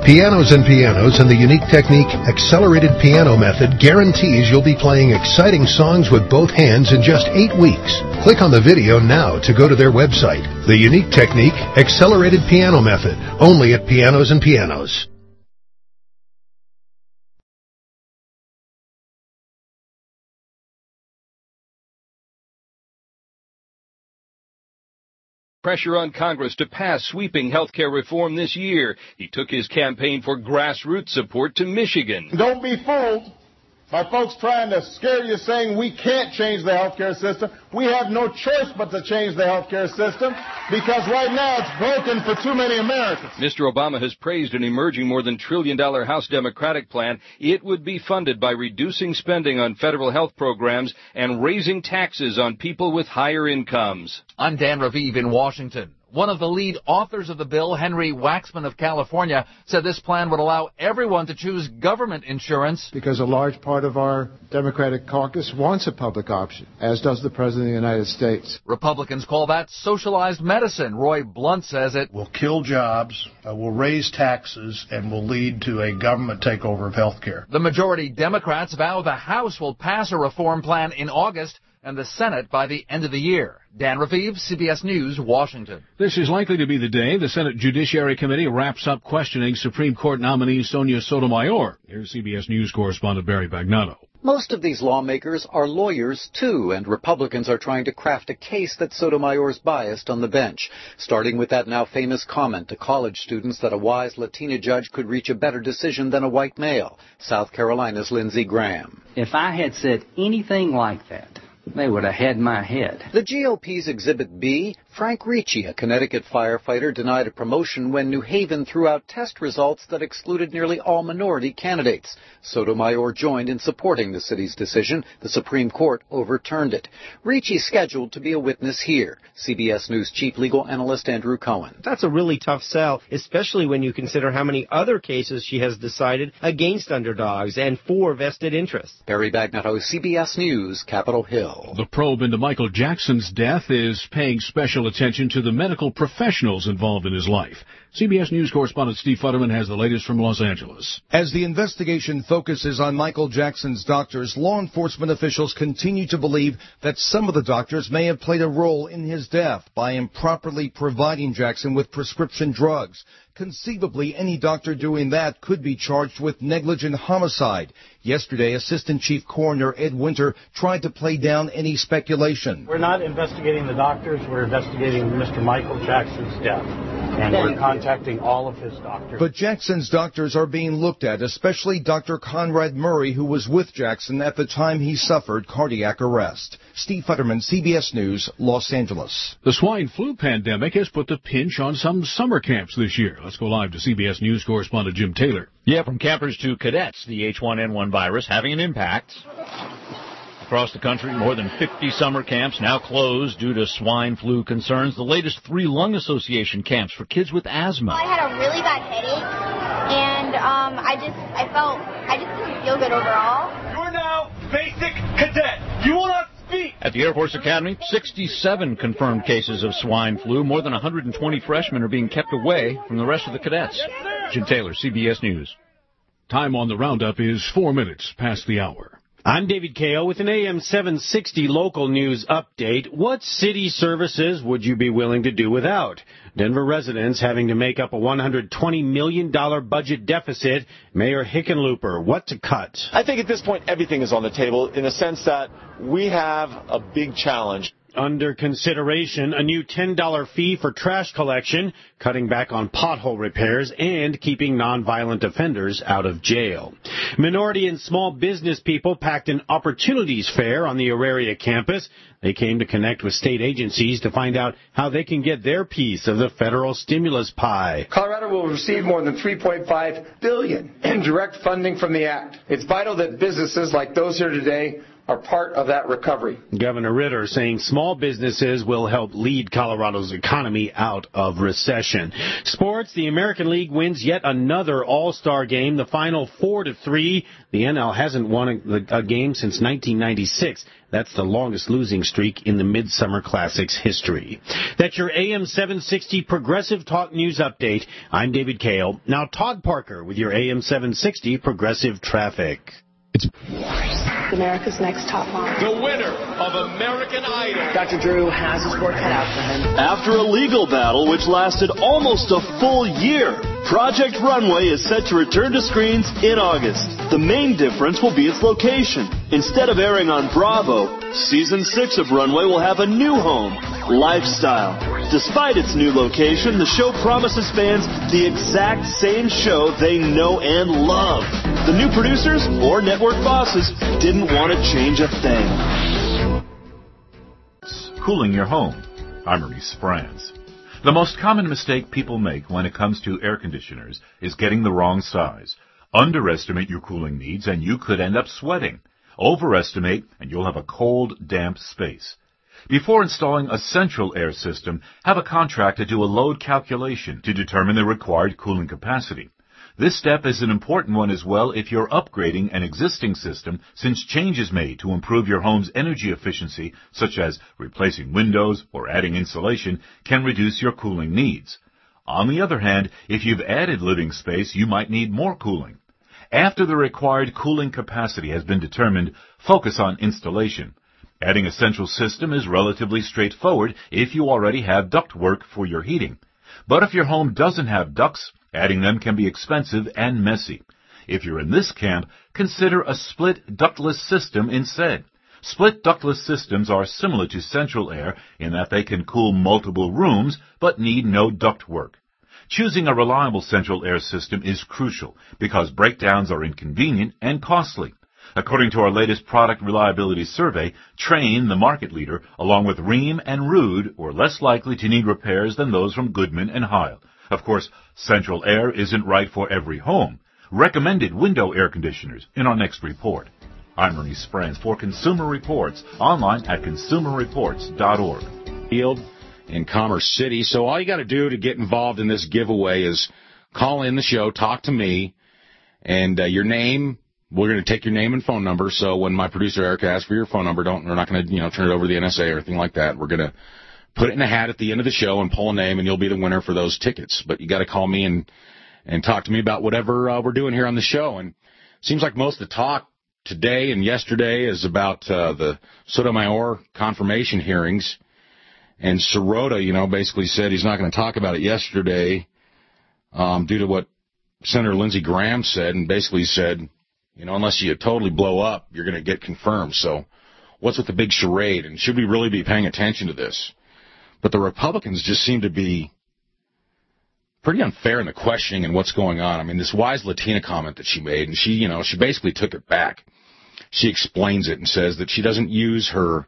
Pianos and Pianos and the unique technique Accelerated Piano Method guarantees you'll be playing exciting songs with both hands in just 8 weeks. Click on the video now to go to their website. The unique technique Accelerated Piano Method, only at Pianos and Pianos. Pressure on Congress to pass sweeping health care reform this year. He took his campaign for grassroots support to Michigan. Don't be fooled by folks trying to scare you saying we can't change the health care system. We have no choice but to change the health care system because right now it's broken for too many Americans. Mr. Obama has praised an emerging more than $1 trillion House Democratic plan. It would be funded by reducing spending on federal health programs and raising taxes on people with higher incomes. I'm Dan Raviv in Washington. One of the lead authors of the bill, Henry Waxman of California, said this plan would allow everyone to choose government insurance. Because a large part of our Democratic caucus wants a public option, as does the President of the United States. Republicans call that socialized medicine. Roy Blunt says it will kill jobs, will raise taxes, and will lead to a government takeover of health care. The majority Democrats vow the House will pass a reform plan in August and the Senate by the end of the year. Dan Raviv, CBS News, Washington. This is likely to be the day the Senate Judiciary Committee wraps up questioning Supreme Court nominee Sonia Sotomayor. Here's CBS News correspondent Barry Bagnano. Most of these lawmakers are lawyers, too, and Republicans are trying to craft a case that Sotomayor's biased on the bench, starting with that now famous comment to college students that a wise Latina judge could reach a better decision than a white male. South Carolina's Lindsey Graham. If I had said anything like that, they would have had my head. The GOP's Exhibit B, Frank Ricci, a Connecticut firefighter, denied a promotion when New Haven threw out test results that excluded nearly all minority candidates. Sotomayor joined in supporting the city's decision. The Supreme Court overturned it. Ricci's scheduled to be a witness here. CBS News chief legal analyst Andrew Cohen. That's a really tough sell, especially when you consider how many other cases she has decided against underdogs and for vested interests. Barry Bagnetto, CBS News, Capitol Hill. The probe into Michael Jackson's death is paying special attention to the medical professionals involved in his life. CBS News correspondent Steve Futterman has the latest from Los Angeles. As the investigation focuses on Michael Jackson's doctors, law enforcement officials continue to believe that some of the doctors may have played a role in his death by improperly providing Jackson with prescription drugs. Conceivably, any doctor doing that could be charged with negligent homicide. Yesterday, Assistant Chief Coroner Ed Winter tried to play down any speculation. We're not investigating the doctors. We're investigating Mr. Michael Jackson's death. And we're contacting all of his doctors. But Jackson's doctors are being looked at, especially Dr. Conrad Murray, who was with Jackson at the time he suffered cardiac arrest. Steve Futterman, CBS News, Los Angeles. The swine flu pandemic has put the pinch on some summer camps this year. Let's go live to CBS News correspondent Jim Taylor. Yeah, from campers to cadets, the H1N1 virus having an impact. Across the country, more than 50 summer camps now closed due to swine flu concerns. The latest 3 lung association camps for kids with asthma. I had a really bad headache, and I just didn't feel good overall. You're now basic cadet. You will not speak. At the Air Force Academy, 67 confirmed cases of swine flu. More than 120 freshmen are being kept away from the rest of the cadets. Jim Taylor, CBS News. Time on the roundup is 4 minutes past the hour. I'm David Kao with an AM 760 local news update. What city services would you be willing to do without? Denver residents having to make up a $120 million budget deficit. Mayor Hickenlooper, what to cut? I think at this point everything is on the table in the sense that we have a big challenge. Under consideration, a new $10 fee for trash collection, cutting back on pothole repairs, and keeping nonviolent offenders out of jail. Minority and small business people packed an opportunities fair on the Auraria campus. They came to connect with state agencies to find out how they can get their piece of the federal stimulus pie. Colorado will receive more than $3.5 billion in direct funding from the Act. It's vital that businesses like those here today are part of that recovery. Governor Ritter saying small businesses will help lead Colorado's economy out of recession. Sports, the American League wins yet another All-Star game, the final 4-3. The NL hasn't won a game since 1996. That's the longest losing streak in the Midsummer Classic's history. That's your AM 760 Progressive Talk News Update. I'm David Kale. Now Todd Parker with your AM 760 Progressive Traffic. It's America's Next Top Model. The winner of American Idol. Dr. Drew has his work cut out for him. After a legal battle which lasted almost a full year, Project Runway is set to return to screens in August. The main difference will be its location. Instead of airing on Bravo, Season 6 of Runway will have a new home, Lifestyle. Despite its new location, the show promises fans the exact same show they know and love. The new producers or network bosses didn't want to change a thing. Cooling your home. I'm Maurice Franz. The most common mistake people make when it comes to air conditioners is getting the wrong size. Underestimate your cooling needs and you could end up sweating. Overestimate and you'll have a cold, damp space. Before installing a central air system, have a contractor do a load calculation to determine the required cooling capacity. This step is an important one as well if you're upgrading an existing system, since changes made to improve your home's energy efficiency, such as replacing windows or adding insulation, can reduce your cooling needs. On the other hand, if you've added living space, you might need more cooling. After the required cooling capacity has been determined, focus on installation. Adding a central system is relatively straightforward if you already have ductwork for your heating. But if your home doesn't have ducts, adding them can be expensive and messy. If you're in this camp, consider a split ductless system instead. Split ductless systems are similar to central air in that they can cool multiple rooms but need no ductwork. Choosing a reliable central air system is crucial because breakdowns are inconvenient and costly. According to our latest product reliability survey, Trane, the market leader, along with Rheem and Ruud, were less likely to need repairs than those from Goodman and Heil. Of course, central air isn't right for every home. Recommended window air conditioners in our next report. I'm Maurice Franz for Consumer Reports, online at consumerreports.org. Field in Commerce City. So all you got to do to get involved in this giveaway is call in the show, talk to me, and your name. We're going to take your name and phone number. So when my producer Erica asks for your phone number, we're not going to turn it over to the NSA or anything like that. We're going to put it in a hat at the end of the show and pull a name, and you'll be the winner for those tickets. But you got to call me and talk to me about whatever we're doing here on the show. And it seems like most of the talk today and yesterday is about the Sotomayor confirmation hearings. And Sirota, basically said he's not going to talk about it yesterday due to what Senator Lindsey Graham said, and basically said, unless you totally blow up, you're going to get confirmed. So what's with the big charade, and should we really be paying attention to this? But the Republicans just seem to be pretty unfair in the questioning and what's going on. I mean, this wise Latina comment that she made, and she basically took it back. She explains it and says that she doesn't use her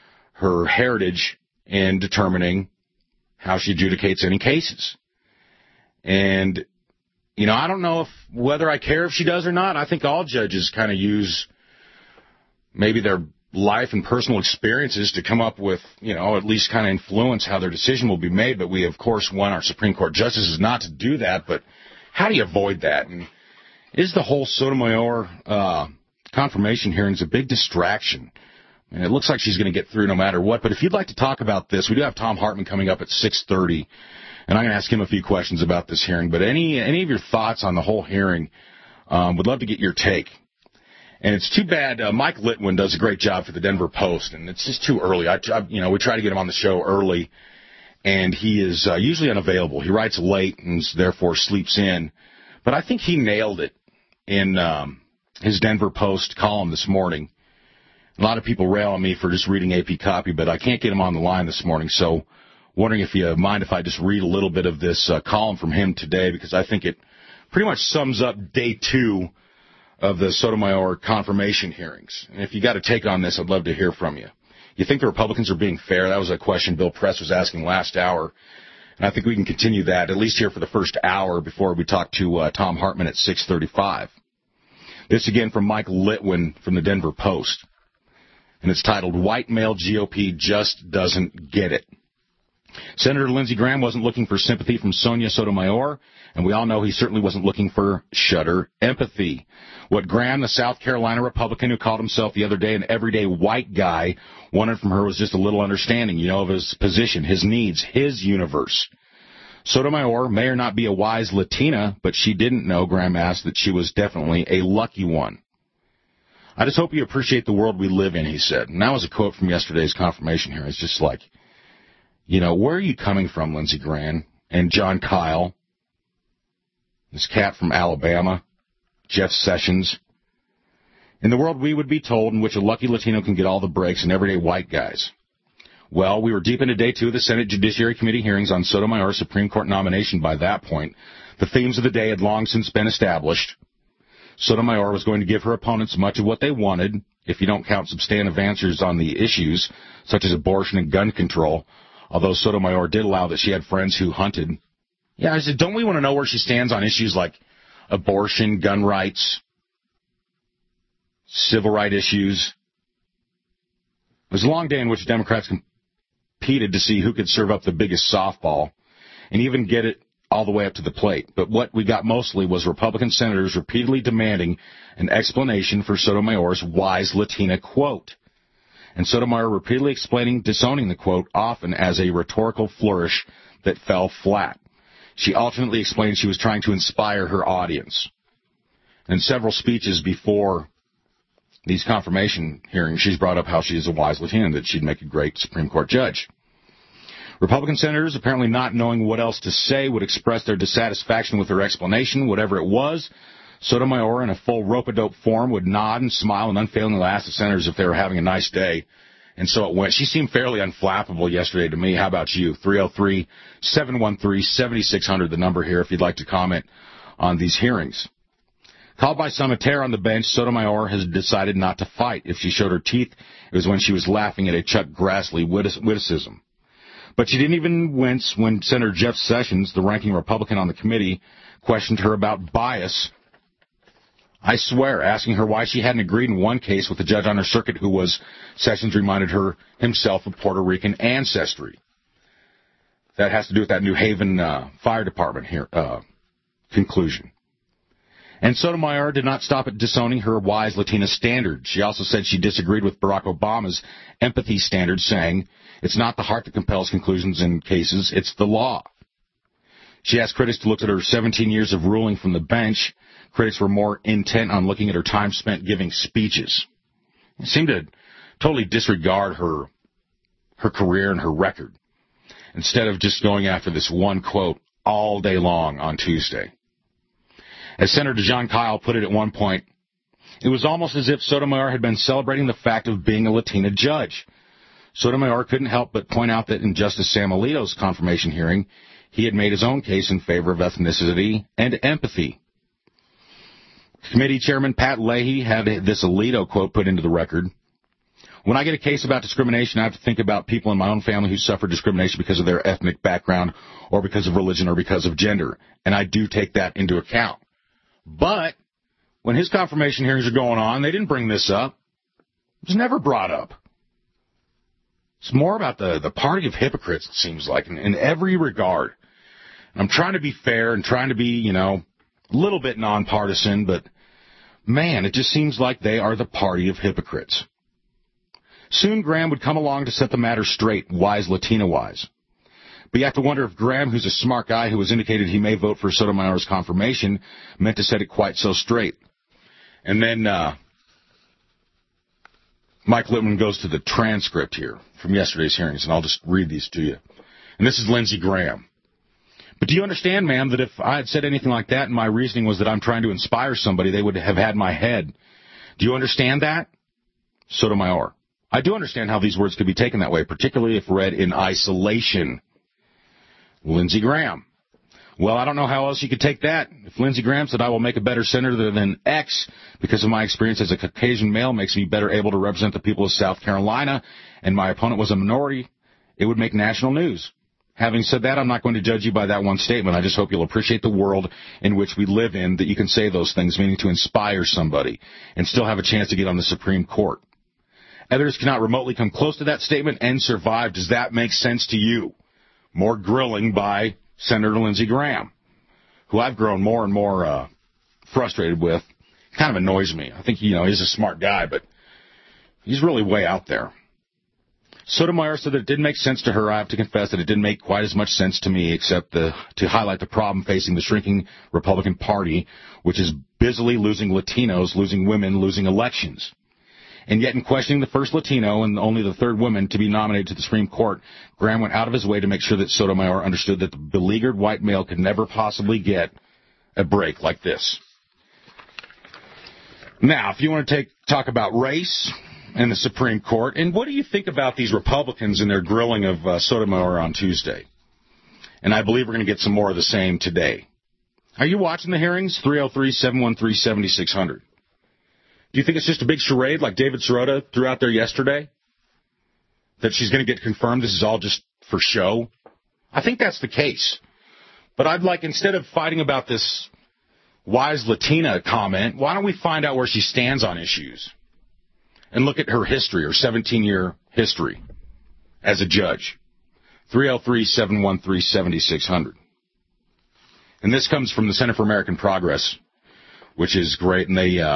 heritage in determining how she adjudicates any cases. And I don't know whether I care if she does or not. I think all judges kind of use maybe their life and personal experiences to come up with, at least kind of influence how their decision will be made. But we, of course, want our Supreme Court justices not to do that. But how do you avoid that? And is the whole Sotomayor confirmation hearings a big distraction? And it looks like she's going to get through no matter what. But if you'd like to talk about this, we do have Tom Hartman coming up at 6:30. And I'm going to ask him a few questions about this hearing. But any of your thoughts on the whole hearing, would love to get your take. And it's too bad Mike Litwin does a great job for the Denver Post, and it's just too early. We try to get him on the show early, and he is usually unavailable. He writes late and therefore sleeps in. But I think he nailed it in his Denver Post column this morning. A lot of people rail on me for just reading AP copy, but I can't get him on the line this morning, so wondering if you mind if I just read a little bit of this column from him today, because I think it pretty much sums up day 2 of the Sotomayor confirmation hearings. And if you got a take on this, I'd love to hear from you. You think the Republicans are being fair? That was a question Bill Press was asking last hour. And I think we can continue that, at least here for the first hour before we talk to Tom Hartman at 6:35. This again from Mike Litwin from the Denver Post. and it's titled White Male GOP Just Doesn't Get It. Senator Lindsey Graham wasn't looking for sympathy from Sonia Sotomayor, and we all know he certainly wasn't looking for shutter empathy. What Graham, the South Carolina Republican who called himself the other day an everyday white guy, wanted from her was just a little understanding, of his position, his needs, his universe. Sotomayor may or not be a wise Latina, but she didn't know, Graham asked, that she was definitely a lucky one. I just hope you appreciate the world we live in, he said. And that was a quote from yesterday's confirmation hearing. It's just like, where are you coming from, Lindsey Graham and John Kyle, this cat from Alabama, Jeff Sessions? In the world we would be told in which a lucky Latino can get all the breaks and everyday white guys. Well, we were deep into day 2 of the Senate Judiciary Committee hearings on Sotomayor's Supreme Court nomination by that point. The themes of the day had long since been established. Sotomayor was going to give her opponents much of what they wanted, if you don't count substantive answers on the issues, such as abortion and gun control, although Sotomayor did allow that she had friends who hunted. Yeah, I said, don't we want to know where she stands on issues like abortion, gun rights, civil rights issues? It was a long day in which Democrats competed to see who could serve up the biggest softball and even get it all the way up to the plate. But what we got mostly was Republican senators repeatedly demanding an explanation for Sotomayor's wise Latina quote. And Sotomayor repeatedly disowning the quote, often as a rhetorical flourish that fell flat. She alternately explained she was trying to inspire her audience. In several speeches before these confirmation hearings, she's brought up how she is a wise Latina, that she'd make a great Supreme Court judge. Republican senators, apparently not knowing what else to say, would express their dissatisfaction with her explanation, whatever it was. Sotomayor, in a full rope-a-dope form, would nod and smile and unfailingly ask the senators if they were having a nice day. And so it went. She seemed fairly unflappable yesterday to me. How about you? 303-713-7600, the number here, if you'd like to comment on these hearings. Called by some a terror on the bench, Sotomayor has decided not to fight. If she showed her teeth, it was when she was laughing at a Chuck Grassley witticism. But she didn't even wince when Senator Jeff Sessions, the ranking Republican on the committee, questioned her about bias. I swear, asking her why she hadn't agreed in one case with the judge on her circuit who was, Sessions reminded her, himself of Puerto Rican ancestry. That has to do with that New Haven fire department here conclusion. And Sotomayor did not stop at disowning her wise Latina standard. She also said she disagreed with Barack Obama's empathy standard, saying, it's not the heart that compels conclusions in cases, it's the law. She asked critics to look at her 17 years of ruling from the bench. Critics were more intent on looking at her time spent giving speeches. It seemed to totally disregard her career and her record, instead of just going after this one quote all day long on Tuesday. As Senator John Kyle put it at one point, it was almost as if Sotomayor had been celebrating the fact of being a Latina judge. Sotomayor couldn't help but point out that in Justice Sam Alito's confirmation hearing, he had made his own case in favor of ethnicity and empathy. Committee Chairman Pat Leahy had this Alito quote put into the record. When I get a case about discrimination, I have to think about people in my own family who suffer discrimination because of their ethnic background or because of religion or because of gender, and I do take that into account. But when his confirmation hearings are going on, they didn't bring this up. It was never brought up. It's more about the party of hypocrites, it seems like, in every regard. And I'm trying to be fair and trying to be, a little bit nonpartisan, but, man, it just seems like they are the party of hypocrites. Soon Graham would come along to set the matter straight, wise Latina-wise. But you have to wonder if Graham, who's a smart guy who has indicated he may vote for Sotomayor's confirmation, meant to set it quite so straight. And then Mike Littman goes to the transcript here from yesterday's hearings, and I'll just read these to you. And this is Lindsey Graham. But do you understand, ma'am, that if I had said anything like that and my reasoning was that I'm trying to inspire somebody, they would have had my head? Do you understand that? Sotomayor. I do understand how these words could be taken that way, particularly if read in isolation. Lindsey Graham. Well, I don't know how else you could take that. If Lindsey Graham said I will make a better senator than X because of my experience as a Caucasian male makes me better able to represent the people of South Carolina, and my opponent was a minority, it would make national news. Having said that, I'm not going to judge you by that one statement. I just hope you'll appreciate the world in which we live in, that you can say those things, meaning to inspire somebody, and still have a chance to get on the Supreme Court. Others cannot remotely come close to that statement and survive. Does that make sense to you? More grilling by Senator Lindsey Graham, who I've grown more and more frustrated with. Kind of annoys me. I think, he's a smart guy, but he's really way out there. Sotomayor said that it didn't make sense to her. I have to confess that it didn't make quite as much sense to me, except to highlight the problem facing the shrinking Republican Party, which is busily losing Latinos, losing women, losing elections. And yet in questioning the first Latino and only the third woman to be nominated to the Supreme Court, Graham went out of his way to make sure that Sotomayor understood that the beleaguered white male could never possibly get a break like this. Now, if you want to talk about race and the Supreme Court, and what do you think about these Republicans and their grilling of Sotomayor on Tuesday? And I believe we're going to get some more of the same today. Are you watching the hearings? 303-713-7600. Do you think it's just a big charade like David Sirota threw out there yesterday? That she's going to get confirmed this is all just for show? I think that's the case. But I'd like, instead of fighting about this wise Latina comment, why don't we find out where she stands on issues? And look at her history, her 17-year history as a judge. 303-713-7600. And this comes from the Center for American Progress, which is great. And they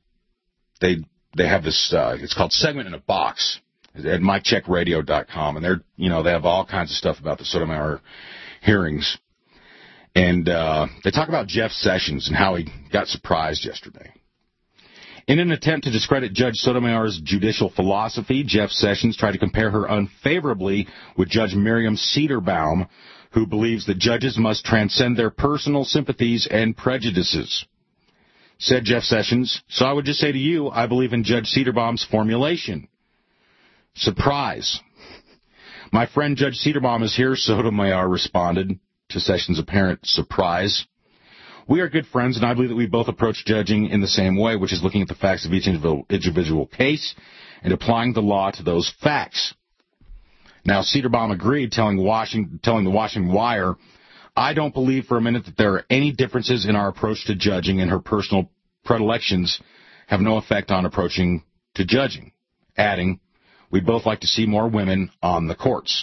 have this, it's called Segment in a Box at MikeCheckRadio.com. And they have all kinds of stuff about the Sotomayor hearings. And they talk about Jeff Sessions and how he got surprised yesterday. In an attempt to discredit Judge Sotomayor's judicial philosophy, Jeff Sessions tried to compare her unfavorably with Judge Miriam Cederbaum, who believes that judges must transcend their personal sympathies and prejudices. Said Jeff Sessions, so I would just say to you, I believe in Judge Cederbaum's formulation. Surprise. My friend Judge Cederbaum is here, Sotomayor responded to Sessions' apparent surprise. We are good friends, and I believe that we both approach judging in the same way, which is looking at the facts of each individual case and applying the law to those facts. Now, Cederbaum agreed, telling the Washington Wire, I don't believe for a minute that there are any differences in our approach to judging, and her personal predilections have no effect on approaching to judging, adding, we'd both like to see more women on the courts.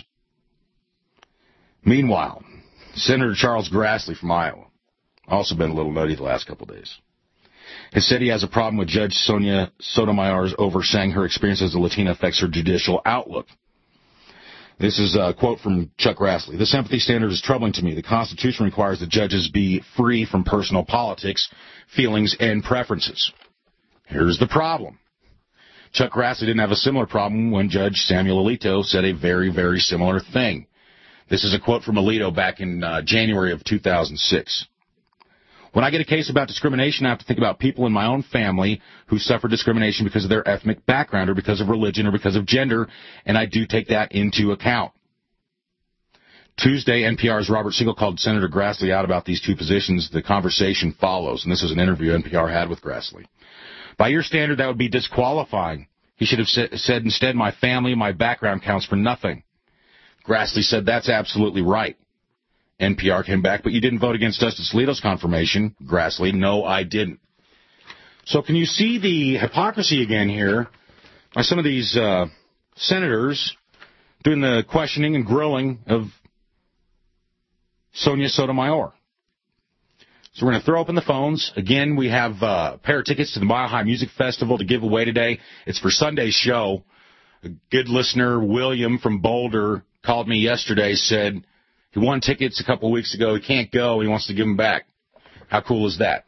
Meanwhile, Senator Charles Grassley from Iowa, also been a little nutty the last couple of days, has said he has a problem with Judge Sonia Sotomayor's oversaying her experience as a Latina affects her judicial outlook. This is a quote from Chuck Grassley. This empathy standard is troubling to me. The Constitution requires that judges be free from personal politics, feelings, and preferences. Here's the problem. Chuck Grassley didn't have a similar problem when Judge Samuel Alito said a very, very similar thing. This is a quote from Alito back in January of 2006. When I get a case about discrimination, I have to think about people in my own family who suffer discrimination because of their ethnic background or because of religion or because of gender, and I do take that into account. Tuesday, NPR's Robert Siegel called Senator Grassley out about these two positions. The conversation follows, and this is an interview NPR had with Grassley. By your standard, that would be disqualifying. He should have said instead, my family, my background counts for nothing. Grassley said, that's absolutely right. NPR came back, but you didn't vote against Justice Alito's confirmation. Grassley, no, I didn't. So can you see the hypocrisy again here by some of these senators doing the questioning and grilling of Sonia Sotomayor? So we're going to throw open the phones. Again, we have a pair of tickets to the Mile High Music Festival to give away today. It's for Sunday's show. A good listener, William from Boulder, called me yesterday, said he won tickets a couple of weeks ago. He can't go. He wants to give them back. How cool is that?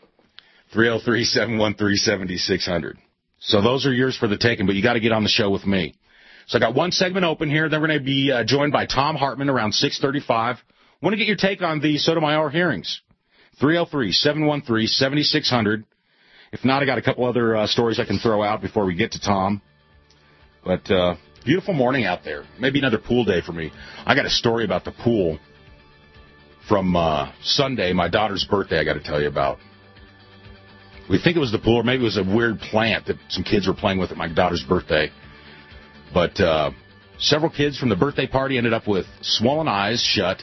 303-713-7600. So those are yours for the taking, but you got to get on the show with me. So I got one segment open here. Then we're going to be joined by Tom Hartman around 6:35. Want to get your take on the Sotomayor hearings. 303-713-7600. If not, I got a couple other stories I can throw out before we get to Tom. But beautiful morning out there. Maybe another pool day for me. I got a story about the pool from Sunday, my daughter's birthday, I got to tell you about. We think it was the pool, or maybe it was a weird plant that some kids were playing with at my daughter's birthday. But several kids from the birthday party ended up with swollen eyes shut,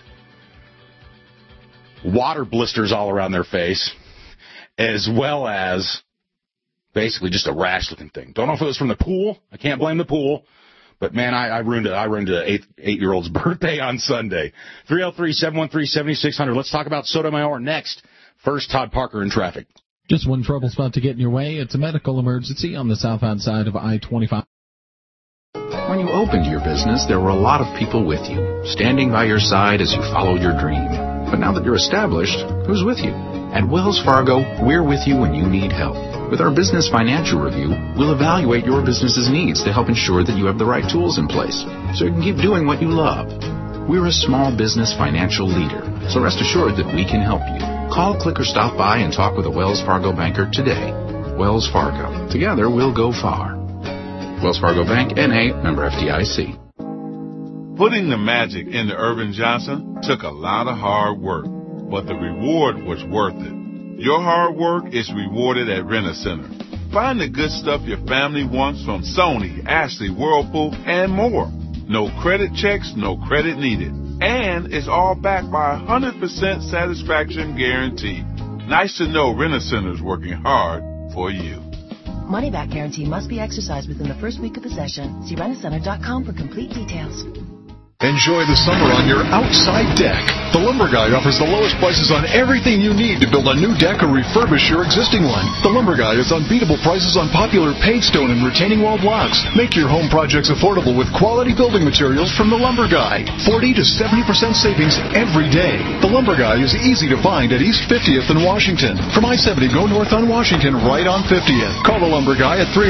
water blisters all around their face, as well as basically just a rash-looking thing. Don't know if it was from the pool. I can't blame the pool. But, man, I ruined an 8-year-old's birthday on Sunday. 303-713-7600. Let's talk about Sotomayor next. First, Todd Parker in traffic. Just one trouble spot to get in your way. It's a medical emergency on the southbound side of I-25. When you opened your business, there were a lot of people with you, standing by your side as you followed your dream. But now that you're established, who's with you? At Wells Fargo, we're with you when you need help. With our Business Financial Review, we'll evaluate your business's needs to help ensure that you have the right tools in place so you can keep doing what you love. We're a small business financial leader, so rest assured that we can help you. Call, click, or stop by and talk with a Wells Fargo banker today. Wells Fargo. Together, we'll go far. Wells Fargo Bank, N.A., member FDIC. Putting the magic into Irvin Johnson took a lot of hard work, but the reward was worth it. Your hard work is rewarded at Rent-A-Center. Find the good stuff your family wants from Sony, Ashley, Whirlpool, and more. No credit checks, no credit needed. And it's all backed by a 100% satisfaction guarantee. Nice to know Rent-A-Center's working hard for you. Money-back guarantee must be exercised within the first week of possession. See rentacenter.com for complete details. Enjoy the summer on your outside deck. The Lumber Guy offers the lowest prices on everything you need to build a new deck or refurbish your existing one. The Lumber Guy has unbeatable prices on popular paved stone and retaining wall blocks. Make your home projects affordable with quality building materials from The Lumber Guy. 40 to 70% savings every day. The Lumber Guy is easy to find at East 50th in Washington. From I-70, go north on Washington, right on 50th. Call The Lumber Guy at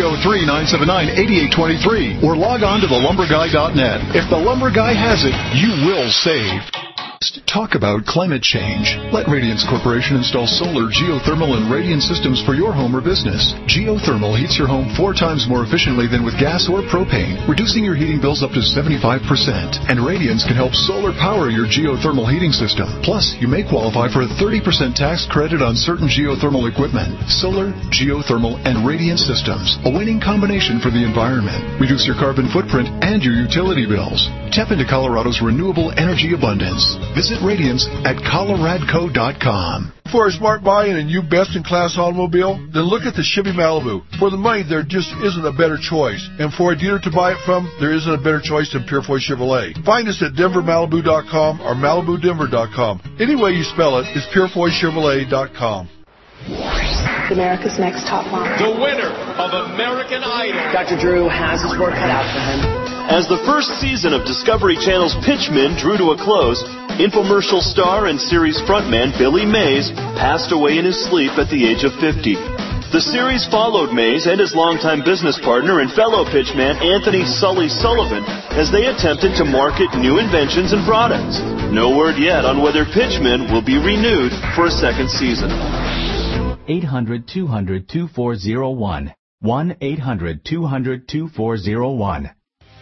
303-979-8823 or log on to thelumberguy.net. If The Lumber Guy has it, you will save. Talk about climate change. Let Radiance Corporation install solar, geothermal, and radiant systems for your home or business. Geothermal heats your home 4 times more efficiently than with gas or propane, reducing your heating bills up to 75%. And Radiance can help solar power your geothermal heating system. Plus, you may qualify for a 30% tax credit on certain geothermal equipment. Solar, geothermal, and radiant systems. A winning combination for the environment. Reduce your carbon footprint and your utility bills. Tap into Colorado's renewable energy abundance. Visit Radiance at coloradco.com. For a smart buy and a new best-in-class automobile, then look at the Chevy Malibu. For the money, there just isn't a better choice. And for a dealer to buy it from, there isn't a better choice than Purefoy Chevrolet. Find us at denvermalibu.com or malibudenver.com. Any way you spell it is purefoychevrolet.com. America's Next Top Model. The winner of American Idol. Dr. Drew has his work cut out for him. As the first season of Discovery Channel's Pitchmen drew to a close, infomercial star and series frontman Billy Mays passed away in his sleep at the age of 50. The series followed Mays and his longtime business partner and fellow pitchman Anthony Sully Sullivan as they attempted to market new inventions and products. No word yet on whether Pitchmen will be renewed for a second season. 800-200-2401. 1-800-200-2401.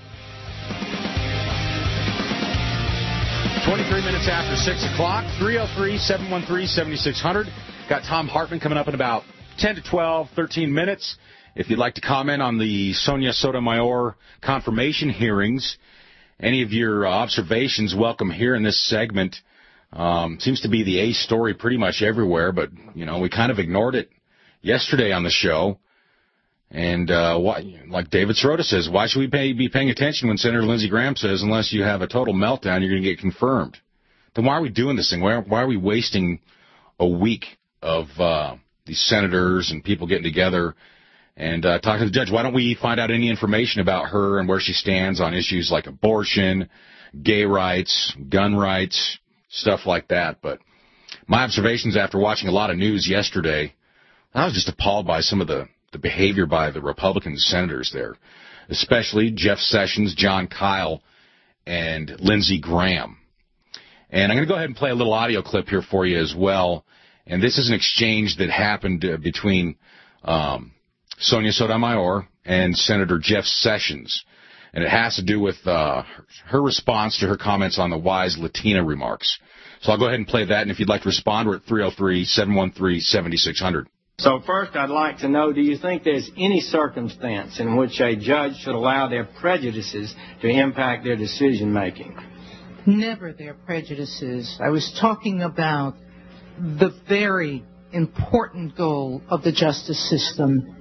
23 minutes after 6 o'clock, 303-713-7600. Got Tom Hartman coming up in about 10 to 12, 13 minutes. If you'd like to comment on the Sonia Sotomayor confirmation hearings, any of your observations, welcome here in this segment. Seems to be the ace story pretty much everywhere, but, you know, we kind of ignored it yesterday on the show. And like David Sirota says, why should we be paying attention when Senator Lindsey Graham says, unless you have a total meltdown, you're going to get confirmed? Then why are we doing this thing? Why are we wasting a week of these senators and people getting together and talking to the judge? Why don't we find out any information about her and where she stands on issues like abortion, gay rights, gun rights, stuff like that? But my observations after watching a lot of news yesterday, I was just appalled by some of the behavior by the Republican senators there, especially Jeff Sessions, John Kyle, and Lindsey Graham. And I'm going to go ahead and play a little audio clip here for you as well. And this is an exchange that happened between Sonia Sotomayor and Senator Jeff Sessions. And it has to do with her response to her comments on the wise Latina remarks. So I'll go ahead and play that. And if you'd like to respond, we're at 303-713-7600. So first, I'd like to know, do you think there's any circumstance in which a judge should allow their prejudices to impact their decision-making? Never their prejudices. I was talking about the very important goal of the justice system,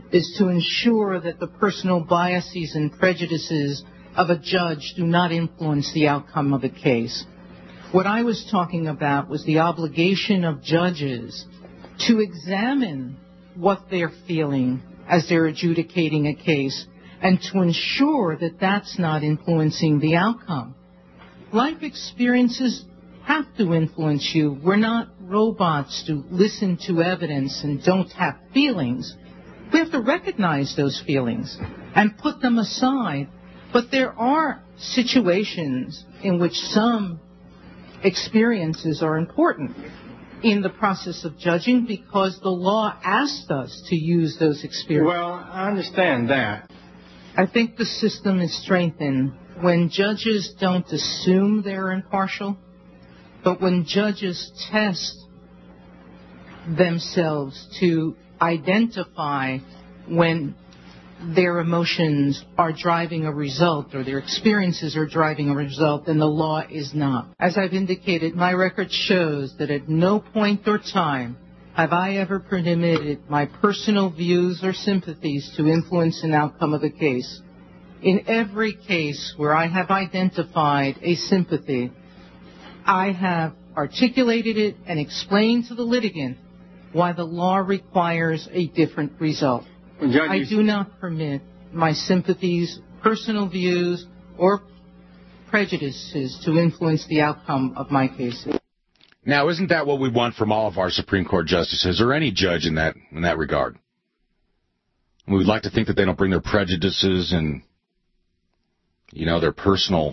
is to ensure that the personal biases and prejudices of a judge do not influence the outcome of a case. What I was talking about was the obligation of judges to examine what they're feeling as they're adjudicating a case and to ensure that that's not influencing the outcome. Life experiences have to influence you. We're not robots to listen to evidence and don't have feelings. We have to recognize those feelings and put them aside. But there are situations in which some experiences are important in the process of judging because the law asked us to use those experiences. Well, I understand that. I think the system is strengthened when judges don't assume they're impartial, but when judges test themselves to identify when their emotions are driving a result or their experiences are driving a result, and the law is not. As I've indicated, my record shows that at no point or time have I ever permitted my personal views or sympathies to influence an outcome of a case. In every case where I have identified a sympathy, I have articulated it and explained to the litigant why the law requires a different result. I do not permit my sympathies, personal views, or prejudices to influence the outcome of my cases. Now, isn't that what we want from all of our Supreme Court justices, or any judge in that regard? We'd like to think that they don't bring their prejudices and, their personal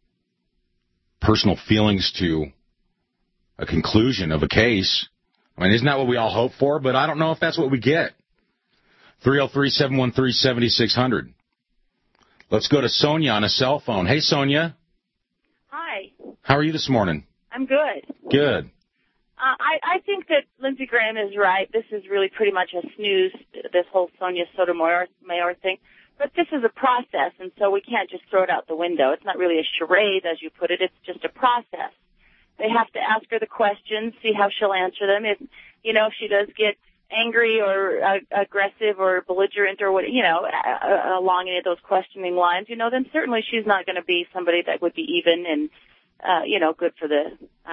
feelings to a conclusion of a case. I mean, isn't that what we all hope for? But I don't know if that's what we get. 303-713-7600. Let's go to Sonia on a cell phone. Hey, Sonia. Hi. How are you this morning? I'm good. Good. I think that Lindsey Graham is right. This is really pretty much a snooze, this whole Sonia Sotomayor thing. But this is a process, and so we can't just throw it out the window. It's not really a charade, as you put it. It's just a process. They have to ask her the questions, see how she'll answer them. If she does get angry or aggressive or belligerent or what, along any of those questioning lines, then certainly she's not going to be somebody that would be even and, good for the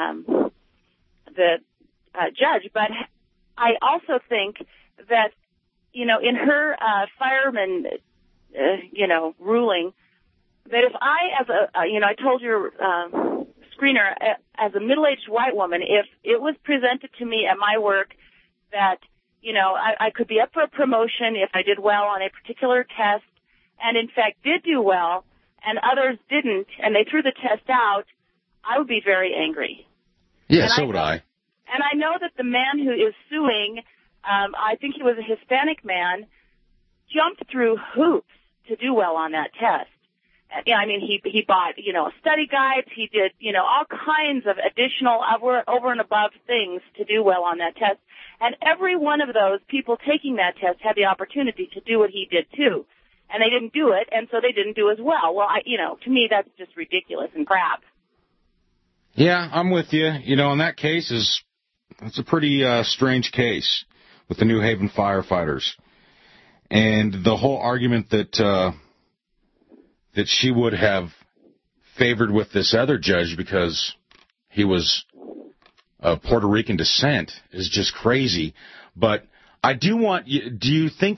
judge. But I also think that, in her fireman, ruling, that if I, I told your screener, as a middle-aged white woman, if it was presented to me at my work that I could be up for a promotion if I did well on a particular test and, in fact, did do well, and others didn't, and they threw the test out, I would be very angry. Yeah, so would I. And I know that the man who is suing, I think he was a Hispanic man, jumped through hoops to do well on that test. He bought, study guides. He did, all kinds of additional over and above things to do well on that test. And every one of those people taking that test had the opportunity to do what he did too. And they didn't do it, and so they didn't do as well. Well, to me, that's just ridiculous and crap. Yeah, I'm with you. In that case, it's a pretty strange case with the New Haven firefighters. And the whole argument that she would have favored with this other judge because he was of Puerto Rican descent is just crazy. But I do want you, do you think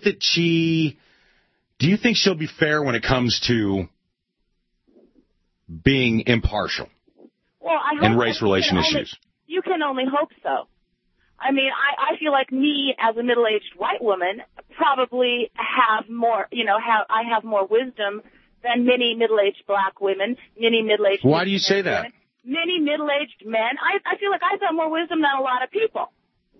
she'll be fair when it comes to being impartial in race relation issues? You can only hope so. I mean, I feel like me as a middle-aged white woman probably have more, I have more wisdom than many middle-aged black women, many middle-aged Why do you say that? Women, many middle-aged men. I feel like I've got more wisdom than a lot of people.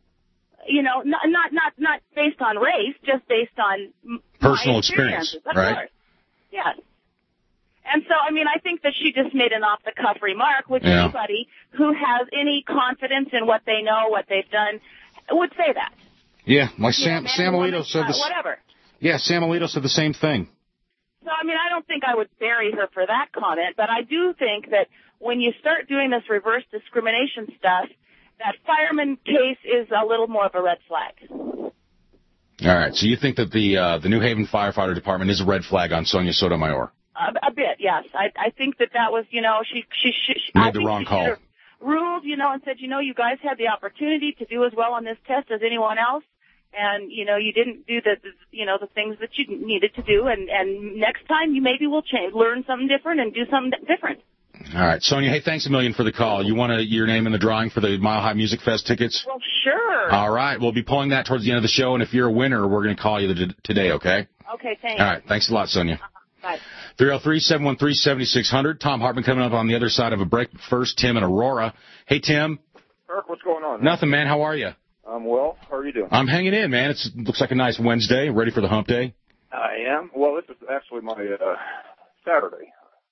Not based on race, just based on personal experience, right? Course. Yes. And so, I think that she just made an off-the-cuff remark, which anybody who has any confidence in what they know, what they've done, would say that. Yeah, like Sam Alito said this. Whatever. Yeah, Sam Alito said the same thing. So, I don't think I would bury her for that comment, but I do think that when you start doing this reverse discrimination stuff, that fireman case is a little more of a red flag. All right. So you think that the New Haven Firefighter Department is a red flag on Sonia Sotomayor? A bit, yes. I think that was, she made the wrong call. Ruled, and said, you guys had the opportunity to do as well on this test as anyone else, and you didn't do the things that you needed to do, and next time you maybe will learn something different and do something different. All right, Sonia. Hey, thanks a million for the call. You want your name in the drawing for the Mile High Music Fest tickets? Well, sure. All right, we'll be pulling that towards the end of the show, and if you're a winner, we're going to call you today. Okay? Okay, thanks. All right, thanks a lot, Sonia. Bye. 303-713-7600. Tom Hartman coming up on the other side of a break. First, Tim in Aurora. Hey, Tim. Kirk, what's going on? Nothing, man. How are you? I'm well. How are you doing? I'm hanging in, man. It looks like a nice Wednesday. Ready for the hump day? I am. Well, this is actually my Saturday.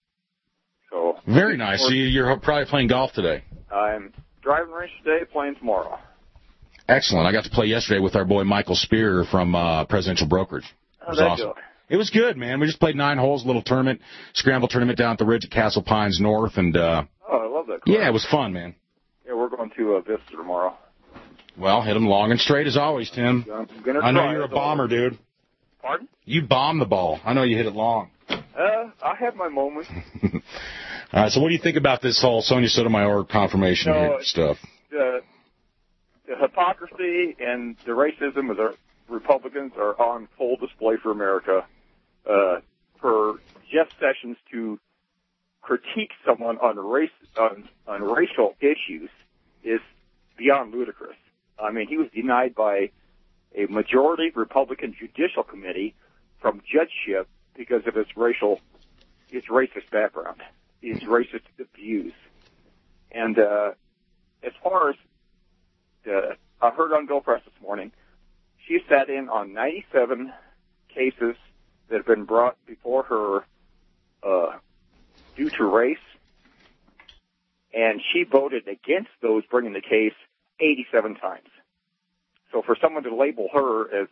So very nice. So you're probably playing golf today. I'm driving range today, playing tomorrow. Excellent. I got to play yesterday with our boy Michael Spear from Presidential Brokerage. It was awesome. It was good, man. We just played 9 holes, a little tournament, scramble tournament down at the ridge at Castle Pines North, and I love that. Yeah, it was fun, man. Yeah, we're going to Vista tomorrow. Well, hit them long and straight as always, Tim. I know you're a bomber, dude. Pardon? You bomb the ball. I know you hit it long. I have my moments. All right, so what do you think about this whole Sonia Sotomayor confirmation stuff? The hypocrisy and the racism of the Republicans are on full display for America. For Jeff Sessions to critique someone on racial issues is beyond ludicrous. I mean, he was denied by a majority Republican judicial committee from judgeship because of his racist background, his racist views. And as far as I heard on Bill Press this morning, she sat in on 97 cases that have been brought before her due to race, and she voted against those bringing the case 87 times. So for someone to label her as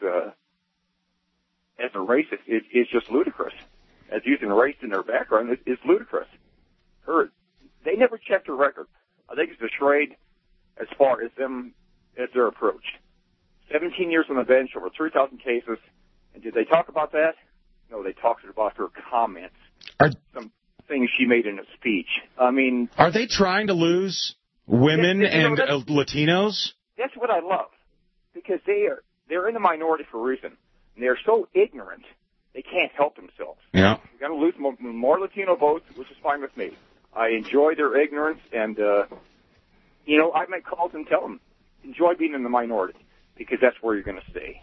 a racist is just ludicrous. As using race in her background is ludicrous. They never checked her record. I think it's a charade as far as their approach. 17 years on the bench, over 3,000 cases, and did they talk about that? No, they talked about her comments, some things she made in a speech. I mean, are they trying to lose women and Latinos? That's what I love, because they're in the minority for a reason. And they're so ignorant, they can't help themselves. Yeah, we're going to lose more Latino votes, which is fine with me. I enjoy their ignorance, and I make calls and tell them, enjoy being in the minority, because that's where you're going to stay.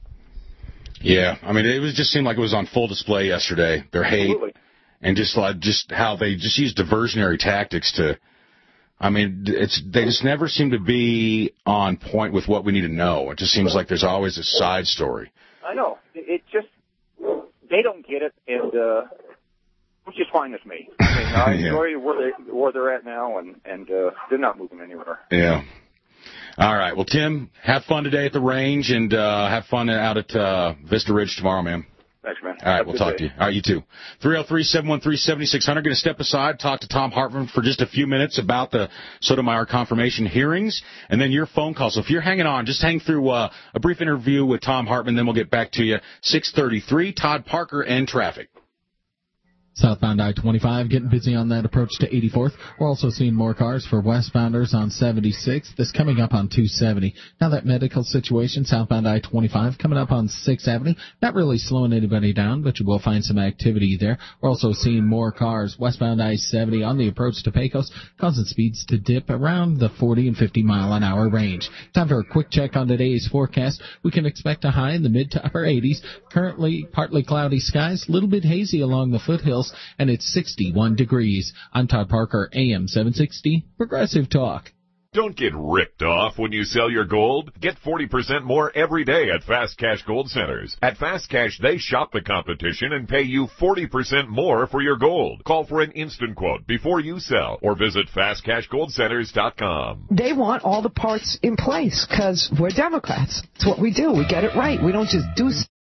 Yeah, I mean, it just seemed like it was on full display yesterday. Their hate, and just how they just use diversionary tactics to. I mean, they just never seem to be on point with what we need to know. It just seems like there's always a side story. I know. It just they don't get it, and which is fine with me. I mean, I enjoy where they're at now, and they're not moving anywhere. Yeah. All right. Well, Tim, have fun today at the range, and have fun out at Vista Ridge tomorrow, man. Thanks, man. All right, we'll talk to you. All right, you too. 303-713-7600. Going to step aside, talk to Tom Hartman for just a few minutes about the Sotomayor confirmation hearings, and then your phone call. So if you're hanging on, just hang through a brief interview with Tom Hartman, then we'll get back to you. 633, Todd Parker and traffic. Southbound I-25 getting busy on that approach to 84th. We're also seeing more cars for westbounders on 76. This coming up on 270. Now that medical situation, southbound I-25 coming up on 6th Avenue. Not really slowing anybody down, but you will find some activity there. We're also seeing more cars westbound I-70 on the approach to Pecos, causing speeds to dip around the 40 and 50 mile an hour range. Time for a quick check on today's forecast. We can expect a high in the mid to upper 80s. Currently partly cloudy skies, a little bit hazy along the foothills, and it's 61 degrees. I'm Todd Parker, AM 760, Progressive Talk. Don't get ripped off when you sell your gold. Get 40% more every day at Fast Cash Gold Centers. At Fast Cash, they shop the competition and pay you 40% more for your gold. Call for an instant quote before you sell or visit FastCashGoldCenters.com. They want all the parts in place because we're Democrats. It's what we do. We get it right. We don't just do.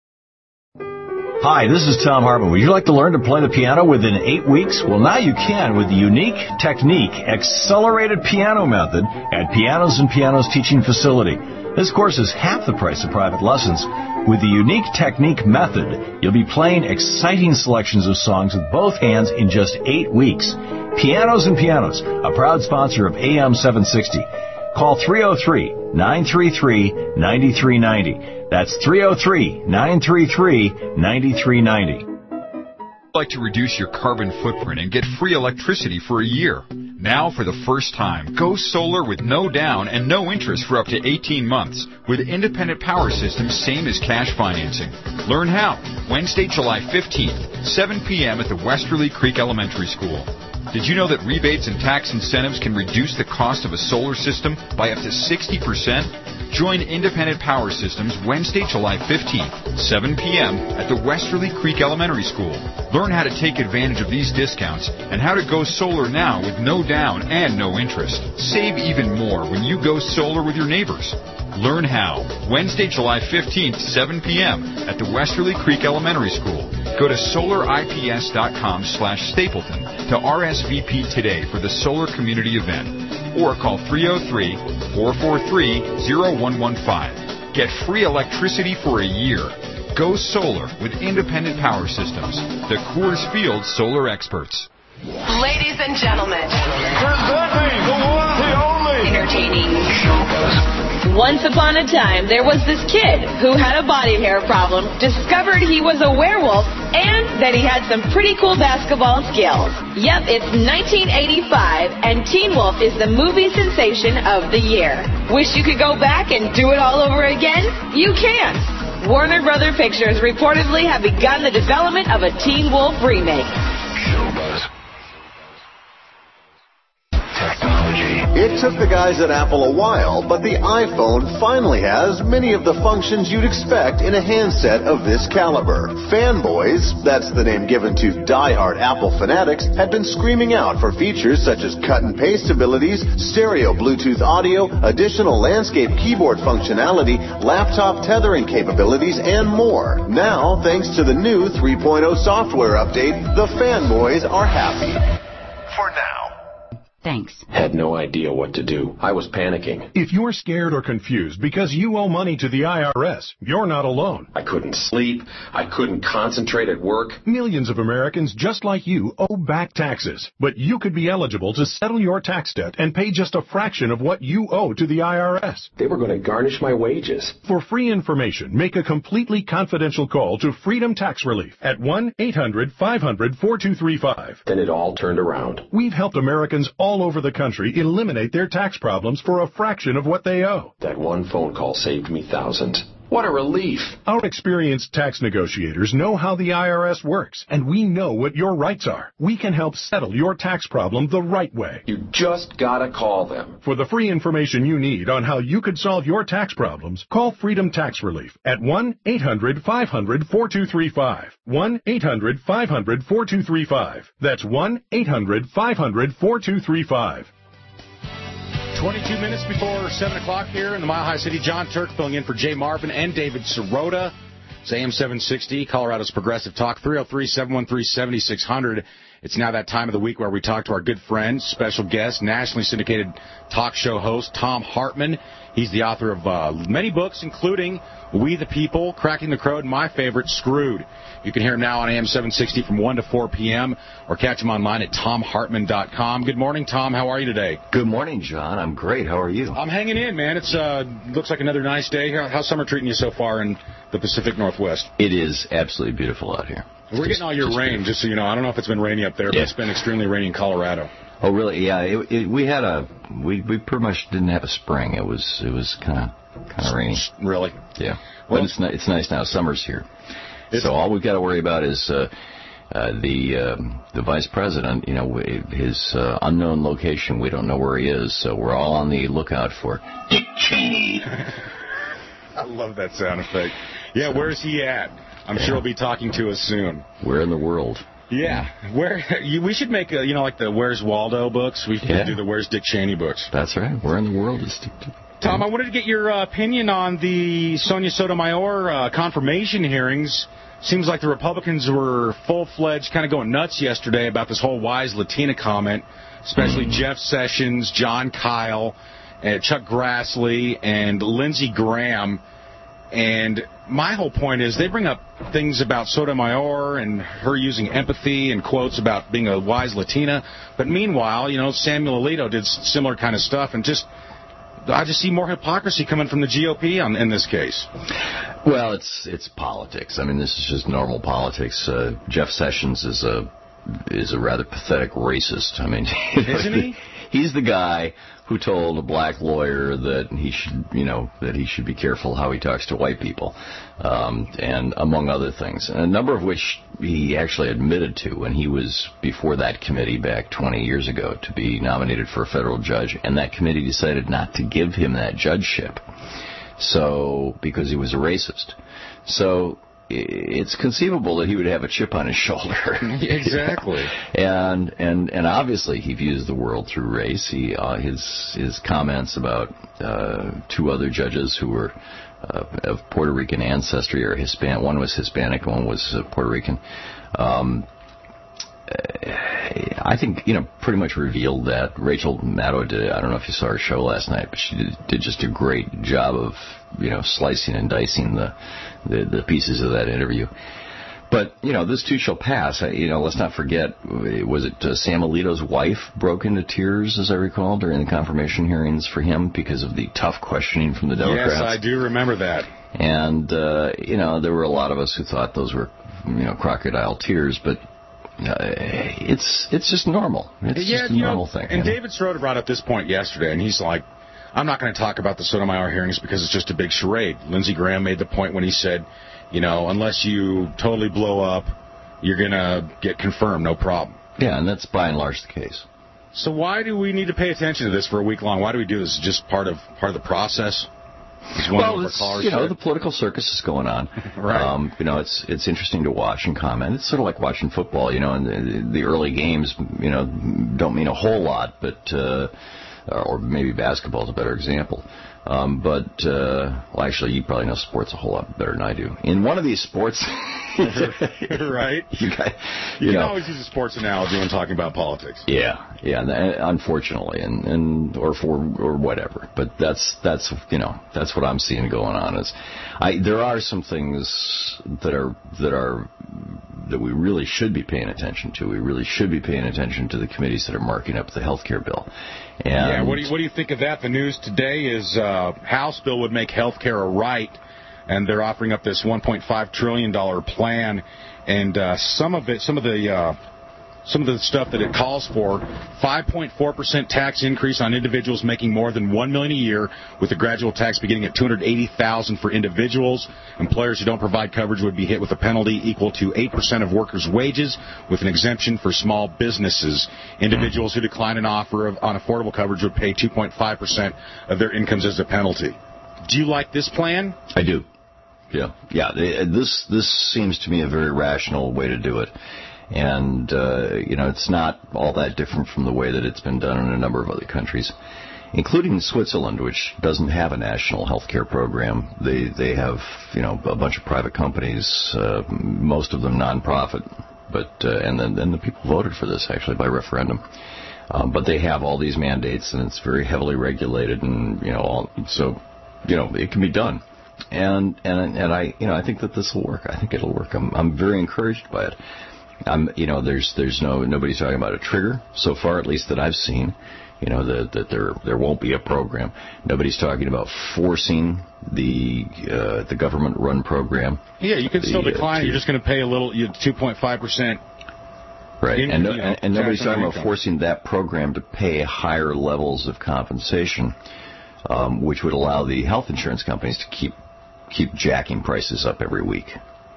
Hi, this is Tom Hartman. Would you like to learn to play the piano within 8 weeks? Well, now you can with the unique technique, accelerated piano method at Pianos and Pianos Teaching Facility. This course is half the price of private lessons. With the unique technique method, you'll be playing exciting selections of songs with both hands in just 8 weeks. Pianos and Pianos, a proud sponsor of AM 760. Call 303-933-9390. That's 303-933-9390. Like to reduce your carbon footprint and get free electricity for a year. Now, for the first time, go solar with no down and no interest for up to 18 months with independent power systems, same as cash financing. Learn how. Wednesday, July 15th, 7 p.m. at the Westerly Creek Elementary School. Did you know that rebates and tax incentives can reduce the cost of a solar system by up to 60%? Join Independent Power Systems Wednesday, July 15th, 7 p.m. at the Westerly Creek Elementary School. Learn how to take advantage of these discounts and how to go solar now with no down and no interest. Save even more when you go solar with your neighbors. Learn how. Wednesday, July 15th, 7 p.m. at the Westerly Creek Elementary School. Go to solarips.com/Stapleton to RSVP today for the solar community event. Or call 303-443-0115. Get free electricity for a year. Go solar with Independent Power Systems, the Coors Field solar experts. Ladies and gentlemen, presenting the one, the only, entertaining. Once upon a time, there was this kid who had a body hair problem, discovered he was a werewolf, and that he had some pretty cool basketball skills. Yep, it's 1985, and Teen Wolf is the movie sensation of the year. Wish you could go back and do it all over again? You can't. Warner Brother Pictures reportedly have begun the development of a Teen Wolf remake. It took the guys at Apple a while, but the iPhone finally has many of the functions you'd expect in a handset of this caliber. Fanboys, that's the name given to die-hard Apple fanatics, had been screaming out for features such as cut and paste abilities, stereo Bluetooth audio, additional landscape keyboard functionality, laptop tethering capabilities, and more. Now, thanks to the new 3.0 software update, the fanboys are happy. For now. Thanks. Had no idea what to do. I was panicking. If you're scared or confused because you owe money to the IRS, you're not alone. I couldn't sleep. I couldn't concentrate at work. Millions of Americans just like you owe back taxes. But you could be eligible to settle your tax debt and pay just a fraction of what you owe to the IRS. They were going to garnish my wages. For free information, make a completely confidential call to Freedom Tax Relief at 1-800-500-4235. Then it all turned around. We've helped Americans all over the country eliminate their tax problems for a fraction of what they owe. That one phone call saved me thousands. What a relief. Our experienced tax negotiators know how the IRS works, and we know what your rights are. We can help settle your tax problem the right way. You just gotta call them. For the free information you need on how you could solve your tax problems, call Freedom Tax Relief at 1-800-500-4235. 1-800-500-4235. That's 1-800-500-4235. 22 minutes before 7 o'clock here in the Mile High City. John Turk filling in for Jay Marvin and David Sirota. It's AM 760, Colorado's Progressive Talk, 303-713-7600. It's now that time of the week where we talk to our good friend, special guest, nationally syndicated talk show host, Thom Hartmann. He's the author of many books, including We the People, Cracking the Code, and my favorite, Screwed. You can hear him now on AM 760 from 1 to 4 p.m. or catch him online at ThomHartmann.com. Good morning, Tom. How are you today? Good morning, John. I'm great. How are you? I'm hanging in, man. It's looks like another nice day here. How's summer treating you so far in the Pacific Northwest? It is absolutely beautiful out here. We're getting all your rain, just so you know. I don't know if it's been rainy up there, but it's been extremely rainy in Colorado. Oh, really? Yeah. We pretty much didn't have a spring. It was kind of rainy. Really? Yeah. Well, but it's nice now. Summer's here. So all we've got to worry about is the vice president. You know, his unknown location. We don't know where he is. So we're all on the lookout for Dick Cheney. I love that sound effect. Yeah, so, where's he at? I'm sure he'll be talking to us soon. Where in the world? Yeah, we should make like the Where's Waldo books. We should do the Where's Dick Cheney books. That's right. Where in the world is Dick? Tom, I wanted to get your opinion on the Sonia Sotomayor confirmation hearings. Seems like the Republicans were full-fledged, kind of going nuts yesterday about this whole Wise Latina comment, especially Jeff Sessions, John Kyle, Chuck Grassley and Lindsey Graham. And my whole point is they bring up things about Sotomayor and her using empathy and quotes about being a wise Latina. But meanwhile, Samuel Alito did similar kind of stuff. And I just see more hypocrisy coming from the GOP in this case. Well, it's politics. I mean, this is just normal politics. Jeff Sessions is a rather pathetic racist. I mean, isn't he? He's the guy who told a black lawyer that he should be careful how he talks to white people, and among other things, and a number of which he actually admitted to when he was before that committee back 20 years ago to be nominated for a federal judge, and that committee decided not to give him that judgeship, so because he was a racist. So it's conceivable that he would have a chip on his shoulder. Exactly. And obviously he views the world through race. His comments about two other judges who were of Puerto Rican ancestry or Hispanic. One was Hispanic, one was Puerto Rican. I think, pretty much revealed that. Rachel Maddow did it. I don't know if you saw her show last night, but she did just a great job of, slicing and dicing the pieces of that interview. But, this too shall pass. Let's not forget, was it Sam Alito's wife broke into tears, as I recall, during the confirmation hearings for him because of the tough questioning from the Democrats? Yes, I do remember that. And, there were a lot of us who thought those were, crocodile tears, but it's just normal. It's just a normal thing. And David Schroeder brought up this point yesterday, and he's like, I'm not going to talk about the Sotomayor hearings because it's just a big charade. Lindsey Graham made the point when he said, unless you totally blow up, you're going to get confirmed, no problem. Yeah, and that's by and large the case. So why do we need to pay attention to this for a week long? Why do we do this? Is it just part of the process? Well, the political circus is going on. Right. It's interesting to watch and comment. It's sort of like watching football. And the early games, don't mean a whole lot, but or maybe basketball is a better example. Actually, you probably know sports a whole lot better than I do. In one of these sports, right? You can always use a sports analogy when talking about politics. Yeah, unfortunately, or whatever. But that's what I'm seeing going on. There are some things that we really should be paying attention to. We really should be paying attention to the committees that are marking up the health care bill. And what do you think of that? The news today is House bill would make health care a right, and they're offering up this $1.5 trillion plan, and some of the stuff that it calls for, 5.4% tax increase on individuals making more than $1 million a year, with the gradual tax beginning at $280,000 for individuals. Employers who don't provide coverage would be hit with a penalty equal to 8% of workers' wages, with an exemption for small businesses. Individuals who decline an offer on affordable coverage would pay 2.5% of their incomes as a penalty. Do you like this plan? I do. Yeah. This seems to me a very rational way to do it. And, it's not all that different from the way that it's been done in a number of other countries, including Switzerland, which doesn't have a national health care program. They have, a bunch of private companies, most of them nonprofit, but and then the people voted for this, actually, by referendum. But they have all these mandates, and it's very heavily regulated, and, it can be done. And I think that this will work. I think it'll work. I'm very encouraged by it. Nobody's talking about a trigger so far, at least that I've seen. That there won't be a program. Nobody's talking about forcing the government-run program. Yeah, you can still decline. You're just going to pay a little, 2.5%. Right, and nobody's talking about forcing that program to pay higher levels of compensation, which would allow the health insurance companies to keep jacking prices up every week.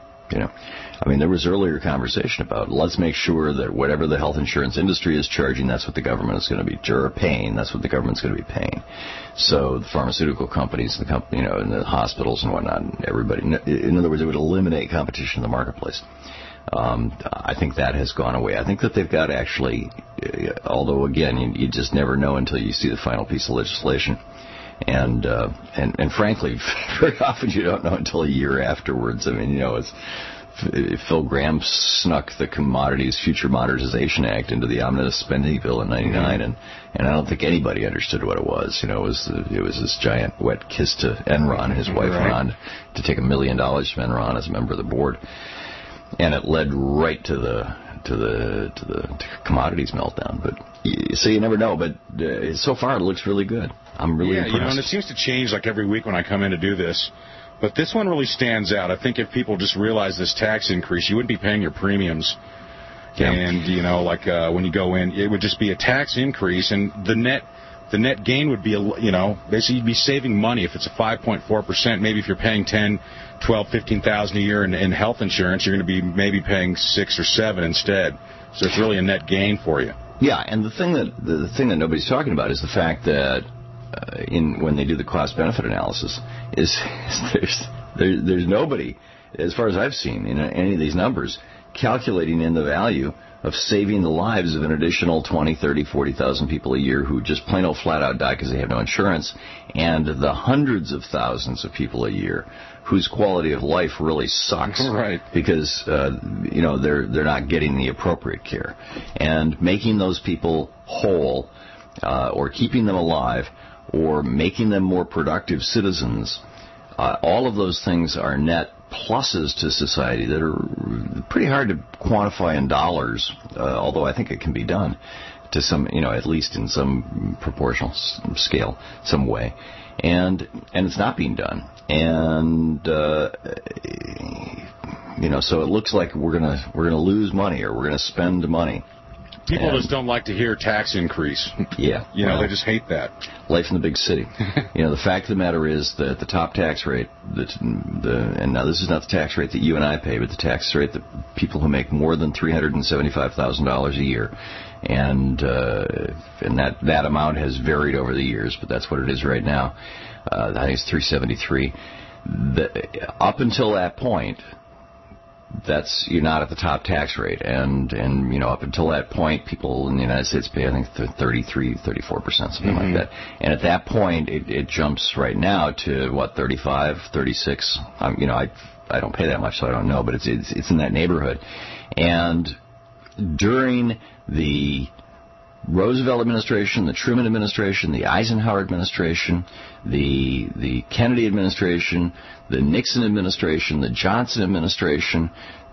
There was earlier conversation about let's make sure that whatever the health insurance industry is charging, that's what the government is going to be paying. That's what the government's going to be paying. So the pharmaceutical companies, and the hospitals and whatnot, and everybody. In other words, it would eliminate competition in the marketplace. I think that has gone away. I think that they've got actually, although again, you just never know until you see the final piece of legislation. And frankly, very often you don't know until a year afterwards. I mean, it's Phil Gramm snuck the Commodities Future Modernization Act into the omnibus spending bill in '99, and I don't think anybody understood what it was. It was this giant wet kiss to Enron, his wife Ron, to take $1 million from Enron as a member of the board, and it led right to the commodities meltdown. But so you never know. But so far it looks really good. I'm really impressed. And it seems to change like every week when I come in to do this. But this one really stands out. I think if people just realize this tax increase, you wouldn't be paying your premiums. Yeah. And, when you go in, it would just be a tax increase, and the net gain would be, basically you'd be saving money if it's a 5.4%. Maybe if you're paying 10, 12, 15,000 a year in health insurance, you're going to be maybe paying 6 or 7 instead. So it's really a net gain for you. Yeah, and the thing that nobody's talking about is the fact that when they do the cost-benefit analysis, is there's nobody, as far as I've seen, in any of these numbers, calculating in the value of saving the lives of an additional 20, 30, 40,000 people a year who just plain old flat out die because they have no insurance, and the hundreds of thousands of people a year whose quality of life really sucks, right? Because they're not getting the appropriate care, and making those people whole, or keeping them alive, or making them more productive citizens, all of those things are net pluses to society that are pretty hard to quantify in dollars, although I think it can be done to some, at least in some proportional scale, some way. And it's not being done. And, so it looks like we're gonna lose money, or we're gonna spend money. People just don't like to hear tax increase. Yeah. They just hate that. Life in the big city. The fact of the matter is that the top tax rate, and now this is not the tax rate that you and I pay, but the tax rate that people who make more than $375,000 a year, and that amount has varied over the years, but that's what it is right now. I think it's 373. Up until that point, you're not at the top tax rate, and up until that point, people in the United States pay, I think, 33, 34%, something like that. And at that point, it jumps right now to 35, 36. I don't pay that much, so I don't know, but it's in that neighborhood. And during the Roosevelt administration, the Truman administration, the Eisenhower administration, the Kennedy administration, the Nixon administration, the Johnson administration,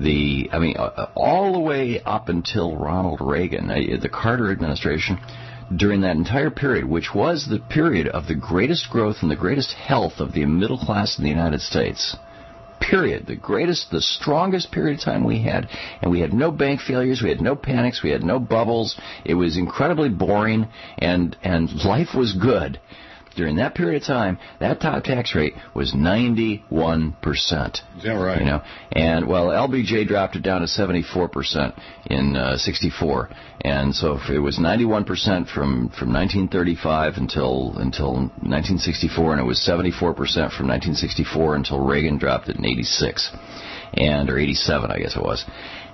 all the way up until Ronald Reagan, the Carter administration, during that entire period, which was the period of the greatest growth and the greatest health of the middle class in the United States. Period. The strongest period of time we had. And we had no bank failures, we had no panics, we had no bubbles. It was incredibly boring, and life was good. During that period of time, that top tax rate was 91%. Is that right? And LBJ dropped it down to 74% in 64. And so if it was 91% from 1935 until 1964, and it was 74% from 1964 until Reagan dropped it in 86, or 87, I guess it was.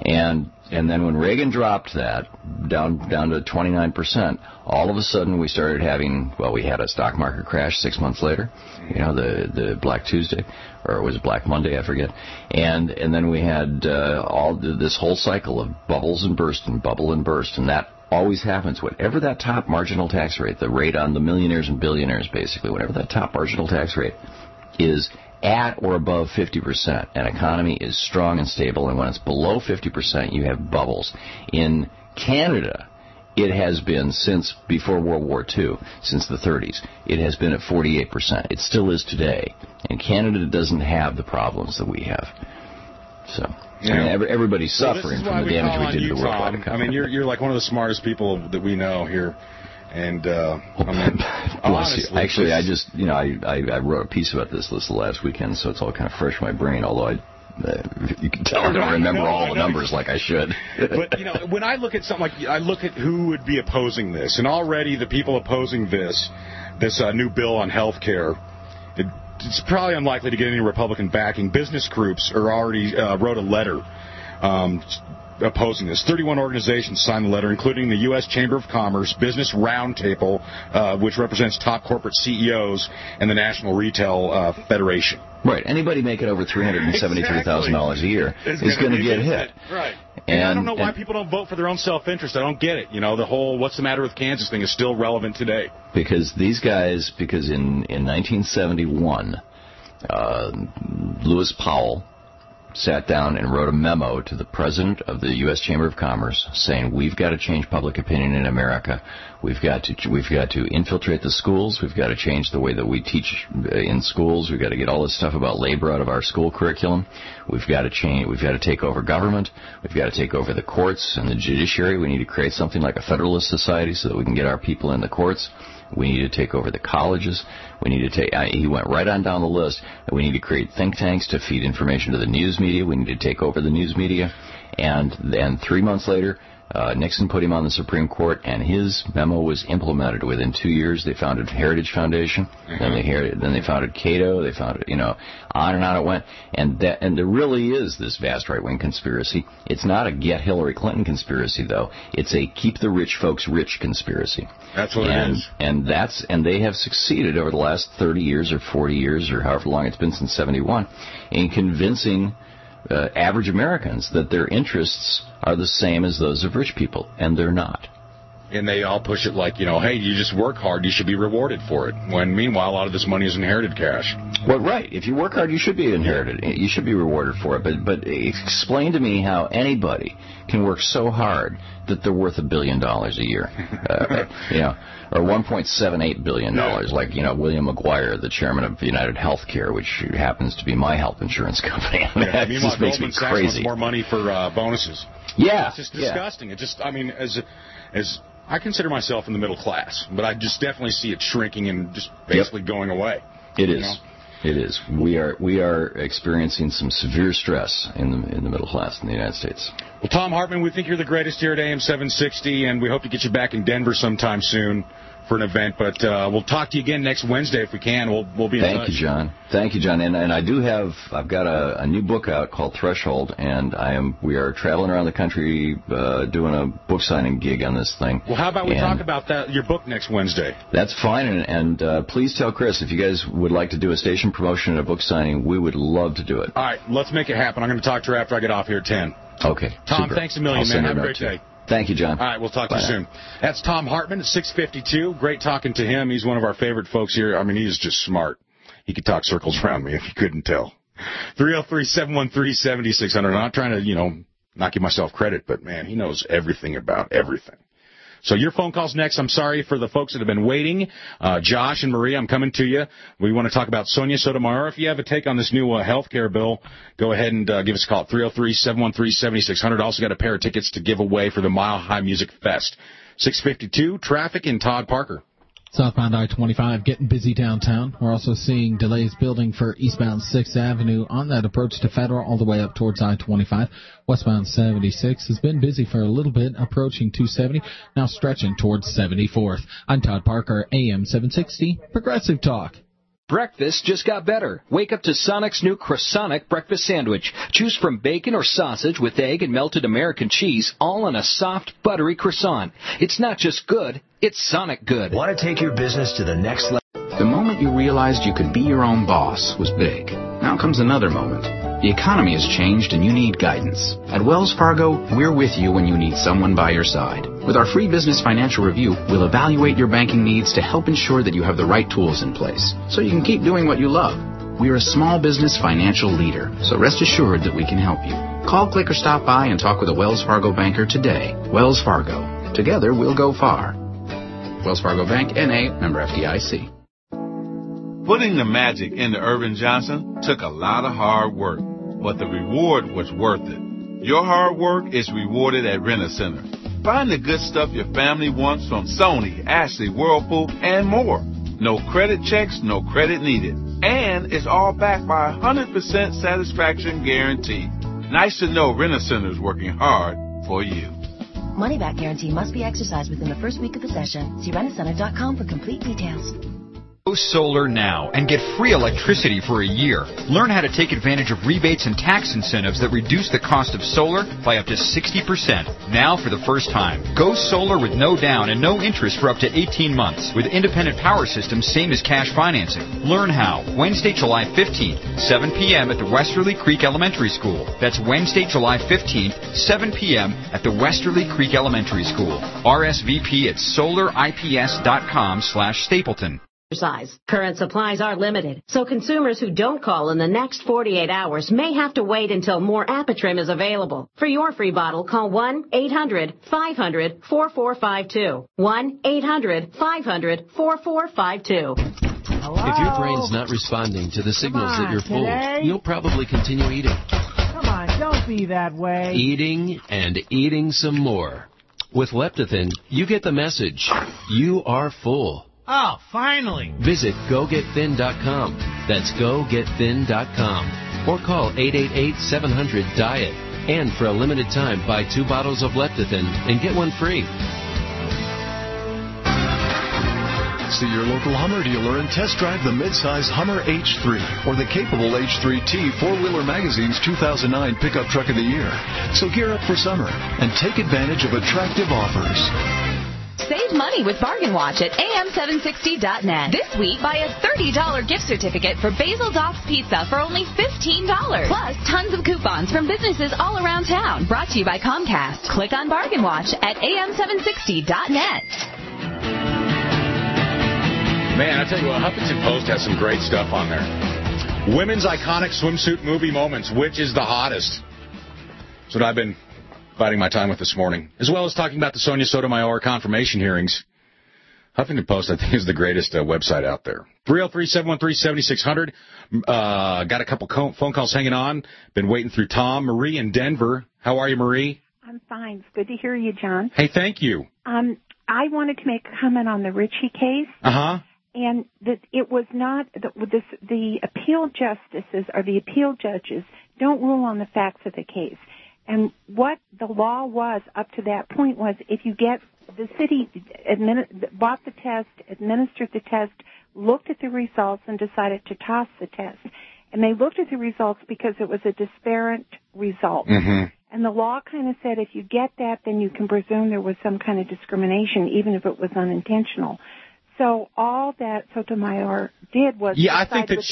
And then when Reagan dropped that down to 29%, all of a sudden we started having, we had a stock market crash 6 months later, the Black Tuesday, or it was Black Monday, I forget. And then we had this whole cycle of bubbles and burst and bubble and burst, and that always happens. Whatever that top marginal tax rate, the rate on the millionaires and billionaires, basically, whatever that top marginal tax rate is, at or above 50%, an economy is strong and stable, and when it's below 50%, you have bubbles. In Canada, it has been since before World War II, since the 30s. It has been at 48%. It still is today, and Canada doesn't have the problems that we have. So everybody's suffering from the damage we did to the worldwide economy. You're like one of the smartest people that we know here. And honestly, actually, I just I wrote a piece about this last weekend, so it's all kind of fresh in my brain. Although you can tell I don't remember all the numbers like I should. But when I look at something I look at who would be opposing this, and already the people opposing this new bill on health care, it's probably unlikely to get any Republican backing. Business groups are already wrote a letter. opposing this. 31 organizations signed the letter, including the U.S. Chamber of Commerce, Business Roundtable, which represents top corporate CEOs, and the National Retail Federation. Right. Anybody making over $373,000 a year is going to get hit. Right. And I don't know why people don't vote for their own self-interest. I don't get it. The whole what's the matter with Kansas thing is still relevant today. Because these guys, in 1971, Lewis Powell sat down and wrote a memo to the president of the U.S. Chamber of Commerce saying we've got to change public opinion in America. We've got to infiltrate the schools. We've got to change the way that we teach in schools. We've got to get all this stuff about labor out of our school curriculum. We've got to change. We've got to take over government. We've got to take over the courts and the judiciary. We need to create something like a Federalist Society so that we can get our people in the courts. We need to take over the colleges. We need to take. He went right on down the list. We need to create think tanks to feed information to the news media. We need to take over the news media. And then 3 months later, Nixon put him on the Supreme Court, and his memo was implemented. Within 2 years, they founded Heritage Foundation. Then they founded Cato. They founded, on and on it went. And there really is this vast right-wing conspiracy. It's not a get Hillary Clinton conspiracy, though. It's a keep the rich folks rich conspiracy. That's what it is. And they have succeeded over the last 30 years or 40 years or however long it's been since 71 in convincing average Americans that their interests are the same as those of rich people, and they're not. And they all push it like, hey, you just work hard, you should be rewarded for it. When, meanwhile, a lot of this money is inherited cash. Well, right. If you work hard, you should be inherited. You should be rewarded for it. But explain to me how anybody can work so hard that they're worth $1 billion a year. Or $1.78 billion, like, William McGuire, the chairman of United Healthcare, which happens to be my health insurance company. That just makes me crazy. Wants more money for bonuses. Yeah. It's just disgusting. It just, as I consider myself in the middle class, but I just definitely see it shrinking and just basically going away. It is. It is. We are experiencing some severe stress in the middle class in the United States. Well, Tom Hartman, we think you're the greatest here at AM 760, and we hope to get you back in Denver sometime soon for an event. But we'll talk to you again next Wednesday if we can. We'll be in touch. Thank you, John. And I've got a new book out called Threshold, and we are traveling around the country doing a book signing gig on this thing. Well, how about we talk about your book next Wednesday? That's fine. And please tell Chris if you guys would like to do a station promotion and a book signing, we would love to do it. All right, let's make it happen. I'm going to talk to her after I get off here at 10. Okay. Tom, super. Thanks a million, man. Have a great day. Thank you, John. All right, we'll talk to you soon. That's Tom Hartman at 652. Great talking to him. He's one of our favorite folks here. He's just smart. He could talk circles around me if you couldn't tell. 303-713-7600. I'm not trying to, not give myself credit, but, man, he knows everything about everything. So your phone call's next. I'm sorry for the folks that have been waiting. Josh and Maria, I'm coming to you. We want to talk about Sonia Sotomayor. If you have a take on this new health care bill, go ahead and give us a call at 303-713-7600. Also got a pair of tickets to give away for the Mile High Music Fest. 652, traffic in Todd Parker. Southbound I-25 getting busy downtown. We're also seeing delays building for eastbound 6th Avenue on that approach to Federal all the way up towards I-25. Westbound 76 has been busy for a little bit, approaching 270, now stretching towards 74th. I'm Todd Parker, AM 760, Progressive Talk. Breakfast just got better. Wake up to Sonic's new Croissonic breakfast sandwich. Choose from bacon or sausage with egg and melted American cheese, all on a soft, buttery croissant. It's not just good, it's Sonic good. Want to take your business to the next level? The moment you realized you could be your own boss was big. Now comes another moment. The economy has changed and you need guidance. At Wells Fargo, we're with you when you need someone by your side. With our free business financial review, we'll evaluate your banking needs to help ensure that you have the right tools in place so you can keep doing what you love. We're a small business financial leader, so rest assured that we can help you. Call, click, or stop by and talk with a Wells Fargo banker today. Wells Fargo. Together, we'll go far. Wells Fargo Bank, N.A., member FDIC. Putting the magic into Irvin Johnson took a lot of hard work, but the reward was worth it. Your hard work is rewarded at Rent-A-Center. Find the good stuff your family wants from Sony, Ashley, Whirlpool, and more. No credit checks, no credit needed. And it's all backed by a 100% satisfaction guarantee. Nice to know Rent-A-Center is working hard for you. Money-back guarantee must be exercised within the first week of the session. See rentacenter.com for complete details. Go solar now and get free electricity for a year. Learn how to take advantage of rebates and tax incentives that reduce the cost of solar by up to 60%. Now for the first time. Go solar with no down and no interest for up to 18 months with independent power systems same as cash financing. Learn how. Wednesday, July 15th, 7 p.m. at the Westerly Creek Elementary School. That's Wednesday, July 15th, 7 p.m. at the Westerly Creek Elementary School. RSVP at solarips.com/Stapleton. Current supplies are limited, so consumers who don't call in the next 48 hours may have to wait until more Apotrim is available. For your free bottle, call 1-800-500-4452. 1-800-500-4452. If your brain's not responding to the signals that you're full, you'll probably continue eating. Come on, don't be that way. Eating and eating some more. With Leptathin, you get the message. You are full. Oh, finally. Visit GoGetThin.com. That's GoGetThin.com. Or call 888-700-DIET. And for a limited time, buy 2 bottles of Leptathin and get one free. See your local Hummer dealer and test drive the midsize Hummer H3 or the capable H3T 4-Wheeler Magazine's 2009 Pickup Truck of the Year. So gear up for summer and take advantage of attractive offers. Save money with Bargain Watch at am760.net. This week, buy a $30 gift certificate for Basil Docks Pizza for only $15. Plus, tons of coupons from businesses all around town. Brought to you by Comcast. Click on Bargain Watch at am760.net. Man, I tell you what, Huffington Post has some great stuff on there. Women's iconic swimsuit movie moments. Which is the hottest? That's what I've been biding my time with this morning, as well as talking about the Sonia Sotomayor confirmation hearings. Huffington Post, I think, is the greatest website out there. 303-713-7600. Got a couple phone calls hanging on. Been waiting through Tom. Marie in Denver. How are you, Marie? I'm fine. It's good to hear you, John. Hey, thank you. I wanted to make a comment on the Ritchie case. Uh-huh. And that it was not, the appeal justices or the appeal judges don't rule on the facts of the case. And what the law was up to that point was if you get the city bought the test, administered the test, looked at the results, and decided to toss the test. And they looked at the results because it was a disparate result. Mm-hmm. And the law kind of said if you get that, then you can presume there was some kind of discrimination, even if it was unintentional. So all that Sotomayor did was I think that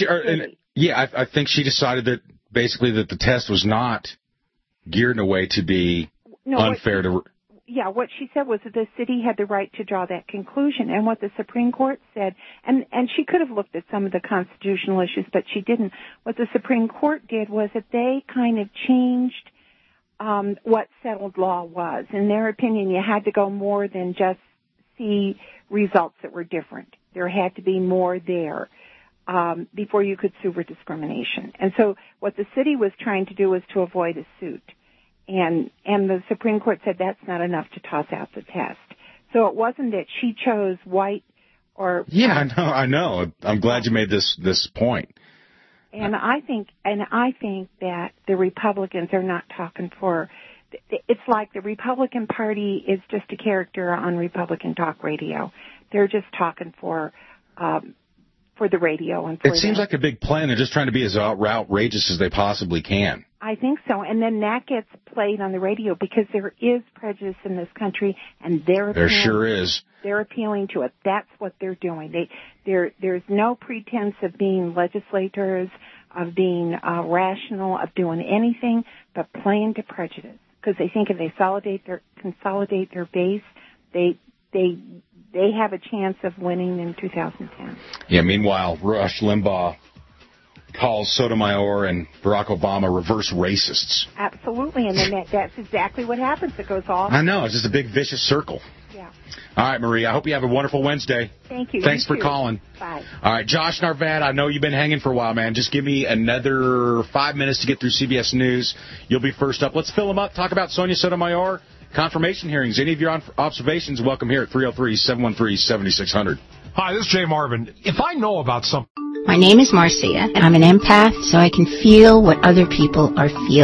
I think she decided that basically that the test was not geared in a way to be unfair to. Yeah, what she said was that the city had the right to draw that conclusion, and what the Supreme Court said, and she could have looked at some of the constitutional issues, but she didn't. What the Supreme Court did was that they kind of changed what settled law was. In their opinion, you had to go more than just see results that were different. There had to be more there before you could sue for discrimination. And so what the city was trying to do was to avoid a suit. And the Supreme Court said that's not enough to toss out the test. So it wasn't that she chose white or... Yeah, I know. I'm glad you made this point. And I think that the Republicans are not talking for... It's like the Republican Party is just a character on Republican talk radio. They're just talking for the radio. And it seems like a big plan. They're just trying to be as outrageous as they possibly can. I think so. And then that gets played on the radio because there is prejudice in this country, and there sure is. They're appealing to it. That's what they're doing. There's no pretense of being legislators, of being rational, of doing anything but playing to prejudice. Because they think if they consolidate their base, they have a chance of winning in 2010. Yeah. Meanwhile, Rush Limbaugh calls Sotomayor and Barack Obama reverse racists. Absolutely, and then that's exactly what happens. It goes off. I know. It's just a big vicious circle. Yeah. All right, Marie. I hope you have a wonderful Wednesday. Thank you. Thanks for calling. Bye. All right, Josh Narvad, I know you've been hanging for a while, man. Just give me another 5 minutes to get through CBS News. You'll be first up. Let's fill them up. Talk about Sonia Sotomayor confirmation hearings. Any of your observations, welcome here at 303-713-7600. Hi, this is Jay Marvin. If I know about something... My name is Marcia, and I'm an empath, so I can feel what other people are feeling.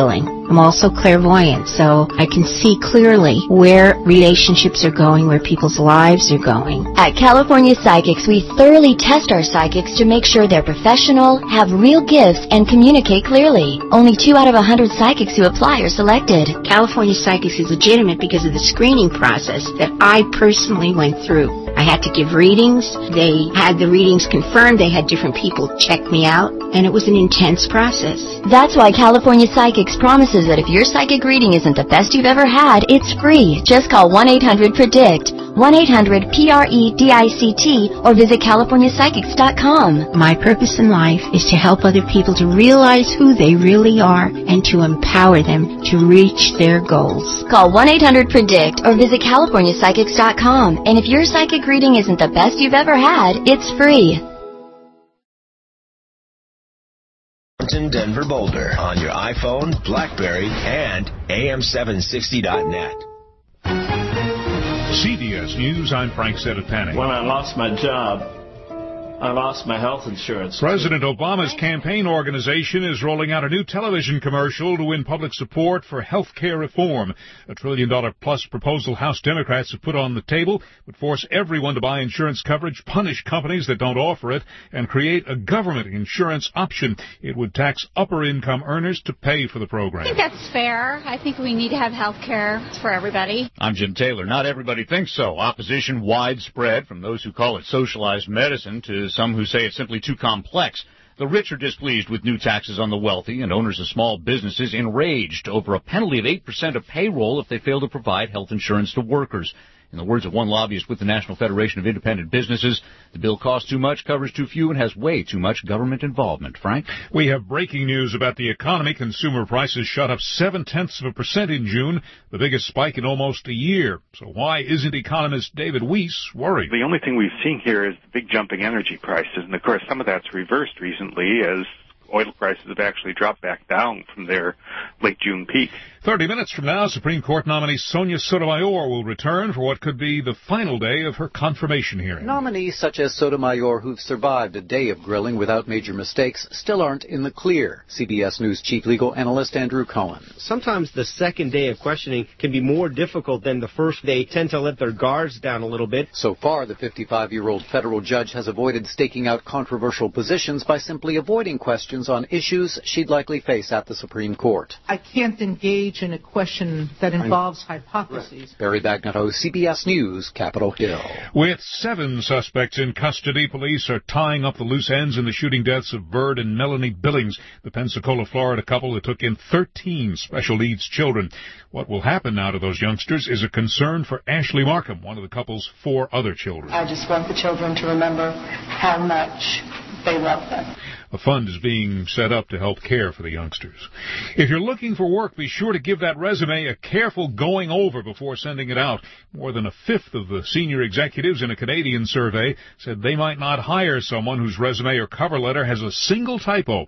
I'm also clairvoyant, so I can see clearly where relationships are going, where people's lives are going. At California Psychics, we thoroughly test our psychics to make sure they're professional, have real gifts, and communicate clearly. Only 2 out of 100 psychics who apply are selected. California Psychics is legitimate because of the screening process that I personally went through. I had to give readings. They had the readings confirmed. They had different people check me out, and it was an intense process. That's why California Psychics promises that if your psychic reading isn't the best you've ever had, it's free. Just call 1-800-PREDICT, 1-800-PREDICT, or visit CaliforniaPsychics.com. My purpose in life is to help other people to realize who they really are and to empower them to reach their goals. Call 1-800-PREDICT or visit CaliforniaPsychics.com. And if your psychic reading isn't the best you've ever had, it's free. Denver, Boulder on your iPhone, BlackBerry, and AM760.net. CBS News, I'm Frank Sedapanic. When I lost my job, I lost my health insurance. President Obama's campaign organization is rolling out a new television commercial to win public support for health care reform. A $1 trillion-plus proposal House Democrats have put on the table would force everyone to buy insurance coverage, punish companies that don't offer it, and create a government insurance option. It would tax upper-income earners to pay for the program. I think that's fair. I think we need to have health care for everybody. I'm Jim Taylor. Not everybody thinks so. Opposition widespread, from those who call it socialized medicine to some who say it's simply too complex. The rich are displeased with new taxes on the wealthy, and owners of small businesses enraged over a penalty of 8% of payroll if they fail to provide health insurance to workers. In the words of one lobbyist with the National Federation of Independent Businesses, the bill costs too much, covers too few, and has way too much government involvement. Frank? We have breaking news about the economy. Consumer prices shot up 0.7% in June, the biggest spike in almost a year. So why isn't economist David Weiss worried? The only thing we've seen here is the big jump in energy prices, and of course some of that's reversed recently as oil prices have actually dropped back down from their late June peak. 30 minutes from now, Supreme Court nominee Sonia Sotomayor will return for what could be the final day of her confirmation hearing. Nominees such as Sotomayor, who've survived a day of grilling without major mistakes, still aren't in the clear. CBS News chief legal analyst Andrew Cohen. Sometimes the second day of questioning can be more difficult than the first. They tend to let their guards down a little bit. So far, the 55-year-old federal judge has avoided staking out controversial positions by simply avoiding questions on issues she'd likely face at the Supreme Court. I can't engage in a question that involves hypotheses. Barry Bagnetto, CBS News, Capitol Hill. With 7 suspects in custody, police are tying up the loose ends in the shooting deaths of Bird and Melanie Billings, the Pensacola, Florida couple that took in 13 special needs children. What will happen now to those youngsters is a concern for Ashley Markham, one of the couple's 4 other children. I just want the children to remember how much they love them. A fund is being set up to help care for the youngsters. If you're looking for work, be sure to give that resume a careful going over before sending it out. More than a fifth of the senior executives in a Canadian survey said they might not hire someone whose resume or cover letter has a single typo.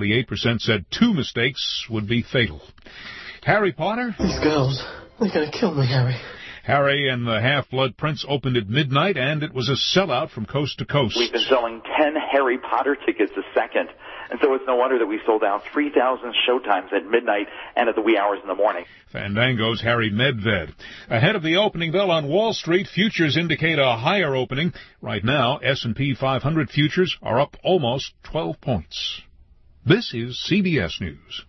28% said 2 mistakes would be fatal. Harry Potter? These girls, they're going to kill me, Harry. Harry and the Half-Blood Prince opened at midnight, and it was a sellout from coast to coast. We've been selling 10 Harry Potter tickets a second, and so it's no wonder that we sold out 3,000 showtimes at midnight and at the wee hours in the morning. Fandango's Harry Medved. Ahead of the opening bell on Wall Street, futures indicate a higher opening. Right now, S&P 500 futures are up almost 12 points. This is CBS News.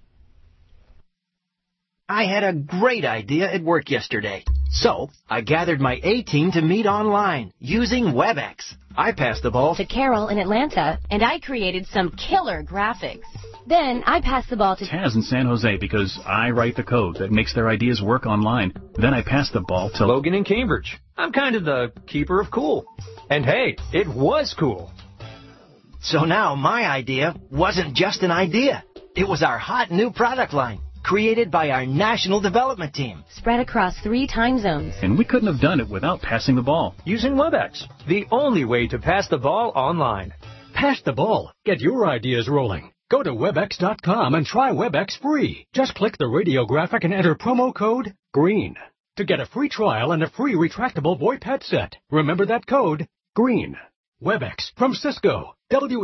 I had a great idea at work yesterday. So, I gathered my A-team to meet online, using WebEx. I passed the ball to Carol in Atlanta, and I created some killer graphics. Then, I passed the ball to Taz in San Jose because I write the code that makes their ideas work online. Then I pass the ball to Logan in Cambridge. I'm kind of the keeper of cool. And hey, it was cool. So now my idea wasn't just an idea. It was our hot new product line, created by our national development team. Spread across 3 time zones. And we couldn't have done it without passing the ball. Using WebEx, the only way to pass the ball online. Pass the ball. Get your ideas rolling. Go to WebEx.com and try WebEx free. Just click the radio graphic and enter promo code GREEN to get a free trial and a free retractable VoIP headset. Remember that code, GREEN. WebEx from Cisco.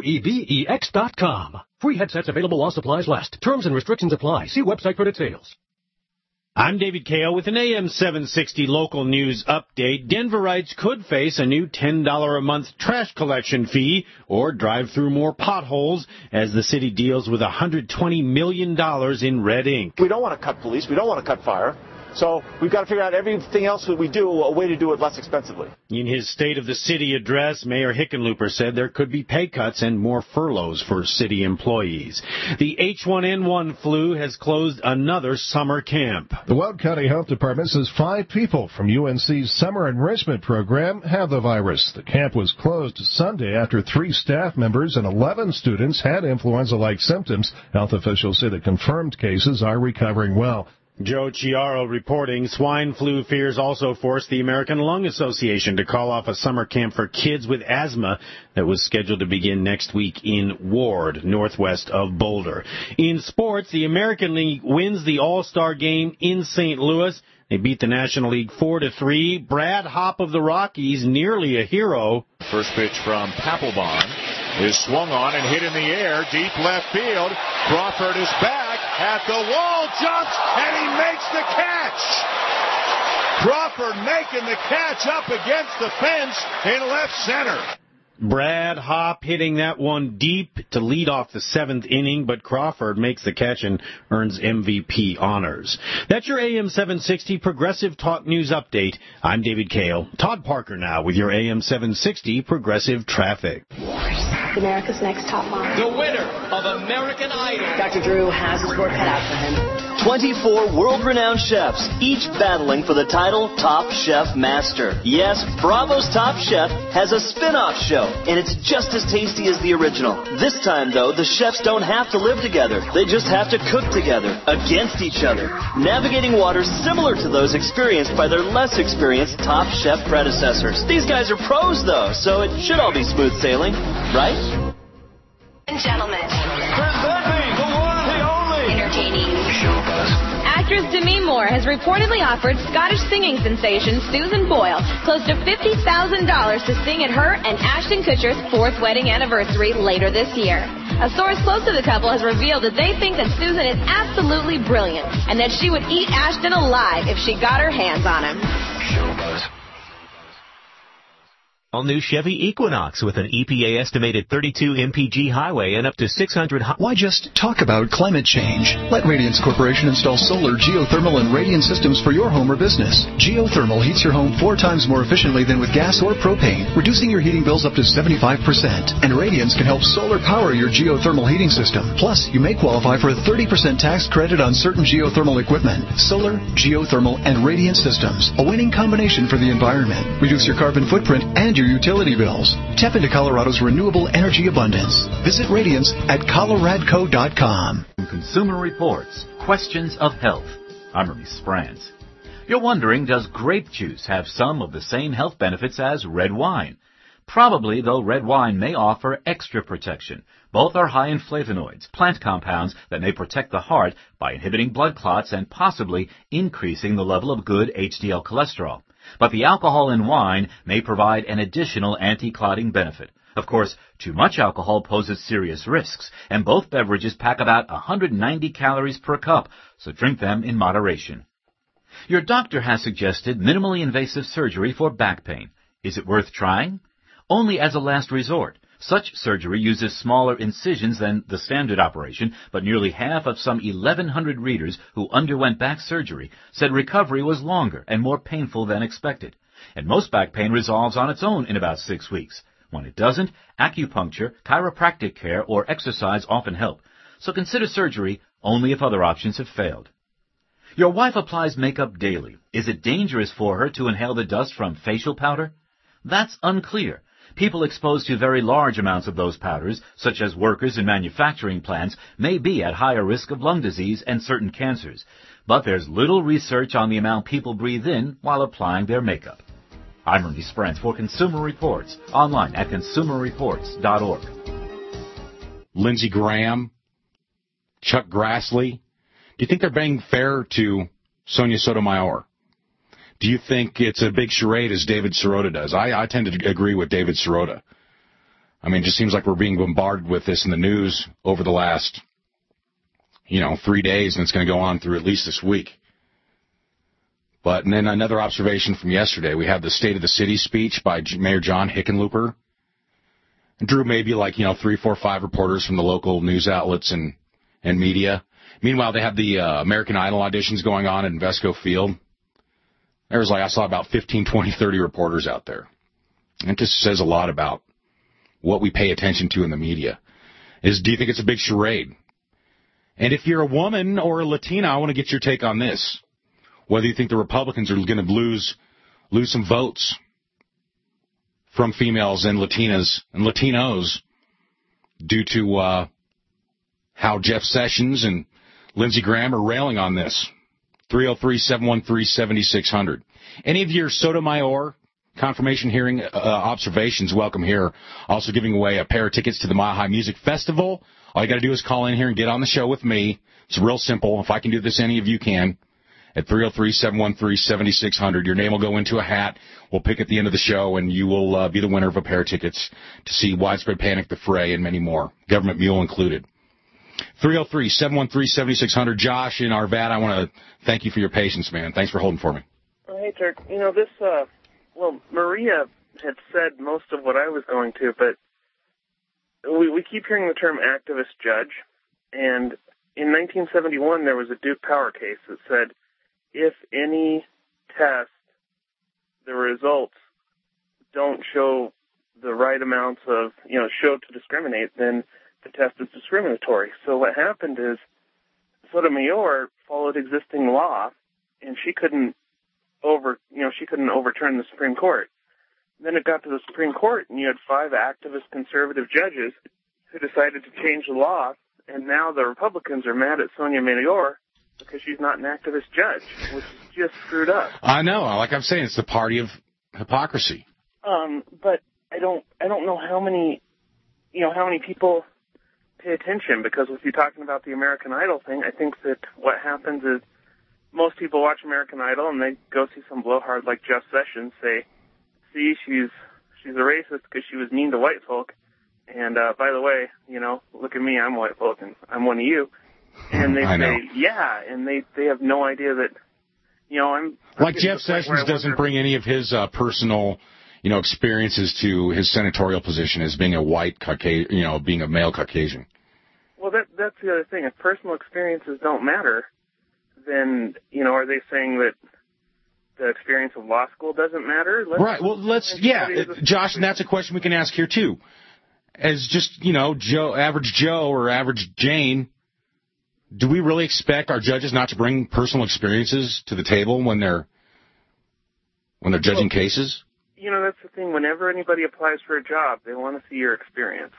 WEBEX.com. Free headsets available while supplies last. Terms and restrictions apply. See website for details. I'm David Kale with an AM 760 local news update. Denverites could face a new $10 a month trash collection fee or drive through more potholes as the city deals with $120 million in red ink. We don't want to cut police. We don't want to cut fire. So we've got to figure out everything else that we do, a way to do it less expensively. In his State of the City address, Mayor Hickenlooper said there could be pay cuts and more furloughs for city employees. The H1N1 flu has closed another summer camp. The Weld County Health Department says 5 people from UNC's summer enrichment program have the virus. The camp was closed Sunday after 3 staff members and 11 students had influenza-like symptoms. Health officials say the confirmed cases are recovering well. Joe Chiaro reporting swine flu fears also forced the American Lung Association to call off a summer camp for kids with asthma that was scheduled to begin next week in Ward, northwest of Boulder. In sports, the American League wins the All-Star game in St. Louis. They beat the National League 4-3. Brad Hopp of the Rockies, nearly a hero. First pitch from Papelbon is swung on and hit in the air, deep left field. Crawford is back at the wall, jumps, and he makes the catch. Crawford making the catch up against the fence in left center. Brad Hopp hitting that one deep to lead off the 7th inning, but Crawford makes the catch and earns MVP honors. That's your AM 760 Progressive Talk News Update. I'm David Kale. Todd Parker now with your AM 760 Progressive Traffic. America's Next Top Model. The winner of American Idol. Dr. Drew has his work cut out for him. 24 world-renowned chefs, each battling for the title Top Chef Master. Yes, Bravo's Top Chef has a spin-off show, and it's just as tasty as the original. This time, though, the chefs don't have to live together. They just have to cook together, against each other, navigating waters similar to those experienced by their less experienced Top Chef predecessors. These guys are pros, though, so it should all be smooth sailing, right? And gentlemen, Presenting the one, the only, entertaining, actress Demi Moore has reportedly offered Scottish singing sensation Susan Boyle close to $50,000 to sing at her and Ashton Kutcher's 4th wedding anniversary later this year. A source close to the couple has revealed that they think that Susan is absolutely brilliant and that she would eat Ashton alive if she got her hands on him. All new Chevy Equinox with an EPA estimated 32 mpg highway and up to 600. Why just talk about climate change? Let Radiance Corporation install solar, geothermal, and radiant systems for your home or business. Geothermal heats your home 4 times more efficiently than with gas or propane, reducing your heating bills up to 75%. And Radiance can help solar power your geothermal heating system. Plus, you may qualify for a 30% tax credit on certain geothermal equipment. Solar, geothermal, and radiant systems. A winning combination for the environment. Reduce your carbon footprint and your utility bills. Tap into Colorado's renewable energy abundance. Visit Radiance at coloradco.com. Consumer Reports, Questions of Health. I'm Ernie Sprance. You're wondering, does grape juice have some of the same health benefits as red wine? Probably, though red wine may offer extra protection. Both are high in flavonoids, plant compounds that may protect the heart by inhibiting blood clots and possibly increasing the level of good HDL cholesterol. But the alcohol in wine may provide an additional anti-clotting benefit. Of course, too much alcohol poses serious risks, and both beverages pack about 190 calories per cup, so drink them in moderation. Your doctor has suggested minimally invasive surgery for back pain. Is it worth trying? Only as a last resort. Such surgery uses smaller incisions than the standard operation, but nearly half of some 1,100 readers who underwent back surgery said recovery was longer and more painful than expected. And most back pain resolves on its own in about 6 weeks. When it doesn't, acupuncture, chiropractic care, or exercise often help. So consider surgery only if other options have failed. Your wife applies makeup daily. Is it dangerous for her to inhale the dust from facial powder? That's unclear. People exposed to very large amounts of those powders, such as workers in manufacturing plants, may be at higher risk of lung disease and certain cancers. But there's little research on the amount people breathe in while applying their makeup. I'm Ernie Sprance for Consumer Reports, online at consumerreports.org. Lindsey Graham, Chuck Grassley. Do you think they're being fair to Sonia Sotomayor? Do you think it's a big charade, as David Sirota does? I tend to agree with David Sirota. I mean, it just seems like we're being bombarded with this in the news over the last, 3 days, and it's going to go on through at least this week. And then another observation from yesterday, we had the State of the City speech by Mayor John Hickenlooper. And drew maybe 3, 4, 5 reporters from the local news outlets and media. Meanwhile, they have the American Idol auditions going on at Invesco Field. There was I saw about 15, 20, 30 reporters out there. And it just says a lot about what we pay attention to in the media. Do you think it's a big charade? And if you're a woman or a Latina, I want to get your take on this. Whether you think the Republicans are going to lose some votes from females and Latinas and Latinos due to how Jeff Sessions and Lindsey Graham are railing on this. 303-713-7600. Any of your Sotomayor confirmation hearing observations, welcome here. Also giving away a pair of tickets to the Mile High Music Festival. All you got to do is call in here and get on the show with me. It's real simple. If I can do this, any of you can. At 303-713-7600. Your name will go into a hat. We'll pick at the end of the show, and you will be the winner of a pair of tickets to see Widespread Panic, The Fray, and many more. Government Mule included. 303-713-7600. Josh in Arvada, I want to thank you for your patience, man. Thanks for holding for me. Hey, Turk. Maria had said most of what I was going to, but we keep hearing the term activist judge, and in 1971 there was a Duke Power case that said if any test, the results don't show the right amounts of, show to discriminate, then the test is discriminatory. So what happened is Sotomayor followed existing law, and she couldn't overturn the Supreme Court. Then it got to the Supreme Court, and you had 5 activist conservative judges who decided to change the law, and now the Republicans are mad at Sotomayor because she's not an activist judge, which is just screwed up. I know. Like I'm saying, it's the party of hypocrisy. But I don't know how many people pay attention, because if you're talking about the American Idol thing, I think that what happens is most people watch American Idol and they go see some blowhard like Jeff Sessions say, see, she's a racist because she was mean to white folk. And, by the way, look at me, I'm white folk and I'm one of you. And they say, yeah, and they have no idea that, I'm like Jeff Sessions doesn't bring any of his personal, experiences to his senatorial position as being a white Caucasian, being a male Caucasian. Well, that's the other thing. If personal experiences don't matter, then, are they saying that the experience of law school doesn't matter? Right. Well, Josh, and that's a question we can ask here, too. As just, average Joe or average Jane, do we really expect our judges not to bring personal experiences to the table when they're judging cases? That's the thing. Whenever anybody applies for a job, they want to see your experience.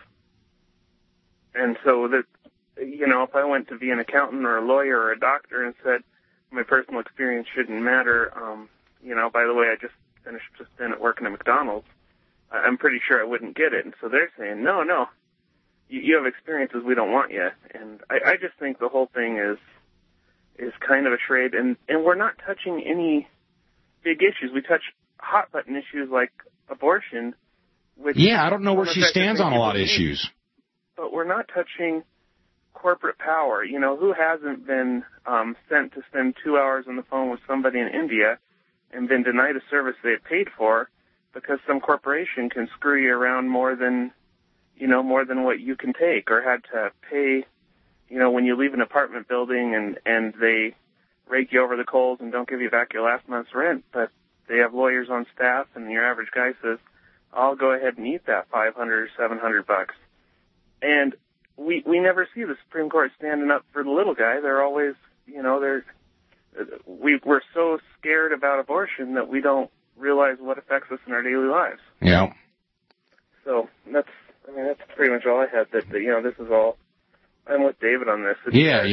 And so that, if I went to be an accountant or a lawyer or a doctor and said my personal experience shouldn't matter, by the way, I just finished just in at working at McDonald's, I'm pretty sure I wouldn't get it. And so they're saying, no, you have experiences, we don't want you. And I just think the whole thing is kind of a charade. And we're not touching any big issues. We touch hot button issues like abortion. Which I don't know where she stands on a lot of issues. But we're not touching corporate power. Who hasn't been sent to spend 2 hours on the phone with somebody in India and been denied a service they had paid for because some corporation can screw you around more than what you can take, or had to pay, when you leave an apartment building and they rake you over the coals and don't give you back your last month's rent, but they have lawyers on staff and your average guy says, I'll go ahead and eat that $500 or $700. And we never see the Supreme Court standing up for the little guy. They're always, we're so scared about abortion that we don't realize what affects us in our daily lives. Yeah. So that's pretty much all I had. That this is all. I'm with David on this.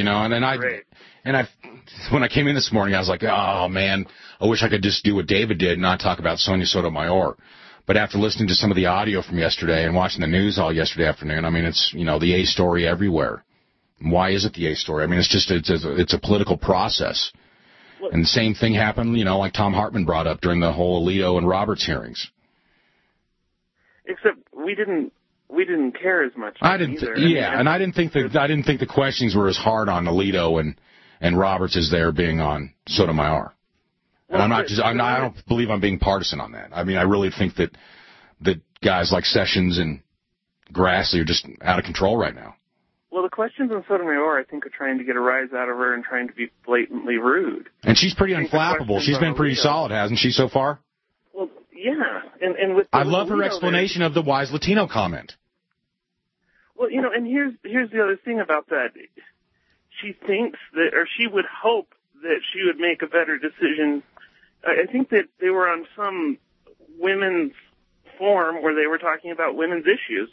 When I came in this morning, I was like, oh man, I wish I could just do what David did and not talk about Sonia Sotomayor. But after listening to some of the audio from yesterday and watching the news all yesterday afternoon, it's the A story everywhere. Why is it the A story? It's a political process. And the same thing happened, like Tom Hartman brought up during the whole Alito and Roberts hearings. Except we didn't we didn't care as much. I didn't. Either. And I didn't think the questionings were as hard on Alito and Roberts as they're being on Sotomayor. And I don't believe I'm being partisan on that. I mean, I really think that guys like Sessions and Grassley are just out of control right now. Well, the questions on Sotomayor, I think, are trying to get a rise out of her and trying to be blatantly rude. And she's pretty unflappable. She's been pretty solid, hasn't she, so far? Well, yeah. And with I love her explanation of the wise Latino comment. Well, and here's the other thing about that. She thinks that, or she would hope that she would make a better decision. I think that they were on some women's forum where they were talking about women's issues.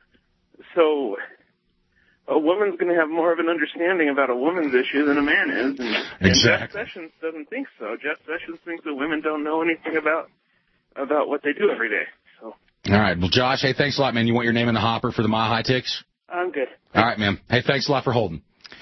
So a woman's going to have more of an understanding about a woman's issue than a man is. And Jeff Sessions doesn't think so. Jeff Sessions thinks that women don't know anything about what they do every day. So. All right. Well, Josh, hey, thanks a lot, man. You want your name in the hopper for the Mile High Ticks? I'm good. All right, man. Hey, thanks a lot for holding.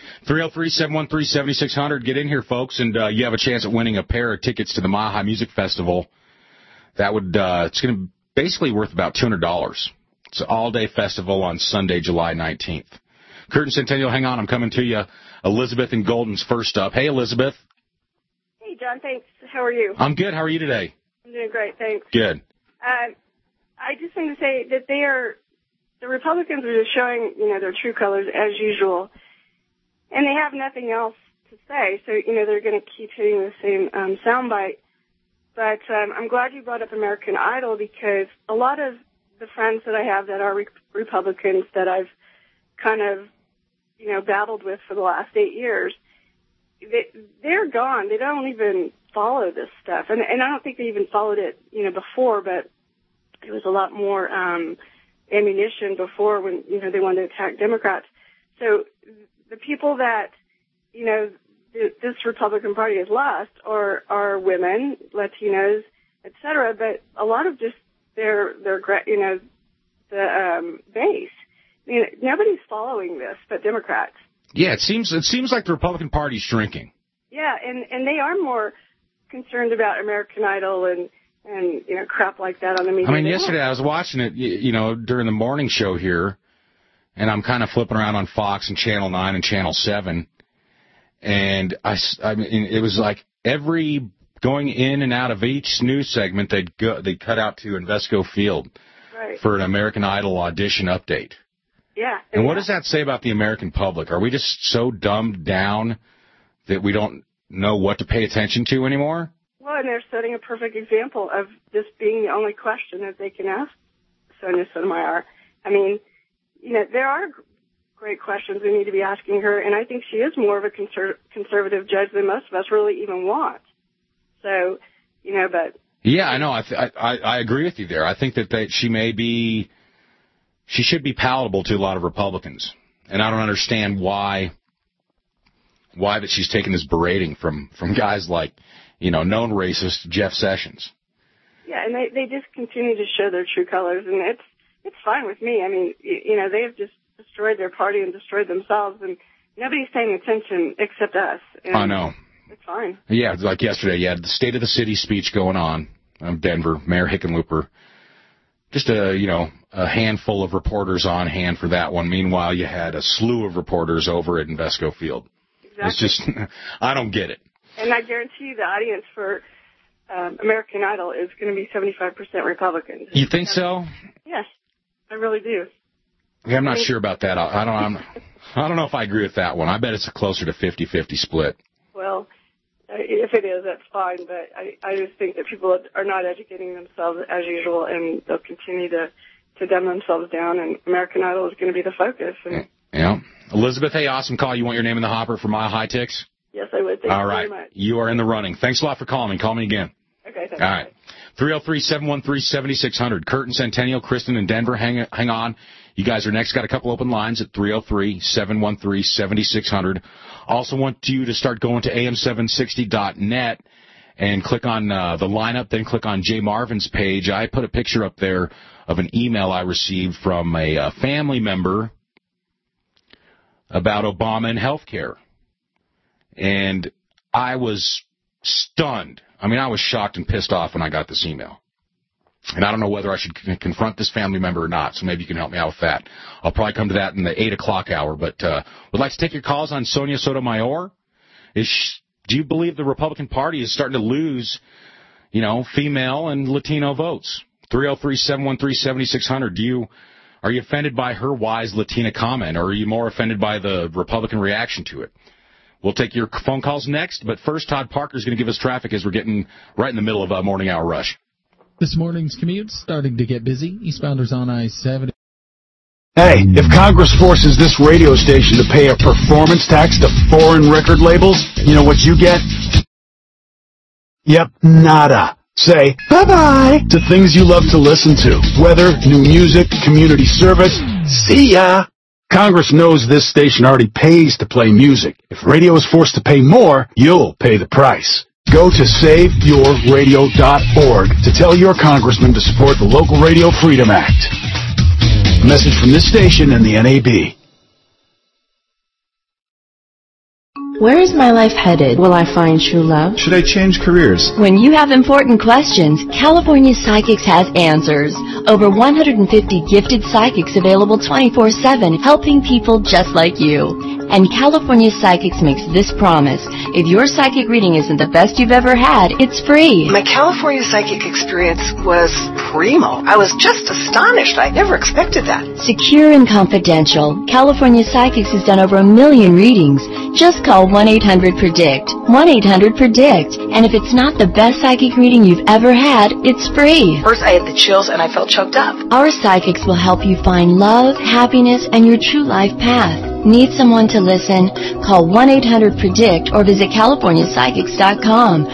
303-713-7600. Get in here, folks, and you have a chance at winning a pair of tickets to the Mile High Music Festival. That would it's going to basically worth about $200. It's an all-day festival on Sunday, July 19th. Kurt and Centennial, hang on. I'm coming to you. Elizabeth and Golden's first up. Hey, Elizabeth. Hey, John. Thanks. How are you? I'm good. How are you today? I'm doing great. Thanks. Good. I just want to say that the Republicans are just showing, their true colors as usual, and they have nothing else to say. So, they're going to keep hitting the same soundbite. But I'm glad you brought up American Idol, because a lot of the friends that I have that are Republicans that I've kind of, battled with for the last 8 years, they're gone. They don't even follow this stuff. And I don't think they even followed it, before, but it was a lot more ammunition before when, they wanted to attack Democrats. So the people that, this Republican Party has lost are women, Latinos, et cetera, but a lot of just their base. Nobody's following this but Democrats. Yeah, it seems like the Republican Party's shrinking. Yeah, and they are more concerned about American Idol and crap like that on the media. I mean, yesterday I was watching it, during the morning show here, and I'm kind of flipping around on Fox and Channel 9 and Channel 7, and I mean, it was like every going in and out of each news segment, they'd cut out to Invesco Field for an American Idol audition update. Yeah. And what does that say about the American public? Are we just so dumbed down that we don't know what to pay attention to anymore? Well, and they're setting a perfect example of this being the only question that they can ask Sonia Sotomayor. I mean, there are great questions we need to be asking her, and I think she is more of a conservative judge than most of us really even want. So, but... Yeah, I know. I agree with you there. I think that she should be palatable to a lot of Republicans, and I don't understand why that she's taking this berating from guys like, known racist Jeff Sessions. Yeah, and they just continue to show their true colors, and it's fine with me. I mean, they have just destroyed their party and destroyed themselves, and nobody's paying attention except us. And I know. It's fine. Yeah, like yesterday, you had the State of the City speech going on, Denver, Mayor Hickenlooper. Just a handful of reporters on hand for that one. Meanwhile, you had a slew of reporters over at Invesco Field. Exactly. It's just, I don't get it. And I guarantee you the audience for American Idol is going to be 75% Republicans. You think so? Yes, I really do. Yeah, I'm not sure about that. I don't know if I agree with that one. I bet it's closer to 50-50 split. Well, if it is, that's fine. But I just think that people are not educating themselves as usual, and they'll continue to dumb themselves down. And American Idol is going to be the focus. And yeah. Elizabeth, hey, awesome call. You want your name in the hopper for Mile High Ticks? Yes, I would. Thank you very much. You are in the running. Thanks a lot for calling me. Call me again. Okay, thanks. All right. 303-713-7600. Kurt and Centennial, Kristen in Denver, hang on. You guys are next. Got a couple open lines at 303-713-7600. Also want you to start going to am760.net and click on the lineup, then click on Jay Marvin's page. I put a picture up there of an email I received from a family member about Obama and health care. And I was stunned. I mean, I was shocked and pissed off when I got this email. And I don't know whether I should confront this family member or not, so maybe you can help me out with that. I'll probably come to that in the 8 o'clock hour, but would like to take your calls on Sonia Sotomayor. Do you believe the Republican Party is starting to lose, female and Latino votes? 303-713-7600. Are you offended by her wise Latina comment, or are you more offended by the Republican reaction to it? We'll take your phone calls next, but first Todd Parker's going to give us traffic as we're getting right in the middle of a morning hour rush. This morning's commute's starting to get busy. Eastbounders on I-70. Hey, if Congress forces this radio station to pay a performance tax to foreign record labels, you know what you get? Yep, nada. Say bye-bye to things you love to listen to. Weather, new music, community service. See ya! Congress knows this station already pays to play music. If radio is forced to pay more, you'll pay the price. Go to SaveYourRadio.org to tell your congressman to support the local Radio Freedom Act. A message from this station and the NAB. Where is my life headed? Will I find true love? Should I change careers? When you have important questions, California Psychics has answers. Over 150 gifted psychics available 24/7, helping people just like you. And California Psychics makes this promise. If your psychic reading isn't the best you've ever had, it's free. My California Psychic experience was primo. I was just astonished. I never expected that. Secure and confidential, California Psychics has done over 1 million readings. Just call 1-800-PREDICT. 1-800-PREDICT. And if it's not the best psychic reading you've ever had, it's free. First, I had the chills and I felt choked up. Our psychics will help you find love, happiness, and your true life path. Need someone to listen? Call 1-800-PREDICT or visit CaliforniaPsychics.com.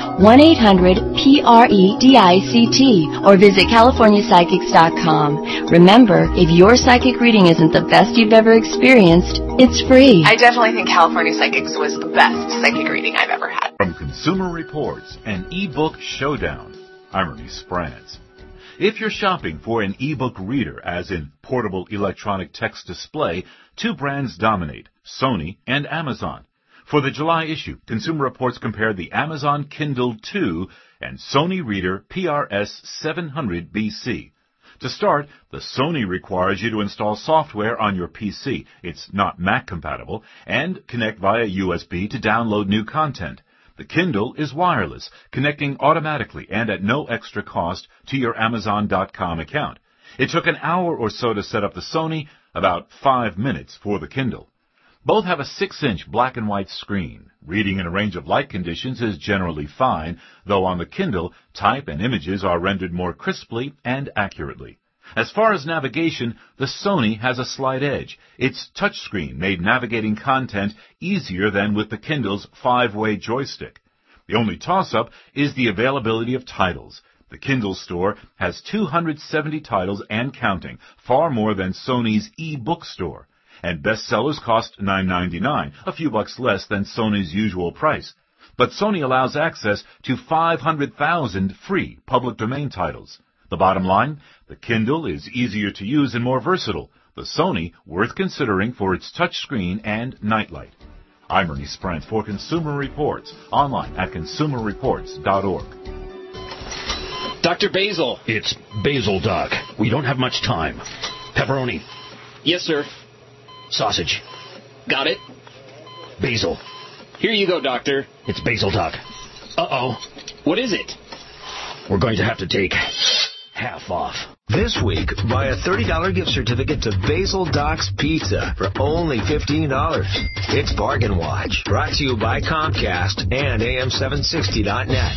1-800-PREDICT or visit CaliforniaPsychics.com. Remember, if your psychic reading isn't the best you've ever experienced, it's free. I definitely think California Psychics was the best psychic reading I've ever had. From Consumer Reports and eBook Showdown, I'm Ernie Sprantz. If you're shopping for an ebook reader, as in portable electronic text display, two brands dominate, Sony and Amazon. For the July issue, Consumer Reports compared the Amazon Kindle 2 and Sony Reader PRS 700 BC. To start, the Sony requires you to install software on your PC. It's not Mac compatible, and connect via USB to download new content. The Kindle is wireless, connecting automatically and at no extra cost to your Amazon.com account. It took an hour or so to set up the Sony, about 5 minutes for the Kindle. Both have a 6-inch black and white screen. Reading in a range of light conditions is generally fine, though on the Kindle, type and images are rendered more crisply and accurately. As far as navigation, the Sony has a slight edge. Its touchscreen made navigating content easier than with the Kindle's 5-way joystick. The only toss-up is the availability of titles. The Kindle store has 270 titles and counting, far more than Sony's e-book store. And bestsellers cost $9.99, a few bucks less than Sony's usual price. But Sony allows access to 500,000 free public domain titles. The bottom line, the Kindle is easier to use and more versatile. The Sony, worth considering for its touchscreen and nightlight. I'm Ernie Sprantz for Consumer Reports, online at consumerreports.org. Dr. Basil. It's Basil, Doc. We don't have much time. Pepperoni. Yes, sir. Sausage. Got it. Basil. Here you go, Doctor. It's Basil, Doc. Uh-oh. What is it? We're going to have to take half off. This week, buy a $30 gift certificate to Basil Doc's Pizza for only $15. It's Bargain Watch, brought to you by Comcast and AM760.net.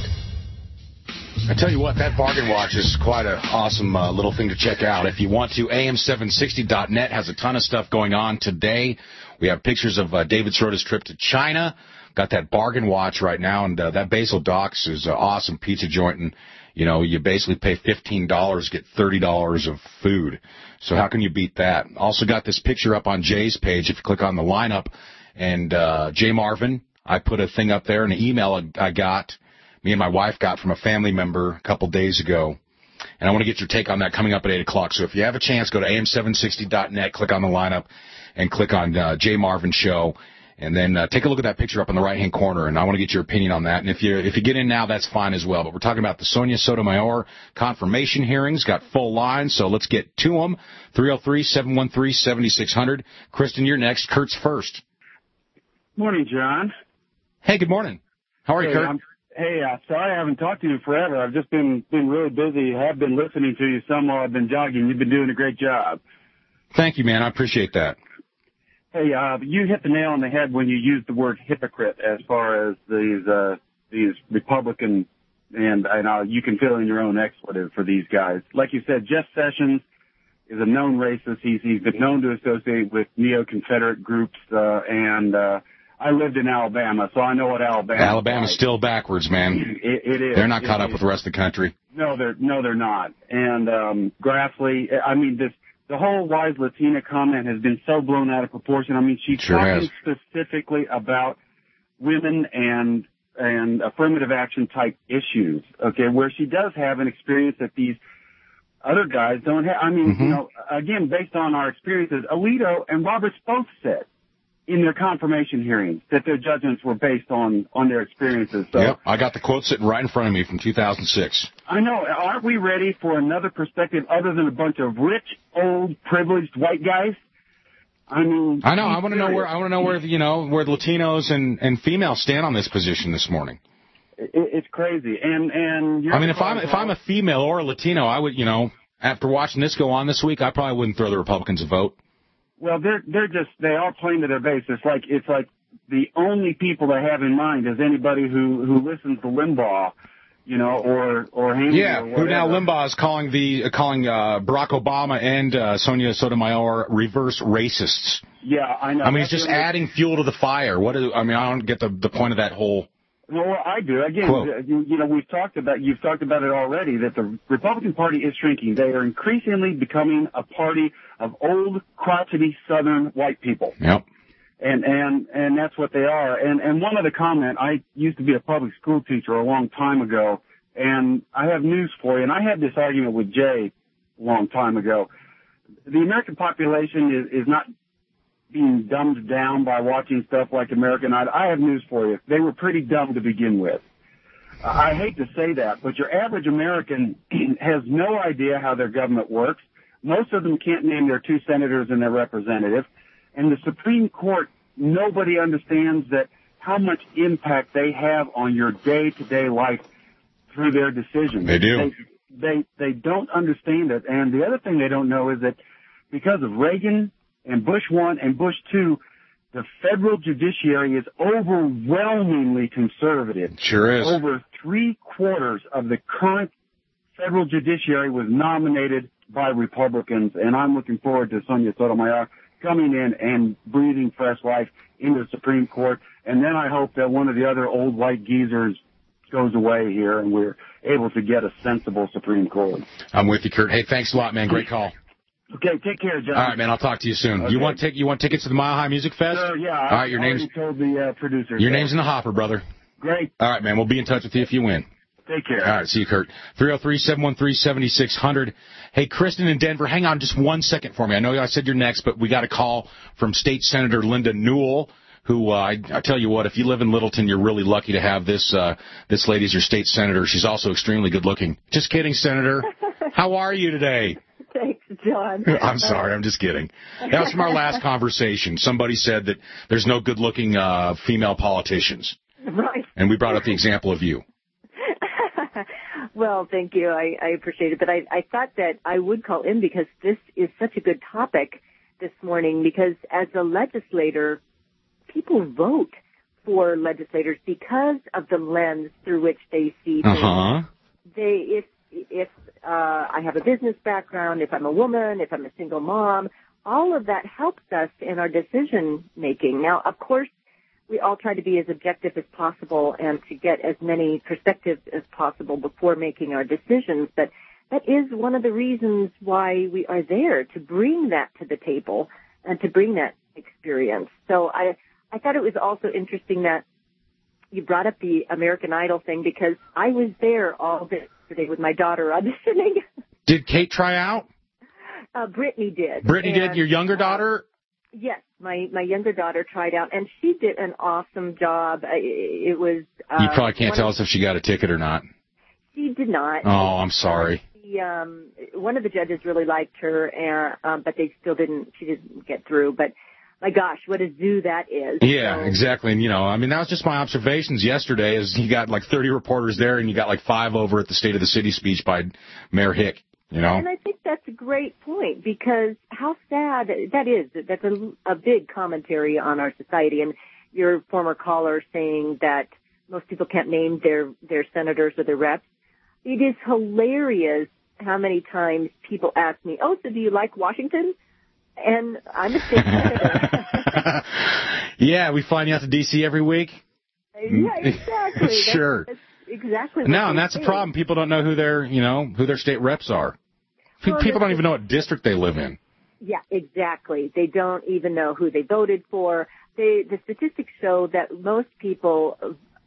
I tell you what, that Bargain Watch is quite an awesome little thing to check out. If you want to, AM760.net has a ton of stuff going on today. We have pictures of David Schroeder's trip to China. Got that Bargain Watch right now, and that Basil Doc's is an awesome pizza joint, and you basically pay $15, get $30 of food. So how can you beat that? Also got this picture up on Jay's page if you click on the lineup. And Jay Marvin, I put a thing up there, an email I got, me and my wife got from a family member a couple days ago. And I want to get your take on that coming up at 8 o'clock. So if you have a chance, go to AM760.net, click on the lineup, and click on Jay Marvin Show. And then take a look at that picture up in the right-hand corner, and I want to get your opinion on that. And if you get in now, that's fine as well. But we're talking about the Sonia Sotomayor confirmation hearings. Got full lines, so let's get to them. 303-713-7600. Kristen, you're next. Kurt's first. Morning, John. Hey, good morning. How are you, Kurt? Sorry I haven't talked to you forever. I've just been really busy. I have been listening to you some while I've been jogging. You've been doing a great job. Thank you, man. I appreciate that. Hey, you hit the nail on the head when you used the word hypocrite as far as these Republican, and you can fill in your own expletive for these guys. Like you said, Jeff Sessions is a known racist. He's been known to associate with neo-Confederate groups, and I lived in Alabama, so I know what Alabama's like. Still backwards, man. It is. They're not caught up with the rest of the country. No, they're not. And Grassley, the whole wise Latina comment has been so blown out of proportion. I mean, she's talking specifically about women and affirmative action type issues, okay, where she does have an experience that these other guys don't have. I mean, again, based on our experiences, Alito and Roberts both said in their confirmation hearings that their judgments were based on their experiences. So, yep, I got the quote sitting right in front of me from 2006. I know. Aren't we ready for another perspective other than a bunch of rich, old, privileged white guys? I know. I want to know where where the Latinos and females stand on this position this morning. It's crazy. And if I'm a female or a Latino, I would, after watching this go on this week, I probably wouldn't throw the Republicans a vote. Well, they are playing to their base. It's like the only people they have in mind is anybody who listens to Limbaugh, or Haney. Yeah, or who now Limbaugh is calling Barack Obama and Sonia Sotomayor reverse racists. Yeah, I know. He's just adding fuel to the fire. I don't get the point of that whole. Well, I do. Again, you've talked about it already, that the Republican Party is shrinking. They are increasingly becoming a party of old, crotchety Southern white people. Yep. And that's what they are. And one other comment, I used to be a public school teacher a long time ago, and I have news for you, and I had this argument with Jay a long time ago. The American population is not being dumbed down by watching stuff like American Idol. I have news for you. They were pretty dumb to begin with. I hate to say that, but your average American has no idea how their government works. Most of them can't name their 2 senators and their representative. And the Supreme Court, nobody understands that how much impact they have on your day-to-day life through their decisions. They do. They don't understand it. And the other thing they don't know is that because of Reagan and Bush 1 and Bush 2, the federal judiciary is overwhelmingly conservative. Sure is. Over 3/4 of the current federal judiciary was nominated by Republicans, and I'm looking forward to Sonia Sotomayor coming in and breathing fresh life into the Supreme Court. And then I hope that one of the other old white geezers goes away here and we're able to get a sensible Supreme Court. I'm with you, Kurt. Hey, thanks a lot, man. Great call. Okay, take care, John. All right, man. I'll talk to you soon. Okay. You want tickets to the Mile High Music Fest? Sure, yeah. All right, your name's told the producer. Your name's in the hopper, brother. Great. All right, man. We'll be in touch with you if you win. Take care. All right, see you, Kurt. 303-713-7600. Hey, Kristen in Denver, hang on just 1 second for me. I know I said you're next, but we got a call from State Senator Linda Newell, who I tell you what, if you live in Littleton, you're really lucky to have this lady as your state senator. She's also extremely good looking. Just kidding, Senator. How are you today? Thanks, John. I'm sorry, I'm just kidding. That was from our last conversation. Somebody said that there's no good-looking female politicians. Right. And we brought up the example of you. Well, thank you. I appreciate it. But I thought that I would call in because this is such a good topic this morning, because as a legislator, people vote for legislators because of the lens through which they see things. Uh-huh. If I have a business background, if I'm a woman, if I'm a single mom, all of that helps us in our decision making. Now, of course, we all try to be as objective as possible and to get as many perspectives as possible before making our decisions. But that is one of the reasons why we are there, to bring that to the table and to bring that experience. So I thought it was also interesting that you brought up the American Idol thing, because I was there all day today with my daughter auditioning. Did Kate try out? Brittany did. Brittany did? Your younger daughter? Yes, my younger daughter tried out, and she did an awesome job. It was. You probably can't tell us if she got a ticket or not. She did not. Oh, I'm sorry. One of the judges really liked her, but they still didn't. She didn't get through. But my gosh, what a zoo that is! Yeah, exactly. And that was just my observations yesterday. Is you got like 30 reporters there, and you got like 5 over at the State of the City speech by Mayor Hick. And I think that's a great point, because how sad that is. That's a big commentary on our society. And your former caller saying that most people can't name their senators or their reps. It is hilarious how many times people ask me, "Oh, so do you like Washington?" And I'm a state senator. Yeah, we flying you out to D.C. every week. Yeah, exactly. Sure. That's exactly. No, and that's the problem. People don't know who their state reps are. People don't even know what district they live in. Yeah, exactly. They don't even know who they voted for. The statistics show that most people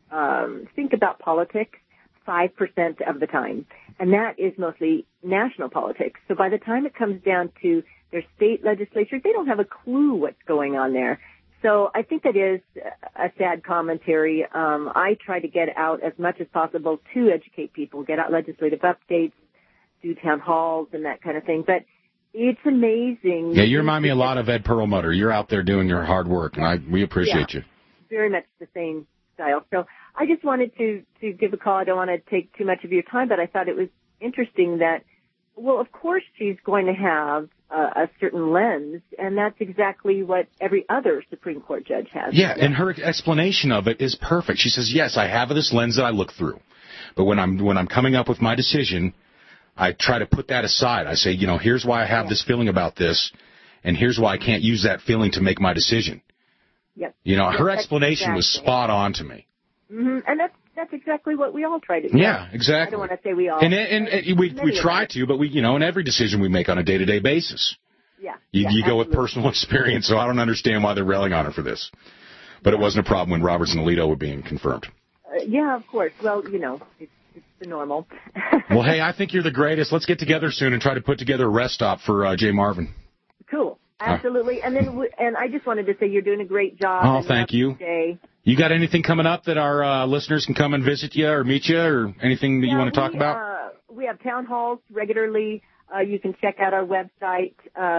think about politics 5% of the time, and that is mostly national politics. So by the time it comes down to their state legislatures, they don't have a clue what's going on there. So I think that is a sad commentary. I try to get out as much as possible to educate people, get out legislative updates, do town halls and that kind of thing. But it's amazing. Yeah, you remind me a lot of Ed Perlmutter. You're out there doing your hard work, and we appreciate you. Very much the same style. So I just wanted to give a call. I don't want to take too much of your time, but I thought it was interesting that, well, of course she's going to have a certain lens, and that's exactly what every other Supreme Court judge has. Yeah, and her explanation of it is perfect. She says, yes, I have this lens that I look through, but when I'm coming up with my decision, I try to put that aside. I say, here's why I have this feeling about this, and here's why I can't use that feeling to make my decision. Yep. Her explanation was spot on to me. Mm-hmm. And that's exactly what we all try to do. Yeah, exactly. I don't want to say we all. And we try to, but in every decision we make on a day-to-day basis. Yeah. You go with personal experience, so I don't understand why they're railing on her for this. But it wasn't a problem when Roberts and Alito were being confirmed. Yeah, of course. Well, it's the normal. Well, hey, I think you're the greatest. Let's get together soon and try to put together a rest stop for Jay Marvin. Cool. Absolutely. And then, I just wanted to say you're doing a great job. Oh, thank you. Today. You got anything coming up that our listeners can come and visit you or meet you, or anything that you want to talk about? We have town halls regularly. You can check out our website,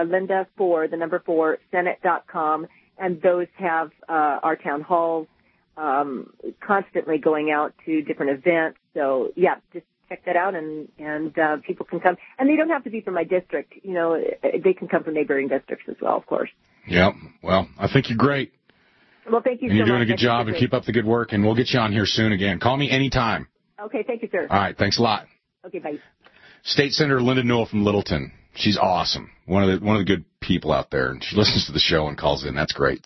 Senate.com, and those have our town halls constantly going out to different events. So, yeah, just check that out, and people can come. And they don't have to be from my district. They can come from neighboring districts as well, of course. Yep. Well, I think you're great. Well, thank you so much. You're doing a good job, and keep up the good work, and we'll get you on here soon again. Call me anytime. Okay, thank you, sir. All right, thanks a lot. Okay, bye. State Senator Linda Newell from Littleton. She's awesome. One of the good people out there, and she listens to the show and calls in. That's great.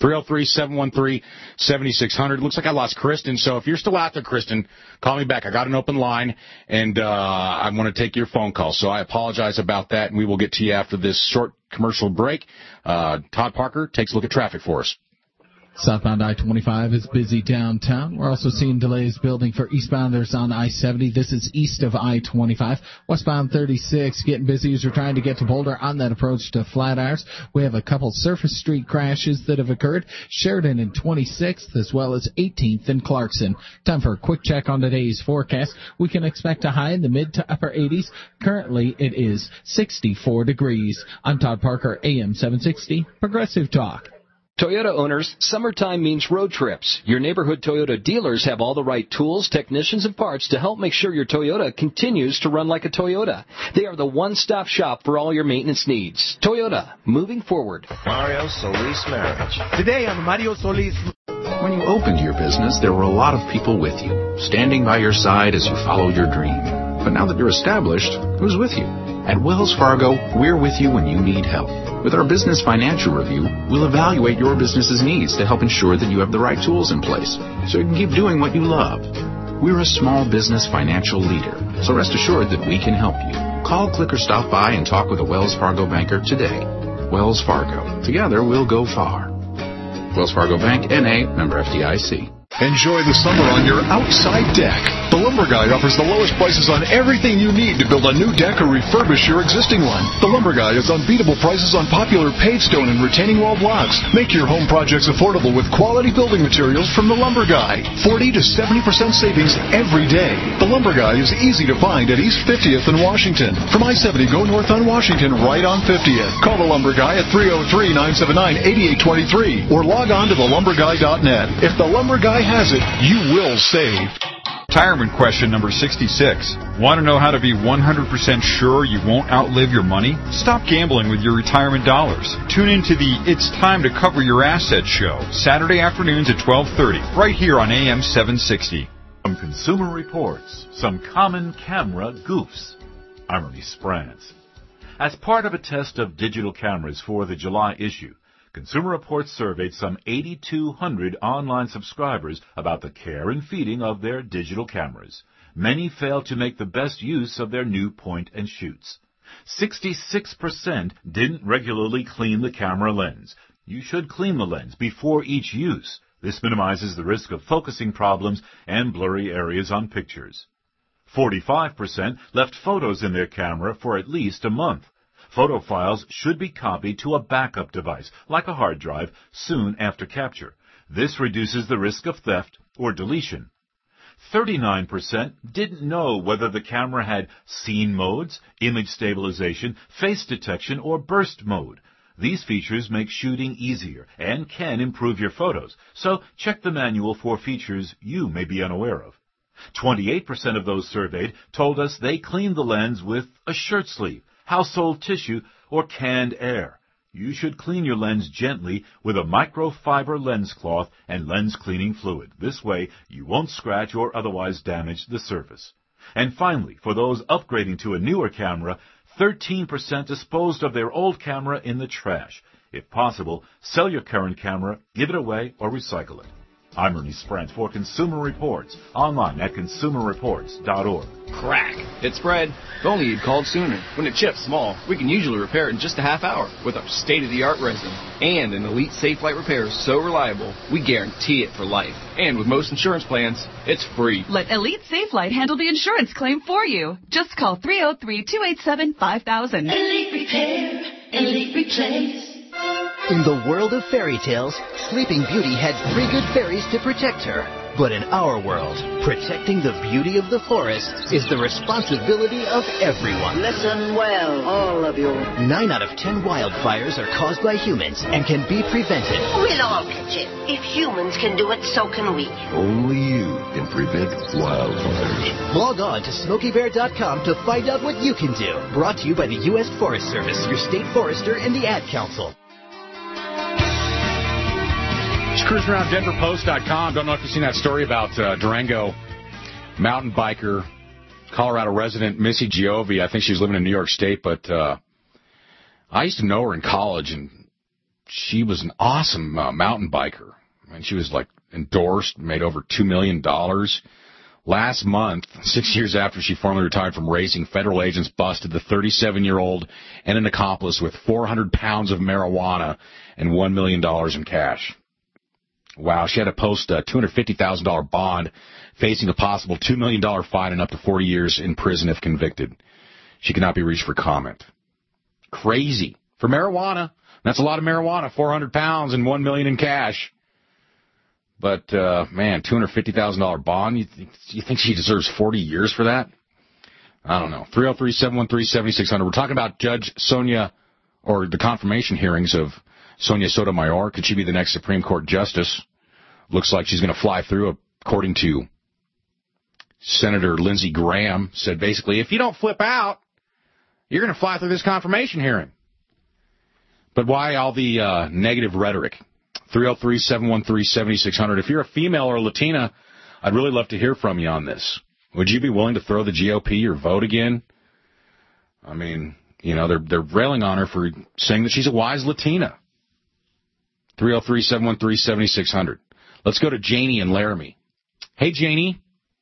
303-713-7600. Looks like I lost Kristen, so if you're still out there, Kristen, call me back. I got an open line, and I want to take your phone call, so I apologize about that, and we will get to you after this short commercial break. Todd Parker takes a look at traffic for us. Southbound I-25 is busy downtown. We're also seeing delays building for eastbounders on I-70. This is east of I-25. Westbound 36 getting busy as we're trying to get to Boulder on that approach to Flatirons. We have a couple surface street crashes that have occurred. Sheridan and 26th as well as 18th and Clarkson. Time for a quick check on today's forecast. We can expect a high in the mid to upper 80s. Currently it is 64 degrees. I'm Todd Parker, AM 760, Progressive Talk. Toyota owners, summertime means road trips. Your neighborhood Toyota dealers have all the right tools, technicians, and parts to help make sure your Toyota continues to run like a Toyota. They are the one-stop shop for all your maintenance needs. Toyota, moving forward. Mario Solis Marriage. Today on Mario Solis. When you opened your business, there were a lot of people with you, standing by your side as you followed your dream. But now that you're established, who's with you? At Wells Fargo, we're with you when you need help. With our Business Financial Review, we'll evaluate your business's needs to help ensure that you have the right tools in place so you can keep doing what you love. We're a small business financial leader, so rest assured that we can help you. Call, click, or stop by and talk with a Wells Fargo banker today. Wells Fargo. Together, we'll go far. Wells Fargo Bank, N.A., member FDIC. Enjoy the summer on your outside deck. The Lumber Guy offers the lowest prices on everything you need to build a new deck or refurbish your existing one. The Lumber Guy has unbeatable prices on popular paved stone and retaining wall blocks. Make your home projects affordable with quality building materials from the Lumber Guy. 40 to 70% savings every day. The Lumber Guy is easy to find at East 50th in Washington. From I-70, go north on Washington, right on 50th. Call the Lumber Guy at 303-979-8823 or log on to thelumberguy.net. If the Lumber Guy has it, you will save. Retirement question number 66. Want to know how to be 100% sure you won't outlive your money? Stop gambling with your retirement dollars. Tune into the It's Time to Cover Your Assets show, Saturday afternoons at 12:30, right here on AM 760. Some Consumer Reports, some common camera goofs. I'm Ernie Sprance. As part of a test of digital cameras for the July issue, Consumer Reports surveyed some 8,200 online subscribers about the care and feeding of their digital cameras. Many failed to make the best use of their new point-and-shoots. 66% didn't regularly clean the camera lens. You should clean the lens before each use. This minimizes the risk of focusing problems and blurry areas on pictures. 45% left photos in their camera for at least a month. Photo files should be copied to a backup device, like a hard drive, soon after capture. This reduces the risk of theft or deletion. 39% didn't know whether the camera had scene modes, image stabilization, face detection, or burst mode. These features make shooting easier and can improve your photos, so check the manual for features you may be unaware of. 28% of those surveyed told us they cleaned the lens with a shirt sleeve, household tissue, or canned air. You should clean your lens gently with a microfiber lens cloth and lens cleaning fluid. This way, you won't scratch or otherwise damage the surface. And finally, for those upgrading to a newer camera, 13% disposed of their old camera in the trash. If possible, sell your current camera, give it away, or recycle it. I'm Ernie Sprance for Consumer Reports, online at consumerreports.org. Crack. It's Fred. If only you'd called sooner. When it chips small, we can usually repair it in just a half hour with our state-of-the-art resin. And an Elite Safelite repair is so reliable, we guarantee it for life. And with most insurance plans, it's free. Let Elite Safelite handle the insurance claim for you. Just call 303-287-5000. Elite Repair, Elite Replace. In the world of fairy tales, Sleeping Beauty had 3 good fairies to protect her. But in our world, protecting the beauty of the forest is the responsibility of everyone. Listen well, all of you. 9 out of 10 wildfires are caused by humans and can be prevented. We'll all catch it. If humans can do it, so can we. Only you can prevent wildfires. Log on to SmokeyBear.com to find out what you can do. Brought to you by the U.S. Forest Service, your state forester, and the Ad Council. Just cruising around DenverPost.com. Don't know if you've seen that story about Durango mountain biker, Colorado resident Missy Giove. I think she was living in New York State, but I used to know her in college, and she was an awesome mountain biker. I mean, she was like endorsed, made over $2 million. Last month, 6 years after she formally retired from racing, federal agents busted the 37-year-old and an accomplice with 400 pounds of marijuana and $1 million in cash. Wow, she had to post a $250,000 bond, facing a possible $2 million fine and up to 40 years in prison if convicted. She cannot be reached for comment. Crazy. For marijuana. That's a lot of marijuana, 400 pounds and $1 million in cash. But, man, $250,000 bond, you think she deserves 40 years for that? I don't know. 303-713-7600. We're talking about Judge Sonia, or the confirmation hearings of Sonia Sotomayor. Could she be the next Supreme Court justice? Looks like she's going to fly through, according to Senator Lindsey Graham, said basically, if you don't flip out, you're going to fly through this confirmation hearing. But why all the negative rhetoric? 303-713-7600. If you're a female or a Latina, I'd really love to hear from you on this. Would you be willing to throw the GOP your vote again? I mean, you know, they're railing on her for saying that she's a wise Latina. 303-713-7600. Let's go to Janie in Laramie. Hey, Janie.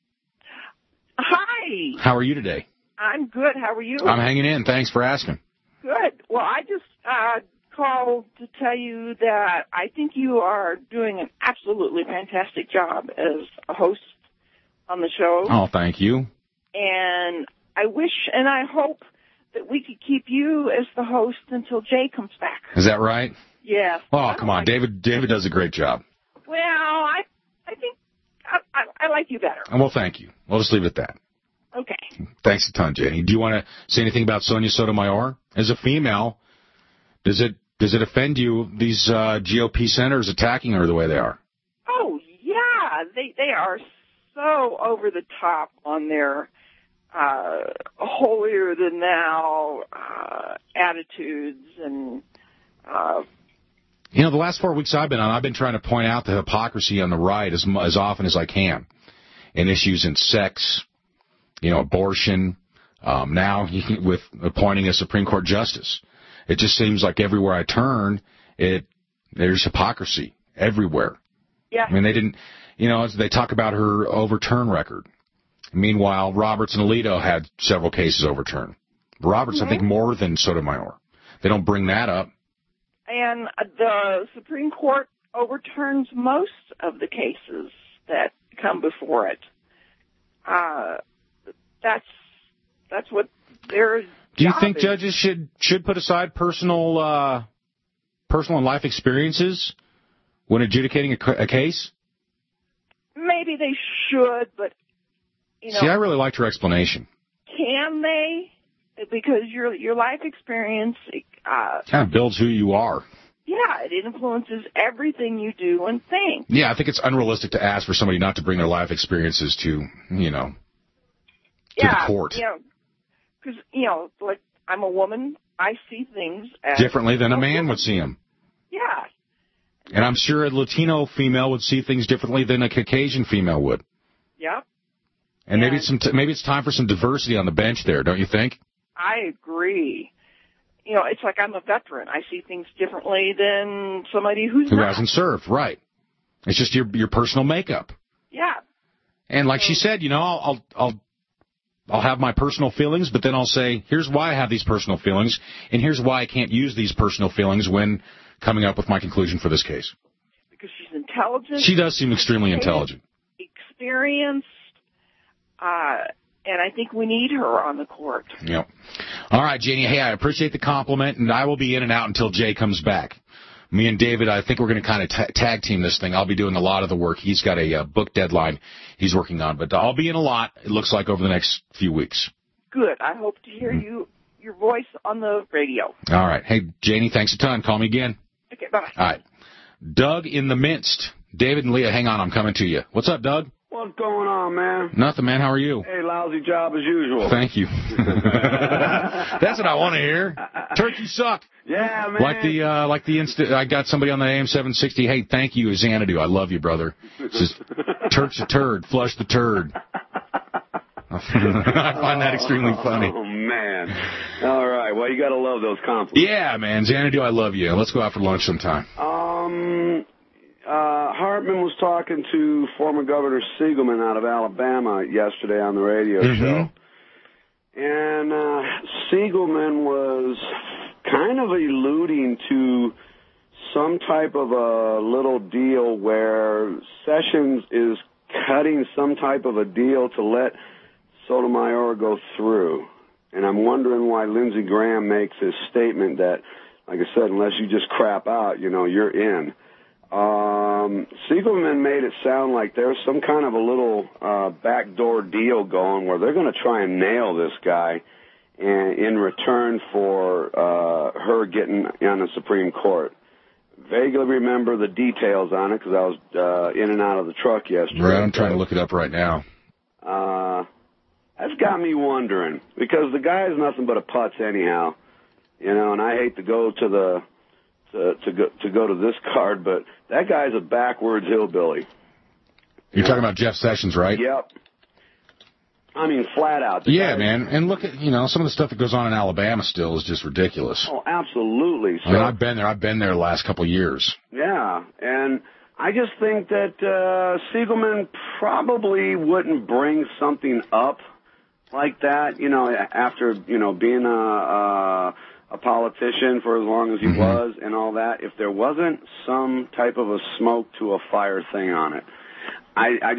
Hi. How are you today? I'm good. How are you? I'm hanging in. Thanks for asking. Good. Well, I just called to tell you that I think you are doing an absolutely fantastic job as a host on the show. Oh, thank you. And I wish and I hope that we could keep you as the host until Jay comes back. Is that right? Yeah. Oh, come on. David does a great job. Well, I think I like you better. Well, thank you. We'll just leave it at that. Okay. Thanks a ton, Jenny. Do you want to say anything about Sonia Sotomayor? As a female, does it offend you, these GOP senators attacking her the way they are? Oh, yeah. They are so over the top on their holier-than-thou attitudes and... You know, the last 4 weeks I've been on, I've been trying to point out the hypocrisy on the right as often as I can in issues in sex, abortion, now with appointing a Supreme Court justice. It just seems like everywhere I turn, there's hypocrisy everywhere. Yeah. I mean, they didn't, they talk about her overturn record. Meanwhile, Roberts and Alito had several cases overturned. Roberts, I think, more than Sotomayor. They don't bring that up. And the Supreme Court overturns most of the cases that come before it. That's what their Do you job think is. judges should put aside personal and life experiences when adjudicating a case? Maybe they should, but See, I really liked her explanation. Can they? Because your life experience Kind of builds who you are. Yeah, it influences everything you do and think. Yeah, I think it's unrealistic to ask for somebody not to bring their life experiences to the court. Because, like, I'm a woman, I see things as... differently than a man would see them. Yeah. And I'm sure a Latino female would see things differently than a Caucasian female would. Yep. And maybe it's time for some diversity on the bench there, don't you think? I agree. It's like I'm a veteran. I see things differently than somebody who hasn't served, right. It's just your personal makeup. Yeah. And like she said, I'll have my personal feelings, but then I'll say, here's why I have these personal feelings, and here's why I can't use these personal feelings when coming up with my conclusion for this case. Because she's intelligent. She does seem extremely intelligent. Experienced. And I think we need her on the court. Yep. All right, Janie. Hey, I appreciate the compliment, and I will be in and out until Jay comes back. Me and David, I think we're going to kind of tag team this thing. I'll be doing a lot of the work. He's got a book deadline he's working on, but I'll be in a lot, it looks like, over the next few weeks. Good. I hope to hear your voice on the radio. All right. Hey, Janie, thanks a ton. Call me again. Okay, bye-bye. All right. Doug in the Minst. David and Leah, hang on. I'm coming to you. What's up, Doug? What's going on, man? Nothing, man. How are you? Hey, lousy job as usual. Thank you. That's what I want to hear. Turkey suck. Yeah, man. Like the I got somebody on the AM 760. Hey, thank you, Xanadu. I love you, brother. It says, Turk's a turd. Flush the turd. I find that extremely funny. Oh, man. All right. Well, you got to love those compliments. Yeah, man. Xanadu, I love you. Let's go out for lunch sometime. Hartman was talking to former Governor Siegelman out of Alabama yesterday on the radio show. And Siegelman was kind of alluding to some type of a little deal where Sessions is cutting some type of a deal to let Sotomayor go through. And I'm wondering why Lindsey Graham makes his statement that, like I said, unless you just crap out, you're in. Siegelman made it sound like there's some kind of a little backdoor deal going where they're going to try and nail this guy in return for her getting on the Supreme Court. Vaguely remember the details on it because I was in and out of the truck yesterday. Right, I'm trying to look it up right now. That's got me wondering because the guy is nothing but a putz anyhow, and I hate to go to the to go to this card, but that guy's a backwards hillbilly. You're talking about Jeff Sessions, right? Yep. I mean, flat out. Yeah, man. And look at, some of the stuff that goes on in Alabama still is just ridiculous. Oh, absolutely. So, I mean, I've been there the last couple of years. Yeah, and I just think that Siegelman probably wouldn't bring something up like that, after, being a politician for as long as he was and all that, if there wasn't some type of a smoke to a fire thing on it. I just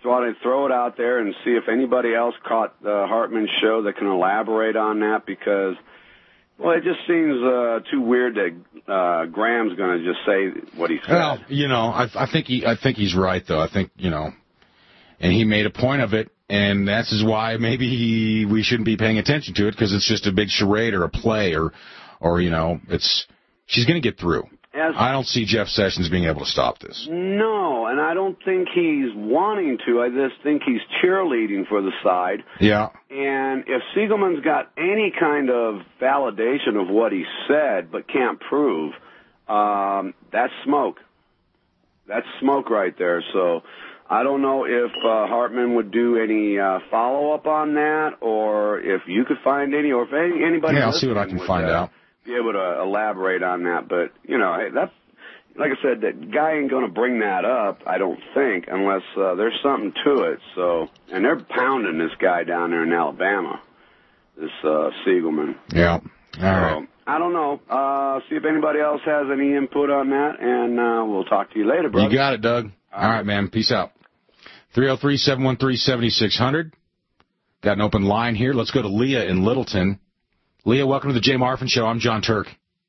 thought I'd throw it out there and see if anybody else caught the Hartman show that can elaborate on that, because, well, it just seems too weird that Graham's going to just say what he said. Well, I think he's right, though. I think, and he made a point of it, and that's why maybe we shouldn't be paying attention to it, because it's just a big charade or a play or she's going to get through. I don't see Jeff Sessions being able to stop this. No, and I don't think he's wanting to. I just think he's cheerleading for the side. Yeah. And if Siegelman's got any kind of validation of what he said but can't prove, that's smoke. That's smoke right there. So I don't know if Hartman would do any follow-up on that, or if you could find any, or if anybody... Yeah, I'll see what I can find out. Be able to elaborate on that, but that's, like I said, that guy ain't going to bring that up, I don't think, unless there's something to it. So, and they're pounding this guy down there in Alabama, this Siegelman. Yeah. All right. I don't know. See if anybody else has any input on that, and we'll talk to you later, brother. You got it, Doug. All right, man. Peace out. 303-713-7600. Got an open line here. Let's go to Leah in Littleton. Leah, welcome to the Jay Marvin Show. I'm John Turk.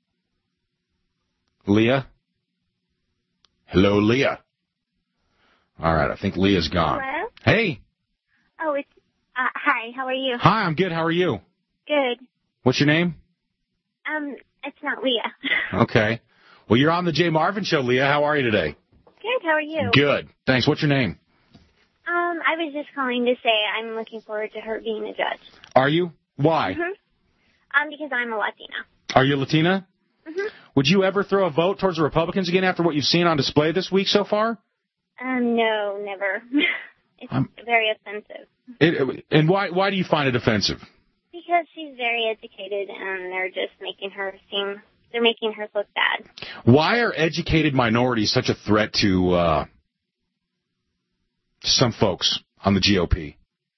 Leah? Hello, Leah. All right, I think Leah's gone. Hello? Hey. Oh, it's, hi, how are you? Hi, I'm good. How are you? Good. What's your name? It's not Leah. Okay. Well, you're on the Jay Marvin Show, Leah. How are you today? Good, how are you? Good. Thanks. What's your name? I was just calling to say I'm looking forward to her being a judge. Are you? Why? Mm-hmm. Because I'm a Latina. Are you Latina? Mm-hmm. Would you ever throw a vote towards the Republicans again after what you've seen on display this week so far? No, never. It's very offensive. And why do you find it offensive? Because she's very educated, and they're just making her look bad. Why are educated minorities such a threat to some folks on the GOP?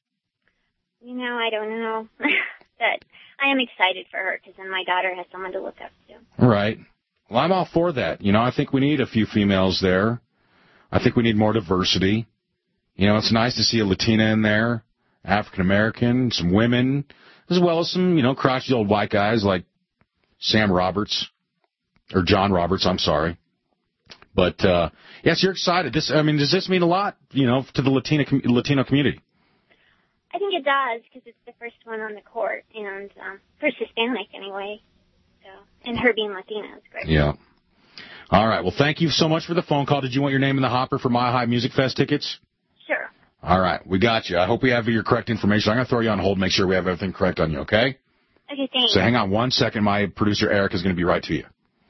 I don't know. But I am excited for her, because then my daughter has someone to look up to. Right. Well, I'm all for that. I think we need a few females there. I think we need more diversity. It's nice to see a Latina in there, African-American, some women, as well as some, crotchety old white guys like Sam Roberts, or John Roberts, I'm sorry. But, yes, you're excited. Does this mean a lot, to the Latino community? I think it does, because it's the first one on the court, and first Hispanic anyway. So, and her being Latina is great. Yeah. All right. Well, thank you so much for the phone call. Did you want your name in the hopper for Mile High Music Fest tickets? Sure. All right. We got you. I hope we have your correct information. I'm going to throw you on hold, make sure we have everything correct on you, okay? Okay, thanks. So hang on 1 second. My producer, Eric, is going to be right to you.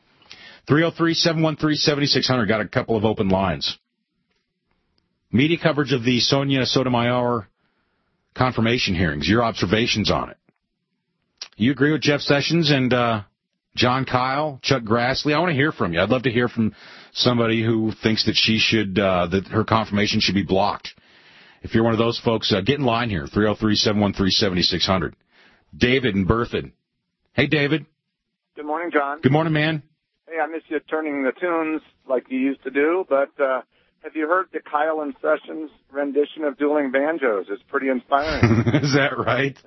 303-713-7600. Got a couple of open lines. Media coverage of the Sonia Sotomayor confirmation hearings. Your observations on it. You agree with Jeff Sessions and John Kyle, Chuck Grassley? I want to hear from you. I'd love to hear from somebody who thinks that she should, that her confirmation should be blocked. If you're one of those folks, get in line here. 303-713-7600. David in Berthoud. Hey, David. Good morning, John. Good morning, man. Hey, I miss you turning the tunes like you used to do, but have you heard the Kyle and Sessions rendition of Dueling Banjos? It's pretty inspiring. Is that right?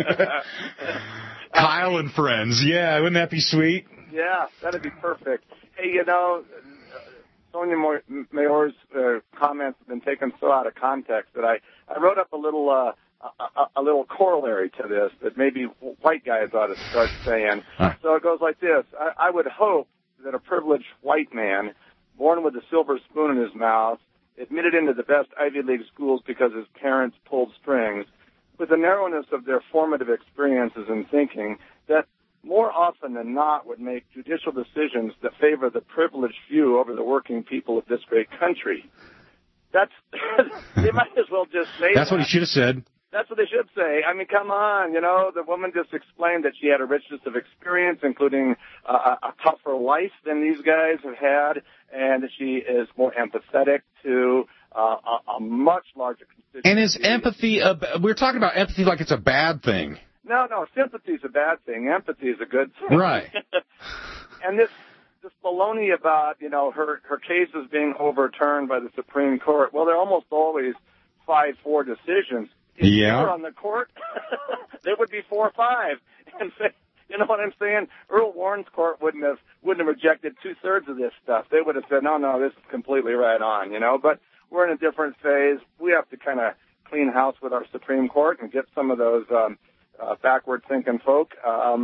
Kyle and Friends. Yeah, wouldn't that be sweet? Yeah, that'd be perfect. Hey, Sonia Mayor's comments have been taken so out of context that I wrote up a little corollary to this that maybe white guys ought to start saying. So it goes like this. I would hope that a privileged white man, born with a silver spoon in his mouth, admitted into the best Ivy League schools because his parents pulled strings, with the narrowness of their formative experiences and thinking, that more often than not would make judicial decisions that favor the privileged few over the working people of this great country. That's they might as well just say That's what he should have said. That's what they should say. I mean, come on, the woman just explained that she had a richness of experience, including a tougher life than these guys have had, and that she is more empathetic to a much larger constituency. And is empathy, we're talking about empathy like it's a bad thing. No, sympathy is a bad thing. Empathy is a good thing. Right. And this baloney about, her cases being overturned by the Supreme Court, well, they're almost always 5-4 decisions. If they were on the court, they would be 4-5. And say, you know what I'm saying? Earl Warren's court wouldn't have rejected 2/3 of this stuff. They would have said, no, this is completely right on, you know. But we're in a different phase. We have to kind of clean house with our Supreme Court and get some of those backward-thinking folk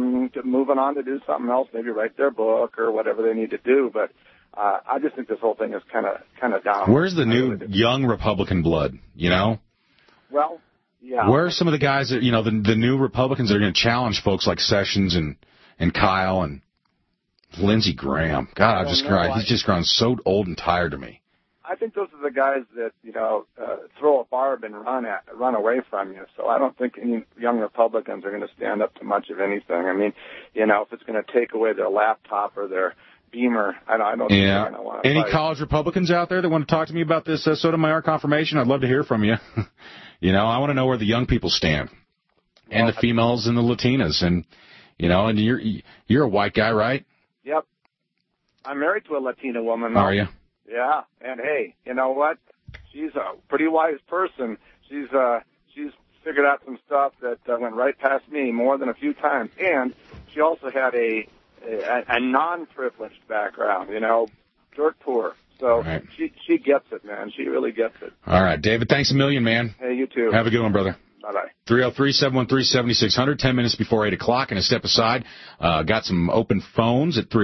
moving on to do something else, maybe write their book or whatever they need to do. But I just think this whole thing is kind of down. Where's the new young Republican blood, you know? Well, yeah. Where are some of the guys that, you know, the new Republicans that are going to challenge folks like Sessions and Kyle and Lindsey Graham? God, he's just grown so old and tired to me. I think those are the guys that, you know, throw a barb and run away from you. So I don't think any young Republicans are going to stand up to much of anything. I mean, you know, if it's going to take away their laptop or their Beamer, I don't think they're going to want to Any fight. college Republicans out there that want to talk to me about this Sotomayor confirmation? I'd love to hear from you. You know, I want to know where the young people stand, and the females and the Latinas, and you know, and you're a white guy, right? Yep. I'm married to a Latina woman. Though. Are you? Yeah, and hey, you know what? She's a pretty wise person. She's figured out some stuff that went right past me more than a few times, and she also had a non-privileged background, you know, dirt poor. So she gets it, man. She really gets it. All right, David, thanks a million, man. Hey, you too. Have a good one, brother. Bye-bye. 303-713-7600, 10 minutes before 8 o'clock, and a step aside. Got some open phones at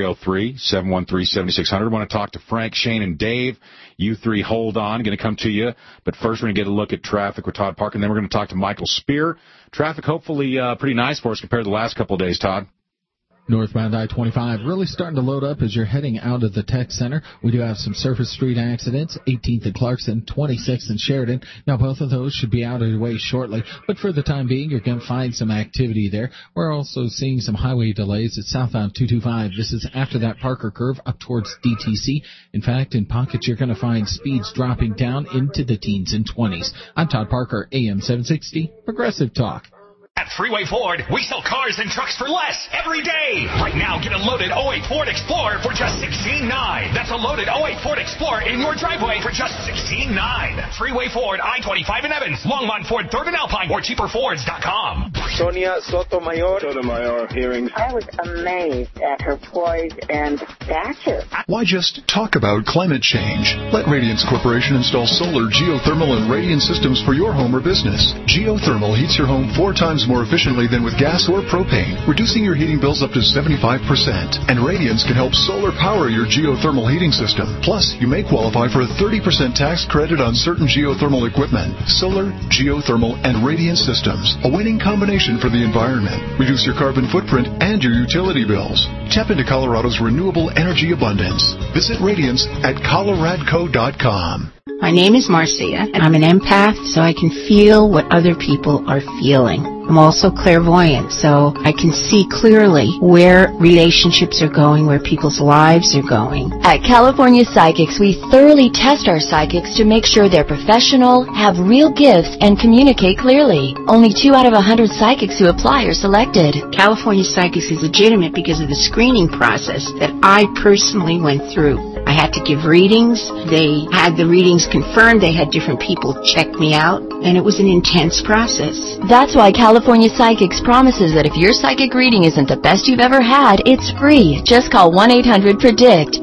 303-713-7600. Want to talk to Frank, Shane, and Dave. You three hold on. Going to come to you. But first, we're going to get a look at traffic with Todd Parker, and then we're going to talk to Michael Spear. Traffic hopefully pretty nice for us compared to the last couple of days, Todd. Northbound I-25 really starting to load up as you're heading out of the Tech Center. We do have some surface street accidents, 18th and Clarkson, 26th and Sheridan. Now, both of those should be out of the way shortly, but for the time being, you're going to find some activity there. We're also seeing some highway delays at southbound 225. This is after that Parker curve up towards DTC. In fact, in pockets, you're going to find speeds dropping down into the teens and 20s. I'm Todd Parker, AM 760, Progressive Talk. At Freeway Ford, we sell cars and trucks for less every day. Right now, get a loaded 08 Ford Explorer for just $16,900. That's a loaded 08 Ford Explorer in your driveway for just $16,900. Freeway Ford, I-25 in Evans, Longmont Ford, 3rd and Alpine, or cheaperfords.com. Sonia Sotomayor. Sotomayor hearings. I was amazed at her poise and stature. Why just talk about climate change? Let Radiance Corporation install solar, geothermal, and radiant systems for your home or business. Geothermal heats your home 4 times more efficiently than with gas or propane, reducing your heating bills up to 75%. And Radiance can help solar power your geothermal heating system. Plus, you may qualify for a 30% tax credit on certain geothermal equipment. Solar, geothermal, and Radiance systems. A winning combination for the environment. Reduce your carbon footprint and your utility bills. Tap into Colorado's renewable energy abundance. Visit Radiance at coloradco.com. My name is Marcia, and I'm an empath, so I can feel what other people are feeling. I'm also clairvoyant, so I can see clearly where relationships are going, where people's lives are going. At California Psychics, we thoroughly test our psychics to make sure they're professional, have real gifts, and communicate clearly. Only 2 out of 100 psychics who apply are selected. California Psychics is legitimate because of the screening process that I personally went through. I had to give readings. They had the readings confirmed. They had different people check me out, and it was an intense process. That's why California Psychics promises that if your psychic reading isn't the best you've ever had, it's free. Just call 1-800-PREDICT,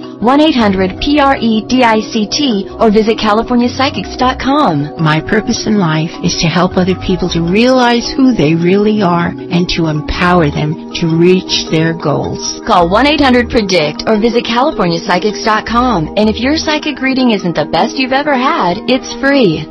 1-800-PREDICT, or visit CaliforniaPsychics.com. My purpose in life is to help other people to realize who they really are and to empower them to reach their goals. Call 1-800-PREDICT or visit CaliforniaPsychics.com. And if your psychic reading isn't the best you've ever had, it's free.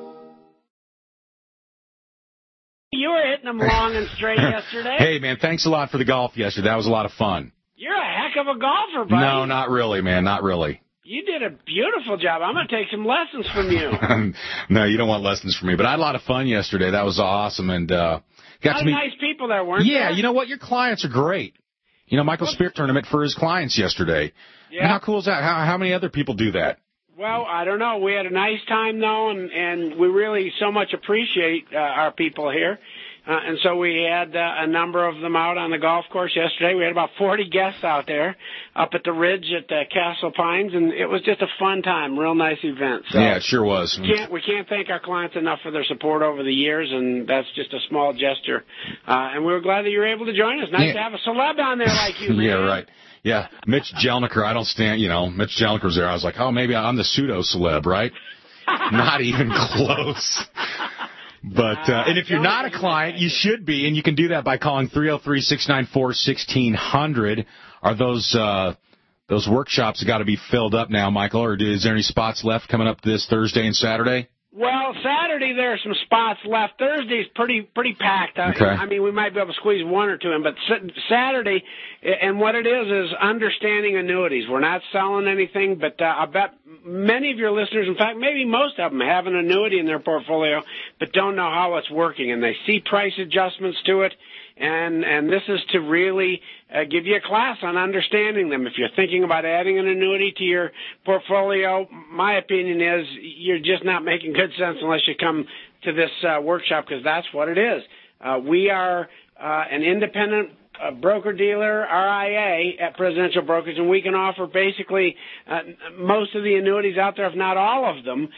You were hitting them long and straight yesterday. Hey, man, thanks a lot for the golf yesterday. That was a lot of fun. You're a heck of a golfer, buddy. No, not really, man, not really. You did a beautiful job. I'm going to take some lessons from you. No, you don't want lessons from me. But I had a lot of fun yesterday. That was awesome. And got to meet nice people there, weren't there? Yeah, you know what? Your clients are great. You know, Michael Spear tournament for his clients yesterday. Yeah. And how cool is that? How many other people do that? Well, I don't know. We had a nice time, though, and we really so much appreciate our people here. And so we had a number of them out on the golf course yesterday. We had about 40 guests out there up at the Ridge at Castle Pines, and it was just a fun time, real nice event. So yeah, it sure was. We can't thank our clients enough for their support over the years, and that's just a small gesture. And we were glad that you were able to join us. Nice to have a celeb on there like you, man. Yeah, right. Yeah, Mitch Jelniker, I don't stand, Mitch Jelniker's there. I was like, oh, maybe I'm the pseudo-celeb, right? Not even close. But and if you're not a client, you should be, and you can do that by calling 303-694-1600. Are those workshops got to be filled up now, Michael, or is there any spots left coming up this Thursday and Saturday? Well, Saturday there are some spots left. Thursday's pretty packed. Okay. I mean, we might be able to squeeze one or two in, but Saturday, and what it is understanding annuities. We're not selling anything, but I bet many of your listeners, in fact, maybe most of them, have an annuity in their portfolio, but don't know how it's working, and they see price adjustments to it. And this is to really give you a class on understanding them. If you're thinking about adding an annuity to your portfolio, my opinion is you're just not making good sense unless you come to this workshop, because that's what it is. We are an independent broker-dealer, RIA, at Presidential Brokers, and we can offer basically most of the annuities out there, if not all of them.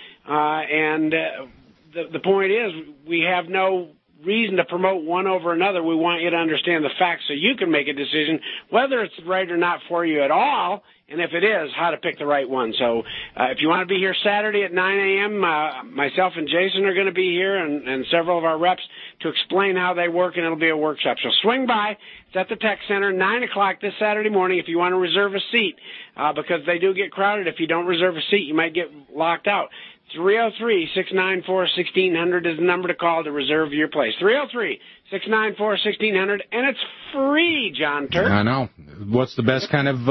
The point is we have no reason to promote one over another. We want you to understand the facts so you can make a decision whether it's right or not for you at all, and if it is, how to pick the right one. So if you want to be here Saturday at 9 a.m., myself and Jason are going to be here, and several of our reps, to explain how they work, and it'll be a workshop. So swing by. It's at the Tech Center, 9 o'clock this Saturday morning if you want to reserve a seat, because they do get crowded. If you don't reserve a seat, you might get locked out. 303-694-1600 is the number to call to reserve your place. 303-694-1600, and it's free, John Turk. I know. What's the best kind of,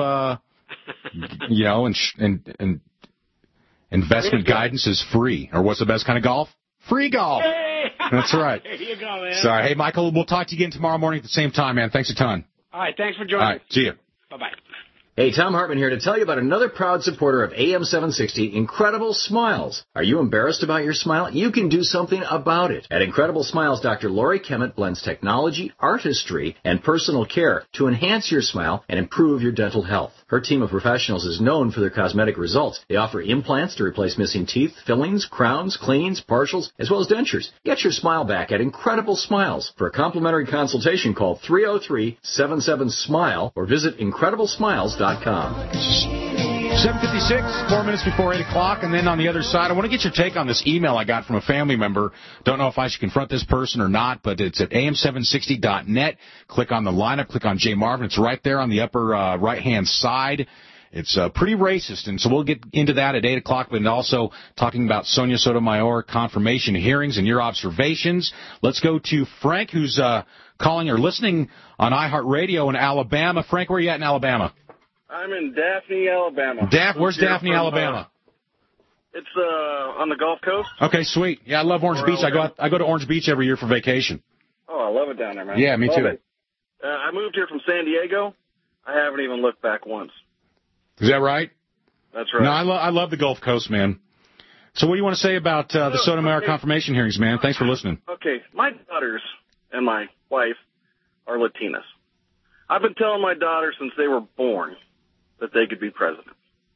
investment guidance is free. Or what's the best kind of golf? Free golf. Hey! That's right. There you go, man. Sorry. Hey, Michael, we'll talk to you again tomorrow morning at the same time, man. Thanks a ton. All right, thanks for joining. All right, see you. Bye-bye. Hey, Tom Hartman here to tell you about another proud supporter of AM 760, Incredible Smiles. Are you embarrassed about your smile? You can do something about it. At Incredible Smiles, Dr. Lori Kemet blends technology, artistry, and personal care to enhance your smile and improve your dental health. Her team of professionals is known for their cosmetic results. They offer implants to replace missing teeth, fillings, crowns, cleans, partials, as well as dentures. Get your smile back at Incredible Smiles. For a complimentary consultation, call 303-77-SMILE or visit IncredibleSmiles.com. 7:56, 4 minutes before 8 o'clock, and then on the other side, I want to get your take on this email I got from a family member. Don't know if I should confront this person or not, but it's at am760.net. Click on the lineup, click on Jay Marvin. It's right there on the upper right-hand side. It's pretty racist, and so we'll get into that at 8 o'clock, but also talking about Sonia Sotomayor confirmation hearings and your observations. Let's go to Frank, who's calling or listening on iHeartRadio in Alabama. Frank, where are you at in Alabama? I'm in Daphne, Alabama. Where's Daphne, Alabama? It's on the Gulf Coast. Okay, sweet. Yeah, I love Orange Beach. I go to Orange Beach every year for vacation. Oh, I love it down there, man. Yeah, me too. I moved here from San Diego. I haven't even looked back once. Is that right? That's right. No, I love the Gulf Coast, man. So what do you want to say about the Sotomayor confirmation hearings, man? Thanks for listening. Okay, my daughters and my wife are Latinas. I've been telling my daughters since they were born that they could be president.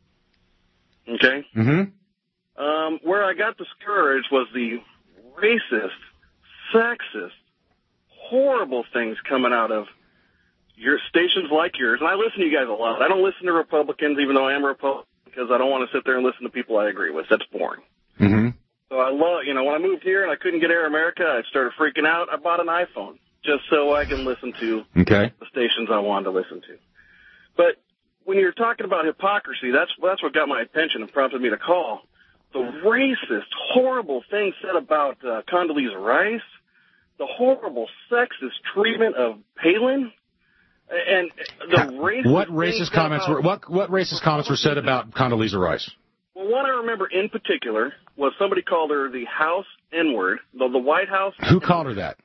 Okay? Mm-hmm. Where I got discouraged was the racist, sexist, horrible things coming out of your stations like yours. And I listen to you guys a lot. I don't listen to Republicans, even though I am a Republican, because I don't want to sit there and listen to people I agree with. That's boring. Mm-hmm. So I love, when I moved here and I couldn't get Air America, I started freaking out. I bought an iPhone just so I can listen to the stations I wanted to listen to. But when you're talking about hypocrisy, that's what got my attention and prompted me to call. The racist, horrible things said about Condoleezza Rice, the horrible sexist treatment of Palin, and the racist. What racist comments were said about Condoleezza Rice? Well, one I remember in particular was somebody called her the House N-word, the White House. Who called her that?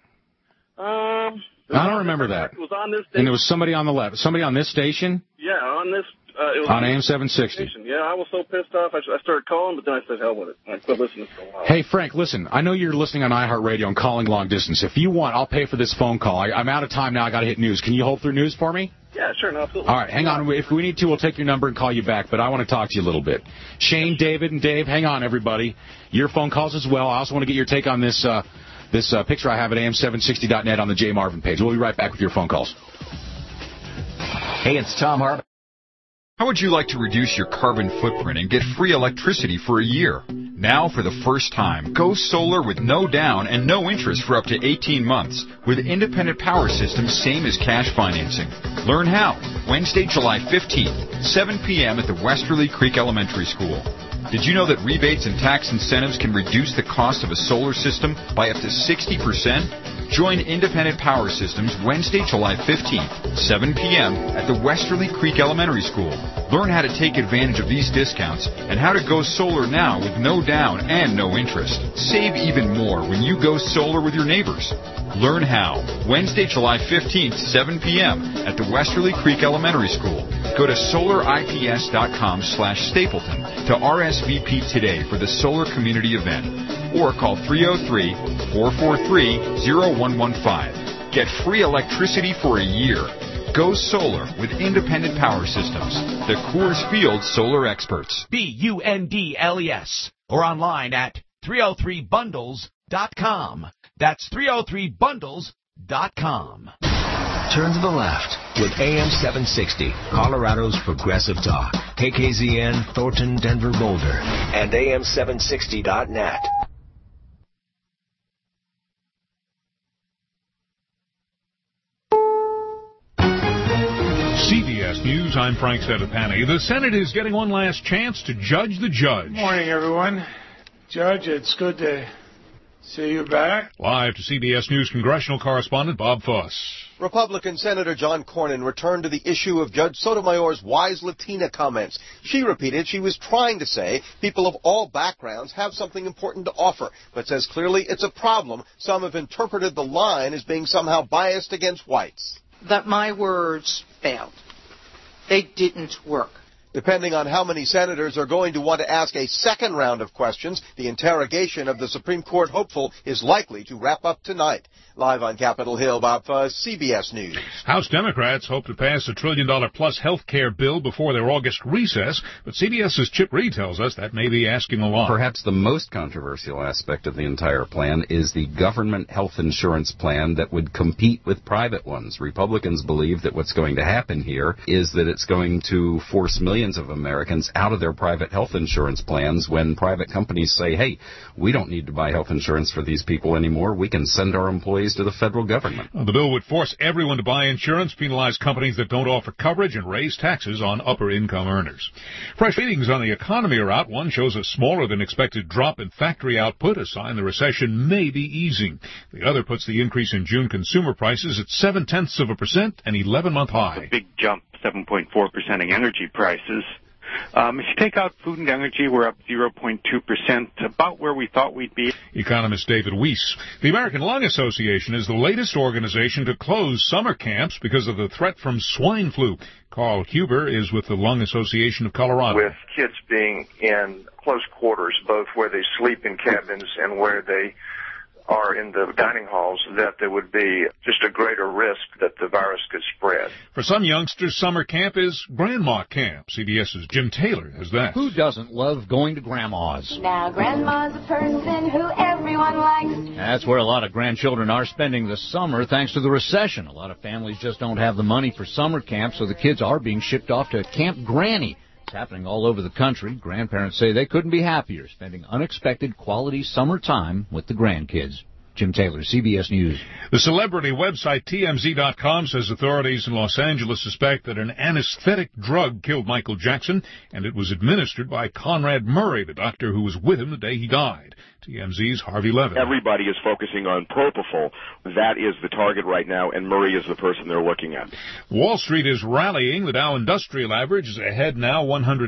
I don't remember that. It was on this station. And there was somebody on the left. Somebody on this station? Yeah, on this It was on AM 760. Yeah, I was so pissed off. I started calling, but then I said, hell with it. I quit listening for a while. Hey, Frank, listen, I know you're listening on iHeartRadio and calling long distance. If you want, I'll pay for this phone call. I'm out of time now. I got to hit news. Can you hold through news for me? Yeah, sure, no, absolutely. All right, hang on. If we need to, we'll take your number and call you back, but I want to talk to you a little bit. Shane, David, and Dave, hang on, everybody. Your phone calls as well. I also want to get your take on this picture I have at am760.net on the Jay Marvin page. We'll be right back with your phone calls. Hey, it's Tom Harvey. How would you like to reduce your carbon footprint and get free electricity for a year? Now, for the first time, go solar with no down and no interest for up to 18 months with independent power systems, same as cash financing. Learn how. Wednesday, July 15th, 7 p.m. at the Westerly Creek Elementary School. Did you know that rebates and tax incentives can reduce the cost of a solar system by up to 60%? Join Independent Power Systems Wednesday, July 15th, 7 p.m. at the Westerly Creek Elementary School. Learn how to take advantage of these discounts and how to go solar now with no down and no interest. Save even more when you go solar with your neighbors. Learn how. Wednesday, July 15th, 7 p.m. at the Westerly Creek Elementary School. Go to solarips.com/Stapleton to RSVP today for the solar community event. Or call 303-443-0115. Get free electricity for a year. Go solar with Independent Power Systems, the Coors Field Solar Experts. BUNDLES. Or online at 303bundles.com. That's 303bundles.com. Turn to the left with AM 760, Colorado's Progressive Talk. KKZN, Thornton, Denver, Boulder. And AM760.net. CBS News, I'm Frank Sedapani. The Senate is getting one last chance to judge the judge. Good morning, everyone. Judge, it's good to see you back. Live to CBS News congressional correspondent Bob Fuss. Republican Senator John Cornyn returned to the issue of Judge Sotomayor's wise Latina comments. She repeated she was trying to say people of all backgrounds have something important to offer, but says clearly it's a problem. Some have interpreted the line as being somehow biased against whites. That my words failed. They didn't work. Depending on how many senators are going to want to ask a second round of questions, the interrogation of the Supreme Court hopeful is likely to wrap up tonight. Live on Capitol Hill, Bob Fuss, CBS News. House Democrats hope to pass a $1 trillion-plus health care bill before their August recess, but CBS's Chip Reed tells us that may be asking a lot. Perhaps the most controversial aspect of the entire plan is the government health insurance plan that would compete with private ones. Republicans believe that what's going to happen here is that it's going to force millions of Americans out of their private health insurance plans when private companies say, hey, we don't need to buy health insurance for these people anymore. We can send our employees to the federal government. The bill would force everyone to buy insurance, penalize companies that don't offer coverage, and raise taxes on upper-income earners. Fresh readings on the economy are out. One shows a smaller-than-expected drop in factory output, a sign the recession may be easing. The other puts the increase in June consumer prices at 0.7%, an 11-month high. A big jump, 7.4% in energy prices. If you take out food and energy, we're up 0.2%, about where we thought we'd be. Economist David Weiss. The American Lung Association is the latest organization to close summer camps because of the threat from swine flu. Carl Huber is with the Lung Association of Colorado. With kids being in close quarters, both where they sleep in cabins and where they are in the dining halls, that there would be just a greater risk that the virus could spread. For some youngsters, summer camp is grandma camp. CBS's Jim Taylor has that. Who doesn't love going to grandma's? Now, grandma's a person who everyone likes. That's where a lot of grandchildren are spending the summer thanks to the recession. A lot of families just don't have the money for summer camp, so the kids are being shipped off to Camp Granny. It's happening all over the country. Grandparents say they couldn't be happier spending unexpected quality summer time with the grandkids. Jim Taylor, CBS News. The celebrity website TMZ.com says authorities in Los Angeles suspect that an anesthetic drug killed Michael Jackson, and it was administered by Conrad Murray, the doctor who was with him the day he died. TMZ's Harvey Levin. Everybody is focusing on propofol. That is the target right now, and Murray is the person they're looking at. Wall Street is rallying. The Dow Industrial Average is ahead now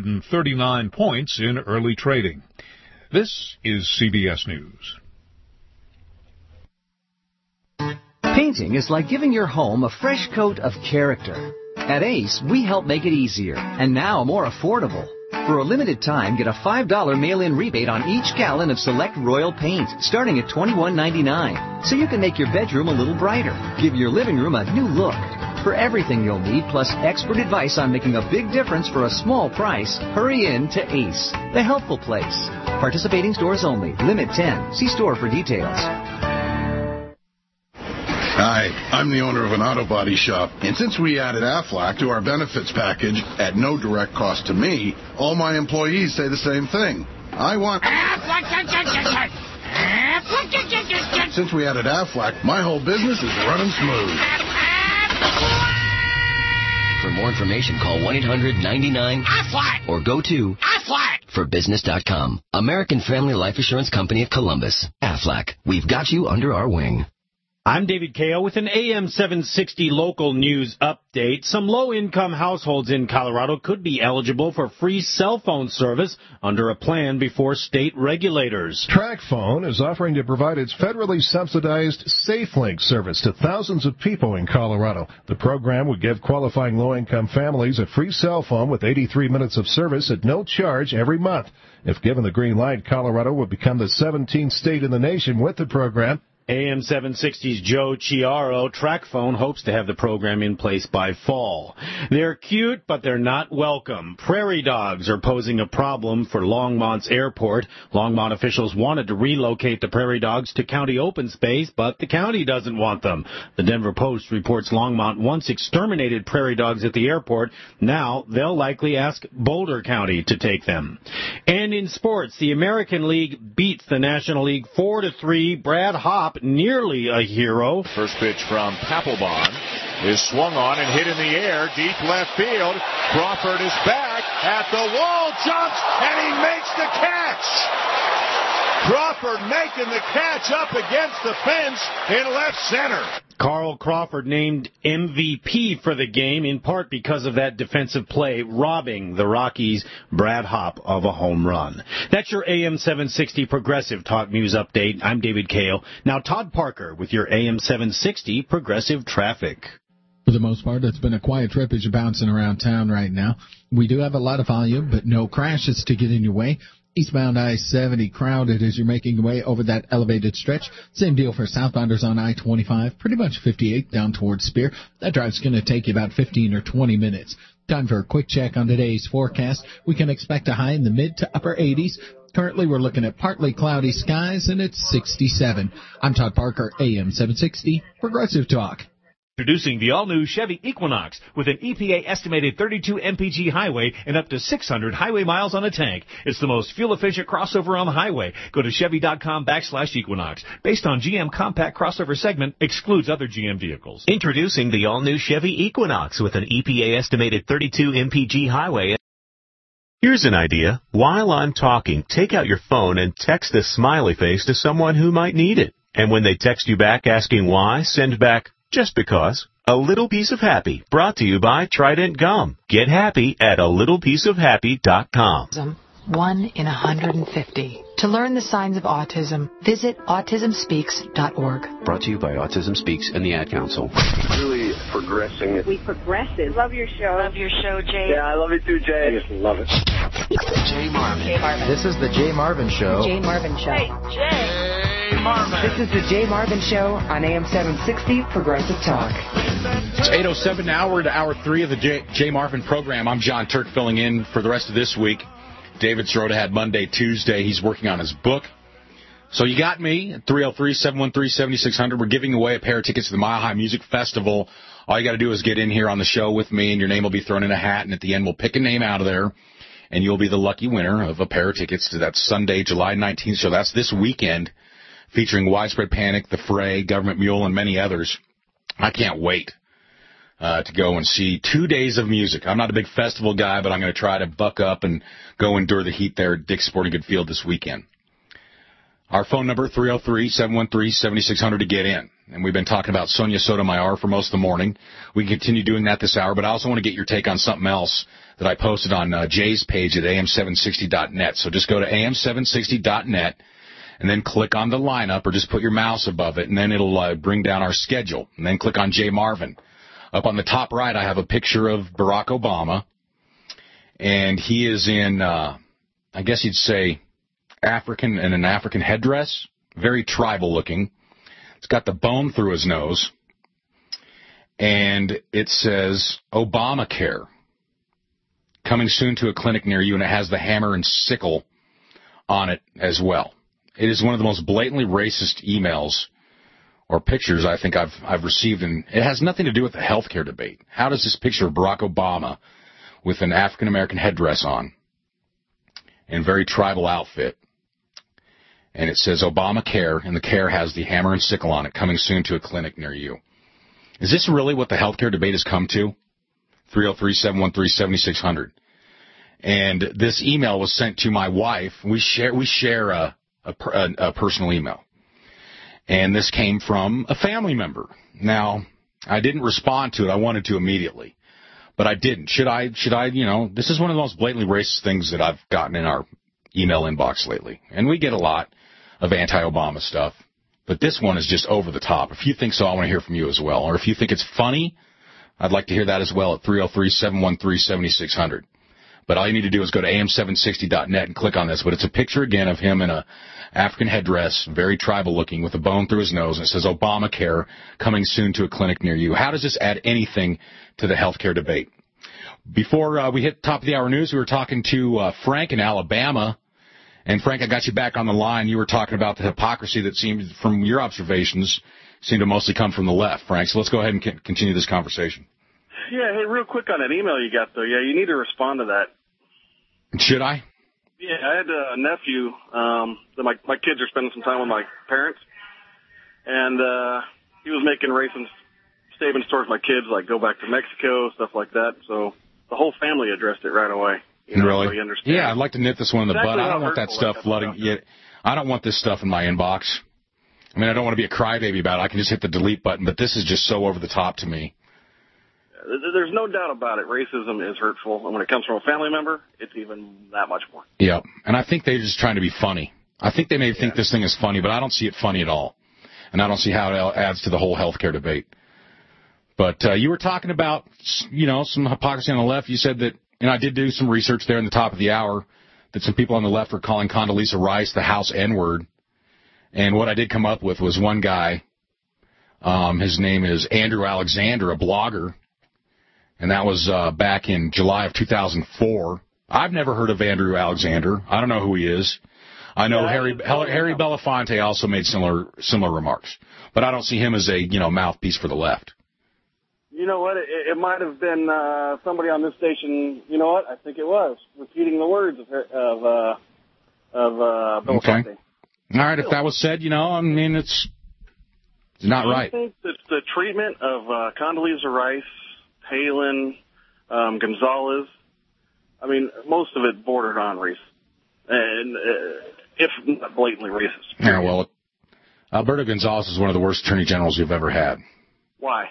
139 points in early trading. This is CBS News. Painting is like giving your home a fresh coat of character. At Ace, we help make it easier, and now more affordable. For a limited time, get a $5 mail-in rebate on each gallon of select Royal paint, starting at $21.99. So you can make your bedroom a little brighter, give your living room a new look. For everything you'll need, plus expert advice on making a big difference for a small price, hurry in to Ace, the helpful place. Participating stores only. Limit 10. See store for details. Hi, I'm the owner of an auto body shop, and since we added Aflac to our benefits package at no direct cost to me, all my employees say the same thing. I want Aflac. Since we added Aflac, my whole business is running smooth. For more information, call 1-800-99-AFLAC or go to AFLACforbusiness.com. American Family Life Assurance Company of Columbus. Aflac. We've got you under our wing. I'm David Kao with an AM 760 local news update. Some low-income households in Colorado could be eligible for free cell phone service under a plan before state regulators. TracFone is offering to provide its federally subsidized SafeLink service to thousands of people in Colorado. The program would give qualifying low-income families a free cell phone with 83 minutes of service at no charge every month. If given the green light, Colorado would become the 17th state in the nation with the program. AM 760's Joe Chiaro, TracFone, hopes to have the program in place by fall. They're cute, but they're not welcome. Prairie dogs are posing a problem for Longmont's airport. Longmont officials wanted to relocate the prairie dogs to county open space, but the county doesn't want them. The Denver Post reports Longmont once exterminated prairie dogs at the airport. Now they'll likely ask Boulder County to take them. And in sports, the American League beats the National League 4-3. Brad Hopp, nearly a hero. First pitch from Papelbon is swung on and hit in the air, deep left field. Crawford is back at the wall, jumps, and he makes the catch. Crawford making the catch up against the fence in left center. Carl Crawford named MVP for the game, in part because of that defensive play, robbing the Rockies' Brad Hopp of a home run. That's your AM 760 Progressive Talk News Update. I'm David Kao. Now Todd Parker with your AM 760 Progressive Traffic. For the most part, it's been a quiet trip as you're bouncing around town right now. We do have a lot of volume, but no crashes to get in your way. Eastbound I-70 crowded as you're making your way over that elevated stretch. Same deal for southbounders on I-25, pretty much 58 down towards Spear. That drive's going to take you about 15 or 20 minutes. Time for a quick check on today's forecast. We can expect a high in the mid to upper 80s. Currently, we're looking at partly cloudy skies, and it's 67. I'm Todd Parker, AM 760, Progressive Talk. Introducing the all-new Chevy Equinox with an EPA-estimated 32 mpg highway and up to 600 highway miles on a tank. It's the most fuel-efficient crossover on the highway. Go to Chevy.com/Equinox. Based on GM compact crossover segment, excludes other GM vehicles. Introducing the all-new Chevy Equinox with an EPA-estimated 32 mpg highway. Here's an idea. While I'm talking, take out your phone and text a smiley face to someone who might need it. And when they text you back asking why, send back, just because. A Little Piece of Happy, brought to you by Trident Gum. Get happy at alittlepieceofhappy.com. 1 in 150. To learn the signs of autism, visit autismspeaks.org. Brought to you by Autism Speaks and the Ad Council. Really progressing. We progressive. Love your show. Love your show, Jay. Yeah, I love it too, Jay. I just love it. Jay Marvin. This is the Jay Marvin Show. Jay Marvin Show. Hey, Jay. Marvin. This is the Jay Marvin Show on AM 760 Progressive Talk. It's 8:07 now. We're to hour 3 of the Jay Marvin program. I'm John Turk filling in for the rest of this week. David Sirota had Monday, Tuesday. He's working on his book. So you got me at 303-713-7600. We're giving away a pair of tickets to the Mile High Music Festival. All you got to do is get in here on the show with me, and your name will be thrown in a hat, and at the end we'll pick a name out of there, and you'll be the lucky winner of a pair of tickets to that Sunday, July 19th show. That's this weekend, featuring Widespread Panic, The Fray, Government Mule, and many others. I can't wait to go and see 2 days of music. I'm not a big festival guy, but I'm going to try to buck up and go endure the heat there at Dick's Sporting Goods Field this weekend. Our phone number, 303-713-7600 to get in. And we've been talking about Sonia Sotomayor for most of the morning. We can continue doing that this hour, but I also want to get your take on something else that I posted on Jay's page at am760.net. So just go to am760.net and then click on the lineup, or just put your mouse above it, and then it'll bring down our schedule. And then click on Jay Marvin. Up on the top right, I have a picture of Barack Obama, and he is in, I guess you'd say, in an African headdress, very tribal looking. It's got the bone through his nose, and it says Obamacare, coming soon to a clinic near you, and it has the hammer and sickle on it as well. It is one of the most blatantly racist emails or pictures I think I've received, and it has nothing to do with the healthcare debate. How does this picture of Barack Obama with an African-American headdress on and very tribal outfit, and it says Obamacare, and the care has the hammer and sickle on it, coming soon to a clinic near you? Is this really what the healthcare debate has come to? 303-713-7600. And this email was sent to my wife. We share a personal email. And this came from a family member. Now, I didn't respond to it. I wanted to immediately, but I didn't. Should I, this is one of the most blatantly racist things that I've gotten in our email inbox lately. And we get a lot of anti-Obama stuff, but this one is just over the top. If you think so, I want to hear from you as well. Or if you think it's funny, I'd like to hear that as well at 303-713-7600. But all you need to do is go to am760.net and click on this. But it's a picture, again, of him in a African headdress, very tribal looking, with a bone through his nose, and it says Obamacare, coming soon to a clinic near you. How does this add anything to the healthcare debate? Before we hit top of the hour news, we were talking to Frank in Alabama. And, Frank, I got you back on the line. You were talking about the hypocrisy that seemed, from your observations, seemed to mostly come from the left, Frank. So let's go ahead and continue this conversation. Yeah, hey, real quick on that email you got, though. Yeah, you need to respond to that. Should I? Yeah, I had a nephew. My kids are spending some time with my parents, and he was making racist statements towards my kids, like go back to Mexico, stuff like that. So the whole family addressed it right away. Really? So you understand. Yeah, I'd like to nip this one in the bud. I don't want that stuff flooding. I don't want this stuff in my inbox. I mean, I don't want to be a crybaby about it. I can just hit the delete button, but this is just so over the top to me. There's no doubt about it. Racism is hurtful, and when it comes from a family member, it's even that much more. Yep, and I think they're just trying to be funny. I think they may think this thing is funny, but I don't see it funny at all, and I don't see how it adds to the whole healthcare debate. But you were talking about, some hypocrisy on the left. You said that, and I did do some research there in the top of the hour, that some people on the left were calling Condoleezza Rice the House N-word, and what I did come up with was one guy, his name is Andrew Alexander, a blogger, and that was back in July of 2004. I've never heard of Andrew Alexander. I don't know who he is. I know Harry Belafonte also made similar remarks, but I don't see him as a mouthpiece for the left. You know what? It might have been somebody on this station. You know what? I think it was repeating the words of Belafonte. Okay. All right. If that was said, it's not right. I think that the treatment of Condoleezza Rice, Palin, Gonzalez, most of it bordered on race, and if not blatantly racist. Yeah, well, Alberto Gonzalez is one of the worst attorney generals you've ever had. Why?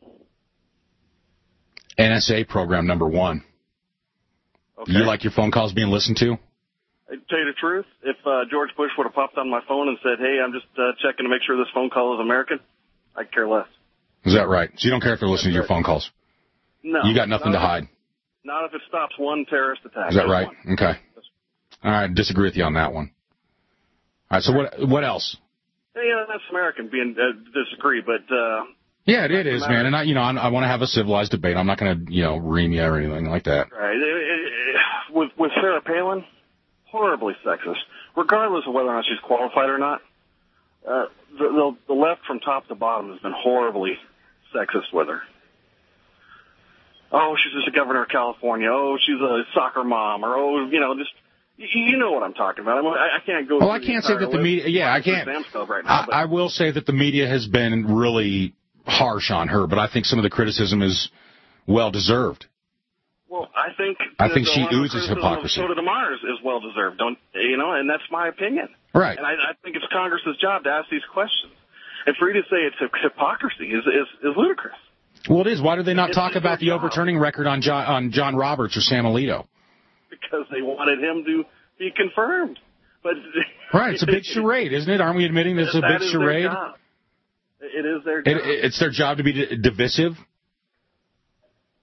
NSA program number 1. Okay. You like your phone calls being listened to? I tell you the truth, if George Bush would have popped on my phone and said, "Hey, I'm just checking to make sure this phone call is American," I'd care less. Is that right? So you don't care if they're listening to your phone calls? No. You got nothing to hide? Not if it stops one terrorist attack. Is that right? Okay. All right, disagree with you on that one. All right, so what else? Yeah, that's American being disagree, but... yeah, it is, man, and I want to have a civilized debate. I'm not going to, ream you or anything like that. Right. With Sarah Palin, horribly sexist, regardless of whether or not she's qualified or not. The left from top to bottom has been horribly sexist with her. Oh, she's just a governor of California. Oh, she's a soccer mom. Or, just, you know what I'm talking about. I can't go... Well, I can't say that the media... Yeah, I can't... Right now, I will say that the media has been really harsh on her, but I think some of the criticism is well-deserved. Well, I think she oozes hypocrisy. Soto DeMar is well-deserved, and that's my opinion. Right. And I think it's Congress's job to ask these questions. And for you to say it's hypocrisy is ludicrous. Well, it is. Why do they not talk about the overturning record on John Roberts or Sam Alito? Because they wanted him to be confirmed. But right, it's a big charade, isn't it? Aren't we admitting that it's a big charade? It is their job. It's their job to be divisive?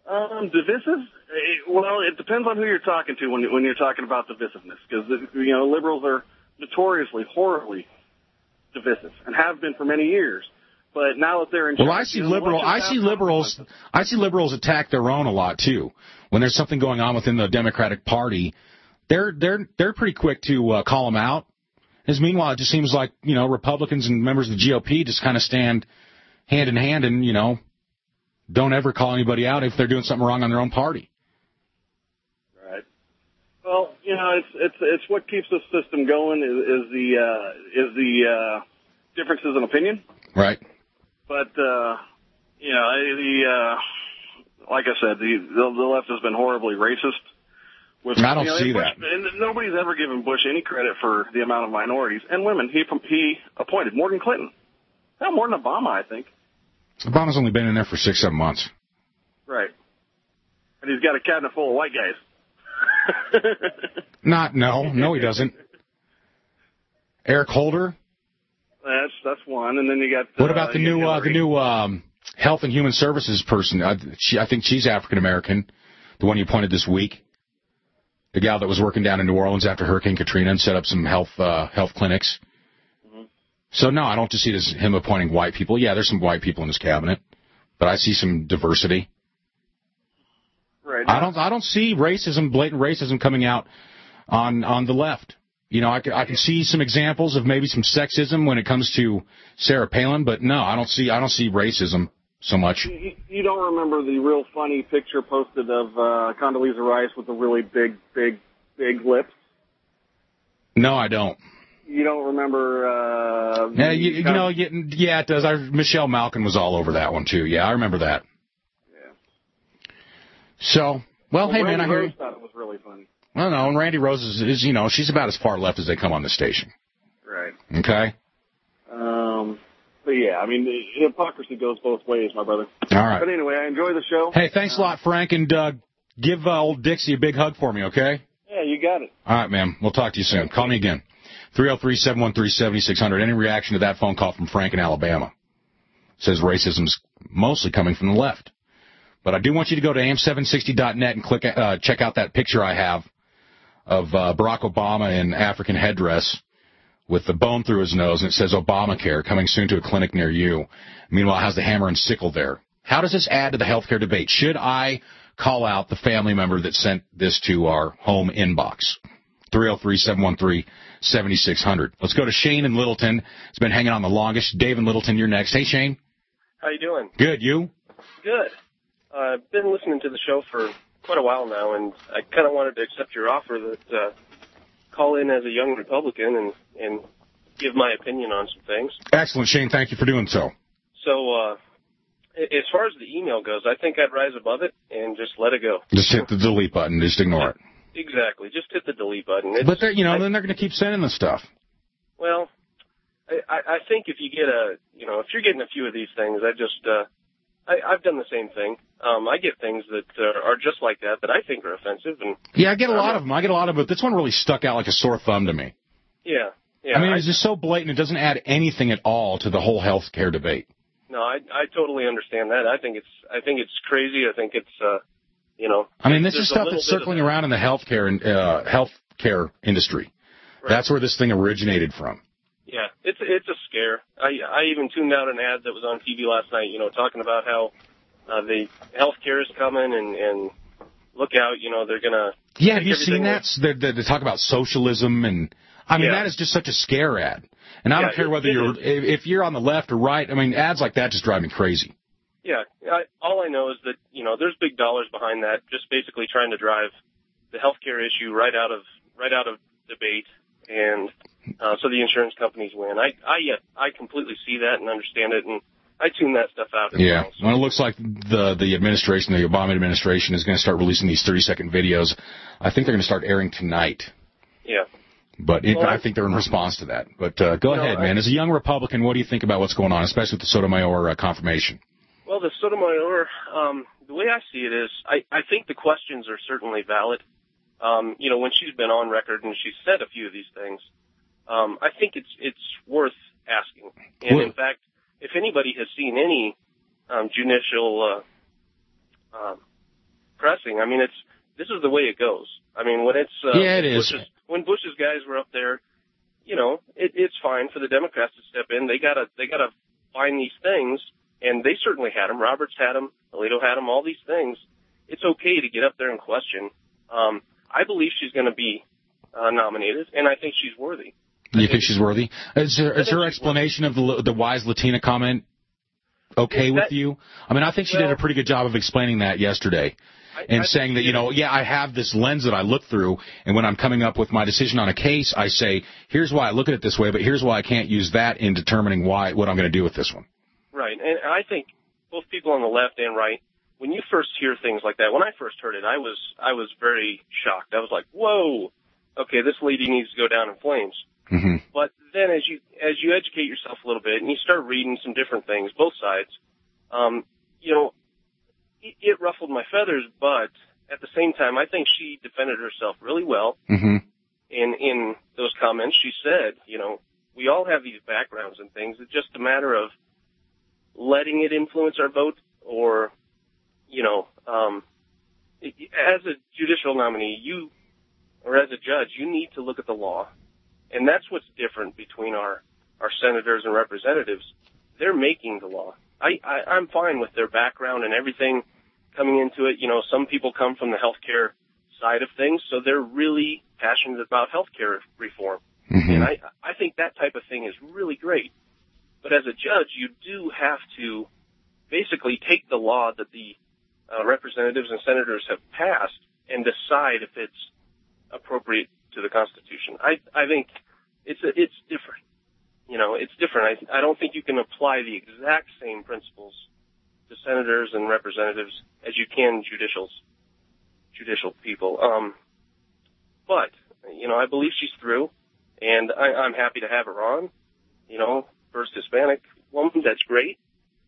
Divisive? Well, it depends on who you're talking to when you're talking about divisiveness, because liberals are notoriously, horribly divisive and have been for many years. But now that they're in charge, I see liberals attack their own a lot too. When there's something going on within the Democratic Party, they're pretty quick to call them out. As meanwhile, it just seems like Republicans and members of the GOP just kind of stand hand in hand and don't ever call anybody out if they're doing something wrong on their own party. Right. Well, it's what keeps the system going is the differences in opinion. Right. But like I said, the left has been horribly racist. I don't see Bush, that. And nobody's ever given Bush any credit for the amount of minorities and women he appointed. Morgan Clinton. No, more than Obama, I think. Obama's only been in there for 6-7 months. Right. And he's got a cabinet full of white guys. No, he doesn't. Eric Holder? That's one. And then you got... What about the new Health and Human Services person? I think she's African-American, the one you appointed this week. The gal that was working down in New Orleans after Hurricane Katrina and set up some health clinics. Mm-hmm. So, no, I don't just see it as him appointing white people. Yeah, there's some white people in his cabinet, but I see some diversity. Right. I don't see racism, blatant racism coming out on the left. I can see some examples of maybe some sexism when it comes to Sarah Palin, but no, I don't see racism so much. You don't remember the real funny picture posted of Condoleezza Rice with the really big lips? No, I don't. You don't remember... yeah, it does. Michelle Malkin was all over that one, too. Yeah, I remember that. Yeah. So, hey, man, I hear you. Randy Rose thought it was really funny. Well, no, and Randy Rose is she's about as far left as they come on the station. Right. Okay? But yeah, the hypocrisy goes both ways, my brother. All right. But anyway, I enjoy the show. Hey, thanks a lot, Frank, and give old Dixie a big hug for me, okay? Yeah, you got it. All right, man. We'll talk to you soon. Call me again. 303-713-7600. Any reaction to that phone call from Frank in Alabama? Says racism's mostly coming from the left. But I do want you to go to am760.net and check out that picture I have of Barack Obama in African headdress with the bone through his nose, and it says Obamacare, coming soon to a clinic near you. Meanwhile, it has the hammer and sickle there. How does this add to the healthcare debate? Should I call out the family member that sent this to our home inbox? 303-713-7600. Let's go to Shane in Littleton. He's been hanging on the longest. Dave in Littleton, you're next. Hey, Shane. How you doing? Good. You? Good. I've been listening to the show for quite a while now, and I kind of wanted to accept your offer that call in as a young Republican and give my opinion on some things. Excellent, Shane. Thank you for doing so. So, as far as the email goes, I think I'd rise above it and just let it go. Just hit the delete button. Just ignore it. Exactly. Just hit the delete button. But then they're going to keep sending the stuff. Well, I think if you get if you're getting a few of these things, I've done the same thing. I get things that are just like that I think are offensive. And yeah, I get a lot of them. But this one really stuck out like a sore thumb to me. Yeah. It's just so blatant. It doesn't add anything at all to the whole health care debate. No, I totally understand that. I think it's crazy. I think it's this is stuff that's circling around in the healthcare industry. Right. That's where this thing originated from. Yeah, it's a scare. I even tuned out an ad that was on TV last night, talking about how the health care is coming and look out, they're going to... Yeah, have you seen that? They talk about socialism and... that is just such a scare ad. And I don't care whether if you're on the left or right. Ads like that just drive me crazy. Yeah, all I know is that, there's big dollars behind that, just basically trying to drive the health care issue right out of debate, and so the insurance companies win. I completely see that and understand it, and I tune that stuff out as well. When it looks like the administration, the Obama administration, is going to start releasing these 30-second videos, I think they're going to start airing tonight. Yeah. But I think they're in response to that. But go ahead, man. As a young Republican, what do you think about what's going on, especially with the Sotomayor confirmation? Well, the Sotomayor, the way I see it is, I think the questions are certainly valid. When she's been on record and she's said a few of these things, I think it's worth asking. And in fact, if anybody has seen any judicial pressing. I mean, this is the way it goes. I mean, when it's it is. When Bush's guys were up there, you know, it's fine for the Democrats to step in. They gotta find these things, and they certainly had them. Roberts had them. Alito had them. All these things. It's okay to get up there and question. I believe she's going to be nominated, and I think she's worthy. You think she's worthy? Is her explanation of the wise Latina comment okay with you? I mean, I think she did a pretty good job of explaining that yesterday. And saying that, you know, I have this lens that I look through, and when I'm coming up with my decision on a case, I say, here's why I look at it this way, but here's why I can't use that in determining what I'm going to do with this one. Right, and I think both people on the left and right, when you first hear things like that, when I first heard it, I was very shocked. I was like, whoa, okay, this lady needs to go down in flames. Mm-hmm. But then as you educate yourself a little bit and you start reading some different things, both sides, you know, it ruffled my feathers, but at the same time, I think she defended herself really well. Mm-hmm. In those comments, she said, you know, we all have these backgrounds and things. It's just a matter of letting it influence our vote, or, you know, as a judicial nominee, or as a judge, you need to look at the law. And that's what's different between our senators and representatives. They're making the law. I'm fine with their background and everything coming into it. You know, some people come from the healthcare side of things, so they're really passionate about healthcare reform. Mm-hmm. And I think that type of thing is really great. But as a judge, you do have to basically take the law that the representatives and senators have passed and decide if it's appropriate to the Constitution. I think it's different. You know, it's different. I don't think you can apply the exact same principles to senators and representatives as you can judicial people. But, you know, I believe she's through, and I'm happy to have her on. You know, first Hispanic woman, that's great.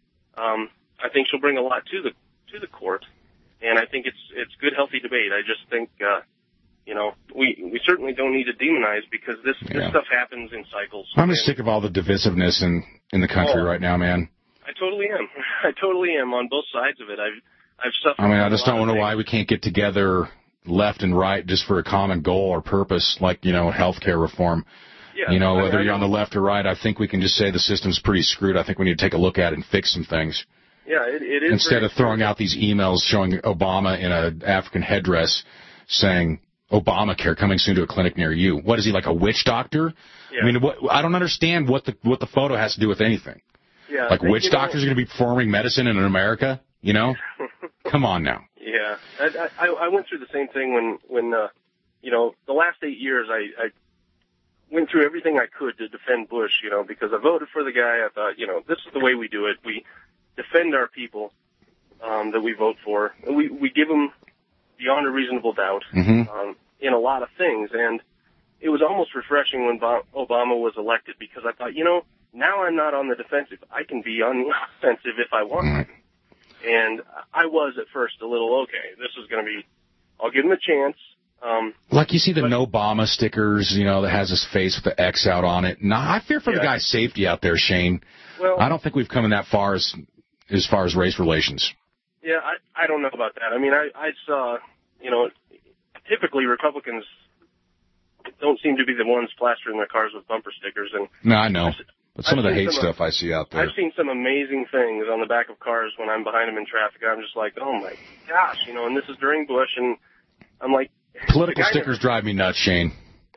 I think she'll bring a lot to the court, and I think it's good, healthy debate. I just think, you know, we certainly don't need to demonize, because this stuff happens in cycles. I'm just sick of all the divisiveness in the country right now, man. I totally am. I totally am on both sides of it. I've suffered. I mean, I just don't know why we can't get together left and right just for a common goal or purpose, like, you know, healthcare reform. Yeah, you know, whether you're on the left or right, I think we can just say the system's pretty screwed. I think we need to take a look at it and fix some things. Yeah, it is. Instead of throwing out these emails showing Obama in an African headdress saying Obamacare coming soon to a clinic near you. What is he, like a witch doctor? Yeah. I mean, I don't understand what the photo has to do with anything. Yeah, like witch doctors are going to be performing medicine in America? You know? Come on now. Yeah, I went through the same thing when you know, the last 8 years I went through everything I could to defend Bush, you know, because I voted for the guy. I thought, you know, this is the way we do it. We defend our people that we vote for. And we give them beyond a reasonable doubt in a lot of things. And it was almost refreshing when Obama was elected, because I thought, you know, now I'm not on the defensive. I can be on the offensive if I want. And I was at first a little, okay, this is going to be, I'll give him a chance. Like you see the No Obama stickers, you know, that has his face with the X out on it. Nah, I fear for the guy's safety out there, Shane. Well, I don't think we've come in that far as far as race relations. Yeah, I don't know about that. I mean, I saw, you know, typically Republicans don't seem to be the ones plastering their cars with bumper stickers. And no, I know. But some of the hate stuff I see out there. I've seen some amazing things on the back of cars when I'm behind them in traffic. I'm just like, oh my gosh, you know, and this is during Bush, and I'm like, political stickers drive me nuts, Shane.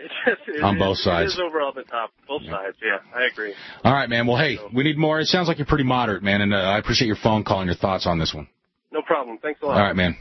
On both sides. It is over all the top, both sides. Yeah, I agree. All right, man. Well, hey, we need more. It sounds like you're pretty moderate, man, and I appreciate your phone call and your thoughts on this one. No problem. Thanks a lot. All right, man.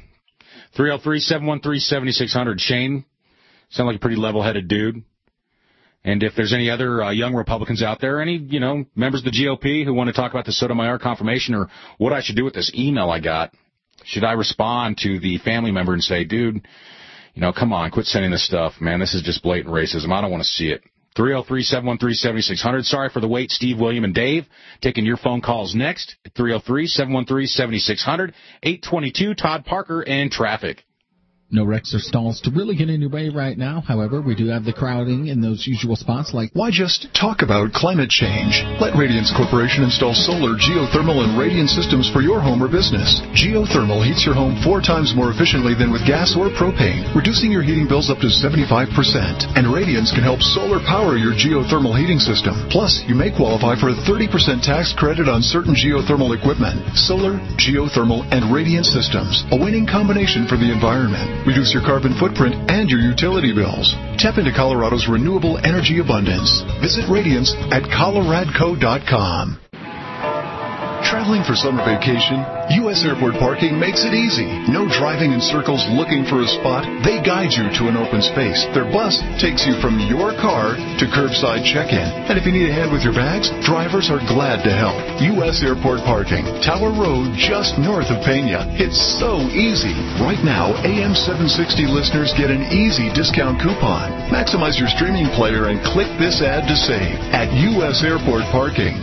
303-713-7600. Shane, sound like a pretty level-headed dude. And if there's any other young Republicans out there, any, you know, members of the GOP who want to talk about the Sotomayor confirmation or what I should do with this email I got, should I respond to the family member and say, dude, you know, come on, quit sending this stuff, man. This is just blatant racism. I don't want to see it. 303-713-7600. Sorry for the wait, Steve, William, and Dave. Taking your phone calls next at 303-713-7600. 822, Todd Parker and traffic. No wrecks or stalls to really get in your way right now. However, we do have the crowding in those usual spots like... Why just talk about climate change? Let Radiance Corporation install solar, geothermal, and radiant systems for your home or business. Geothermal heats your home 4 times more efficiently than with gas or propane, reducing your heating bills up to 75%. And Radiance can help solar power your geothermal heating system. Plus, you may qualify for a 30% tax credit on certain geothermal equipment. Solar, geothermal, and radiant systems. A winning combination for the environment. Reduce your carbon footprint and your utility bills. Tap into Colorado's renewable energy abundance. Visit Radiance at coloradco.com. Traveling for summer vacation? U.S. Airport Parking makes it easy. No driving in circles looking for a spot. They guide you to an open space. Their bus takes you from your car to curbside check-in. And if you need a hand with your bags, drivers are glad to help. U.S. Airport Parking. Tower Road, just north of Pena. It's so easy. Right now, AM 760 listeners get an easy discount coupon. Maximize your streaming player and click this ad to save at U.S. Airport Parking.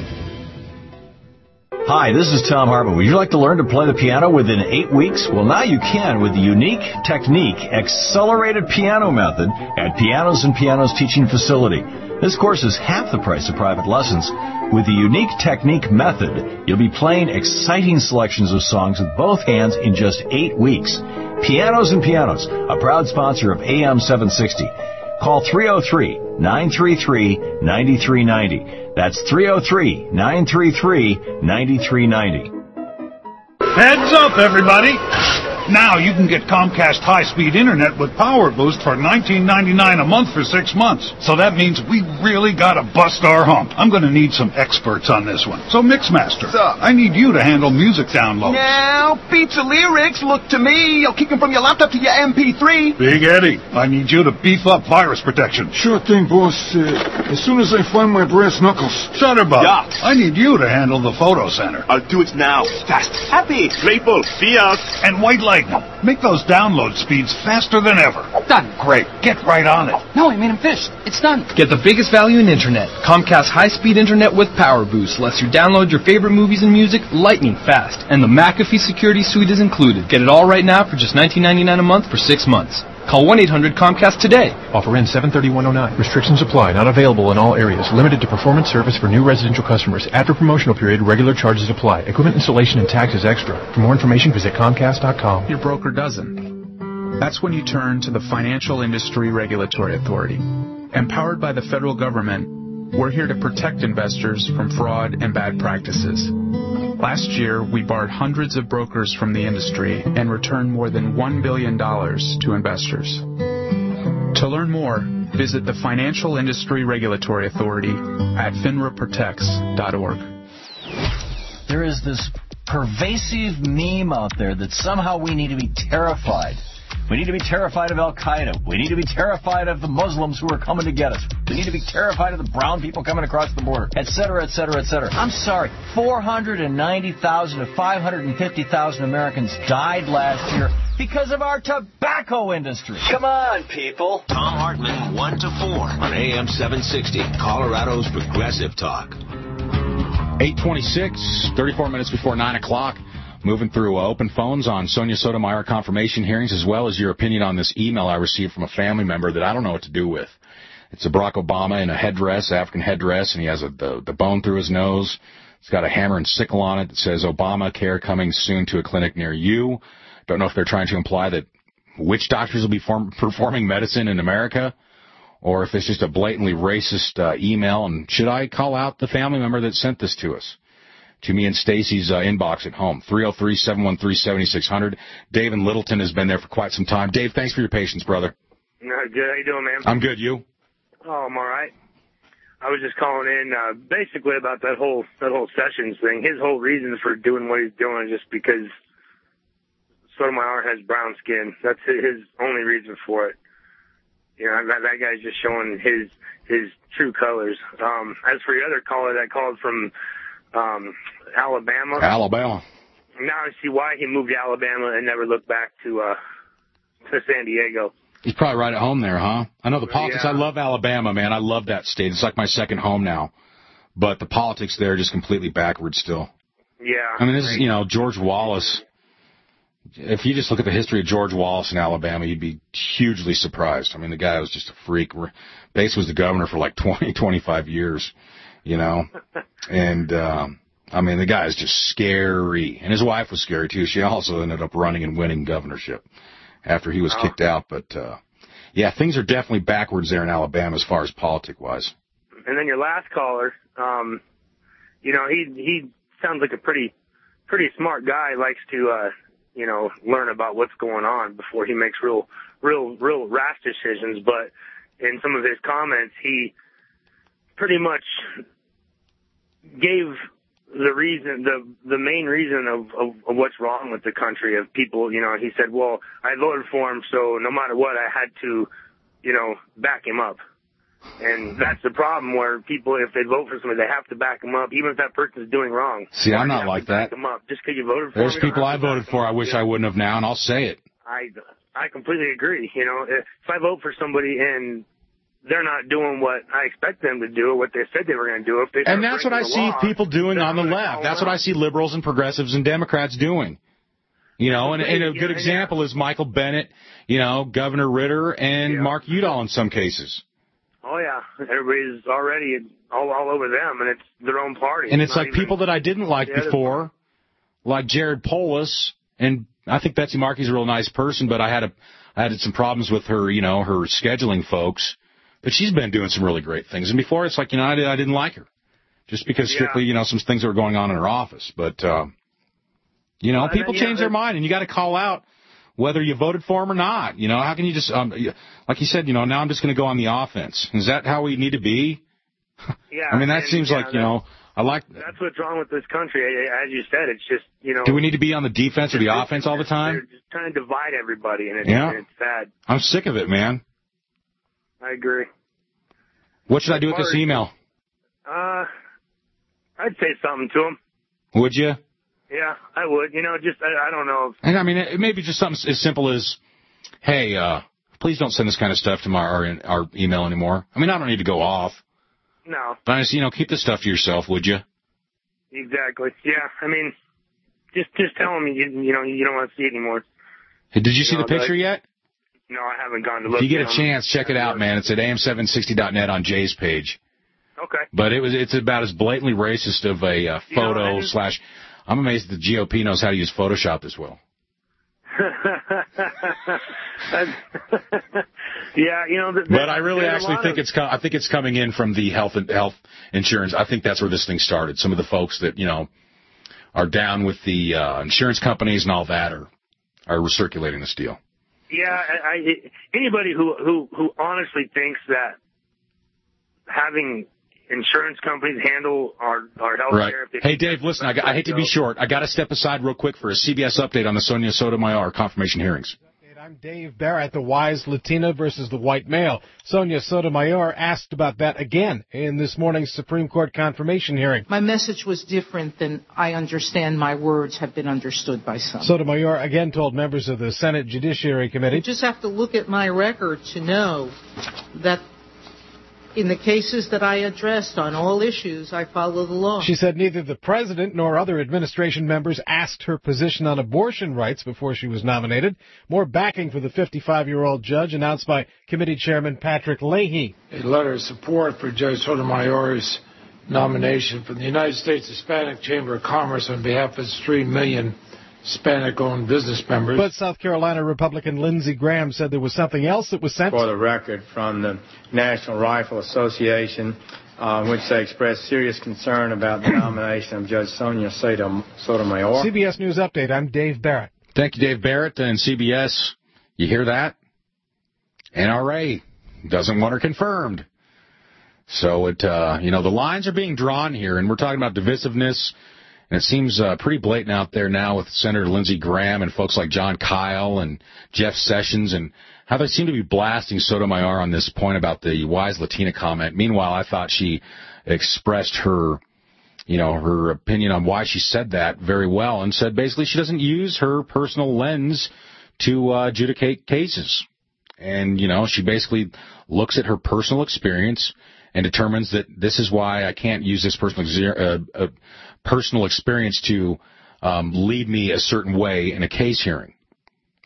Hi, this is Tom Hartman. Would you like to learn to play the piano within 8 weeks? Well, now you can with the Unique Technique Accelerated Piano Method at Pianos and Pianos Teaching Facility. This course is half the price of private lessons. With the Unique Technique Method, you'll be playing exciting selections of songs with both hands in just 8 weeks. Pianos and Pianos, a proud sponsor of AM 760. Call 303-933-9390. That's 303-933-9390. Heads up, everybody! Now you can get Comcast high-speed internet with Power Boost for $19.99 a month for 6 months. So that means we really gotta bust our hump. I'm gonna need some experts on this one. So Mixmaster, I need you to handle music downloads. Now, beats and lyrics, look to me. You'll kick them from your laptop to your MP3. Big Eddie, I need you to beef up virus protection. Sure thing, boss. As soon as I find my brass knuckles. Shutterbug, Yeah. I need you to handle the photo center. I'll do it now. Fast, happy, playful, see us. And White Lightning. Make those download speeds faster than ever. Done. Great. Get right on it. No, I made him finished. It's done. Get the biggest value in internet. Comcast high-speed internet with Power Boost lets you download your favorite movies and music lightning fast. And the McAfee Security Suite is included. Get it all right now for just $19.99 a month for 6 months. Call 1-800-COMCAST today. Offer ends 7/30/109. Restrictions apply. Not available in all areas. Limited to performance service for new residential customers. After promotional period, regular charges apply. Equipment installation and taxes extra. For more information, visit Comcast.com. Your broker doesn't. That's when you turn to the Financial Industry Regulatory Authority. Empowered by the federal government, we're here to protect investors from fraud and bad practices. Last year, we barred hundreds of brokers from the industry and returned more than $1 billion to investors. To learn more, visit the Financial Industry Regulatory Authority at finraprotects.org. There is this pervasive meme out there that somehow we need to be terrified. We need to be terrified of Al-Qaeda. We need to be terrified of the Muslims who are coming to get us. We need to be terrified of the brown people coming across the border, et cetera, et cetera, et cetera. I'm sorry, 490,000 to 550,000 Americans died last year because of our tobacco industry. Come on, people. Tom Hartman, 1 to 4 on AM 760, Colorado's Progressive Talk. 8:26, 34 minutes before 9 o'clock. Moving through open phones on Sonia Sotomayor confirmation hearings, as well as your opinion on this email I received from a family member that I don't know what to do with. It's a Barack Obama in a headdress, African headdress, and he has the bone through his nose. It's got a hammer and sickle on it that says Obamacare coming soon to a clinic near you. Don't know if they're trying to imply that witch doctors will be performing medicine in America, or if it's just a blatantly racist email. And should I call out the family member that sent this to us? To me and Stacy's inbox at home, 303-713-7600. Dave in Littleton has been there for quite some time. Dave, thanks for your patience, brother. Good. How you doing, man? I'm good. You? Oh, I'm all right. I was just calling in basically about that whole Sessions thing. His whole reason for doing what he's doing is just because Sotomayor has brown skin. That's his only reason for it. You know, that guy's just showing his true colors. As for the other caller that called from Alabama. Now I see why he moved to Alabama and never looked back to San Diego. He's probably right at home there, huh? I know the politics. Yeah. I love Alabama, man. I love that state. It's like my second home now. But the politics there are just completely backwards still. Yeah. I mean, this is, George Wallace if you just look at the history of George Wallace in Alabama, you'd be hugely surprised. I mean, the guy was just a freak. Bates was the governor for like 25 years, you know. And, I mean, the guy is just scary. And his wife was scary, too. She also ended up running and winning governorship after he was kicked out. But, yeah, things are definitely backwards there in Alabama as far as politic-wise. And then your last caller, you know, he sounds like a pretty smart guy. Likes to, you know, learn about what's going on before he makes real rash decisions. But in some of his comments, he pretty much gave the reason, the main reason of what's wrong with the country, of people. You know, he said, well, I voted for him, so no matter what, I had to, you know, back him up. And that's the problem, where people, if they vote for somebody, they have to back them up, even if that person's doing wrong. See, I'm not like that. Back them up just because you voted for There's them. people I voted for I wish I wouldn't have now, and I'll say it. I completely agree. You know, if I vote for somebody and they're not doing what I expect them to do or what they said they were going to do, if they and that's what I see people doing on the left. That's what I see liberals and progressives and Democrats doing. You know, and a good example is Michael Bennett, you know, Governor Ritter, and Mark Udall in some cases. Oh, yeah. Everybody's already all over them, and it's their own party. And it's like people that I didn't like before, like Jared Polis, and I think Betsy Markey's a real nice person, but I had some problems with her, you know, her scheduling folks. But she's been doing some really great things. And before, it's like, you know, I didn't like her. Just because strictly, you know, some things that were going on in her office. But, you know, people change their mind, and you got to call out whether you voted for him or not. You know, how can you just, like you said, you know, now I'm just going to go on the offense. Is that how we need to be? Yeah. I mean, that seems like, you know, I like. That's what's wrong with this country. As you said, it's just, you know. Do we need to be on the defense or the offense all the time? They're just trying to divide everybody, and it's sad. I'm sick of it, man. I agree. What should I do with this email? I'd say something to him. Would you? Yeah, I would. You know, just, I don't know. And I mean, it may be just something as simple as, hey, please don't send this kind of stuff to our email anymore. I mean, I don't need to go off. No. But I just, you know, keep this stuff to yourself, would you? Exactly. Yeah, I mean, just tell him, you know, you don't want to see it anymore. Hey, did you see the picture yet? No, I haven't gone to look. If you get a chance, check it out, man. It's at am760.net on Jay's page. Okay. But it's about as blatantly racist of a photo slash. I'm amazed that the GOP knows how to use Photoshop as well. Yeah, you know. But I really actually think it's coming in from the health insurance. I think that's where this thing started. Some of the folks that, you know, are down with the insurance companies and all that are recirculating this deal. Yeah, anybody who honestly thinks that having insurance companies handle our health care. Right. Hey, Dave, listen, I hate to be short. I got to step aside real quick for a CBS update on the Sonia Sotomayor confirmation hearings. I'm Dave Barrett, the wise Latina versus the white male. Sonia Sotomayor asked about that again in this morning's Supreme Court confirmation hearing. My message was different than I understand my words have been understood by some. Sotomayor again told members of the Senate Judiciary Committee. You just have to look at my record to know that in the cases that I addressed on all issues, I follow the law. She said neither the president nor other administration members asked her position on abortion rights before she was nominated. More backing for the 55-year-old judge announced by committee chairman Patrick Leahy. A letter of support for Judge Sotomayor's nomination from the United States Hispanic Chamber of Commerce on behalf of its 3 million Hispanic-owned business members. But South Carolina Republican Lindsey Graham said there was something else that was sent. For the record, from the National Rifle Association, which they expressed serious concern about the nomination of Judge Sonia Sotomayor. CBS News Update, I'm Dave Barrett. Thank you, Dave Barrett. And CBS, you hear that? NRA doesn't want her confirmed. So, you know, the lines are being drawn here, and we're talking about divisiveness. And it seems pretty blatant out there now with Senator Lindsey Graham and folks like John Kyle and Jeff Sessions, and how they seem to be blasting Sotomayor on this point about the wise Latina comment. Meanwhile, I thought she expressed her, you know, her opinion on why she said that very well, and said basically she doesn't use her personal lens to adjudicate cases. And, you know, she basically looks at her personal experience and determines that this is why I can't use this personal experience to lead me a certain way in a case hearing.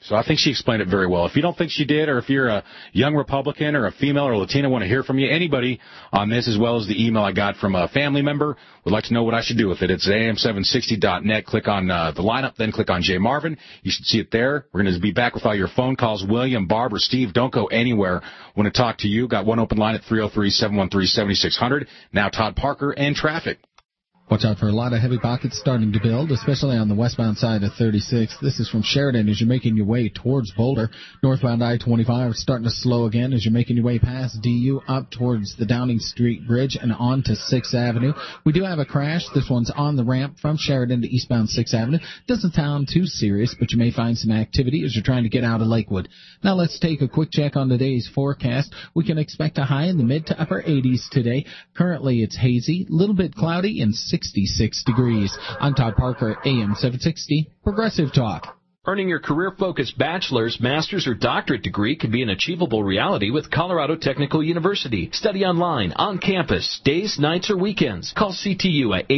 So I think she explained it very well. If you don't think she did, or if you're a young Republican or a female or Latina, want to hear from you, anybody on this, as well as the email I got from a family member, would like to know what I should do with it. It's am760.net. Click on the lineup, then click on Jay Marvin. You should see it there. We're going to be back with all your phone calls. William, Barb, or Steve, don't go anywhere. Want to talk to you. Got one open line at 303-713-7600. Now Todd Parker and traffic. Watch out for a lot of heavy pockets starting to build, especially on the westbound side of 36. This is from Sheridan as you're making your way towards Boulder. Northbound I-25 starting to slow again as you're making your way past DU up towards the Downing Street Bridge and on to 6th Avenue. We do have a crash. This one's on the ramp from Sheridan to eastbound 6th Avenue. Doesn't sound too serious, but you may find some activity as you're trying to get out of Lakewood. Now let's take a quick check on today's forecast. We can expect a high in the mid to upper 80s today. Currently it's hazy, a little bit cloudy, and 66 degrees. I'm Todd Parker, AM 760, Progressive Talk. Earning your career-focused bachelor's, master's, or doctorate degree can be an achievable reality with Colorado Technical University. Study online, on campus, days, nights, or weekends. Call CTU at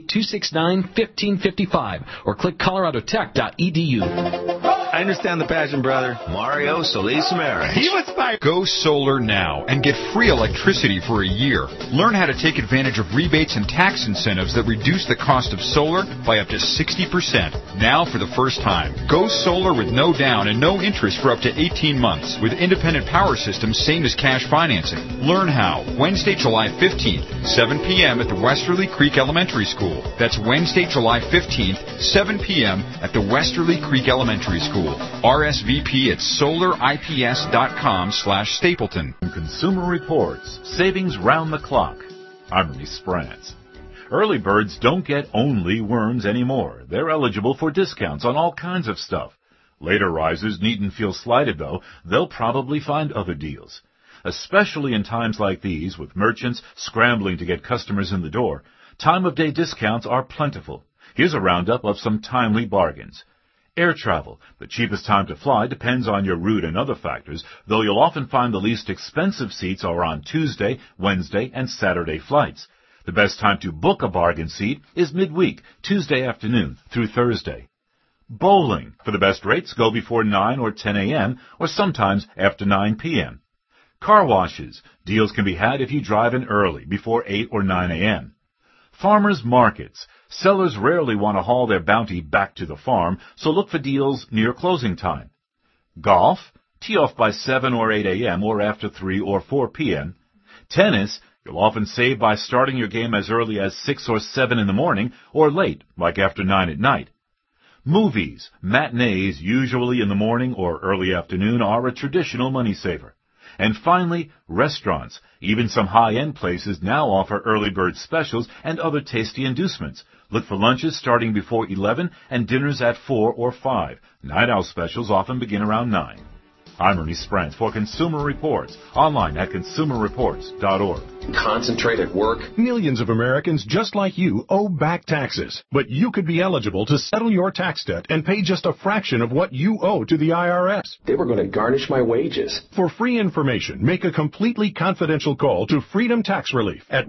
888-269-1555 or click coloradotech.edu. I understand the passion, brother. Mario Solis Ramirez. He was fired. Go solar now and get free electricity for a year. Learn how to take advantage of rebates and tax incentives that reduce the cost of solar by up to 60%. Now for the first time. Go solar with no down and no interest for up to 18 months with independent power systems, same as cash financing. Learn how. Wednesday, July 15th, 7 p.m. at the Westerly Creek Elementary School. That's Wednesday, July 15th, 7 p.m. at the Westerly Creek Elementary School. RSVP at solarips.com/Stapleton. Consumer Reports. Savings round the clock. I'm Ernie Sprance. Early birds don't get only worms anymore. They're eligible for discounts on all kinds of stuff. Later risers needn't feel slighted, though. They'll probably find other deals. Especially in times like these, with merchants scrambling to get customers in the door, time-of-day discounts are plentiful. Here's a roundup of some timely bargains. Air travel. The cheapest time to fly depends on your route and other factors, though you'll often find the least expensive seats are on Tuesday, Wednesday, and Saturday flights. The best time to book a bargain seat is midweek, Tuesday afternoon through Thursday. Bowling. For the best rates, go before 9 or 10 a.m. or sometimes after 9 p.m. Car washes. Deals can be had if you drive in early, before 8 or 9 a.m. Farmers markets. Sellers rarely want to haul their bounty back to the farm, so look for deals near closing time. Golf. Tee off by 7 or 8 a.m. or after 3 or 4 p.m. Tennis. You'll often save by starting your game as early as 6 or 7 in the morning or late, like after 9 at night. Movies. Matinees, usually in the morning or early afternoon, are a traditional money saver. And finally, restaurants. Even some high-end places now offer early bird specials and other tasty inducements. Look for lunches starting before 11 and dinners at 4 or 5. Night owl specials often begin around 9. I'm Ernie Sprance for Consumer Reports, online at consumerreports.org. Concentrate at work. Millions of Americans just like you owe back taxes, but you could be eligible to settle your tax debt and pay just a fraction of what you owe to the IRS. They were going to garnish my wages. For free information, make a completely confidential call to Freedom Tax Relief at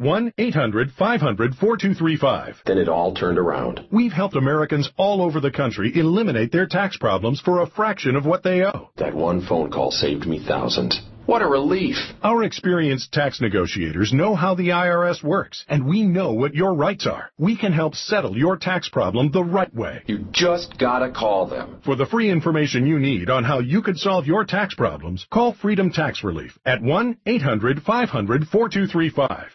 1-800-500-4235. Then it all turned around. We've helped Americans all over the country eliminate their tax problems for a fraction of what they owe. That one phone call saved me thousands. What a relief. Our experienced tax negotiators know how the IRS works, and we know what your rights are. We can help settle your tax problem the right way. You just gotta call them. For the free information you need on how you could solve your tax problems, call Freedom Tax Relief at 1-800-500-4235.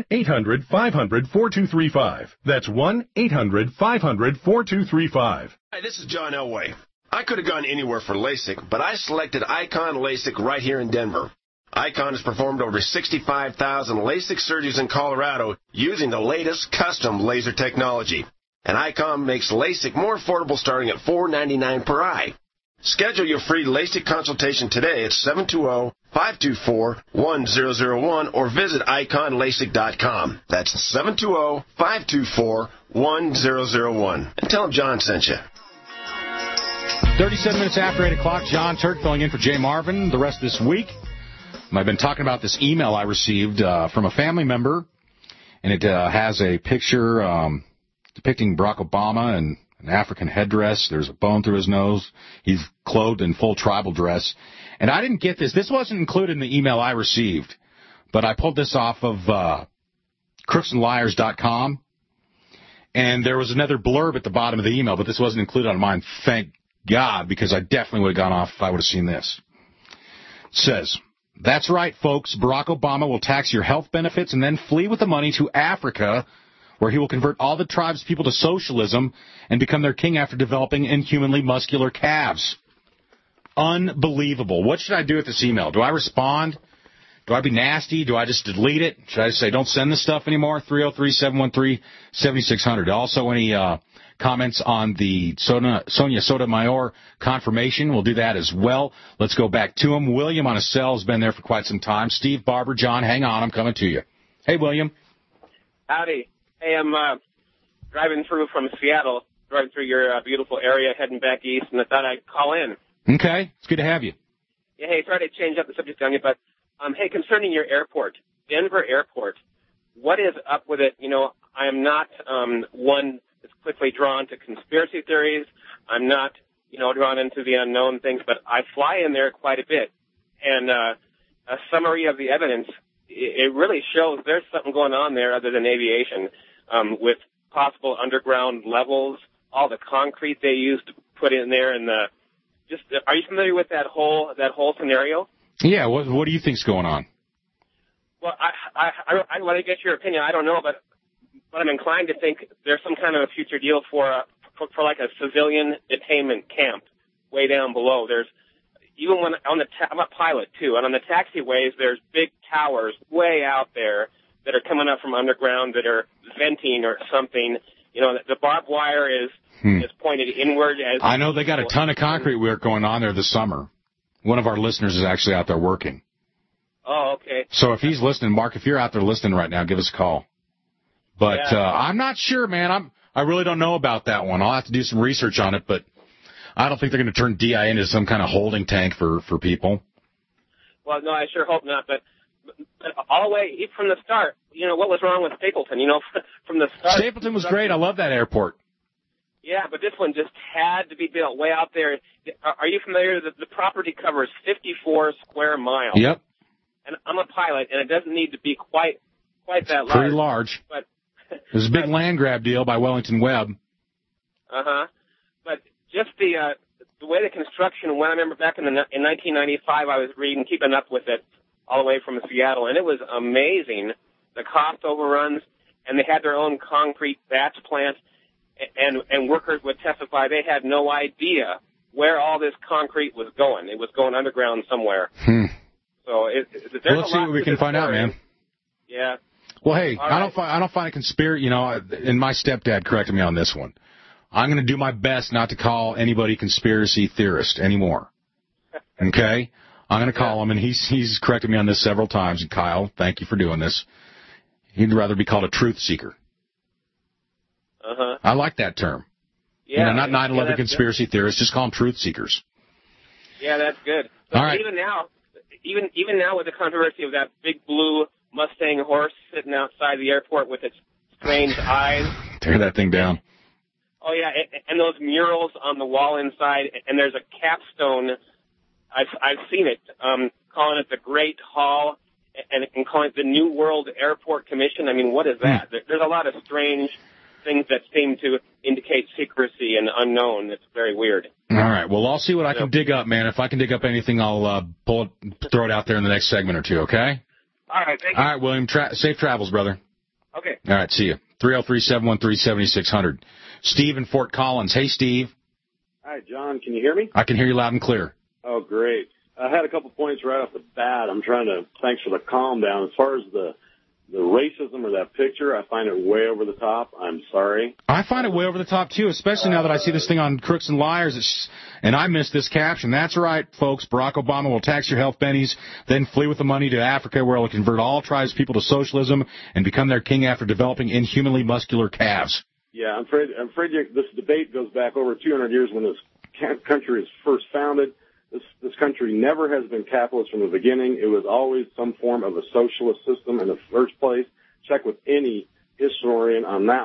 1-800-500-4235. That's 1-800-500-4235. Hi, this is John Elway. I could have gone anywhere for LASIK, but I selected Icon LASIK right here in Denver. Icon has performed over 65,000 LASIK surgeries in Colorado using the latest custom laser technology. And Icon makes LASIK more affordable starting at $4.99 per eye. Schedule your free LASIK consultation today at 720-524-1001 or visit iconlasik.com. That's 720-524-1001. And tell them John sent you. 37 minutes after 8 o'clock, John Turk filling in for Jay Marvin the rest of this week. I've been talking about this email I received from a family member, and it has a picture depicting Barack Obama and an African headdress. There's a bone through his nose. He's clothed in full tribal dress. And I didn't get this. This wasn't included in the email I received, but I pulled this off of crooksandliars.com. And there was another blurb at the bottom of the email, but this wasn't included on mine, thank God, because I definitely would have gone off if I would have seen this. It says, that's right, folks. Barack Obama will tax your health benefits and then flee with the money to Africa, where he will convert all the tribe's people to socialism and become their king after developing inhumanly muscular calves. Unbelievable. What should I do with this email? Do I respond? Do I be nasty? Do I just delete it? Should I just say, don't send this stuff anymore? 303-713-7600. Also, any comments on the Sonia Sotomayor confirmation, we'll do that as well. Let's go back to him. William on a cell has been there for quite some time. Steve, Barbara, John, hang on. I'm coming to you. Hey, William. Howdy. Hey, I'm driving through from Seattle, driving through your beautiful area, heading back east, and I thought I'd call in. Okay. It's good to have you. Yeah, hey, sorry to change up the subject on you, but hey, concerning your airport, Denver Airport, what is up with it? You know, I am not one that's quickly drawn to conspiracy theories. I'm not, drawn into the unknown things, but I fly in there quite a bit. And a summary of the evidence, it really shows there's something going on there other than aviation, with possible underground levels, all the concrete they used to put in there, and are you familiar with that whole scenario? Yeah, what do you think's going on? Well, I want to get your opinion. I don't know, but I'm inclined to think there's some kind of a future deal for like a civilian detainment camp way down below. There's even when I'm a pilot too, and on the taxiways there's big towers way out there that are coming up from underground that are venting or something. The barbed wire is pointed inward. I know they got a ton of concrete work going on there this summer. One of our listeners is actually out there working. Oh, okay. So if he's listening, Mark, if you're out there listening right now, give us a call. But I'm not sure, man. I really don't know about that one. I'll have to do some research on it, but I don't think they're going to turn DI into some kind of holding tank for people. Well, no, I sure hope not. But all the way from the start, what was wrong with Stapleton? From the start. Stapleton was great. I love that airport. Yeah, but this one just had to be built way out there. Are you familiar that the property covers 54 square miles? Yep. And I'm a pilot, and it doesn't need to be quite that large. Pretty large. But there's a big land grab deal by Wellington Webb. But just the way the construction went. I remember back in 1995, I was keeping up with it all the way from Seattle, and it was amazing. The cost overruns, and they had their own concrete batch plant. And workers would testify they had no idea where all this concrete was going. It was going underground somewhere. So let's see what we can find out, man. Yeah. Well, hey, I don't find a conspiracy. And my stepdad corrected me on this one. I'm going to do my best not to call anybody conspiracy theorist anymore. Okay? I'm going to call him, and he's corrected me on this several times. And Kyle, thank you for doing this. He'd rather be called a truth seeker. I like that term. Yeah, not 9/11 conspiracy theorists, just call them truth seekers. Yeah, that's good. But all right. Even now with the controversy of that big blue Mustang horse sitting outside the airport with its strange eyes. Tear that thing down. Oh, yeah, and those murals on the wall inside, and there's a capstone. I've seen it, calling it the Great Hall, and calling it the New World Airport Commission. I mean, what is that? There's a lot of strange things that seem to indicate secrecy and unknown. It's very weird. All right. Well, I'll see what I can dig up, man. If I can dig up anything, I'll throw it out there in the next segment or two, okay? All right. Thank you. All right, William. Safe travels, brother. Okay. All right. See you. 303-713-7600. Steve in Fort Collins. Hey, Steve. Hi, John. Can you hear me? I can hear you loud and clear. Oh, great. I had a couple points right off the bat. Thanks for the calm down. As far as the racism or that picture, I find it way over the top. I'm sorry. I find it way over the top, too, especially now that I see this thing on Crooks and Liars, and I missed this caption. That's right, folks. Barack Obama will tax your health bennies, then flee with the money to Africa, where he'll convert all tribes people to socialism and become their king after developing inhumanly muscular calves. Yeah, I'm afraid this debate goes back over 200 years when this country was first founded. This country never has been capitalist from the beginning. It was always some form of a socialist system in the first place. Check with any historian on that one.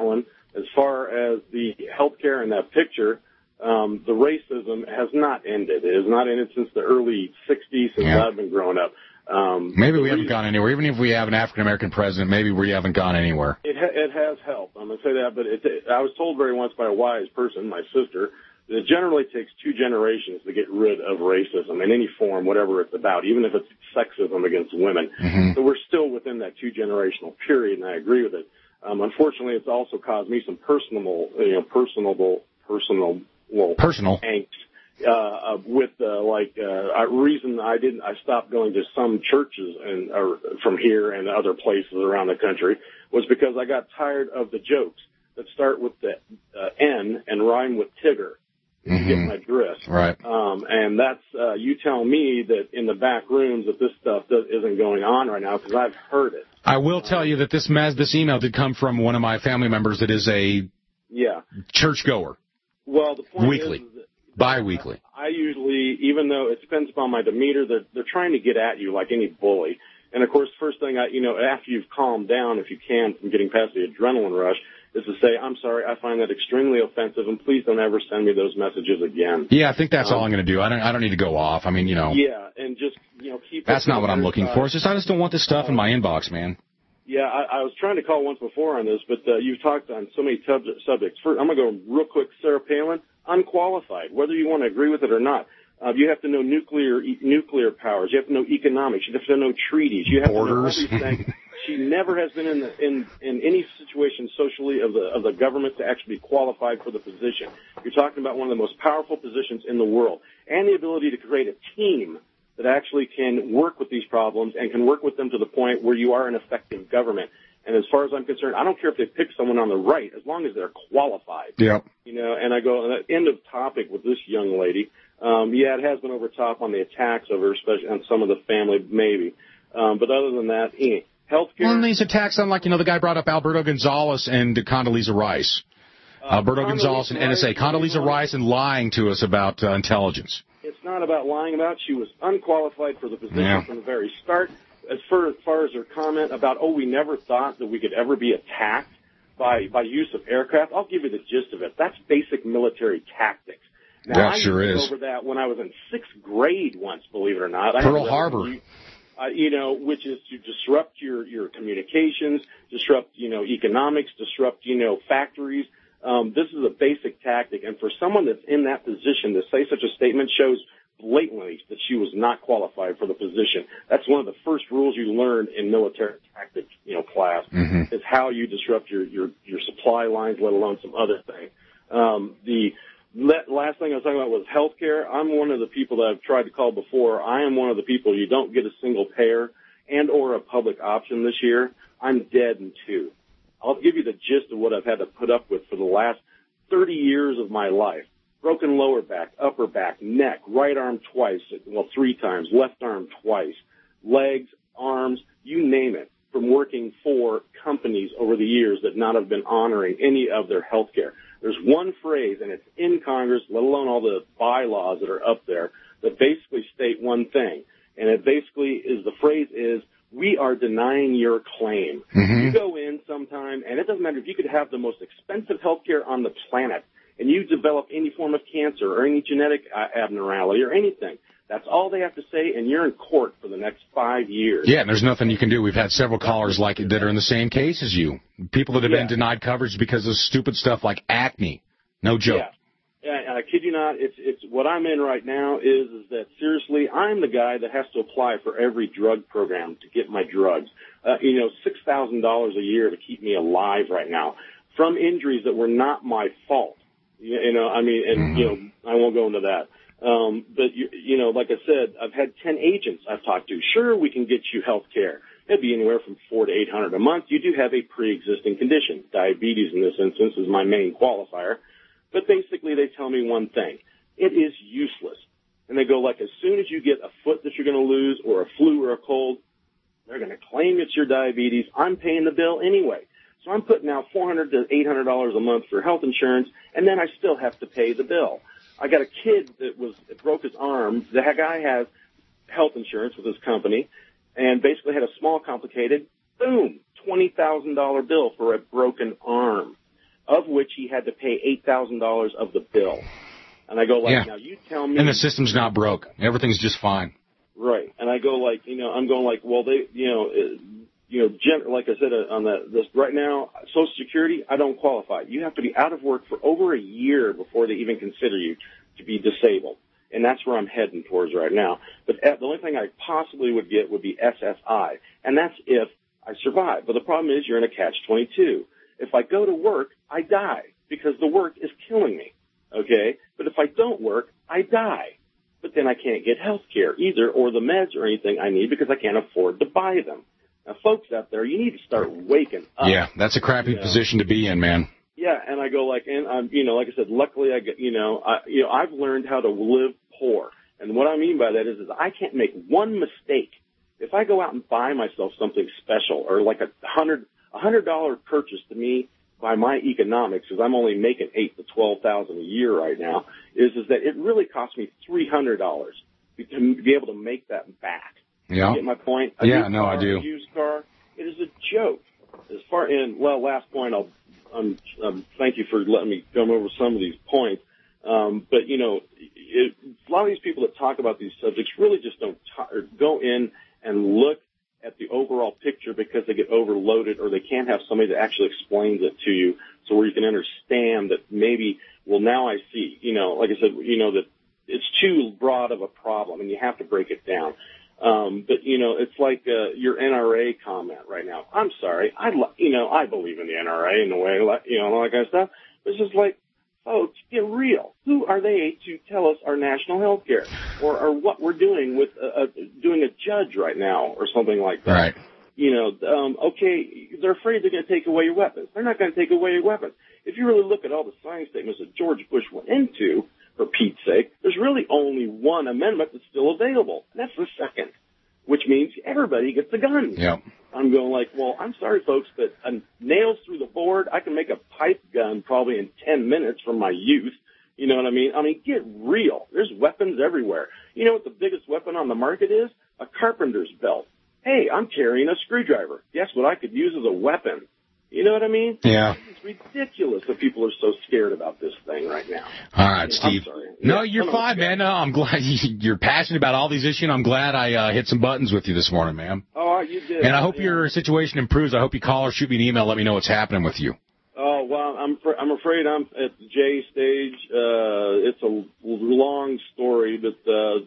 As far as the healthcare in that picture, the racism has not ended. It has not ended since the early 60s, since I've been growing up. Maybe we haven't gone anywhere. Even if we have an African-American president, maybe we haven't gone anywhere. It has helped. I'm going to say that, but I was told very once by a wise person, my sister, that it generally takes 2 generations to get rid of racism in any form, whatever it's about, even if it's sexism against women. Mm-hmm. So we're still within that 2-generational period, and I agree with it. Unfortunately, it's also caused me some personal angst. With reason I stopped going to some churches from here and other places around the country was because I got tired of the jokes that start with the N and rhyme with Tigger. You get my drift. Right. And that's you tell me that in the back rooms that this stuff isn't going on right now because I've heard it. I will tell you that this email did come from one of my family members that is a churchgoer. Well, the point weekly. is bi-weekly. I usually, even though it depends upon my demeanor, they're trying to get at you like any bully. And, of course, first thing, after you've calmed down, if you can, from getting past the adrenaline rush, is to say, I'm sorry, I find that extremely offensive, and please don't ever send me those messages again. Yeah, I think that's all I'm going to do. I don't need to go off. I mean, Yeah, and just, keep... That's not what I'm looking for. It's just I just don't want this stuff in my inbox, man. Yeah, I was trying to call once before on this, but you've talked on so many subjects. First, I'm going to go real quick. Sarah Palin, unqualified, whether you want to agree with it or not. You have to know nuclear powers. You have to know economics. You have to know treaties. You have Borders. To know everything. She never has been in any situation socially of the government to actually be qualified for the position. You're talking about one of the most powerful positions in the world, and the ability to create a team that actually can work with these problems and can work with them to the point where you are an effective government. And as far as I'm concerned, I don't care if they pick someone on the right, as long as they're qualified. Yeah. And I go, end of topic with this young lady. It has been over top on the attacks of her, especially on some of the family, maybe. But other than that, healthcare. Well, and these attacks on, the guy brought up Alberto Gonzales and Condoleezza Rice. Alberto Gonzales and NSA. Condoleezza Rice and lying to us about intelligence. It's not about lying about. She was unqualified for the position from the very start. As far as her comment about, we never thought that we could ever be attacked by use of aircraft, I'll give you the gist of it. That's basic military tactics. Now, I sure is. Over that when I was in 6th grade once, believe it or not. Pearl Harbor. Which is to disrupt your communications, disrupt, economics, disrupt, factories. This is a basic tactic, and for someone that's in that position to say such a statement shows blatantly that she was not qualified for the position. That's one of the first rules you learn in military tactics, class, is how you disrupt your supply lines, let alone some other thing. The last thing I was talking about was healthcare. I'm one of the people that I've tried to call before. I am one of the people you don't get a single payer and or a public option this year. I'm dead in 2. I'll give you the gist of what I've had to put up with for the last 30 years of my life. Broken lower back, upper back, neck, right arm twice, 3 times, left arm twice, legs, arms, you name it, from working for companies over the years that not have been honoring any of their health care. There's one phrase, and it's in Congress, let alone all the bylaws that are up there, that basically state one thing. And it basically is, the phrase is, we are denying your claim. You go in sometime, and it doesn't matter if you could have the most expensive health care on the planet, and you develop any form of cancer or any genetic abnormality or anything. That's all they have to say, and you're in court for the next 5 years. Yeah, and there's nothing you can do. We've had several callers like that are in the same case as you. People that have been denied coverage because of stupid stuff like acne. No joke. Yeah, I kid you not. It's what I'm in right now is that, seriously, I'm the guy that has to apply for every drug program to get my drugs. $6,000 a year to keep me alive right now from injuries that were not my fault. I won't go into that. But like I said, I've had 10 agents I've talked to. Sure, we can get you health care. It'd be anywhere from $400 to $800 a month. You do have a pre-existing condition. Diabetes, in this instance, is my main qualifier. But basically, they tell me one thing. It is useless. And they go, as soon as you get a foot that you're going to lose or a flu or a cold, they're going to claim it's your diabetes. I'm paying the bill anyway. So I'm putting out $400 to $800 a month for health insurance, and then I still have to pay the bill. I got a kid that broke his arm. The guy has health insurance with his company, and basically had a small complicated, boom, $20,000 bill for a broken arm. of which he had to pay $8,000 of the bill. And I go like, now you tell me. And the system's not broke. Everything's just fine. Right. And I go like, I'm going like, well, they, like I said on this right now, Social Security, I don't qualify. You have to be out of work for over a year before they even consider you to be disabled. And that's where I'm heading towards right now. But the only thing I possibly would get would be SSI. And that's if I survive. But the problem is you're in a catch-22. If I go to work, I die because the work is killing me. Okay? But if I don't work, I die. But then I can't get health care either or the meds or anything I need because I can't afford to buy them. Now, folks out there, you need to start waking up. Yeah, that's a crappy position to be in, man. Yeah, and I go like, and I'm, like I said, luckily I get, I've learned how to live poor. And what I mean by that is I can't make one mistake. If I go out and buy myself something special or like a $100 purchase to me by my economics, because I'm only making $8,000 to $12,000 a year right now, is that it really costs me $300 to be able to make that back. Yeah. You get my point? I do. A used car, it is a joke. Last point, thank you for letting me come over some of these points. But a lot of these people that talk about these subjects really just don't go in and look at the overall picture because they get overloaded or they can't have somebody that actually explains it to you so where you can understand that maybe, well, now I see, like I said, that it's too broad of a problem and you have to break it down. But it's like your NRA comment right now. I'm sorry. I believe in the NRA in a way, all that kind of stuff. It's just like, folks, get real. Who are they to tell us our national health care or what we're doing with doing a judge right now or something like that? Right. Okay, they're afraid they're going to take away your weapons. They're not going to take away your weapons. If you really look at all the signing statements that George Bush went into, for Pete's sake, there's really only one amendment that's still available, and that's the second, which means everybody gets a gun. Yep. I'm going like, well, I'm sorry, folks, but nails through the board, I can make a pipe gun probably in 10 minutes from my youth. You know what I mean? I mean, get real. There's weapons everywhere. You know what the biggest weapon on the market is? A carpenter's belt. Hey, I'm carrying a screwdriver. Guess what I could use as a weapon? You know what I mean? Yeah. It's ridiculous that people are so scared about this thing right now. All right, Steve. I'm sorry. No, you're fine, man. No, I'm glad you're passionate about all these issues. I'm glad I hit some buttons with you this morning, man. Oh, you did. And I hope your situation improves. I hope you call or shoot me an email. Let me know what's happening with you. Oh, well, I'm afraid I'm at the J stage. It's a long story, but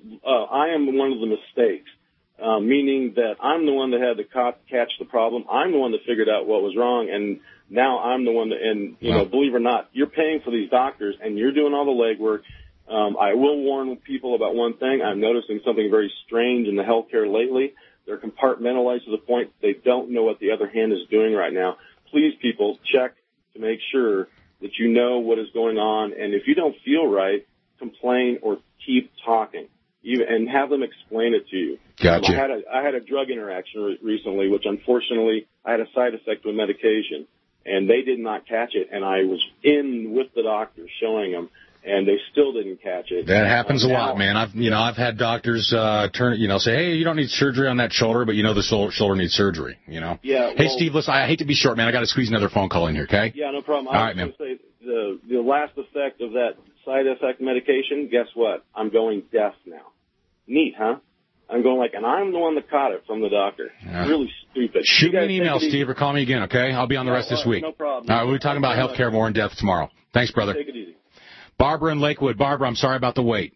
I am one of the mistakes. Meaning that I'm the one that had to catch the problem. I'm the one that figured out what was wrong, and now I'm the one that, and, believe it or not, you're paying for these doctors, and you're doing all the legwork. I will warn people about one thing. I'm noticing something very strange in the healthcare lately. They're compartmentalized to the point they don't know what the other hand is doing right now. Please, people, check to make sure that you know what is going on, and if you don't feel right, complain or keep talking. And have them explain it to you. Gotcha. I had a drug interaction recently, which unfortunately I had a side effect with medication, and they did not catch it. And I was in with the doctor showing them, and they still didn't catch it. That happens a lot, man. I've had doctors say, hey, you don't need surgery on that shoulder, but the shoulder needs surgery. Yeah. Hey, Steve, listen, I hate to be short, man. I got to squeeze another phone call in here, okay? Yeah, no problem. All right, man. Say the last effect of that side effect medication, guess what? I'm going deaf now. Neat, huh? I'm going like, and I'm the one that caught it from the doctor. Yeah. Really stupid. Shoot me an email, Steve, or call me again, okay? I'll be on the rest this week. No problem. All right, we'll be talking about health care more in depth tomorrow. Thanks, brother. Take it easy. Barbara in Lakewood. Barbara, I'm sorry about the wait.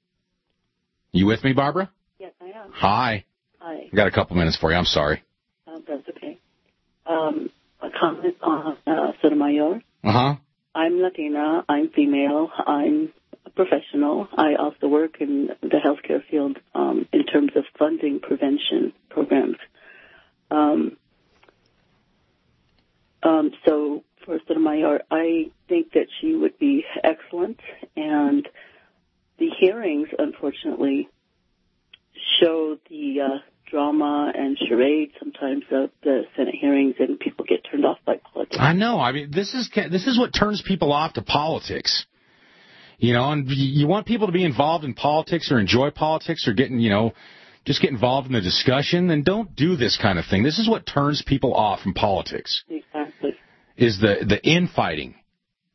You with me, Barbara? Yes, I am. Hi. Hi. I got a couple minutes for you. I'm sorry. That's okay. A comment on Sotomayor. Uh-huh. I'm Latina. I'm female. I'm a professional. I also work in the healthcare field in terms of funding prevention programs. So for Sotomayor, I think that she would be excellent, and the hearings, unfortunately, show the drama and charade sometimes of the Senate hearings, and people get turned off by politics. I know. I mean, this is what turns people off to politics. And you want people to be involved in politics or enjoy politics or just get involved in the discussion, then don't do this kind of thing. This is what turns people off from politics. Exactly. Is the infighting.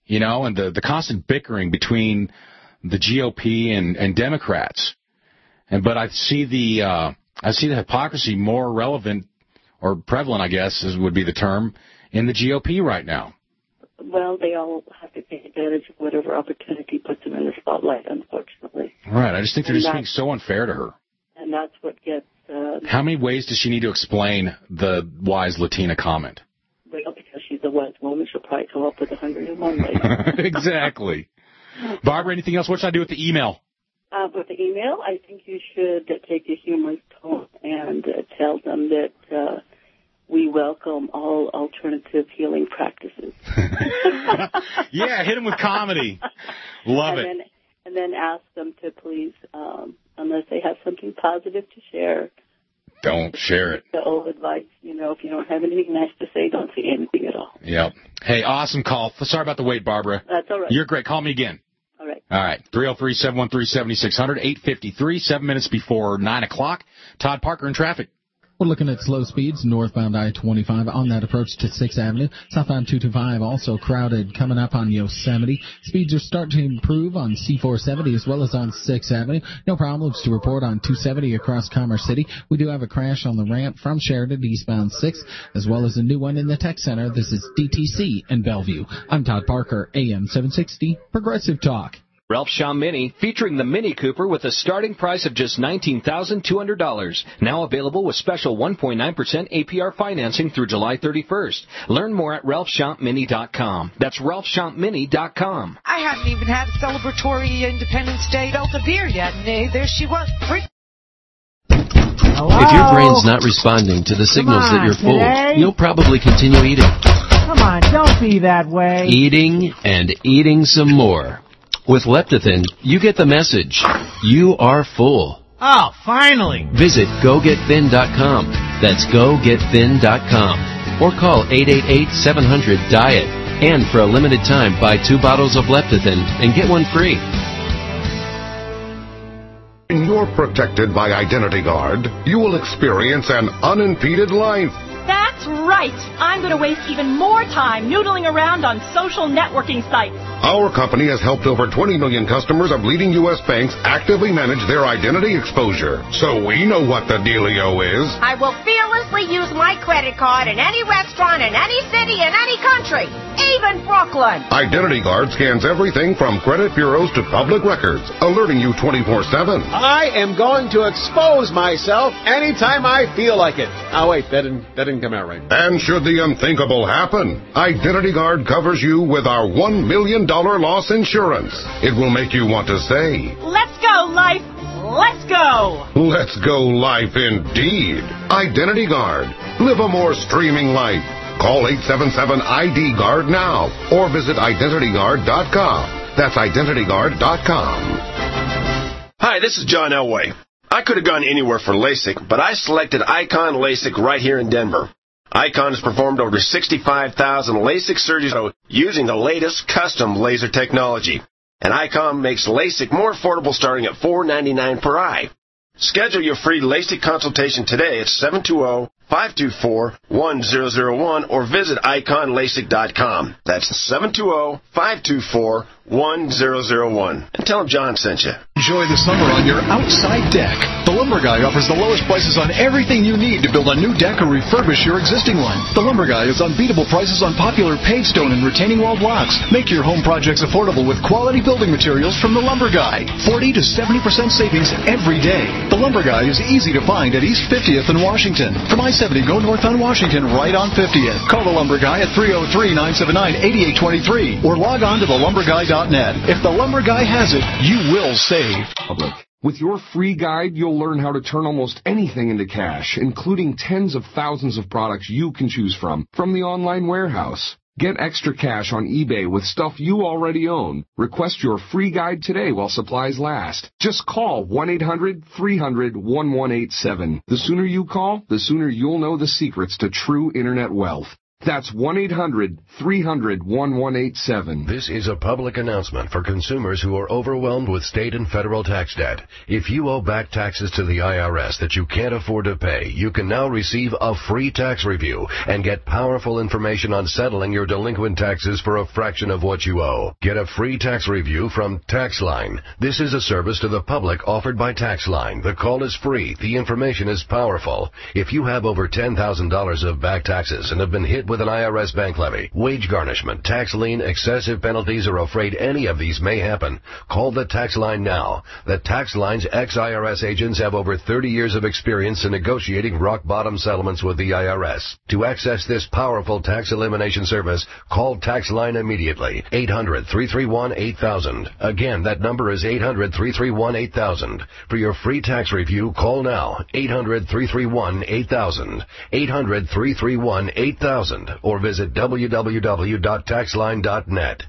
and the constant bickering between the GOP and Democrats. But I see the hypocrisy more relevant or prevalent, I guess, would be the term, in the GOP right now. Well, they all have to take advantage of whatever opportunity puts them in the spotlight, unfortunately. Right. I just think they're just being so unfair to her. And that's what gets... How many ways does she need to explain the wise Latina comment? Well, because she's a wise woman, she'll probably come up with 101 ways. Exactly. Barbara, anything else? What should I do with the email? With the email, I think you should take a humorous tone and tell them that we welcome all alternative healing practices. Yeah, hit them with comedy. Love it. And then ask them to please, unless they have something positive to share, don't share it. The old advice, if you don't have anything nice to say, don't say anything at all. Yep. Hey, awesome call. Sorry about the wait, Barbara. That's all right. You're great. Call me again. All right. All right. 303-713-7600, 8:53, 7 minutes before 9 o'clock. Todd Parker in traffic. We're looking at slow speeds northbound I-25 on that approach to 6th Avenue. Southbound 225 also crowded coming up on Yosemite. Speeds are starting to improve on C-470 as well as on 6th Avenue. No problems to report on 270 across Commerce City. We do have a crash on the ramp from Sheridan eastbound 6th as well as a new one in the Tech Center. This is DTC in Bellevue. I'm Todd Parker, AM 760, Progressive Talk. Ralph Shaw Mini, featuring the Mini Cooper with a starting price of just $19,200. Now available with special 1.9% APR financing through July 31st. Learn more at RalphShampMini.com. That's RalphShampMini.com. I hadn't even had a celebratory Independence Day Delta beer yet, and there she was. Hello? If your brain's not responding to the signals that you're full, you'll probably continue eating. Come on, don't be that way. Eating and eating some more. With Leptathin, you get the message. You are full. Oh, finally. Visit GoGetThin.com. That's GoGetThin.com. Or call 888-700-DIET. And for a limited time, buy 2 bottles of Leptathin and get one free. When you're protected by Identity Guard, you will experience an unimpeded life. That's right. I'm going to waste even more time noodling around on social networking sites. Our company has helped over 20 million customers of leading U.S. banks actively manage their identity exposure. So we know what the dealio is. I will fearlessly use my credit card in any restaurant in any city in any country, even Brooklyn. Identity Guard scans everything from credit bureaus to public records, alerting you 24/7. I am going to expose myself anytime I feel like it. Oh, wait, that didn't come out right. And should the unthinkable happen, Identity Guard covers you with our $1 million loss insurance. It will make you want to say, let's go, life. Let's go. Let's go, life, indeed. Identity Guard. Live a more streaming life. Call 877-ID-GUARD now or visit IdentityGuard.com. That's IdentityGuard.com. Hi, this is John Elway. I could have gone anywhere for LASIK, but I selected Icon LASIK right here in Denver. Icon has performed over 65,000 LASIK surgeries using the latest custom laser technology. And Icon makes LASIK more affordable starting at $4.99 per eye. Schedule your free LASIK consultation today at 720-524-1001 or visit IconLASIK.com. That's 720-524-1001. And tell them John sent you. Enjoy the summer on your outside deck. The Lumber Guy offers the lowest prices on everything you need to build a new deck or refurbish your existing one. The Lumber Guy has unbeatable prices on popular paved stone and retaining wall blocks. Make your home projects affordable with quality building materials from The Lumber Guy. 40 to 70% savings every day. The Lumber Guy is easy to find at East 50th and Washington. From I-70, go north on Washington, right on 50th. Call The Lumber Guy at 303-979-8823 or log on to thelumberguy.net. If The Lumber Guy has it, you will save. With your free guide, you'll learn how to turn almost anything into cash, including tens of thousands of products you can choose from the online warehouse. Get extra cash on eBay with stuff you already own. Request your free guide today while supplies last. Just call 1-800-300-1187. The sooner you call, the sooner you'll know the secrets to true internet wealth. That's 1-800-300-1187. This is a public announcement for consumers who are overwhelmed with state and federal tax debt. If you owe back taxes to the IRS that you can't afford to pay, you can now receive a free tax review and get powerful information on settling your delinquent taxes for a fraction of what you owe. Get a free tax review from TaxLine. This is a service to the public offered by TaxLine. The call is free. The information is powerful. If you have over $10,000 of back taxes and have been hit with an IRS bank levy, wage garnishment, tax lien, excessive penalties, or afraid any of these may happen, call the Tax Line now. The Tax Line's ex-IRS agents have over 30 years of experience in negotiating rock-bottom settlements with the IRS. To access this powerful tax elimination service, call Tax Line immediately. 800-331-8000. Again, that number is 800-331-8000. For your free tax review, call now. 800-331-8000. 800-331-8000. Or visit www.taxline.net.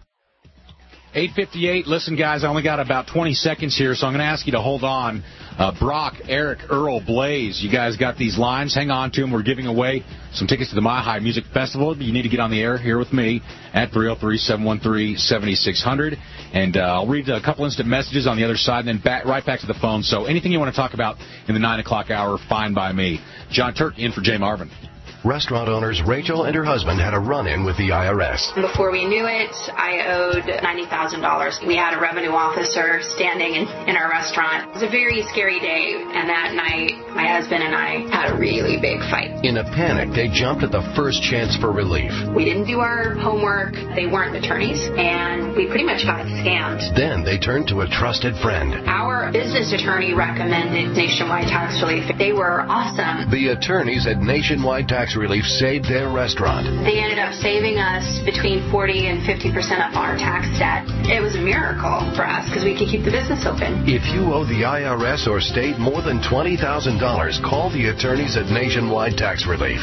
8:58. Listen, guys, I only got about 20 seconds here, so I'm going to ask you to hold on. Brock, Eric, Earl, Blaze, you guys got these lines. Hang on to them. We're giving away some tickets to the Mile High Music Festival. You need to get on the air here with me at 303-713-7600. And I'll read a couple instant messages on the other side and then right back to the phone. So anything you want to talk about in the 9 o'clock hour, fine by me. John Turk in for Jay Marvin. Restaurant owners Rachel and her husband had a run-in with the IRS. Before we knew it, I owed $90,000. We had a revenue officer standing in our restaurant. It was a very scary day, and that night, my husband and I had a really big fight. In a panic, they jumped at the first chance for relief. We didn't do our homework. They weren't attorneys, and we pretty much got scammed. Then they turned to a trusted friend. Our business attorney recommended Nationwide Tax Relief. They were awesome. The attorneys at Nationwide Tax Relief saved their restaurant. They ended up saving us between 40 and 50% of our tax debt. It was a miracle for us because we could keep the business open. If you owe the IRS or state more than $20,000, call the attorneys at Nationwide Tax Relief.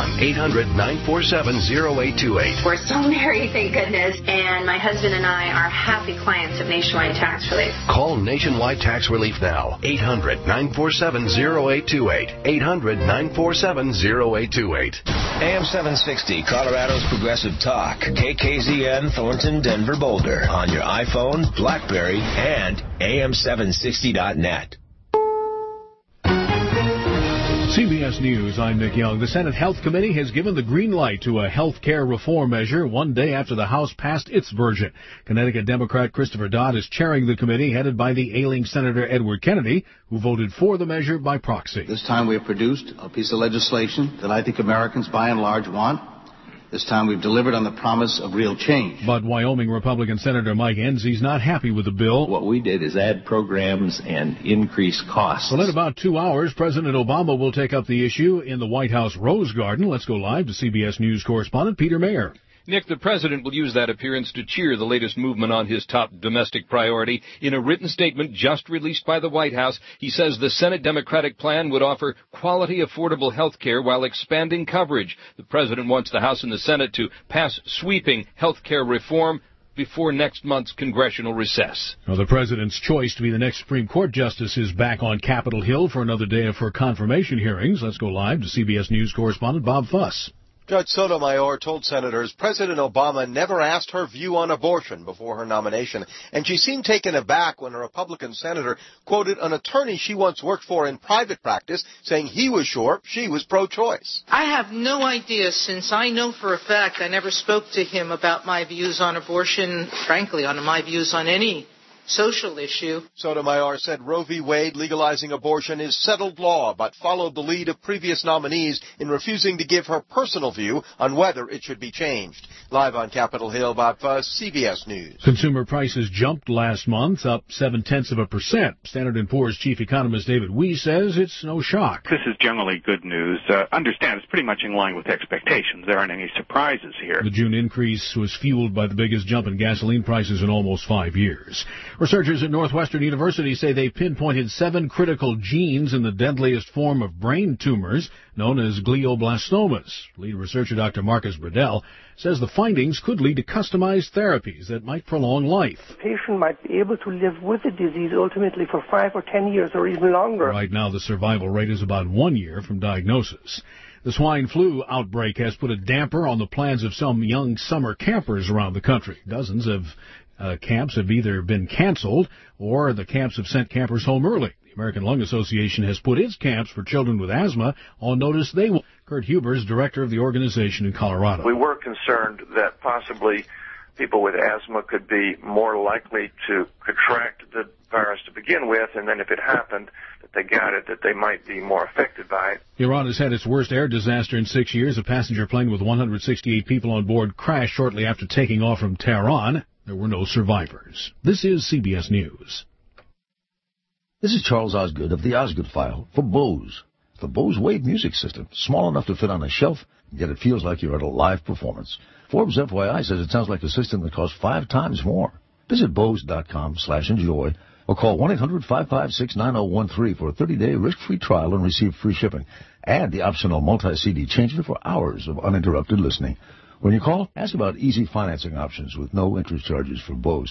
1-800-947-0828. We're so married, thank goodness, and my husband and I are happy clients of Nationwide Tax Relief. Call Nationwide Tax Relief now. 800-947-0828. 800-947-0828. AM 760, Colorado's Progressive Talk. KKZN, Thornton, Denver, Boulder. On your iPhone, BlackBerry, and AM760.net. CBS News, I'm Nick Young. The Senate Health Committee has given the green light to a health care reform measure one day after the House passed its version. Connecticut Democrat Christopher Dodd is chairing the committee headed by the ailing Senator Edward Kennedy, who voted for the measure by proxy. This time we have produced a piece of legislation that I think Americans by and large want. This time we've delivered on the promise of real change. But Wyoming Republican Senator Mike Enzi's not happy with the bill. What we did is add programs and increase costs. Well, in about 2 hours, President Obama will take up the issue in the White House Rose Garden. Let's go live to CBS News correspondent Peter Mayer. Nick, the president will use that appearance to cheer the latest movement on his top domestic priority. In a written statement just released by the White House, he says the Senate Democratic plan would offer quality, affordable health care while expanding coverage. The president wants the House and the Senate to pass sweeping health care reform before next month's congressional recess. Well, the president's choice to be the next Supreme Court justice is back on Capitol Hill for another day of her confirmation hearings. Let's go live to CBS News correspondent Bob Fuss. Judge Sotomayor told senators President Obama never asked her view on abortion before her nomination, and she seemed taken aback when a Republican senator quoted an attorney she once worked for in private practice, saying he was sure she was pro-choice. I have no idea, since I know for a fact I never spoke to him about my views on abortion, frankly, on my views on any social issue. Sotomayor said Roe v. Wade legalizing abortion is settled law, but followed the lead of previous nominees in refusing to give her personal view on whether it should be changed. Live on Capitol Hill, Bob Fuss, CBS News. Consumer prices jumped last month, up 0.7%. Standard & Poor's chief economist David Wee says it's no shock. This is generally good news. Understand it's pretty much in line with expectations. There aren't any surprises here. The June increase was fueled by the biggest jump in gasoline prices in almost 5 years. Researchers at Northwestern University say they pinpointed 7 critical genes in the deadliest form of brain tumors known as glioblastomas. Lead researcher Dr. Marcus Bradell says the findings could lead to customized therapies that might prolong life. The patient might be able to live with the disease ultimately for 5 or 10 years or even longer. Right now, the survival rate is about 1 year from diagnosis. The swine flu outbreak has put a damper on the plans of some young summer campers around the country. Dozens of camps have either been canceled or the camps have sent campers home early. The American Lung Association has put its camps for children with asthma on notice. They will. Kurt Huber is director of the organization in Colorado. We were concerned that possibly people with asthma could be more likely to contract the virus to begin with, and then if it happened that they got it, that they might be more affected by it. Iran has had its worst air disaster in 6 years. A passenger plane with 168 people on board crashed shortly after taking off from Tehran. There were no survivors. This is CBS News. This is Charles Osgood of the Osgood File for Bose. The Bose Wave music system, small enough to fit on a shelf, yet it feels like you're at a live performance. Forbes FYI says it sounds like a system that costs 5 times more. Visit Bose.com/enjoy or call 1-800-556-9013 for a 30-day risk-free trial and receive free shipping and the optional multi-CD changer for hours of uninterrupted listening. When you call, ask about easy financing options with no interest charges for Bose.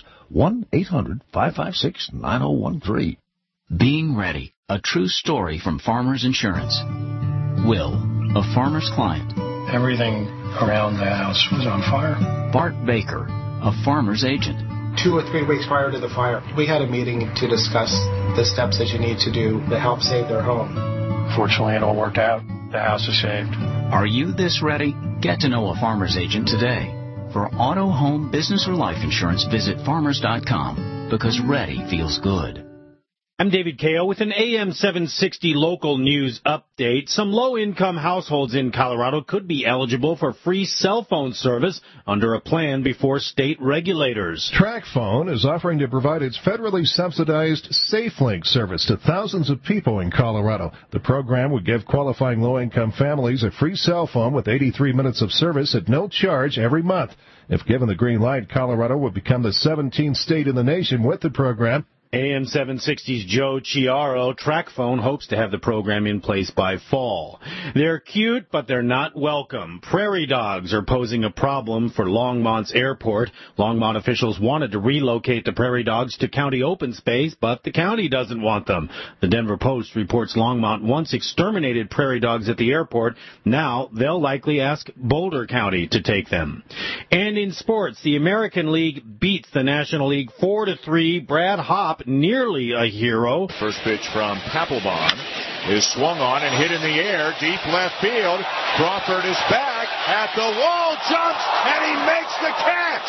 1-800-556-9013. Being ready. A true story from Farmers Insurance. Will, a farmer's client. Everything around the house was on fire. Bart Baker, a farmer's agent. 2 or 3 weeks prior to the fire, we had a meeting to discuss the steps that you need to do to help save their home. Fortunately, it all worked out. The house is saved. Are you this ready? Get to know a farmer's agent today. For auto, home, business, or life insurance, visit farmers.com because ready feels good. I'm David Kao with an AM 760 local news update. Some low-income households in Colorado could be eligible for free cell phone service under a plan before state regulators. TracFone is offering to provide its federally subsidized SafeLink service to thousands of people in Colorado. The program would give qualifying low-income families a free cell phone with 83 minutes of service at no charge every month. If given the green light, Colorado would become the 17th state in the nation with the program. AM 760's Joe Chiaro. TracFone hopes to have the program in place by fall. They're cute, but they're not welcome. Prairie dogs are posing a problem for Longmont's airport. Longmont officials wanted to relocate the prairie dogs to county open space, but the county doesn't want them. The Denver Post reports Longmont once exterminated prairie dogs at the airport. Now they'll likely ask Boulder County to take them. And in sports, the American League beats the National League 4-3. Brad Hopp, nearly a hero. First pitch from Papelbon is swung on and hit in the air, deep left field. Crawford is back at the wall, jumps, and he makes the catch.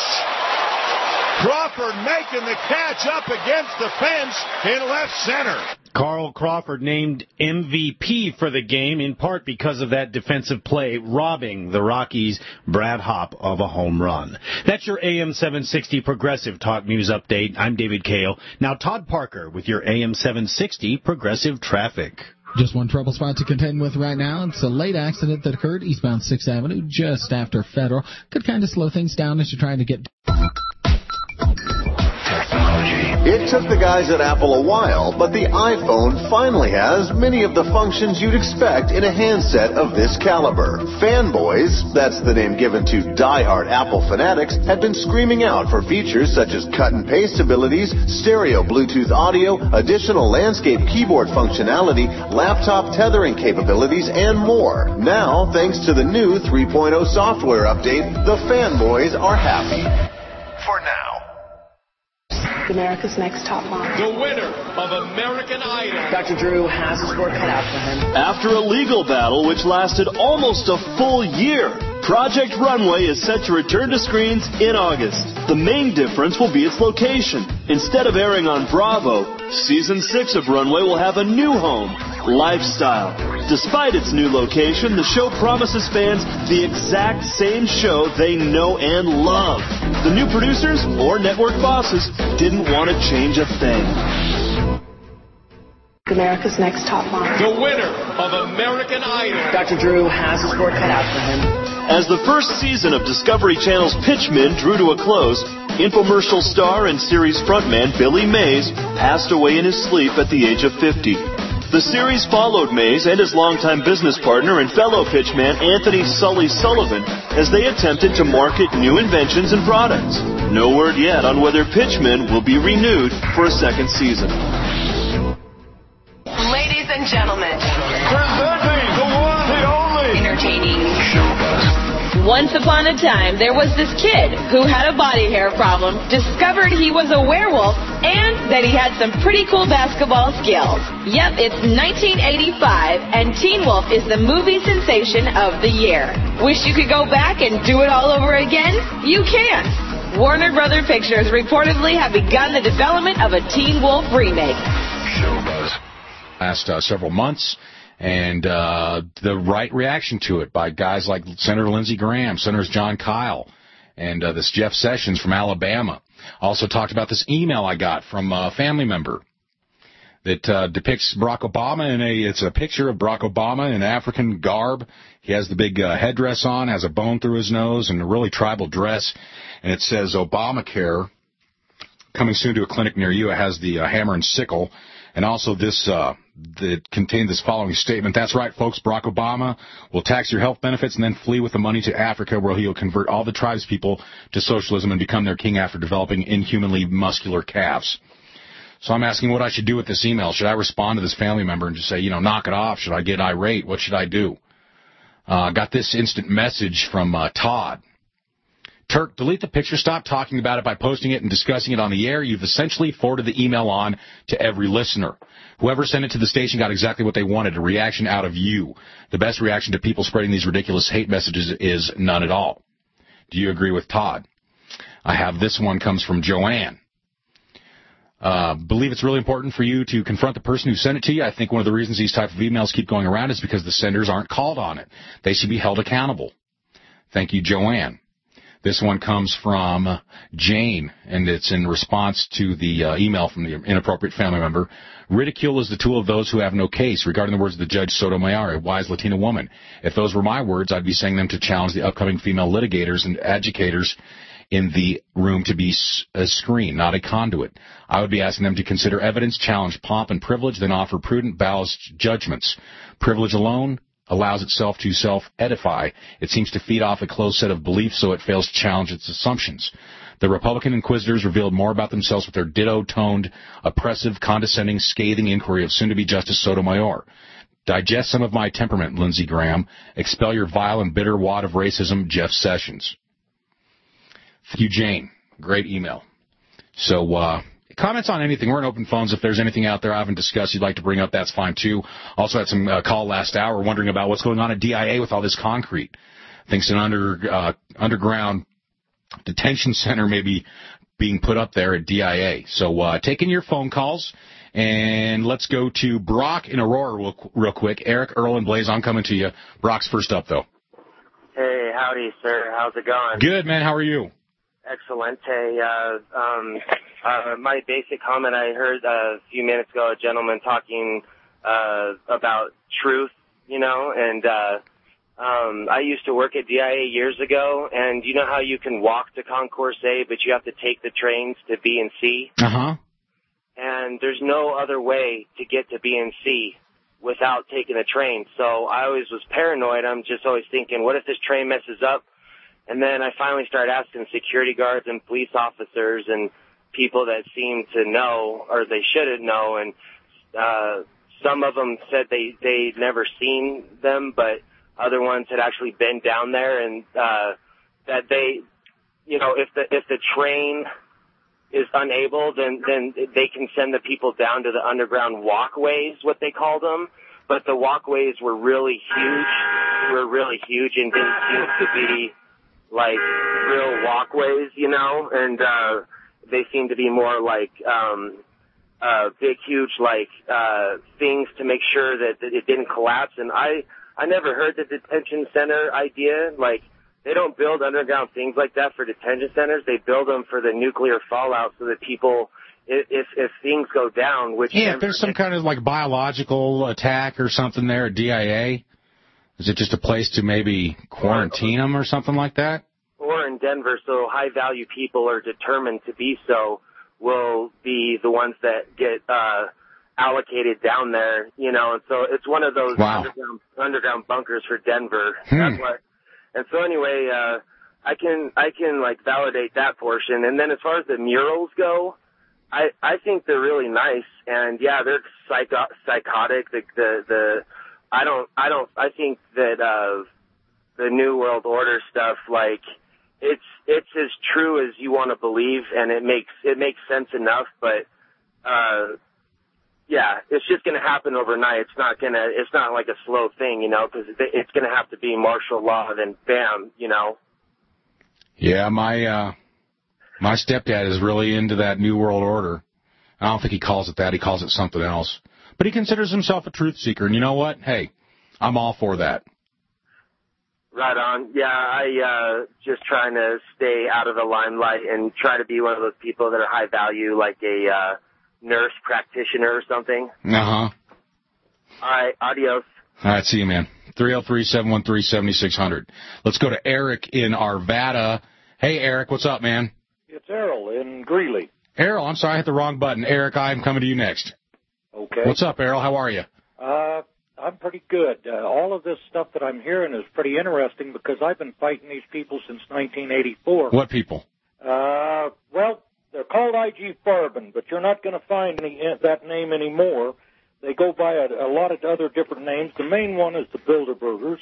Crawford making the catch up against the fence in left center. Carl Crawford named MVP for the game, in part because of that defensive play, robbing the Rockies' Brad Hopp of a home run. That's your AM 760 Progressive Talk News Update. I'm David Kale. Now Todd Parker with your AM 760 Progressive Traffic. Just one trouble spot to contend with right now. It's a late accident that occurred eastbound 6th Avenue just after Federal. Could kind of slow things down as you're trying to get... It took the guys at Apple a while, but the iPhone finally has many of the functions you'd expect in a handset of this caliber. Fanboys, that's the name given to die-hard Apple fanatics, had been screaming out for features such as cut and paste abilities, stereo Bluetooth audio, additional landscape keyboard functionality, laptop tethering capabilities, and more. Now, thanks to the new 3.0 software update, the fanboys are happy. For now. America's Next Top Model. The winner of American Idol. Dr. Drew has his work cut out for him. After a legal battle which lasted almost a full year, Project Runway is set to return to screens in August. The main difference will be its location. Instead of airing on Bravo, Season 6 of Runway will have a new home, Lifestyle. Despite its new location, the show promises fans the exact same show they know and love. The new producers or network bosses didn't want to change a thing. America's Next Top Model. The winner of American Idol. Dr. Drew has his work cut out for him. As the first season of Discovery Channel's Pitchmen drew to a close, Infomercial star and series frontman Billy Mays passed away in his sleep at the age of 50. The series followed Mays and his longtime business partner and fellow pitchman Anthony Sully Sullivan as they attempted to market new inventions and products. No word yet on whether Pitchmen will be renewed for a second season. Ladies and gentlemen, Presenting the one and only entertaining Once upon a time, there was this kid who had a body hair problem, discovered he was a werewolf, and that he had some pretty cool basketball skills. Yep, it's 1985, and Teen Wolf is the movie sensation of the year. Wish you could go back and do it all over again? You can. Warner Brother Pictures reportedly have begun the development of a Teen Wolf remake. Last several months, and the right reaction to it by guys like Senator Lindsey Graham, Senators John Kyle, and this Jeff Sessions from Alabama. Also talked about this email I got from a family member that depicts Barack Obama it's a picture of Barack Obama in African garb. He has the big headdress on, has a bone through his nose, and a really tribal dress, and it says Obamacare coming soon to a clinic near you. It has the hammer and sickle. And also this, that contained this following statement. That's right, folks. Barack Obama will tax your health benefits and then flee with the money to Africa, where he'll convert all the tribes people to socialism and become their king after developing inhumanly muscular calves. So I'm asking what I should do with this email. Should I respond to this family member and just say, knock it off? Should I get irate? What should I do? Got this instant message from Todd. Turk, delete the picture. Stop talking about it by posting it and discussing it on the air. You've essentially forwarded the email on to every listener. Whoever sent it to the station got exactly what they wanted, a reaction out of you. The best reaction to people spreading these ridiculous hate messages is none at all. Do you agree with Todd? I have this one comes from Joanne. Believe it's really important for you to confront the person who sent it to you. I think one of the reasons these type of emails keep going around is because the senders aren't called on it. They should be held accountable. Thank you, Joanne. This one comes from Jane, and it's in response to the email from the inappropriate family member. Ridicule is the tool of those who have no case. Regarding the words of the Judge Sotomayor, a wise Latina woman. If those were my words, I'd be saying them to challenge the upcoming female litigators and educators in the room to be a screen, not a conduit. I would be asking them to consider evidence, challenge pomp and privilege, then offer prudent, balanced judgments. Privilege alone allows itself to self-edify. It seems to feed off a closed set of beliefs, so it fails to challenge its assumptions. The Republican inquisitors revealed more about themselves with their ditto-toned, oppressive, condescending, scathing inquiry of soon-to-be Justice Sotomayor. Digest some of my temperament, Lindsey Graham. Expel your vile and bitter wad of racism, Jeff Sessions. Thank you, Jane. Great email. So, comments on anything. We're in open phones. If there's anything out there I haven't discussed you'd like to bring up, that's fine, too. Also had some call last hour wondering about what's going on at DIA with all this concrete. Thinks an underground detention center may be being put up there at DIA. So taking your phone calls, and let's go to Brock in Aurora real quick. Eric, Earl, and Blaze, I'm coming to you. Brock's first up, though. Hey, howdy, sir. How's it going? Good, man. How are you? Excellent. Hey, my basic comment, I heard a few minutes ago a gentleman talking about truth, and I used to work at DIA years ago, and you know how you can walk to Concourse A, but you have to take the trains to B and C? Uh-huh. And there's no other way to get to B and C without taking a train. So I always was paranoid. I'm just always thinking, what if this train messes up? And then I finally started asking security guards and police officers and people that seemed to know, or they shouldn't know, and some of them said they'd never seen them, but other ones had actually been down there, and that they, if the train is unable, then they can send the people down to the underground walkways, what they called them. But the walkways were really huge, and didn't seem to be like real walkways, and they seem to be more like big, huge, like things to make sure that it didn't collapse. And I never heard the detention center idea. Like, they don't build underground things like that for detention centers. They build them for the nuclear fallout so that people, if things go down, which... Yeah, if there's some kind of, like, biological attack or something there at DIA, is it just a place to maybe quarantine them or something like that? Or a in Denver, so high-value people are determined to be so, will be the ones that get allocated down there, you know, and so it's one of those underground bunkers for Denver. That's what. And so anyway, I can like validate that portion. And then as far as the murals go, I think they're really nice, and yeah, they're psychotic. I think that the New World Order stuff, like, it's as true as you want to believe, and it makes sense enough, but yeah, it's just going to happen overnight. It's not like a slow thing, you know, because it's going to have to be martial law, then bam, you know. Yeah, my stepdad is really into that New World Order. I don't think he calls it that. He calls it something else. But he considers himself a truth seeker, and you know what? Hey, I'm all for that. Right on. Yeah, I just trying to stay out of the limelight and try to be one of those people that are high value, like a nurse practitioner or something. Uh-huh. All right, adios. All right, see you, man. 303-713-7600. Let's go to Eric in Arvada. Hey, Eric, what's up, man? It's Errol in Greeley. Errol, I'm sorry, I hit the wrong button. Eric, I'm coming to you next. Okay. What's up, Errol? How are you? I'm pretty good. All of this stuff that I'm hearing is pretty interesting because I've been fighting these people since 1984. What people? Well, they're called IG Farben, but you're not going to find that name anymore. They go by a lot of other different names. The main one is the Bilderbergers.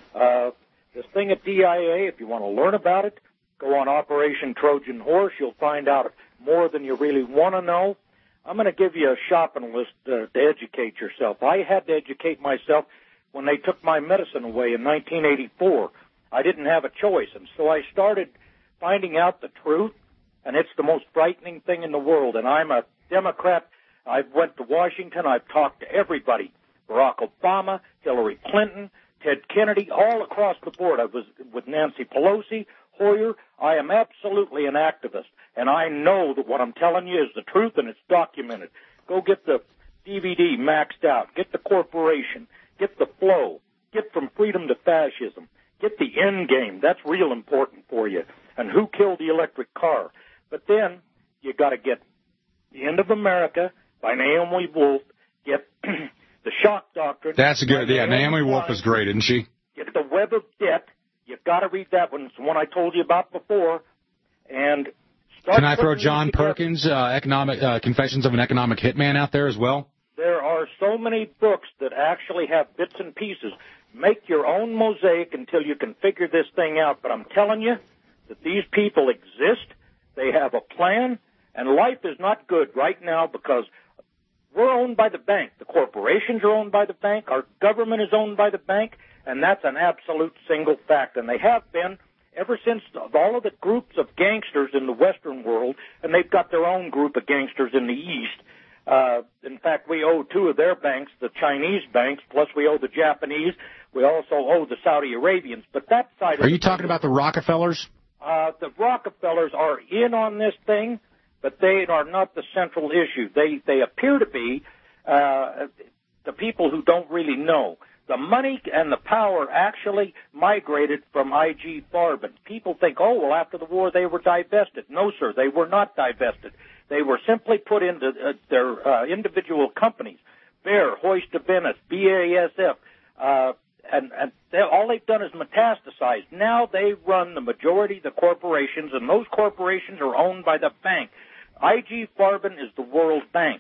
This thing at DIA, if you want to learn about it, go on Operation Trojan Horse. You'll find out more than you really want to know. I'm going to give you a shopping list to educate yourself. I had to educate myself when they took my medicine away in 1984. I didn't have a choice, and so I started finding out the truth, and it's the most frightening thing in the world. And I'm a Democrat. I went to Washington. I've talked to everybody, Barack Obama, Hillary Clinton, Ted Kennedy, all across the board. I was with Nancy Pelosi, Hoyer. I am absolutely an activist, and I know that what I'm telling you is the truth, and it's documented. Go get the DVD maxed out. Get the corporation. Get the flow. Get From Freedom to Fascism. Get the end game. That's real important for you. And Who Killed the Electric Car. But then you got to get The End of America by Naomi Wolf. Get The Shock Doctrine. That's a good, yeah, Naomi Wolf is great, isn't she? Get The Web of Debt. You've got to read that one. It's the one I told you about before. And can I throw John Perkins' Confessions of an Economic Hitman out there as well? There are so many books that actually have bits and pieces. Make your own mosaic until you can figure this thing out. But I'm telling you that these people exist. They have a plan. And life is not good right now because we're owned by the bank. The corporations are owned by the bank. Our government is owned by the bank. And that's an absolute single fact. And they have been ever since all of the groups of gangsters in the Western world, and they've got their own group of gangsters in the East. In fact, we owe two of their banks, the Chinese banks, plus we owe the Japanese. We also owe the Saudi Arabians. But that side of Are you talking about the Rockefellers? The Rockefellers are in on this thing, but they are not the central issue. They appear to be the people who don't really know. The money and the power actually migrated from IG Farben. People think, oh, well, after the war they were divested. No, sir, they were not divested. They were simply put into their individual companies, Bear, Hoist of Venice, BASF, and all they've done is metastasize. Now they run the majority of the corporations, and those corporations are owned by the bank. IG Farben is the World Bank.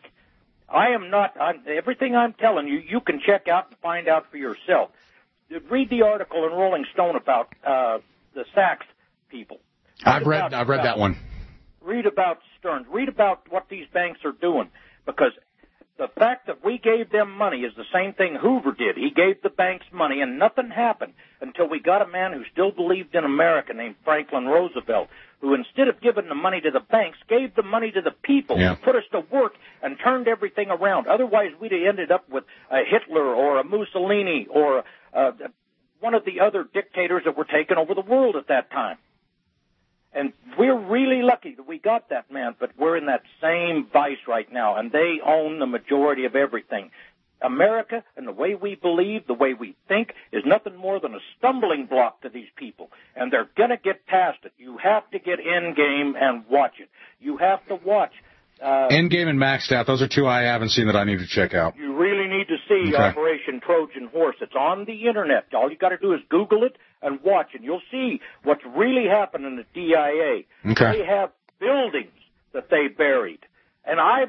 Everything I'm telling you, you can check out and find out for yourself. Read the article in Rolling Stone about the Sachs people. I've read that one. Read about Stearns. Read about what these banks are doing, because the fact that we gave them money is the same thing Hoover did. He gave the banks money, and nothing happened until we got a man who still believed in America named Franklin Roosevelt, who instead of giving the money to the banks, gave the money to the people, put us to work, and turned everything around. Otherwise, we'd have ended up with a Hitler or a Mussolini or one of the other dictators that were taking over the world at that time. And we're really lucky that we got that man, but we're in that same vice right now, and they own the majority of everything. America and the way we believe, the way we think, is nothing more than a stumbling block to these people. And they're going to get past it. You have to get Endgame and watch it. You have to watch. Endgame and Maxed Out, those are two I haven't seen that I need to check out. You really need to see Operation Trojan Horse. It's on the Internet. All you got to do is Google it and watch, and you'll see what's really happening at DIA. Okay. They have buildings that they buried. And I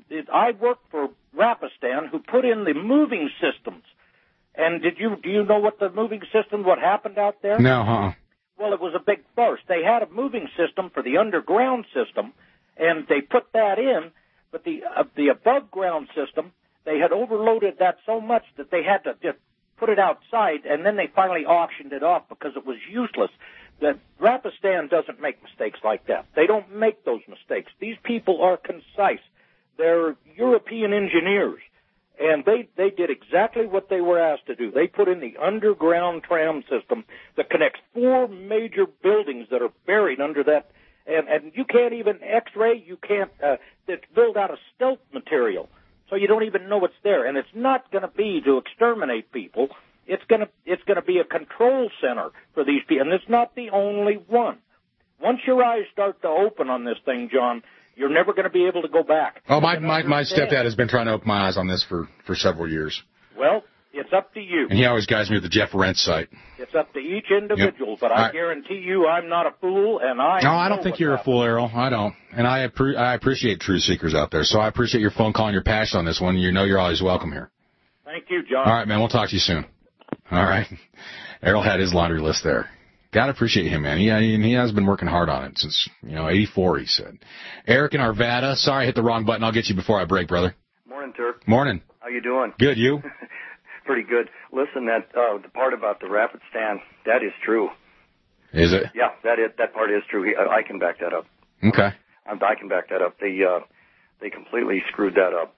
worked for Rapistan, who put in the moving systems. And do you know what the moving system, what happened out there? No, Well, it was a big farce. They had a moving system for the underground system, and they put that in, but the above ground system, they had overloaded that so much that they had to just put it outside, and then they finally auctioned it off because it was useless. That Rapistan doesn't make mistakes like that. They don't make those mistakes. These people are concise. They're European engineers, and they did exactly what they were asked to do. They put in the underground tram system that connects 4 major buildings that are buried under that, and you can't even X-ray. You can't. It's built out of stealth material, so you don't even know it's there. And it's not going to be to exterminate people. It's going to be a control center for these people, and it's not the only one. Once your eyes start to open on this thing, John, you're never going to be able to go back. Oh, my stepdad has been trying to open my eyes on this for several years. Well, it's up to you. And he always guides me with the Jeff Rent site. It's up to each individual, but I guarantee you I'm not a fool, and I No, I don't think you're a fool, Errol. I don't. And I appreciate truth seekers out there, so I appreciate your phone call and your passion on this one. You know you're always welcome here. Thank you, John. All right, man, we'll talk to you soon. All right. Errol had his laundry list there. Gotta appreciate him, man. He has been working hard on it since, 84, he said. Eric in Arvada. Sorry, I hit the wrong button. I'll get you before I break, brother. Morning, Turk. Morning. How you doing? Good, you? Pretty good. Listen, that the part about the Rapistan, that is true. Is it? Yeah, that part is true. I can back that up. Okay. I can back that up. They completely screwed that up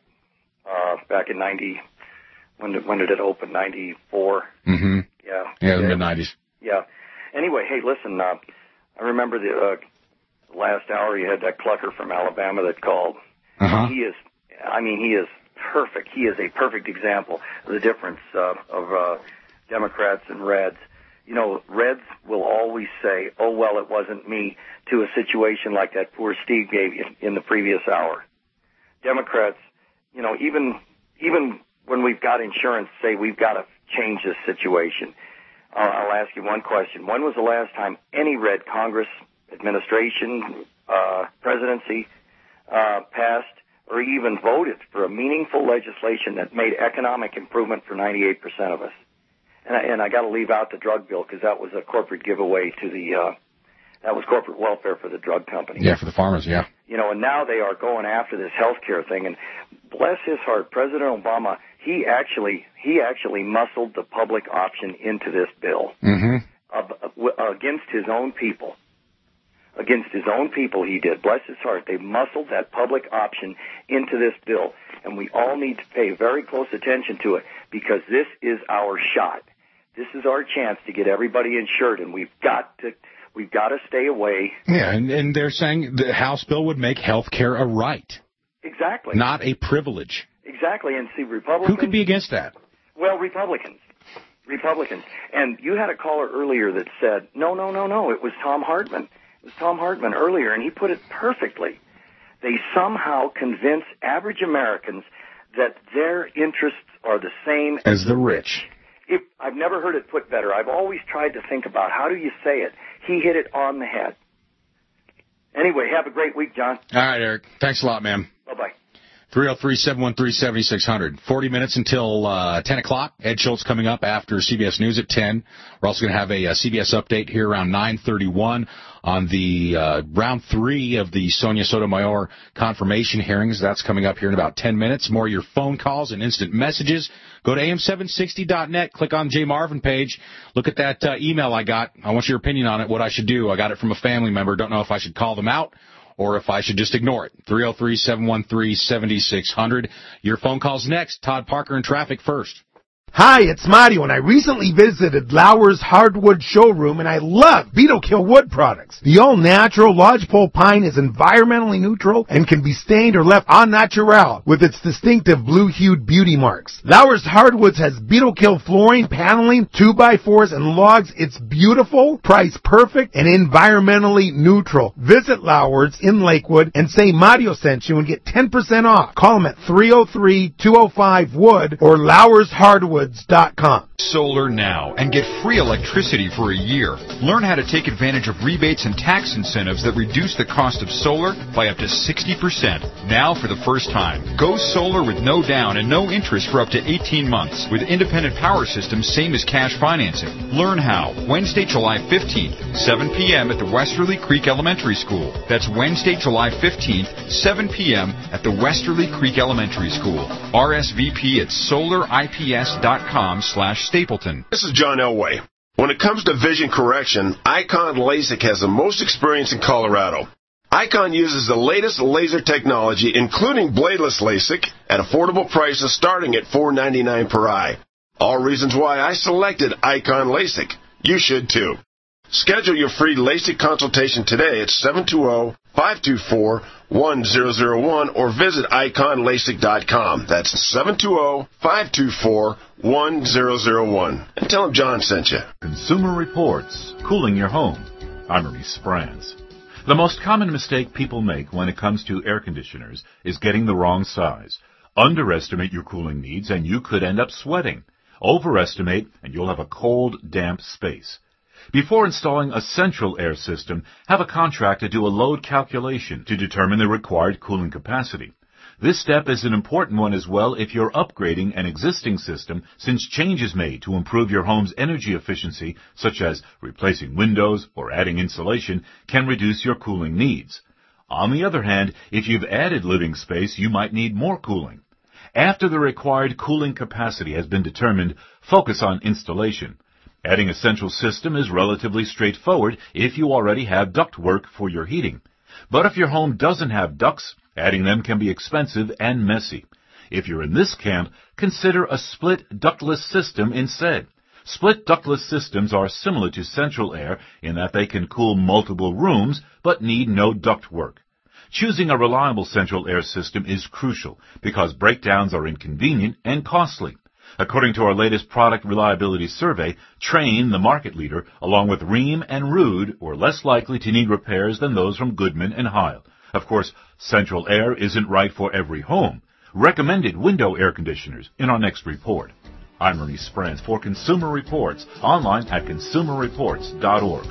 back in 90. When did it open? 94. Mm-hmm. Yeah. Yeah, the mid-90s. Yeah. Anyway, hey, listen. I remember the last hour you had that clucker from Alabama that called. Uh-huh. He is perfect. He is a perfect example of the difference of Democrats and Reds. Reds will always say, "Oh well, it wasn't me," to a situation like that poor Steve gave you in the previous hour. Democrats, even when we've got insurance, say we've got to change this situation. I'll ask you one question. When was the last time any red Congress, administration, presidency passed or even voted for a meaningful legislation that made economic improvement for 98% of us? And I got to leave out the drug bill because that was a corporate giveaway to that was corporate welfare for the drug company. Yeah, for the farmers, yeah. And now they are going after this health care thing. And bless his heart, President Obama, he actually muscled the public option into this bill against his own people. Against his own people, he did. Bless his heart. They muscled that public option into this bill. And we all need to pay very close attention to it because this is our shot. This is our chance to get everybody insured, and we've got to stay away. Yeah, and they're saying the House bill would make health care a right. Exactly. Not a privilege. Exactly, and see, Republicans... Who could be against that? Well, Republicans. And you had a caller earlier that said, no, it was Tom Hartman. It was Tom Hartman earlier, and he put it perfectly. They somehow convince average Americans that their interests are the same as the rich. I've never heard it put better. I've always tried to think about how do you say it. He hit it on the head. Anyway, have a great week, John. All right, Eric. Thanks a lot, man. Bye-bye. 303-713-7600. 40 minutes until 10 o'clock. Ed Schultz coming up after CBS News at 10. We're also going to have a CBS update here around 9:31 on the round 3 of the Sonia Sotomayor confirmation hearings. That's coming up here in about 10 minutes. More of your phone calls and instant messages. Go to am760.net. Click on Jay Marvin page. Look at that email I got. I want your opinion on it, what I should do. I got it from a family member. Don't know if I should call them out or if I should just ignore it. 303-713-7600. Your phone calls next. Todd Parker in traffic first. Hi, it's Mario, and I recently visited Lauer's Hardwood Showroom, and I love Beetle Kill wood products. The all-natural lodgepole pine is environmentally neutral and can be stained or left au naturel with its distinctive blue-hued beauty marks. Lauer's Hardwoods has Beetle Kill flooring, paneling, 2x4s, and logs. It's beautiful, price perfect, and environmentally neutral. Visit Lauer's in Lakewood and say Mario sent you and get 10% off. Call them at 303-205-WOOD or LauersHardwoods.com. Solar now and get free electricity for a year. Learn how to take advantage of rebates and tax incentives that reduce the cost of solar by up to 60%. Now for the first time. Go solar with no down and no interest for up to 18 months with independent power systems, same as cash financing. Learn how. Wednesday, July 15th, 7 p.m. at the Westerly Creek Elementary School. That's Wednesday, July 15th, 7 p.m. at the Westerly Creek Elementary School. RSVP at solarips.com/Stapleton. This is John Elway. When it comes to vision correction, Icon LASIK has the most experience in Colorado. Icon uses the latest laser technology, including bladeless LASIK, at affordable prices starting at $4.99 per eye. All reasons why I selected Icon LASIK. You should too. Schedule your free LASIK consultation today at 720-524-1001 or visit iconlasik.com. That's 720-524-1001. And tell them John sent you. Consumer Reports, cooling your home. I'm Maurice Franz. The most common mistake people make when it comes to air conditioners is getting the wrong size. Underestimate your cooling needs and you could end up sweating. Overestimate and you'll have a cold, damp space. Before installing a central air system, have a contractor do a load calculation to determine the required cooling capacity. This step is an important one as well if you're upgrading an existing system, since changes made to improve your home's energy efficiency, such as replacing windows or adding insulation, can reduce your cooling needs. On the other hand, if you've added living space, you might need more cooling. After the required cooling capacity has been determined, focus on installation. Adding a central system is relatively straightforward if you already have ductwork for your heating. But if your home doesn't have ducts, adding them can be expensive and messy. If you're in this camp, consider a split ductless system instead. Split ductless systems are similar to central air in that they can cool multiple rooms but need no ductwork. Choosing a reliable central air system is crucial because breakdowns are inconvenient and costly. According to our latest product reliability survey, Trane, the market leader, along with Rheem and Ruud, were less likely to need repairs than those from Goodman and Heil. Of course, central air isn't right for every home. Recommended window air conditioners in our next report. I'm Maurice Franz for Consumer Reports, online at consumerreports.org.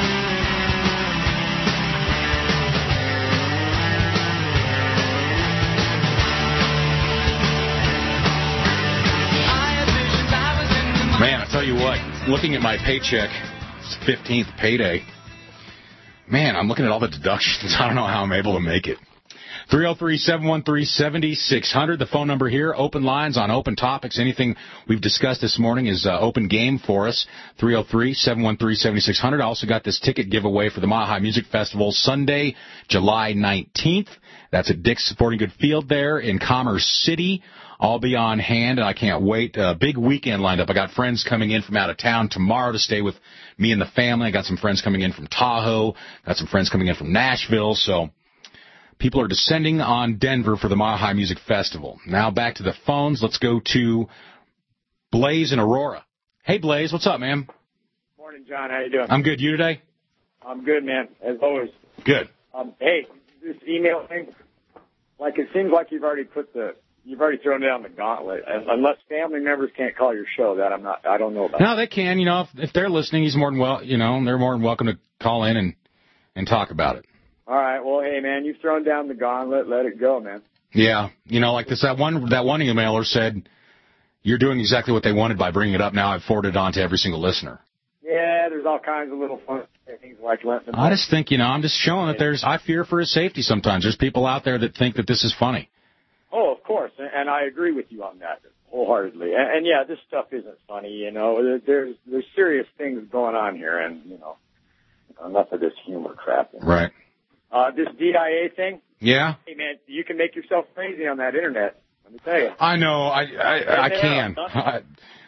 Man, I tell you what, looking at my paycheck, it's 15th payday. Man, I'm looking at all the deductions. I don't know how I'm able to make it. 303-713-7600, the phone number here. Open lines on open topics. Anything we've discussed this morning is open game for us. 303-713-7600. I also got this ticket giveaway for the Mile High Music Festival Sunday, July 19th. That's at Dick's Sporting Goods Field there in Commerce City. I'll be on hand, and I can't wait. Big weekend lined up. I got friends coming in from out of town tomorrow to stay with me and the family. I got some friends coming in from Tahoe. Got some friends coming in from Nashville. So people are descending on Denver for the Mile High Music Festival. Now back to the phones. Let's go to Blaze in Aurora. Hey, Blaze. What's up, man? Morning, John. How you doing? I'm good. You today? I'm good, man, as always. Good. Hey, this email thing, like it seems like you've already thrown down the gauntlet. Unless family members can't call your show, I don't know about. No, they can. You know, if they're listening, they're more than welcome to call in and talk about it. All right. Well, hey, man, you've thrown down the gauntlet. Let it go, man. Yeah. You know, like that one emailer said, you're doing exactly what they wanted by bringing it up. Now I've forwarded it on to every single listener. Yeah, there's all kinds of little fun things like letting. I just think, I'm just showing that I fear for his safety sometimes. There's people out there that think that this is funny. Oh, of course, and I agree with you on that wholeheartedly. And yeah, this stuff isn't funny, There's serious things going on here, and enough of this humor crap. Right. This DIA thing. Yeah. Hey man, you can make yourself crazy on that internet. Let me tell you. I know. I can.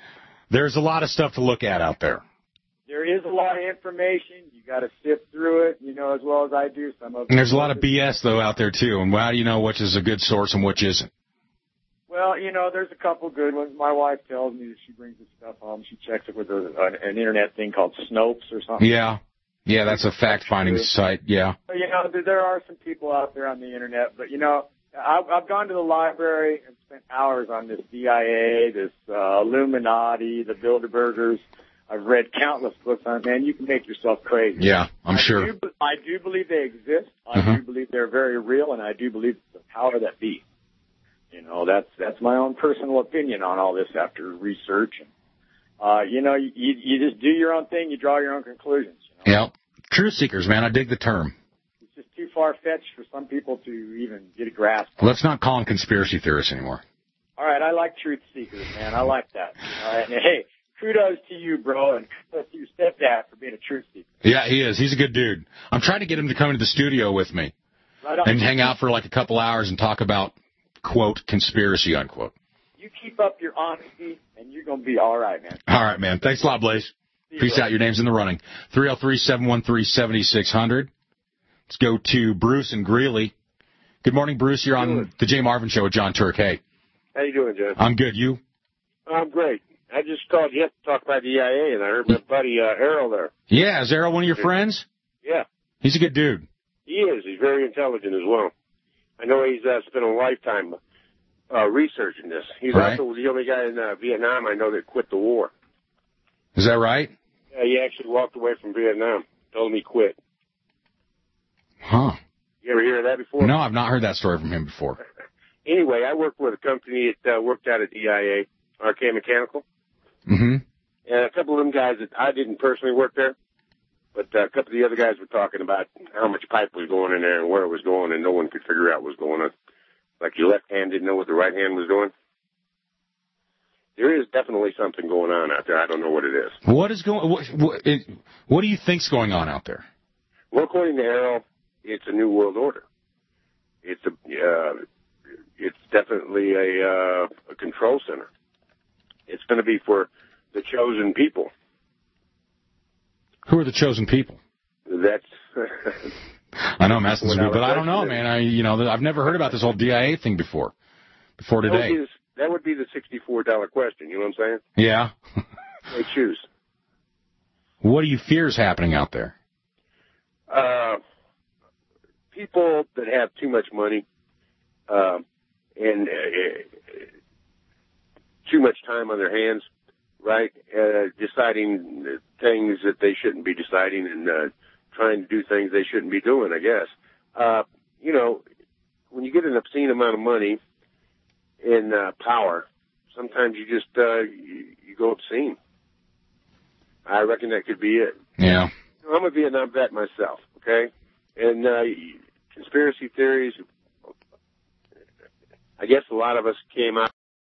There's a lot of stuff to look at out there. There is a lot of information. You got to sift through it, as well as I do. And there's a lot of BS, though, out there, too. And how do you know which is a good source and which isn't? Well, there's a couple good ones. My wife tells me that she brings this stuff home. She checks it with an internet thing called Snopes or something. Yeah, that's a fact-finding site, yeah. But, there are some people out there on the internet. But, I've gone to the library and spent hours on this DIA, this Illuminati, the Bilderbergers. I've read countless books on it. Man, you can make yourself crazy. Yeah, I'm sure. I do believe they exist. I do believe they're very real, and I do believe it's the power that be. That's my own personal opinion on all this after research. And, you just do your own thing. You draw your own conclusions. Yeah. Truth seekers, man. I dig the term. It's just too far-fetched for some people to even get a grasp. Let's not call them conspiracy theorists anymore. All right, I like truth seekers, man. I like that. All right, and hey, kudos to you, bro, and kudos to your stepdad for being a truth seeker. Yeah, he is. He's a good dude. I'm trying to get him to come into the studio with me and hang out for like a couple hours and talk about, quote, conspiracy, unquote. You keep up your honesty, and you're going to be all right, man. All right, man. Thanks a lot, Blaze. Peace out. Your name's in the running. 303-713-7600. Let's go to Bruce and Greeley. Good morning, Bruce. You're on the Jay Marvin Show with John Turk. Hey. How you doing, Jeff? I'm good. You? I'm great. I just called you to talk about the EIA, and I heard my buddy Errol there. Yeah. Is Errol one of your friends? Yeah. He's a good dude. He is. He's very intelligent as well. I know he's spent a lifetime researching this. He's also the only guy in Vietnam I know that quit the war. Is that right? Yeah, he actually walked away from Vietnam. Told him he quit. Huh. You ever hear that before? No, I've not heard that story from him before. Anyway, I worked with a company that worked out at DIA, RK Mechanical. Mm-hmm. And a couple of them guys that I didn't personally work there, but a couple of the other guys were talking about how much pipe was going in there and where it was going, and no one could figure out what was going on. Like your left hand didn't know what the right hand was doing. There is definitely something going on out there. I don't know what it is. What is going? What do you think's going on out there? Well, according to Errol, it's a new world order. It's definitely a control center. It's going to be for the chosen people. Who are the chosen people? That's. I know I'm asking this, but I don't know, man. I've never heard about this whole DIA thing before today. That would be the $64 question. You know what I'm saying? Yeah. They choose. What do you fear is happening out there? People that have too much money and too much time on their hands, right? Deciding things that they shouldn't be deciding and trying to do things they shouldn't be doing, I guess. When you get an obscene amount of money and power, sometimes you just you go obscene. I reckon that could be it. Yeah. I'm a Vietnam vet myself, okay? And conspiracy theories, I guess a lot of us came out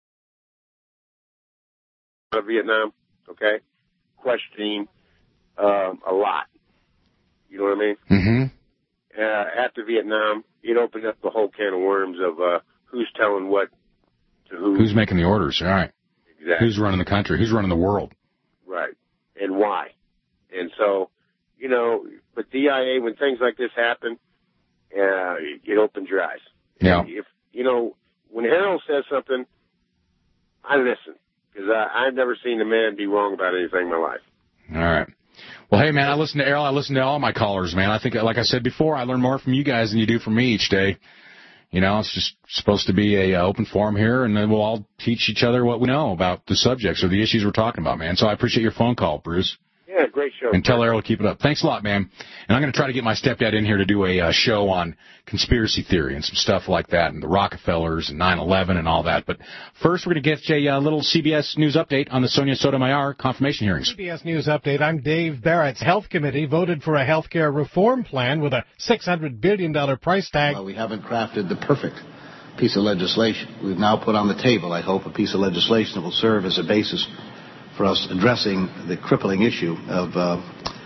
of Vietnam, okay, questioning a lot. You know what I mean? Mm-hmm. After Vietnam, it opened up the whole can of worms of who's telling what to who. Who's making the orders, all right. Exactly. Who's running the country? Who's running the world? Right. And why? And so, but DIA, when things like this happen, it opens your eyes. Yeah. If, when Harold says something, I listen. Because I've never seen a man be wrong about anything in my life. All right. Well, hey, man, I listen to Errol. I listen to all my callers, man. I think, like I said before, I learn more from you guys than you do from me each day. It's just supposed to be a open forum here, and then we'll all teach each other what we know about the subjects or the issues we're talking about, man. So I appreciate your phone call, Bruce. Yeah, great show. And tell Errol to keep it up. Thanks a lot, man. And I'm going to try to get my stepdad in here to do a show on conspiracy theory and some stuff like that, and the Rockefellers and 9/11 and all that. But first, we're going to get you a little CBS News update on the Sonia Sotomayor confirmation hearings. CBS News update. I'm Dave Barrett's Health Committee voted for a health care reform plan with a $600 billion price tag. Well, we haven't crafted the perfect piece of legislation. We've now put on the table, I hope, a piece of legislation that will serve as a basis for us addressing the crippling issue of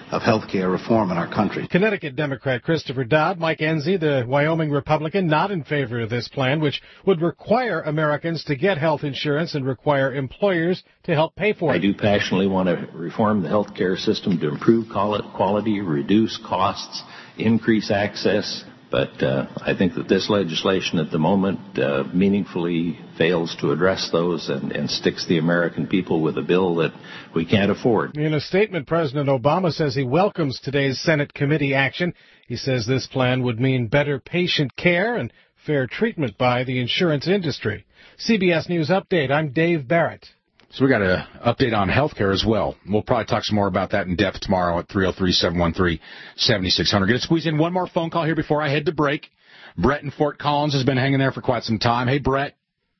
of health care reform in our country. Connecticut Democrat Christopher Dodd, Mike Enzi, the Wyoming Republican, not in favor of this plan, which would require Americans to get health insurance and require employers to help pay for it. I do passionately want to reform the health care system to improve quality, reduce costs, increase access. But I think that this legislation at the moment meaningfully fails to address those and sticks the American people with a bill that we can't afford. In a statement, President Obama says he welcomes today's Senate committee action. He says this plan would mean better patient care and fair treatment by the insurance industry. CBS News Update, I'm Dave Barrett. So we got an update on healthcare as well. We'll probably talk some more about that in depth tomorrow at 303-713-7600. Going to squeeze in one more phone call here before I head to break. Brett in Fort Collins has been hanging there for quite some time. Hey, Brett.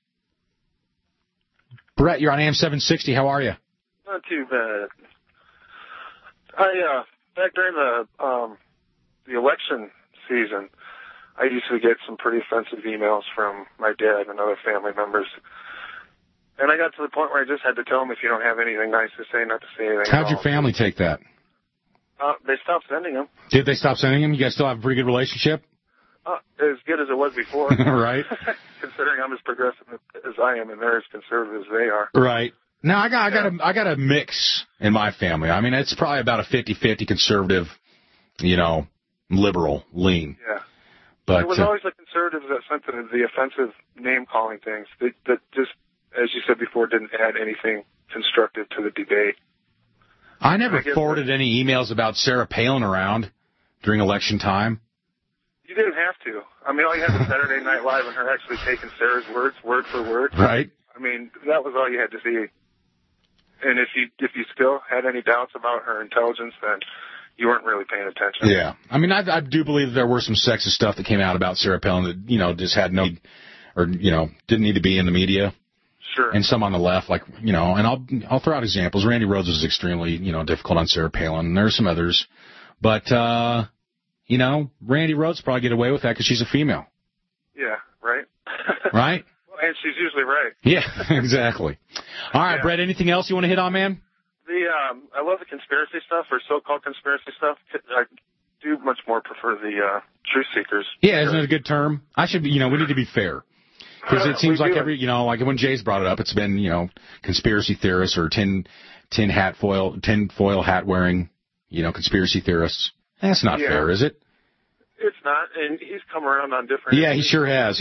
Brett, you're on AM 760. How are you? Not too bad. Back during the election season, I used to get some pretty offensive emails from my dad and other family members. And I got to the point where I just had to tell them, if you don't have anything nice to say, not to say anything. How'd your family take that? They stopped sending them. Did they stop sending them? You guys still have a pretty good relationship? As good as it was before. Right. Considering I'm as progressive as I am and they're as conservative as they are. Right. Now, I got a mix in my family. I mean, it's probably about a 50-50 conservative, liberal lean. Yeah. But it was always the conservatives that sent the offensive name-calling things that just, as you said before, didn't add anything constructive to the debate. I never forwarded any emails about Sarah Palin around during election time. You didn't have to. I mean, all you had was Saturday Night Live and her actually taking Sarah's words word for word. Right. I mean, that was all you had to see. And if you still had any doubts about her intelligence, then you weren't really paying attention. Yeah. I mean, I do believe that there were some sexist stuff that came out about Sarah Palin that, just had no, or, didn't need to be in the media. Sure. And some on the left, like, and I'll throw out examples. Randy Rhoads was extremely, difficult on Sarah Palin, and there's some others. But, Randy Rhoads probably get away with that because she's a female. Yeah, right? Right? Well, and she's usually right. Yeah, exactly. All right, Brett, anything else you want to hit on, man? I love the conspiracy stuff, or so-called conspiracy stuff. I do much more prefer the truth seekers. Yeah, isn't it a good term? We need to be fair. Because it seems like like when Jay's brought it up, it's been, conspiracy theorists or tinfoil hat wearing, conspiracy theorists. That's not fair, is it? It's not, and he's come around on different... Yeah, he sure has.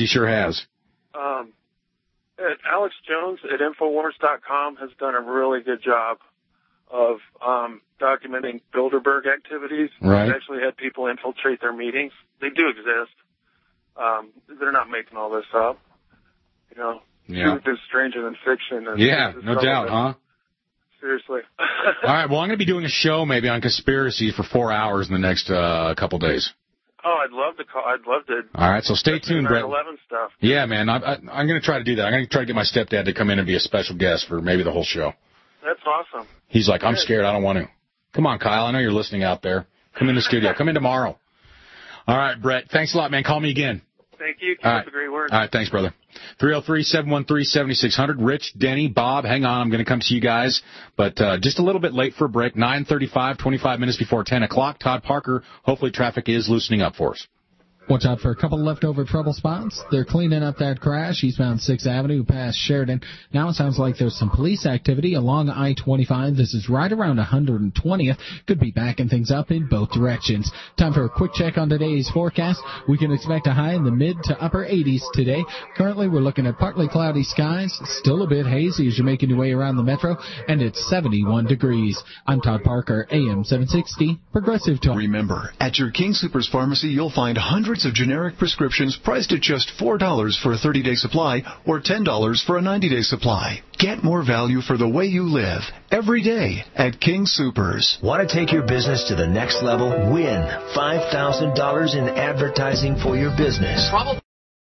Alex Jones at Infowars.com has done a really good job of documenting Bilderberg activities. Right. He's actually had people infiltrate their meetings. They do exist. They're not making all this up. Truth is stranger than fiction. And no doubt, huh? Seriously. All right, well, I'm going to be doing a show maybe on conspiracy for 4 hours in the next couple days. Oh, I'd love to call. I'd love to. All right, so stay tuned, Brett. 9/11 stuff. Yeah, man, I'm going to try to do that. I'm going to try to get my stepdad to come in and be a special guest for maybe the whole show. That's awesome. He's like, I'm scared. I don't want to. Come on, Kyle. I know you're listening out there. Come in the studio. Come in tomorrow. All right, Brett. Thanks a lot, man. Call me again. Thank you. Keep up the great work. All right, thanks, brother. 303-713-7600. Rich, Denny, Bob, hang on. I'm going to come to you guys, but just a little bit late for a break. 9:35, 25 minutes before 10 o'clock. Todd Parker, hopefully traffic is loosening up for us. Watch out for a couple leftover trouble spots. They're cleaning up that crash eastbound 6th Avenue past Sheridan. Now it sounds like there's some police activity along I-25. This is right around 120th. Could be backing things up in both directions. Time for a quick check on today's forecast. We can expect a high in the mid to upper 80s today. Currently we're looking at partly cloudy skies. Still a bit hazy as you're making your way around the metro. And it's 71 degrees. I'm Todd Parker, AM 760, Progressive Talk. Remember, at your King Soopers Pharmacy, you'll find hundreds of generic prescriptions priced at just $4 for a 30-day supply or $10 for a 90-day supply. Get more value for the way you live every day at King Soopers. Want to take your business to the next level? Win $5,000 in advertising for your business.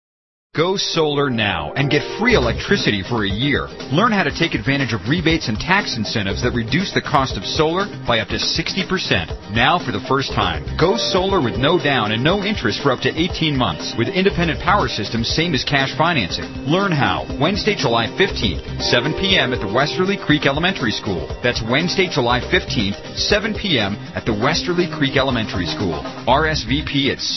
Go solar now and get free electricity for a year. Learn how to take advantage of rebates and tax incentives that reduce the cost of solar by up to 60%. Now for the first time. Go solar with no down and no interest for up to 18 months with independent power systems same as cash financing. Learn how Wednesday, July 15th, 7 p.m. at the Westerly Creek Elementary School. That's Wednesday, July 15th, 7 p.m. at the Westerly Creek Elementary School. RSVP at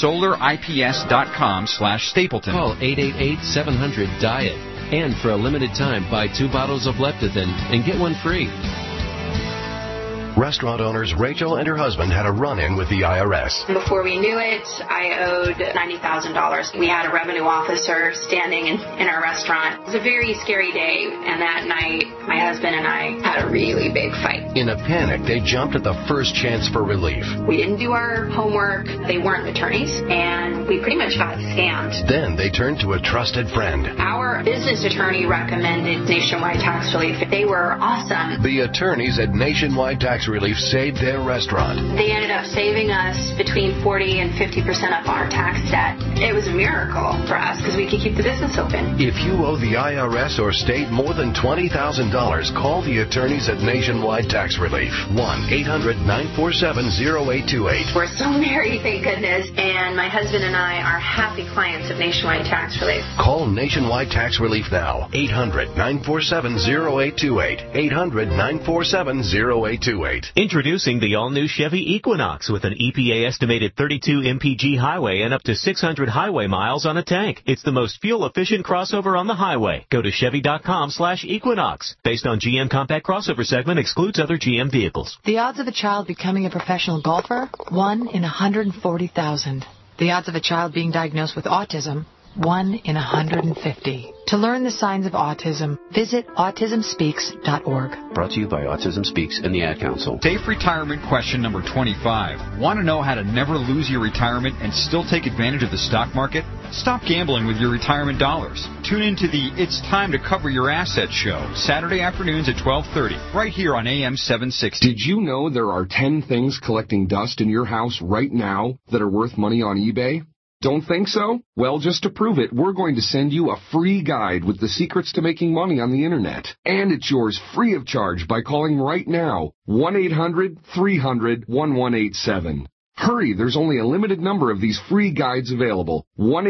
solarips.com/Stapleton. Call 888-700-DIET. And for a limited time, buy 2 bottles of Leptithin and get one free. Restaurant owners Rachel and her husband had a run-in with the IRS. Before we knew it, I owed $90,000. We had a revenue officer standing in our restaurant. It was a very scary day, and that night, my husband and I had a really big fight. In a panic, they jumped at the first chance for relief. We didn't do our homework. They weren't attorneys, and we pretty much got scammed. Then they turned to a trusted friend. Our business attorney recommended Nationwide Tax Relief. They were awesome. The attorneys at Nationwide Tax Relief saved their restaurant. They ended up saving us between 40 and 50% of our tax debt. It was a miracle for us because we could keep the business open. If you owe the IRS or state more than $20,000, call the attorneys at Nationwide Tax Relief. 1-800-947-0828. We're so married, thank goodness, and my husband and I are happy clients of Nationwide Tax Relief. Call Nationwide Tax Relief now. 800-947-0828. 800-947-0828. Introducing the all-new Chevy Equinox with an EPA-estimated 32 mpg highway and up to 600 highway miles on a tank. It's the most fuel-efficient crossover on the highway. Go to Chevy.com/Equinox. Based on GM compact crossover segment, excludes other GM vehicles. The odds of a child becoming a professional golfer? 1 in 140,000. The odds of a child being diagnosed with autism? 1 in 150. To learn the signs of autism, visit autismspeaks.org. Brought to you by Autism Speaks and the Ad Council. Safe retirement question number 25. Want to know how to never lose your retirement and still take advantage of the stock market? Stop gambling with your retirement dollars. Tune into the It's Time to Cover Your Assets show, Saturday afternoons at 12:30, right here on AM 760. Did you know there are 10 things collecting dust in your house right now that are worth money on eBay? Don't think so? Well, just to prove it, we're going to send you a free guide with the secrets to making money on the Internet. And it's yours free of charge by calling right now, 1-800-300-1187. Hurry, there's only a limited number of these free guides available.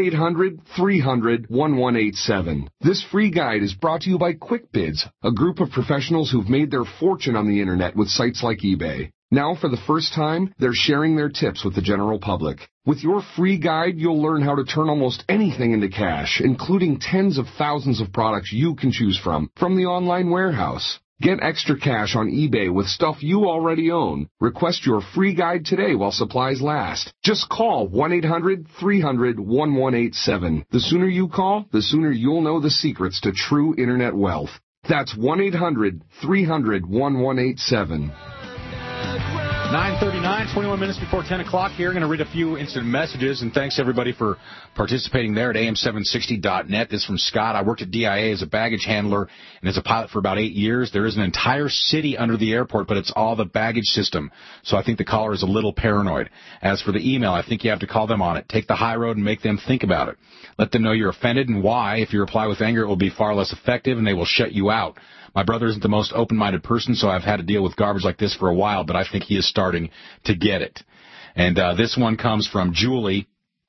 1-800-300-1187. This free guide is brought to you by QuickBids, a group of professionals who've made their fortune on the Internet with sites like eBay. Now, for the first time, they're sharing their tips with the general public. With your free guide, you'll learn how to turn almost anything into cash, including tens of thousands of products you can choose from the online warehouse. Get extra cash on eBay with stuff you already own. Request your free guide today while supplies last. Just call 1-800-300-1187. The sooner you call, the sooner you'll know the secrets to true Internet wealth. That's 1-800-300-1187. 9:39, 21 minutes before 10 o'clock here. I'm going to read a few instant messages, and thanks, everybody, for participating there at am760.net. This is from Scott. I worked at DIA as a baggage handler and as a pilot for about 8 years. There is an entire city under the airport, but it's all the baggage system, so I think the caller is a little paranoid. As for the email, I think you have to call them on it. Take the high road and make them think about it. Let them know you're offended and why. If you reply with anger, it will be far less effective, and they will shut you out. My brother isn't the most open-minded person, so I've had to deal with garbage like this for a while, but I think he is starting to get it. And this one comes from Julie.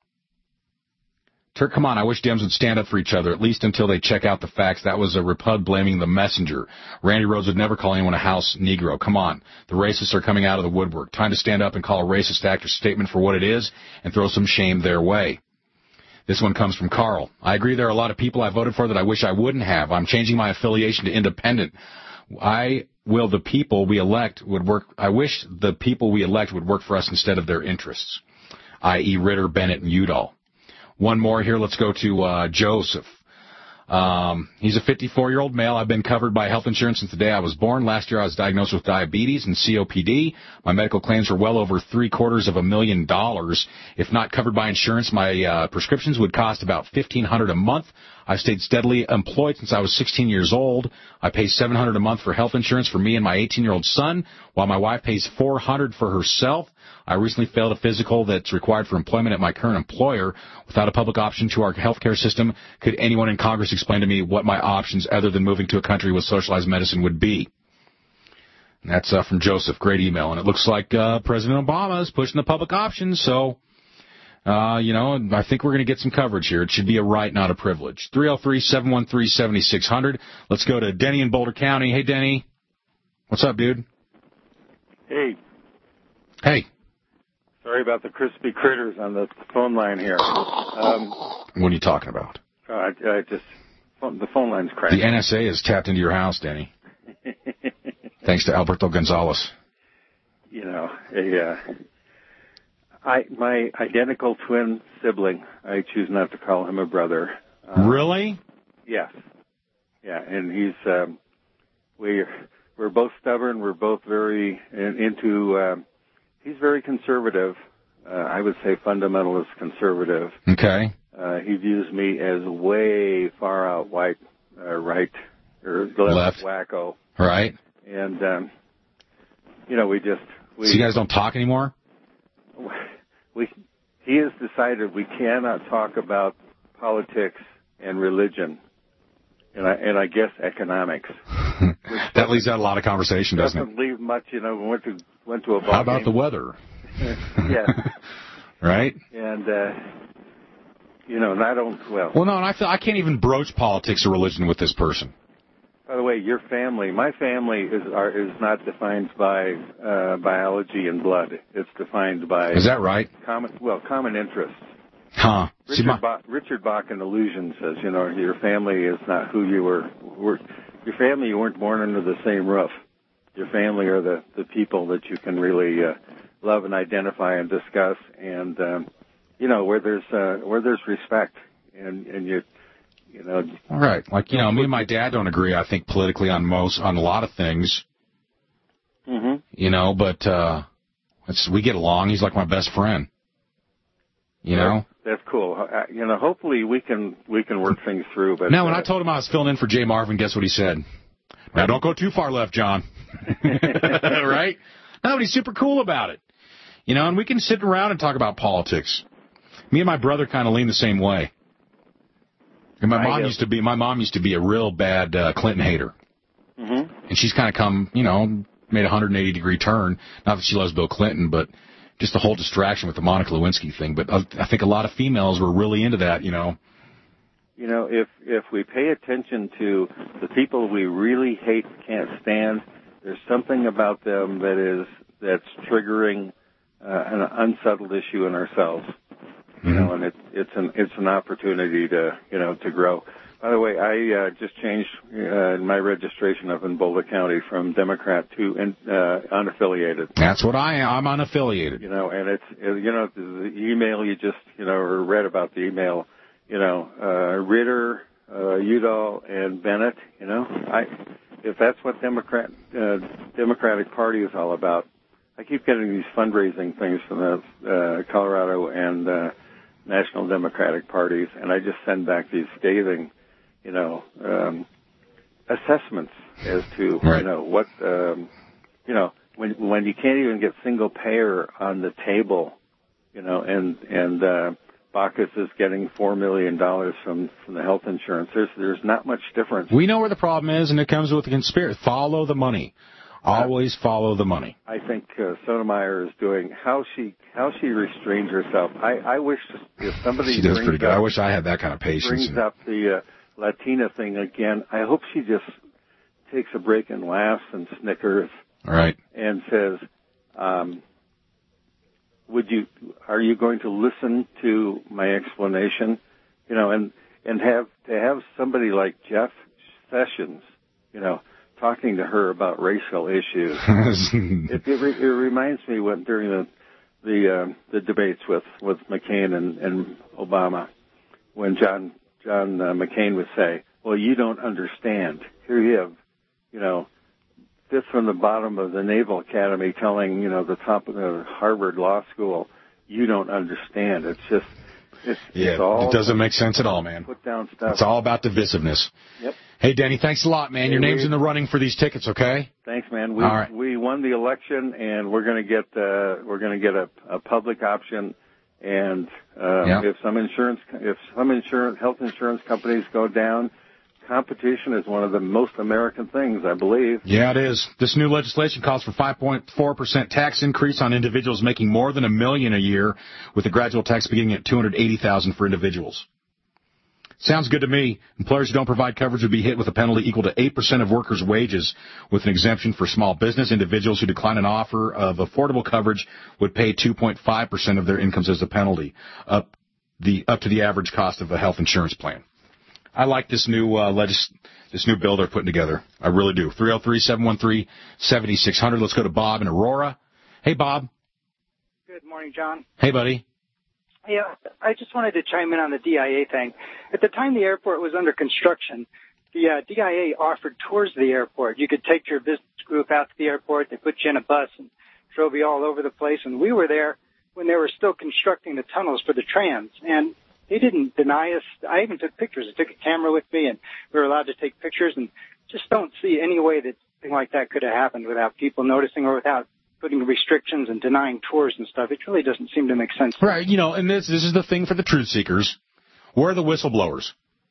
Come on, I wish Dems would stand up for each other, at least until they check out the facts. That was a Repub blaming the messenger. Randy Rhodes would never call anyone a house Negro. Come on. The racists are coming out of the woodwork. Time to stand up and call a racist actor's statement for what it is and throw some shame their way. This one comes from Carl. I agree there are a lot of people I voted for that I wish I wouldn't have. I'm changing my affiliation to independent. I wish the people we elect would work for us instead of their interests, i.e. Ritter, Bennett, and Udall. One more here. Let's go to Joseph. He's a 54-year-old male. I've been covered by health insurance since the day I was born. Last year I was diagnosed with diabetes and COPD. My medical claims are well over $750,000. If not covered by insurance, my prescriptions would cost about $1,500 a month. I've stayed steadily employed since I was 16 years old. I pay $700 a month for health insurance for me and my 18-year-old son, while my wife pays $400 for herself. I recently failed a physical that's required for employment at my current employer. Without a public option to our healthcare system, could anyone in Congress explain to me what my options other than moving to a country with socialized medicine would be? And that's from Joseph. Great email. And it looks like President Obama is pushing the public options, so... I think we're going to get some coverage here. It should be a right, not a privilege. 303-713-7600. Let's go to Denny in Boulder County. Hey, Denny. What's up, dude? Hey. Hey. Sorry about the crispy critters on the phone line here. What are you talking about? The phone line's cracking. The NSA has tapped into your house, Denny. Thanks to Alberto Gonzalez. My identical twin sibling, I choose not to call him a brother. Really? Yes. Yeah, and he's, we're both stubborn. We're both very into, he's very conservative. I would say fundamentalist conservative. Okay. He views me as way far out right, or left wacko. Right. And, so you guys don't talk anymore? He has decided we cannot talk about politics and religion, and I guess economics. That leaves out a lot of conversation, doesn't it? Doesn't leave much. We went to a ball How about game. the weather? Yeah. Right. And and I don't. Well, no, and I can't even broach politics or religion with this person. By the way, my family is not defined by biology and blood. It's defined by... Is that right? Common interests. Huh. Richard Bach in Illusion says, your family is not who you were. Your family, you weren't born under the same roof. Your family are the people that you can really love and identify and discuss, and where there's respect, and you. All right. Like, me and my dad don't agree, I think, politically on a lot of things. Mm-hmm. But we get along. He's like my best friend. That's cool. Hopefully we can work things through. But when I told him I was filling in for Jay Marvin, guess what he said? Now, don't go too far left, John. Right? No, but he's super cool about it. And we can sit around and talk about politics. Me and my brother kind of lean the same way. And my mom used to be a real bad Clinton hater. Mm-hmm. And she's kind of come, made a 180-degree turn. Not that she loves Bill Clinton, but just the whole distraction with the Monica Lewinsky thing. But I think a lot of females were really into that, If we pay attention to the people we really hate, can't stand, there's something about them that's triggering an unsettled issue in ourselves. And it's an opportunity to grow. By the way, I just changed my registration up in Boulder County from Democrat to unaffiliated. That's what I am. I'm unaffiliated. And it's the email you just or read about the email. Ritter, Udall, and Bennett. If that's what Democratic Party is all about. I keep getting these fundraising things from the Colorado and National Democratic parties, and I just send back these scathing, assessments as to, what, when you can't even get single payer on the table, and Bacchus is getting $4 million from the health insurance. There's not much difference. We know where the problem is, and it comes with the conspiracy. Follow the money. Always follow the money. I think Sotomayor is doing how she restrains herself. I wish if somebody she does pretty good. I wish I had that kind of patience. Brings up the Latina thing again. I hope she just takes a break and laughs and snickers. All right. And says, are you going to listen to my explanation? And have somebody like Jeff Sessions, talking to her about racial issues. It reminds me when during the debates with McCain and Obama, when John McCain would say, "Well, you don't understand." Here you have, fifth from the bottom of the Naval Academy telling the top of the Harvard Law School, "You don't understand." It's just. It's all it doesn't make sense at all, man. Put down stuff. It's all about divisiveness. Yep. Hey, Denny, thanks a lot, man. Your name's in the running for these tickets, okay? Thanks, man. All right. We won the election, and we're going to get a public option. And if some health insurance companies go down, competition is one of the most American things, I believe. Yeah, it is. This new legislation calls for 5.4% tax increase on individuals making more than $1 million a year, with the gradual tax beginning at $280,000 for individuals. Sounds good to me. Employers who don't provide coverage would be hit with a penalty equal to 8% of workers' wages, with an exemption for small business. Individuals who decline an offer of affordable coverage would pay 2.5% of their incomes as a penalty, up to the average cost of a health insurance plan. I like this new this new bill they're putting together. I really do. 303-713-7600. Let's go to Bob in Aurora. Hey, Bob. Good morning, John. Hey, buddy. Yeah, I just wanted to chime in on the DIA thing. At the time the airport was under construction, the DIA offered tours of the airport. You could take your business group out to the airport. They put you in a bus and drove you all over the place. And we were there when they were still constructing the tunnels for the trams. And they didn't deny us. I even took pictures. I took a camera with me, and we were allowed to take pictures. And just don't see any way that something like that could have happened without people noticing or without putting restrictions and denying tours and stuff. It really doesn't seem to make sense. Right, and this is the thing for the truth seekers. Where are the whistleblowers?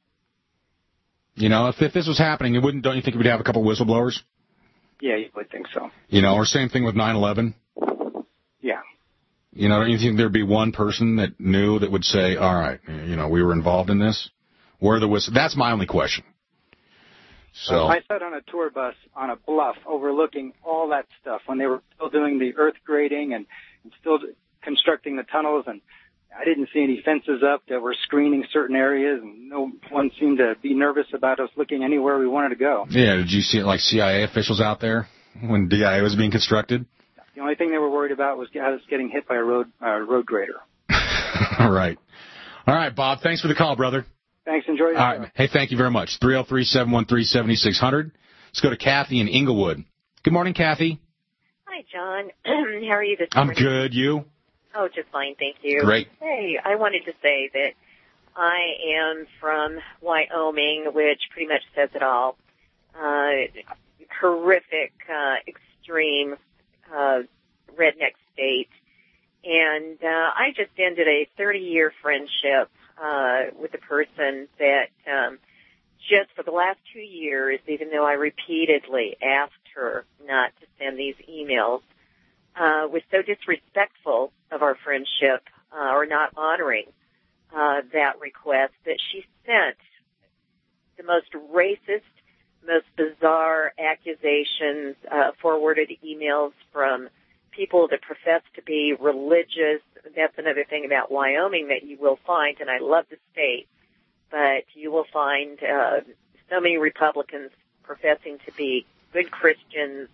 If this was happening, don't you think we'd have a couple whistleblowers? Yeah, you would think so. Or same thing with 9/11. Yeah. Don't you think there'd be one person that knew that would say, all right, we were involved in this? Where are the whistleblowers? That's my only question. So I sat on a tour bus on a bluff overlooking all that stuff when they were still doing the earth grading and still constructing the tunnels, and I didn't see any fences up that were screening certain areas, and no one seemed to be nervous about us looking anywhere we wanted to go. Yeah, did you see like CIA officials out there when DIA was being constructed? The only thing they were worried about was us getting hit by a road grader. All right, Bob. Thanks for the call, brother. Thanks. Enjoy your All right. Hey, thank you very much. 303-713-7600. Let's go to Kathy in Inglewood. Good morning, Kathy. Hi, John. How are you this I'm morning? good. You? Oh, just fine, thank you. Great. Hey, I wanted to say that I am from Wyoming, which pretty much says it all. Horrific, extreme, redneck state. And I just ended a 30-year friendship with a person that just for the last 2 years, even though I repeatedly asked her not to send these emails, was so disrespectful of our friendship or not honoring that request that she sent the most racist, most bizarre accusations, forwarded emails from people that profess to be religious. That's another thing about Wyoming that you will find, and I love the state, but you will find so many Republicans professing to be good Christians,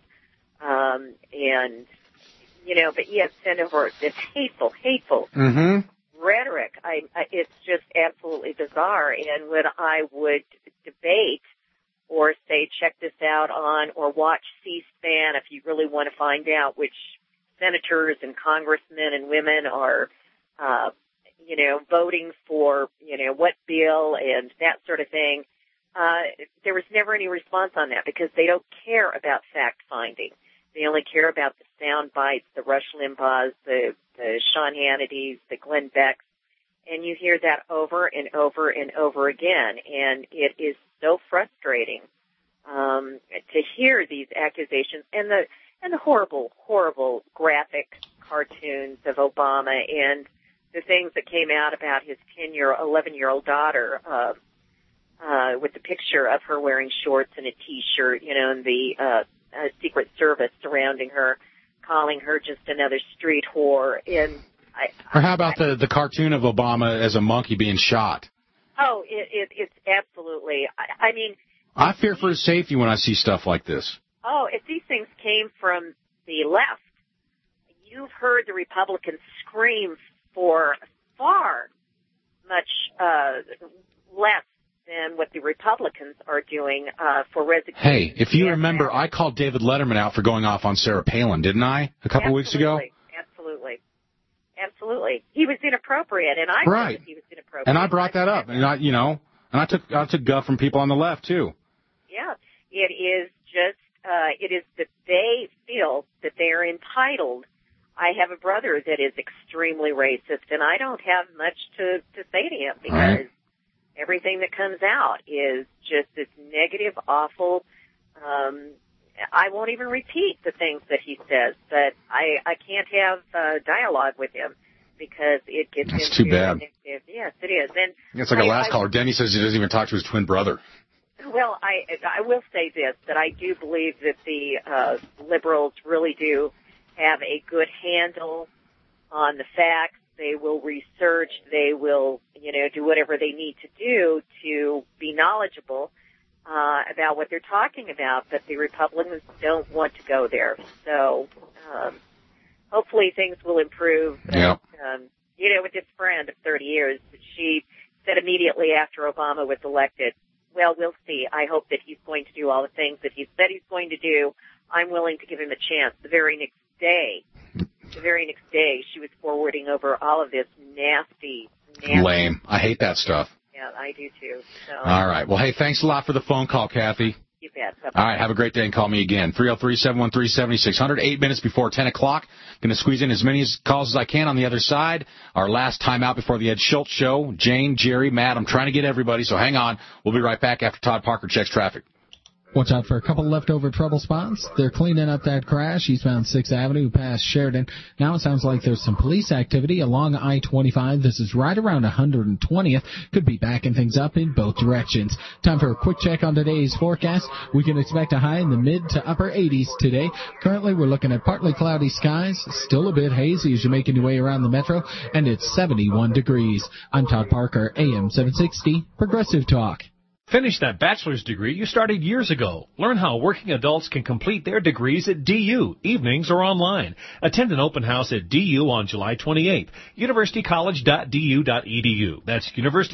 but yet send over this hateful rhetoric. It's just absolutely bizarre. And when I would debate or say, check this out on, or watch C-SPAN if you really want to find out which senators and congressmen and women are, voting for, what bill and that sort of thing, there was never any response on that because they don't care about fact-finding. They only care about the sound bites, the Rush Limbaughs, the Sean Hannitys, the Glenn Becks, and you hear that over and over and over again, and it is so frustrating to hear these accusations and the horrible, horrible graphic cartoons of Obama and the things that came out about his 11-year-old daughter with the picture of her wearing shorts and a T-shirt, and the Secret Service surrounding her, calling her just another street whore. Or how about the cartoon of Obama as a monkey being shot? Oh, it's absolutely. I fear for his safety when I see stuff like this. Oh, if these things came from the left, you've heard the Republicans scream for far much less than what the Republicans are doing for resignation. Hey, if you remember, I called David Letterman out for going off on Sarah Palin, didn't I, a couple weeks ago? Absolutely. He was inappropriate, and I said he was inappropriate. And I brought that up, and I took guff from people on the left too. It is just, it is that they feel that they're entitled. I have a brother that is extremely racist, and I don't have much to say to him because everything that comes out is just this negative, awful, I won't even repeat the things that he says, but I can't have dialogue with him because it gets That's too bad. Negative. Yes, it is. And it's like a last caller. Denny says he doesn't even talk to his twin brother. Well, I will say this, that I do believe that the liberals really do have a good handle on the facts. They will research. They will, do whatever they need to do to be knowledgeable about what they're talking about. But the Republicans don't want to go there. So hopefully things will improve. Yeah. With this friend of 30 years, she said immediately after Obama was elected, well, we'll see. I hope that he's going to do all the things that he said he's going to do. I'm willing to give him a chance. The very next day, she was forwarding over all of this nasty. Lame. I hate that stuff. Yeah, I do too. So. All right. Well, hey, thanks a lot for the phone call, Kathy. You bet. All right. Have a great day and call me again. 303-713-7600, 8 minutes before 10 o'clock. Going to squeeze in as many calls as I can on the other side. Our last time out before the Ed Schultz Show. Jane, Jerry, Matt, I'm trying to get everybody, so hang on. We'll be right back after Todd Parker checks traffic. Watch out for a couple leftover trouble spots. They're cleaning up that crash eastbound 6th Avenue past Sheridan. Now it sounds like there's some police activity along I-25. This is right around 120th. Could be backing things up in both directions. Time for a quick check on today's forecast. We can expect a high in the mid to upper 80s today. Currently we're looking at partly cloudy skies, still a bit hazy as you're making your way around the metro, and it's 71 degrees. I'm Todd Parker, AM 760, Progressive Talk. Finish that bachelor's degree you started years ago. Learn how working adults can complete their degrees at DU, evenings or online. Attend an open house at DU on July 28th. universitycollege.du.edu. That's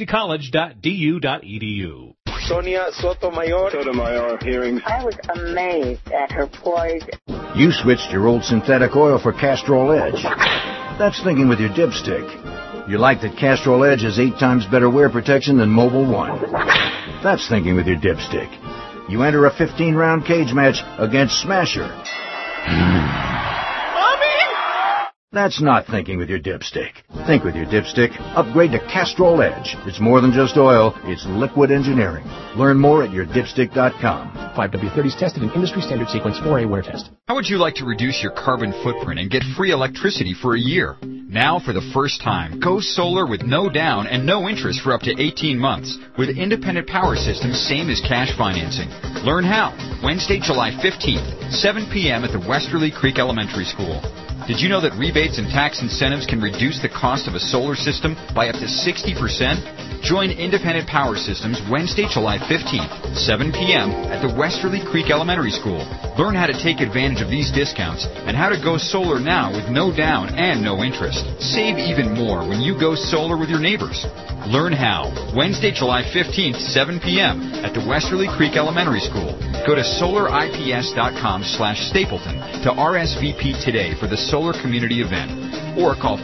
universitycollege.du.edu. Sonia Sotomayor hearings. I was amazed at her poise. You switched your old synthetic oil for Castrol Edge. That's thinking with your dipstick. You like that Castrol Edge has 8 times better wear protection than Mobil 1. That's thinking with your dipstick. You enter a 15-round cage match against Smasher. That's not thinking with your dipstick. Think with your dipstick. Upgrade to Castrol Edge. It's more than just oil. It's liquid engineering. Learn more at yourdipstick.com. 5W30s tested in industry standard sequence 4A wear test. How would you like to reduce your carbon footprint and get free electricity for a year? Now, for the first time, go solar with no down and no interest for up to 18 months with independent power systems, same as cash financing. Learn how. Wednesday, July 15th, 7 p.m. at the Westerly Creek Elementary School. Did you know that rebates and tax incentives can reduce the cost of a solar system by up to 60%? Join Independent Power Systems Wednesday, July 15th, 7 p.m. at the Westerly Creek Elementary School. Learn how to take advantage of these discounts and how to go solar now with no down and no interest. Save even more when you go solar with your neighbors. Learn how. Wednesday, July 15th, 7 p.m. at the Westerly Creek Elementary School. Go to solarips.com/Stapleton to RSVP today for the solar community event. Or call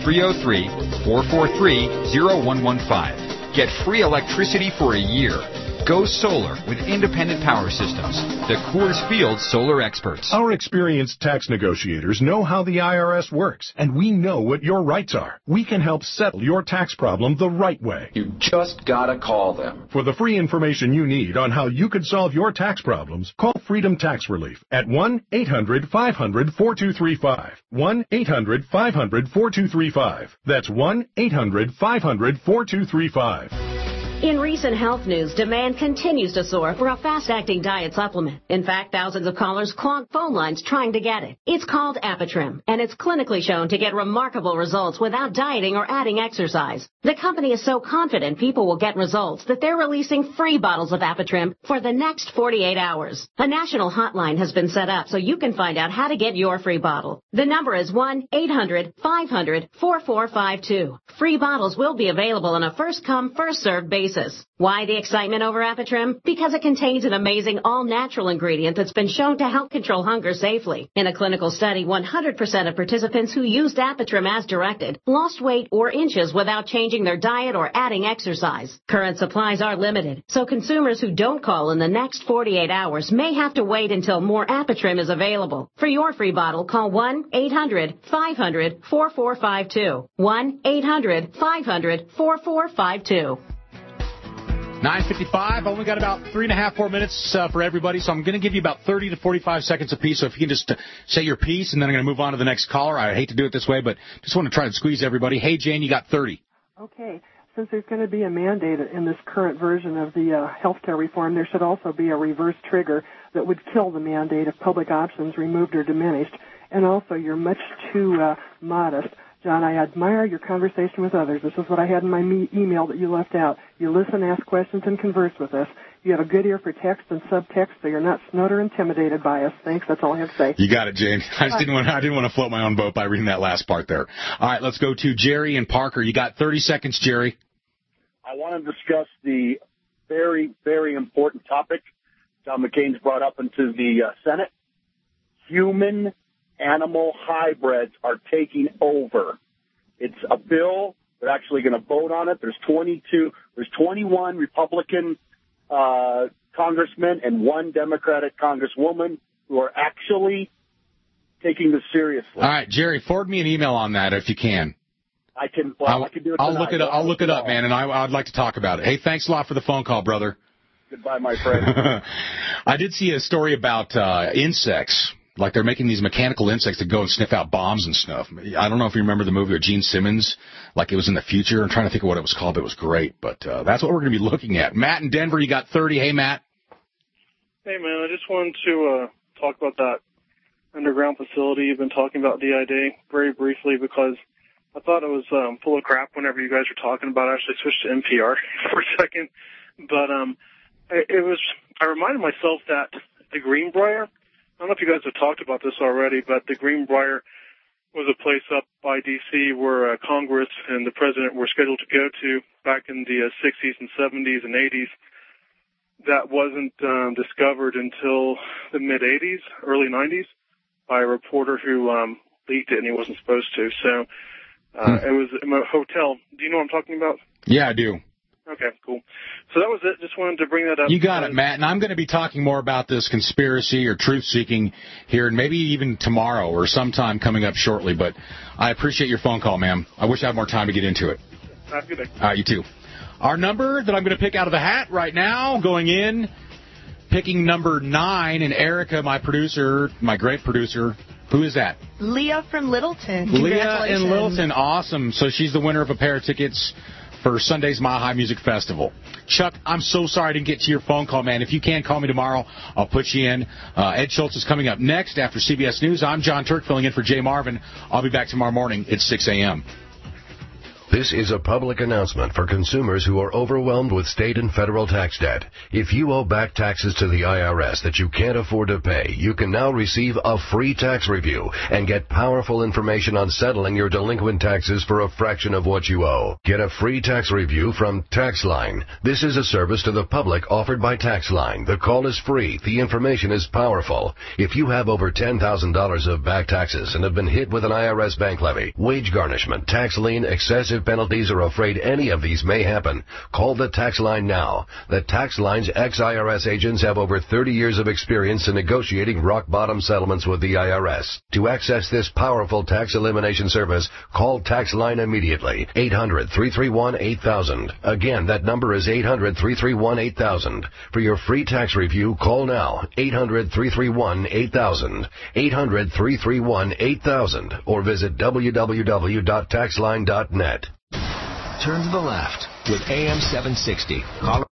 303-443-0115. Get free electricity for a year. Go solar with Independent Power Systems, the Coors Field solar experts. Our experienced tax negotiators know how the IRS works, and we know what your rights are. We can help settle your tax problem the right way. You just gotta call them. For the free information you need on how you could solve your tax problems, call Freedom Tax Relief at 1-800-500-4235. 1-800-500-4235. That's 1-800-500-4235. In recent health news, demand continues to soar for a fast-acting diet supplement. In fact, thousands of callers clog phone lines trying to get it. It's called Apotrim, and it's clinically shown to get remarkable results without dieting or adding exercise. The company is so confident people will get results that they're releasing free bottles of Apotrim for the next 48 hours. A national hotline has been set up so you can find out how to get your free bottle. The number is 1-800-500-4452. Free bottles will be available on a first-come, first-served basis choices. Why the excitement over Apotrim? Because it contains an amazing all-natural ingredient that's been shown to help control hunger safely. In a clinical study, 100% of participants who used Apotrim as directed lost weight or inches without changing their diet or adding exercise. Current supplies are limited, so consumers who don't call in the next 48 hours may have to wait until more Apotrim is available. For your free bottle, call 1-800-500-4452. 1-800-500-4452. 9:55. Only got about 3.5-4 minutes for everybody, so I'm going to give you about 30 to 45 seconds apiece. So if you can just say your piece, and then I'm going to move on to the next caller. I hate to do it this way, but just want to try to squeeze everybody. Hey, Jane, you got 30. Okay. Since there's going to be a mandate in this current version of the healthcare reform, there should also be a reverse trigger that would kill the mandate if public options removed or diminished. And also, you're much too modest. John, I admire your conversation with others. This is what I had in my email that you left out. You listen, ask questions, and converse with us. You have a good ear for text and subtext, so you're not snowed or intimidated by us. Thanks. That's all I have to say. You got it, Jane. I didn't want to float my own boat by reading that last part there. All right, let's go to Jerry and Parker. You got 30 seconds, Jerry. I want to discuss the very, very important topic John McCain's brought up into the Senate. Human-animal hybrids are taking over. It's a bill. They're actually going to vote on it. There's 21 Republican congressmen and 1 Democratic congresswoman who are actually taking this seriously. All right, Jerry, forward me an email on that if you can. I can. Well, I can do it. I'll look it up, man, and I'd like to talk about it. Hey, thanks a lot for the phone call, brother. Goodbye, my friend. I did see a story about insects. Like they're making these mechanical insects that go and sniff out bombs and stuff. I don't know if you remember the movie with Gene Simmons, like it was in the future. I'm trying to think of what it was called, but it was great. But that's what we're going to be looking at. Matt in Denver, you got 30. Hey, Matt. Hey, man, I just wanted to talk about that underground facility you've been talking about, DID, very briefly, because I thought it was full of crap whenever you guys were talking about it. I actually switched to NPR for a second. But I reminded myself that the Greenbrier, I don't know if you guys have talked about this already, but the Greenbrier was a place up by D.C. where Congress and the president were scheduled to go to back in the 60s and 70s and 80s. That wasn't discovered until the mid-80s, early 90s, by a reporter who leaked it, and he wasn't supposed to. So it was a hotel. Do you know what I'm talking about? Yeah, I do. Okay, cool. So that was it. Just wanted to bring that up. You got it, Matt. And I'm going to be talking more about this conspiracy or truth-seeking here, and maybe even tomorrow or sometime coming up shortly. But I appreciate your phone call, ma'am. I wish I had more time to get into it. Have a good day. All right, you too. Our number that I'm going to pick out of the hat right now, going in, picking number 9, and Erica, my producer, my great producer. Who is that? Leah from Littleton. Leah in Littleton. Awesome. So she's the winner of a pair of tickets for Sunday's Mile High Music Festival. Chuck, I'm so sorry I didn't get to your phone call, man. If you can, call me tomorrow. I'll put you in. Ed Schultz is coming up next after CBS News. I'm John Turk filling in for Jay Marvin. I'll be back tomorrow morning at 6 a.m. This is a public announcement for consumers who are overwhelmed with state and federal tax debt. If you owe back taxes to the IRS that you can't afford to pay, you can now receive a free tax review and get powerful information on settling your delinquent taxes for a fraction of what you owe. Get a free tax review from TaxLine. This is a service to the public offered by TaxLine. The call is free. The information is powerful. If you have over $10,000 of back taxes and have been hit with an IRS bank levy, wage garnishment, tax lien, excessive penalties, or afraid any of these may happen, call the Tax Line now. The Tax Line's ex-IRS agents have over 30 years of experience in negotiating rock-bottom settlements with the IRS. To access this powerful tax elimination service, call Tax Line immediately. 800-331-8000. Again, that number is 800-331-8000. For your free tax review, call now. 800-331-8000. 800-331-8000. Or visit www.taxline.net. Turn to the left with AM 760.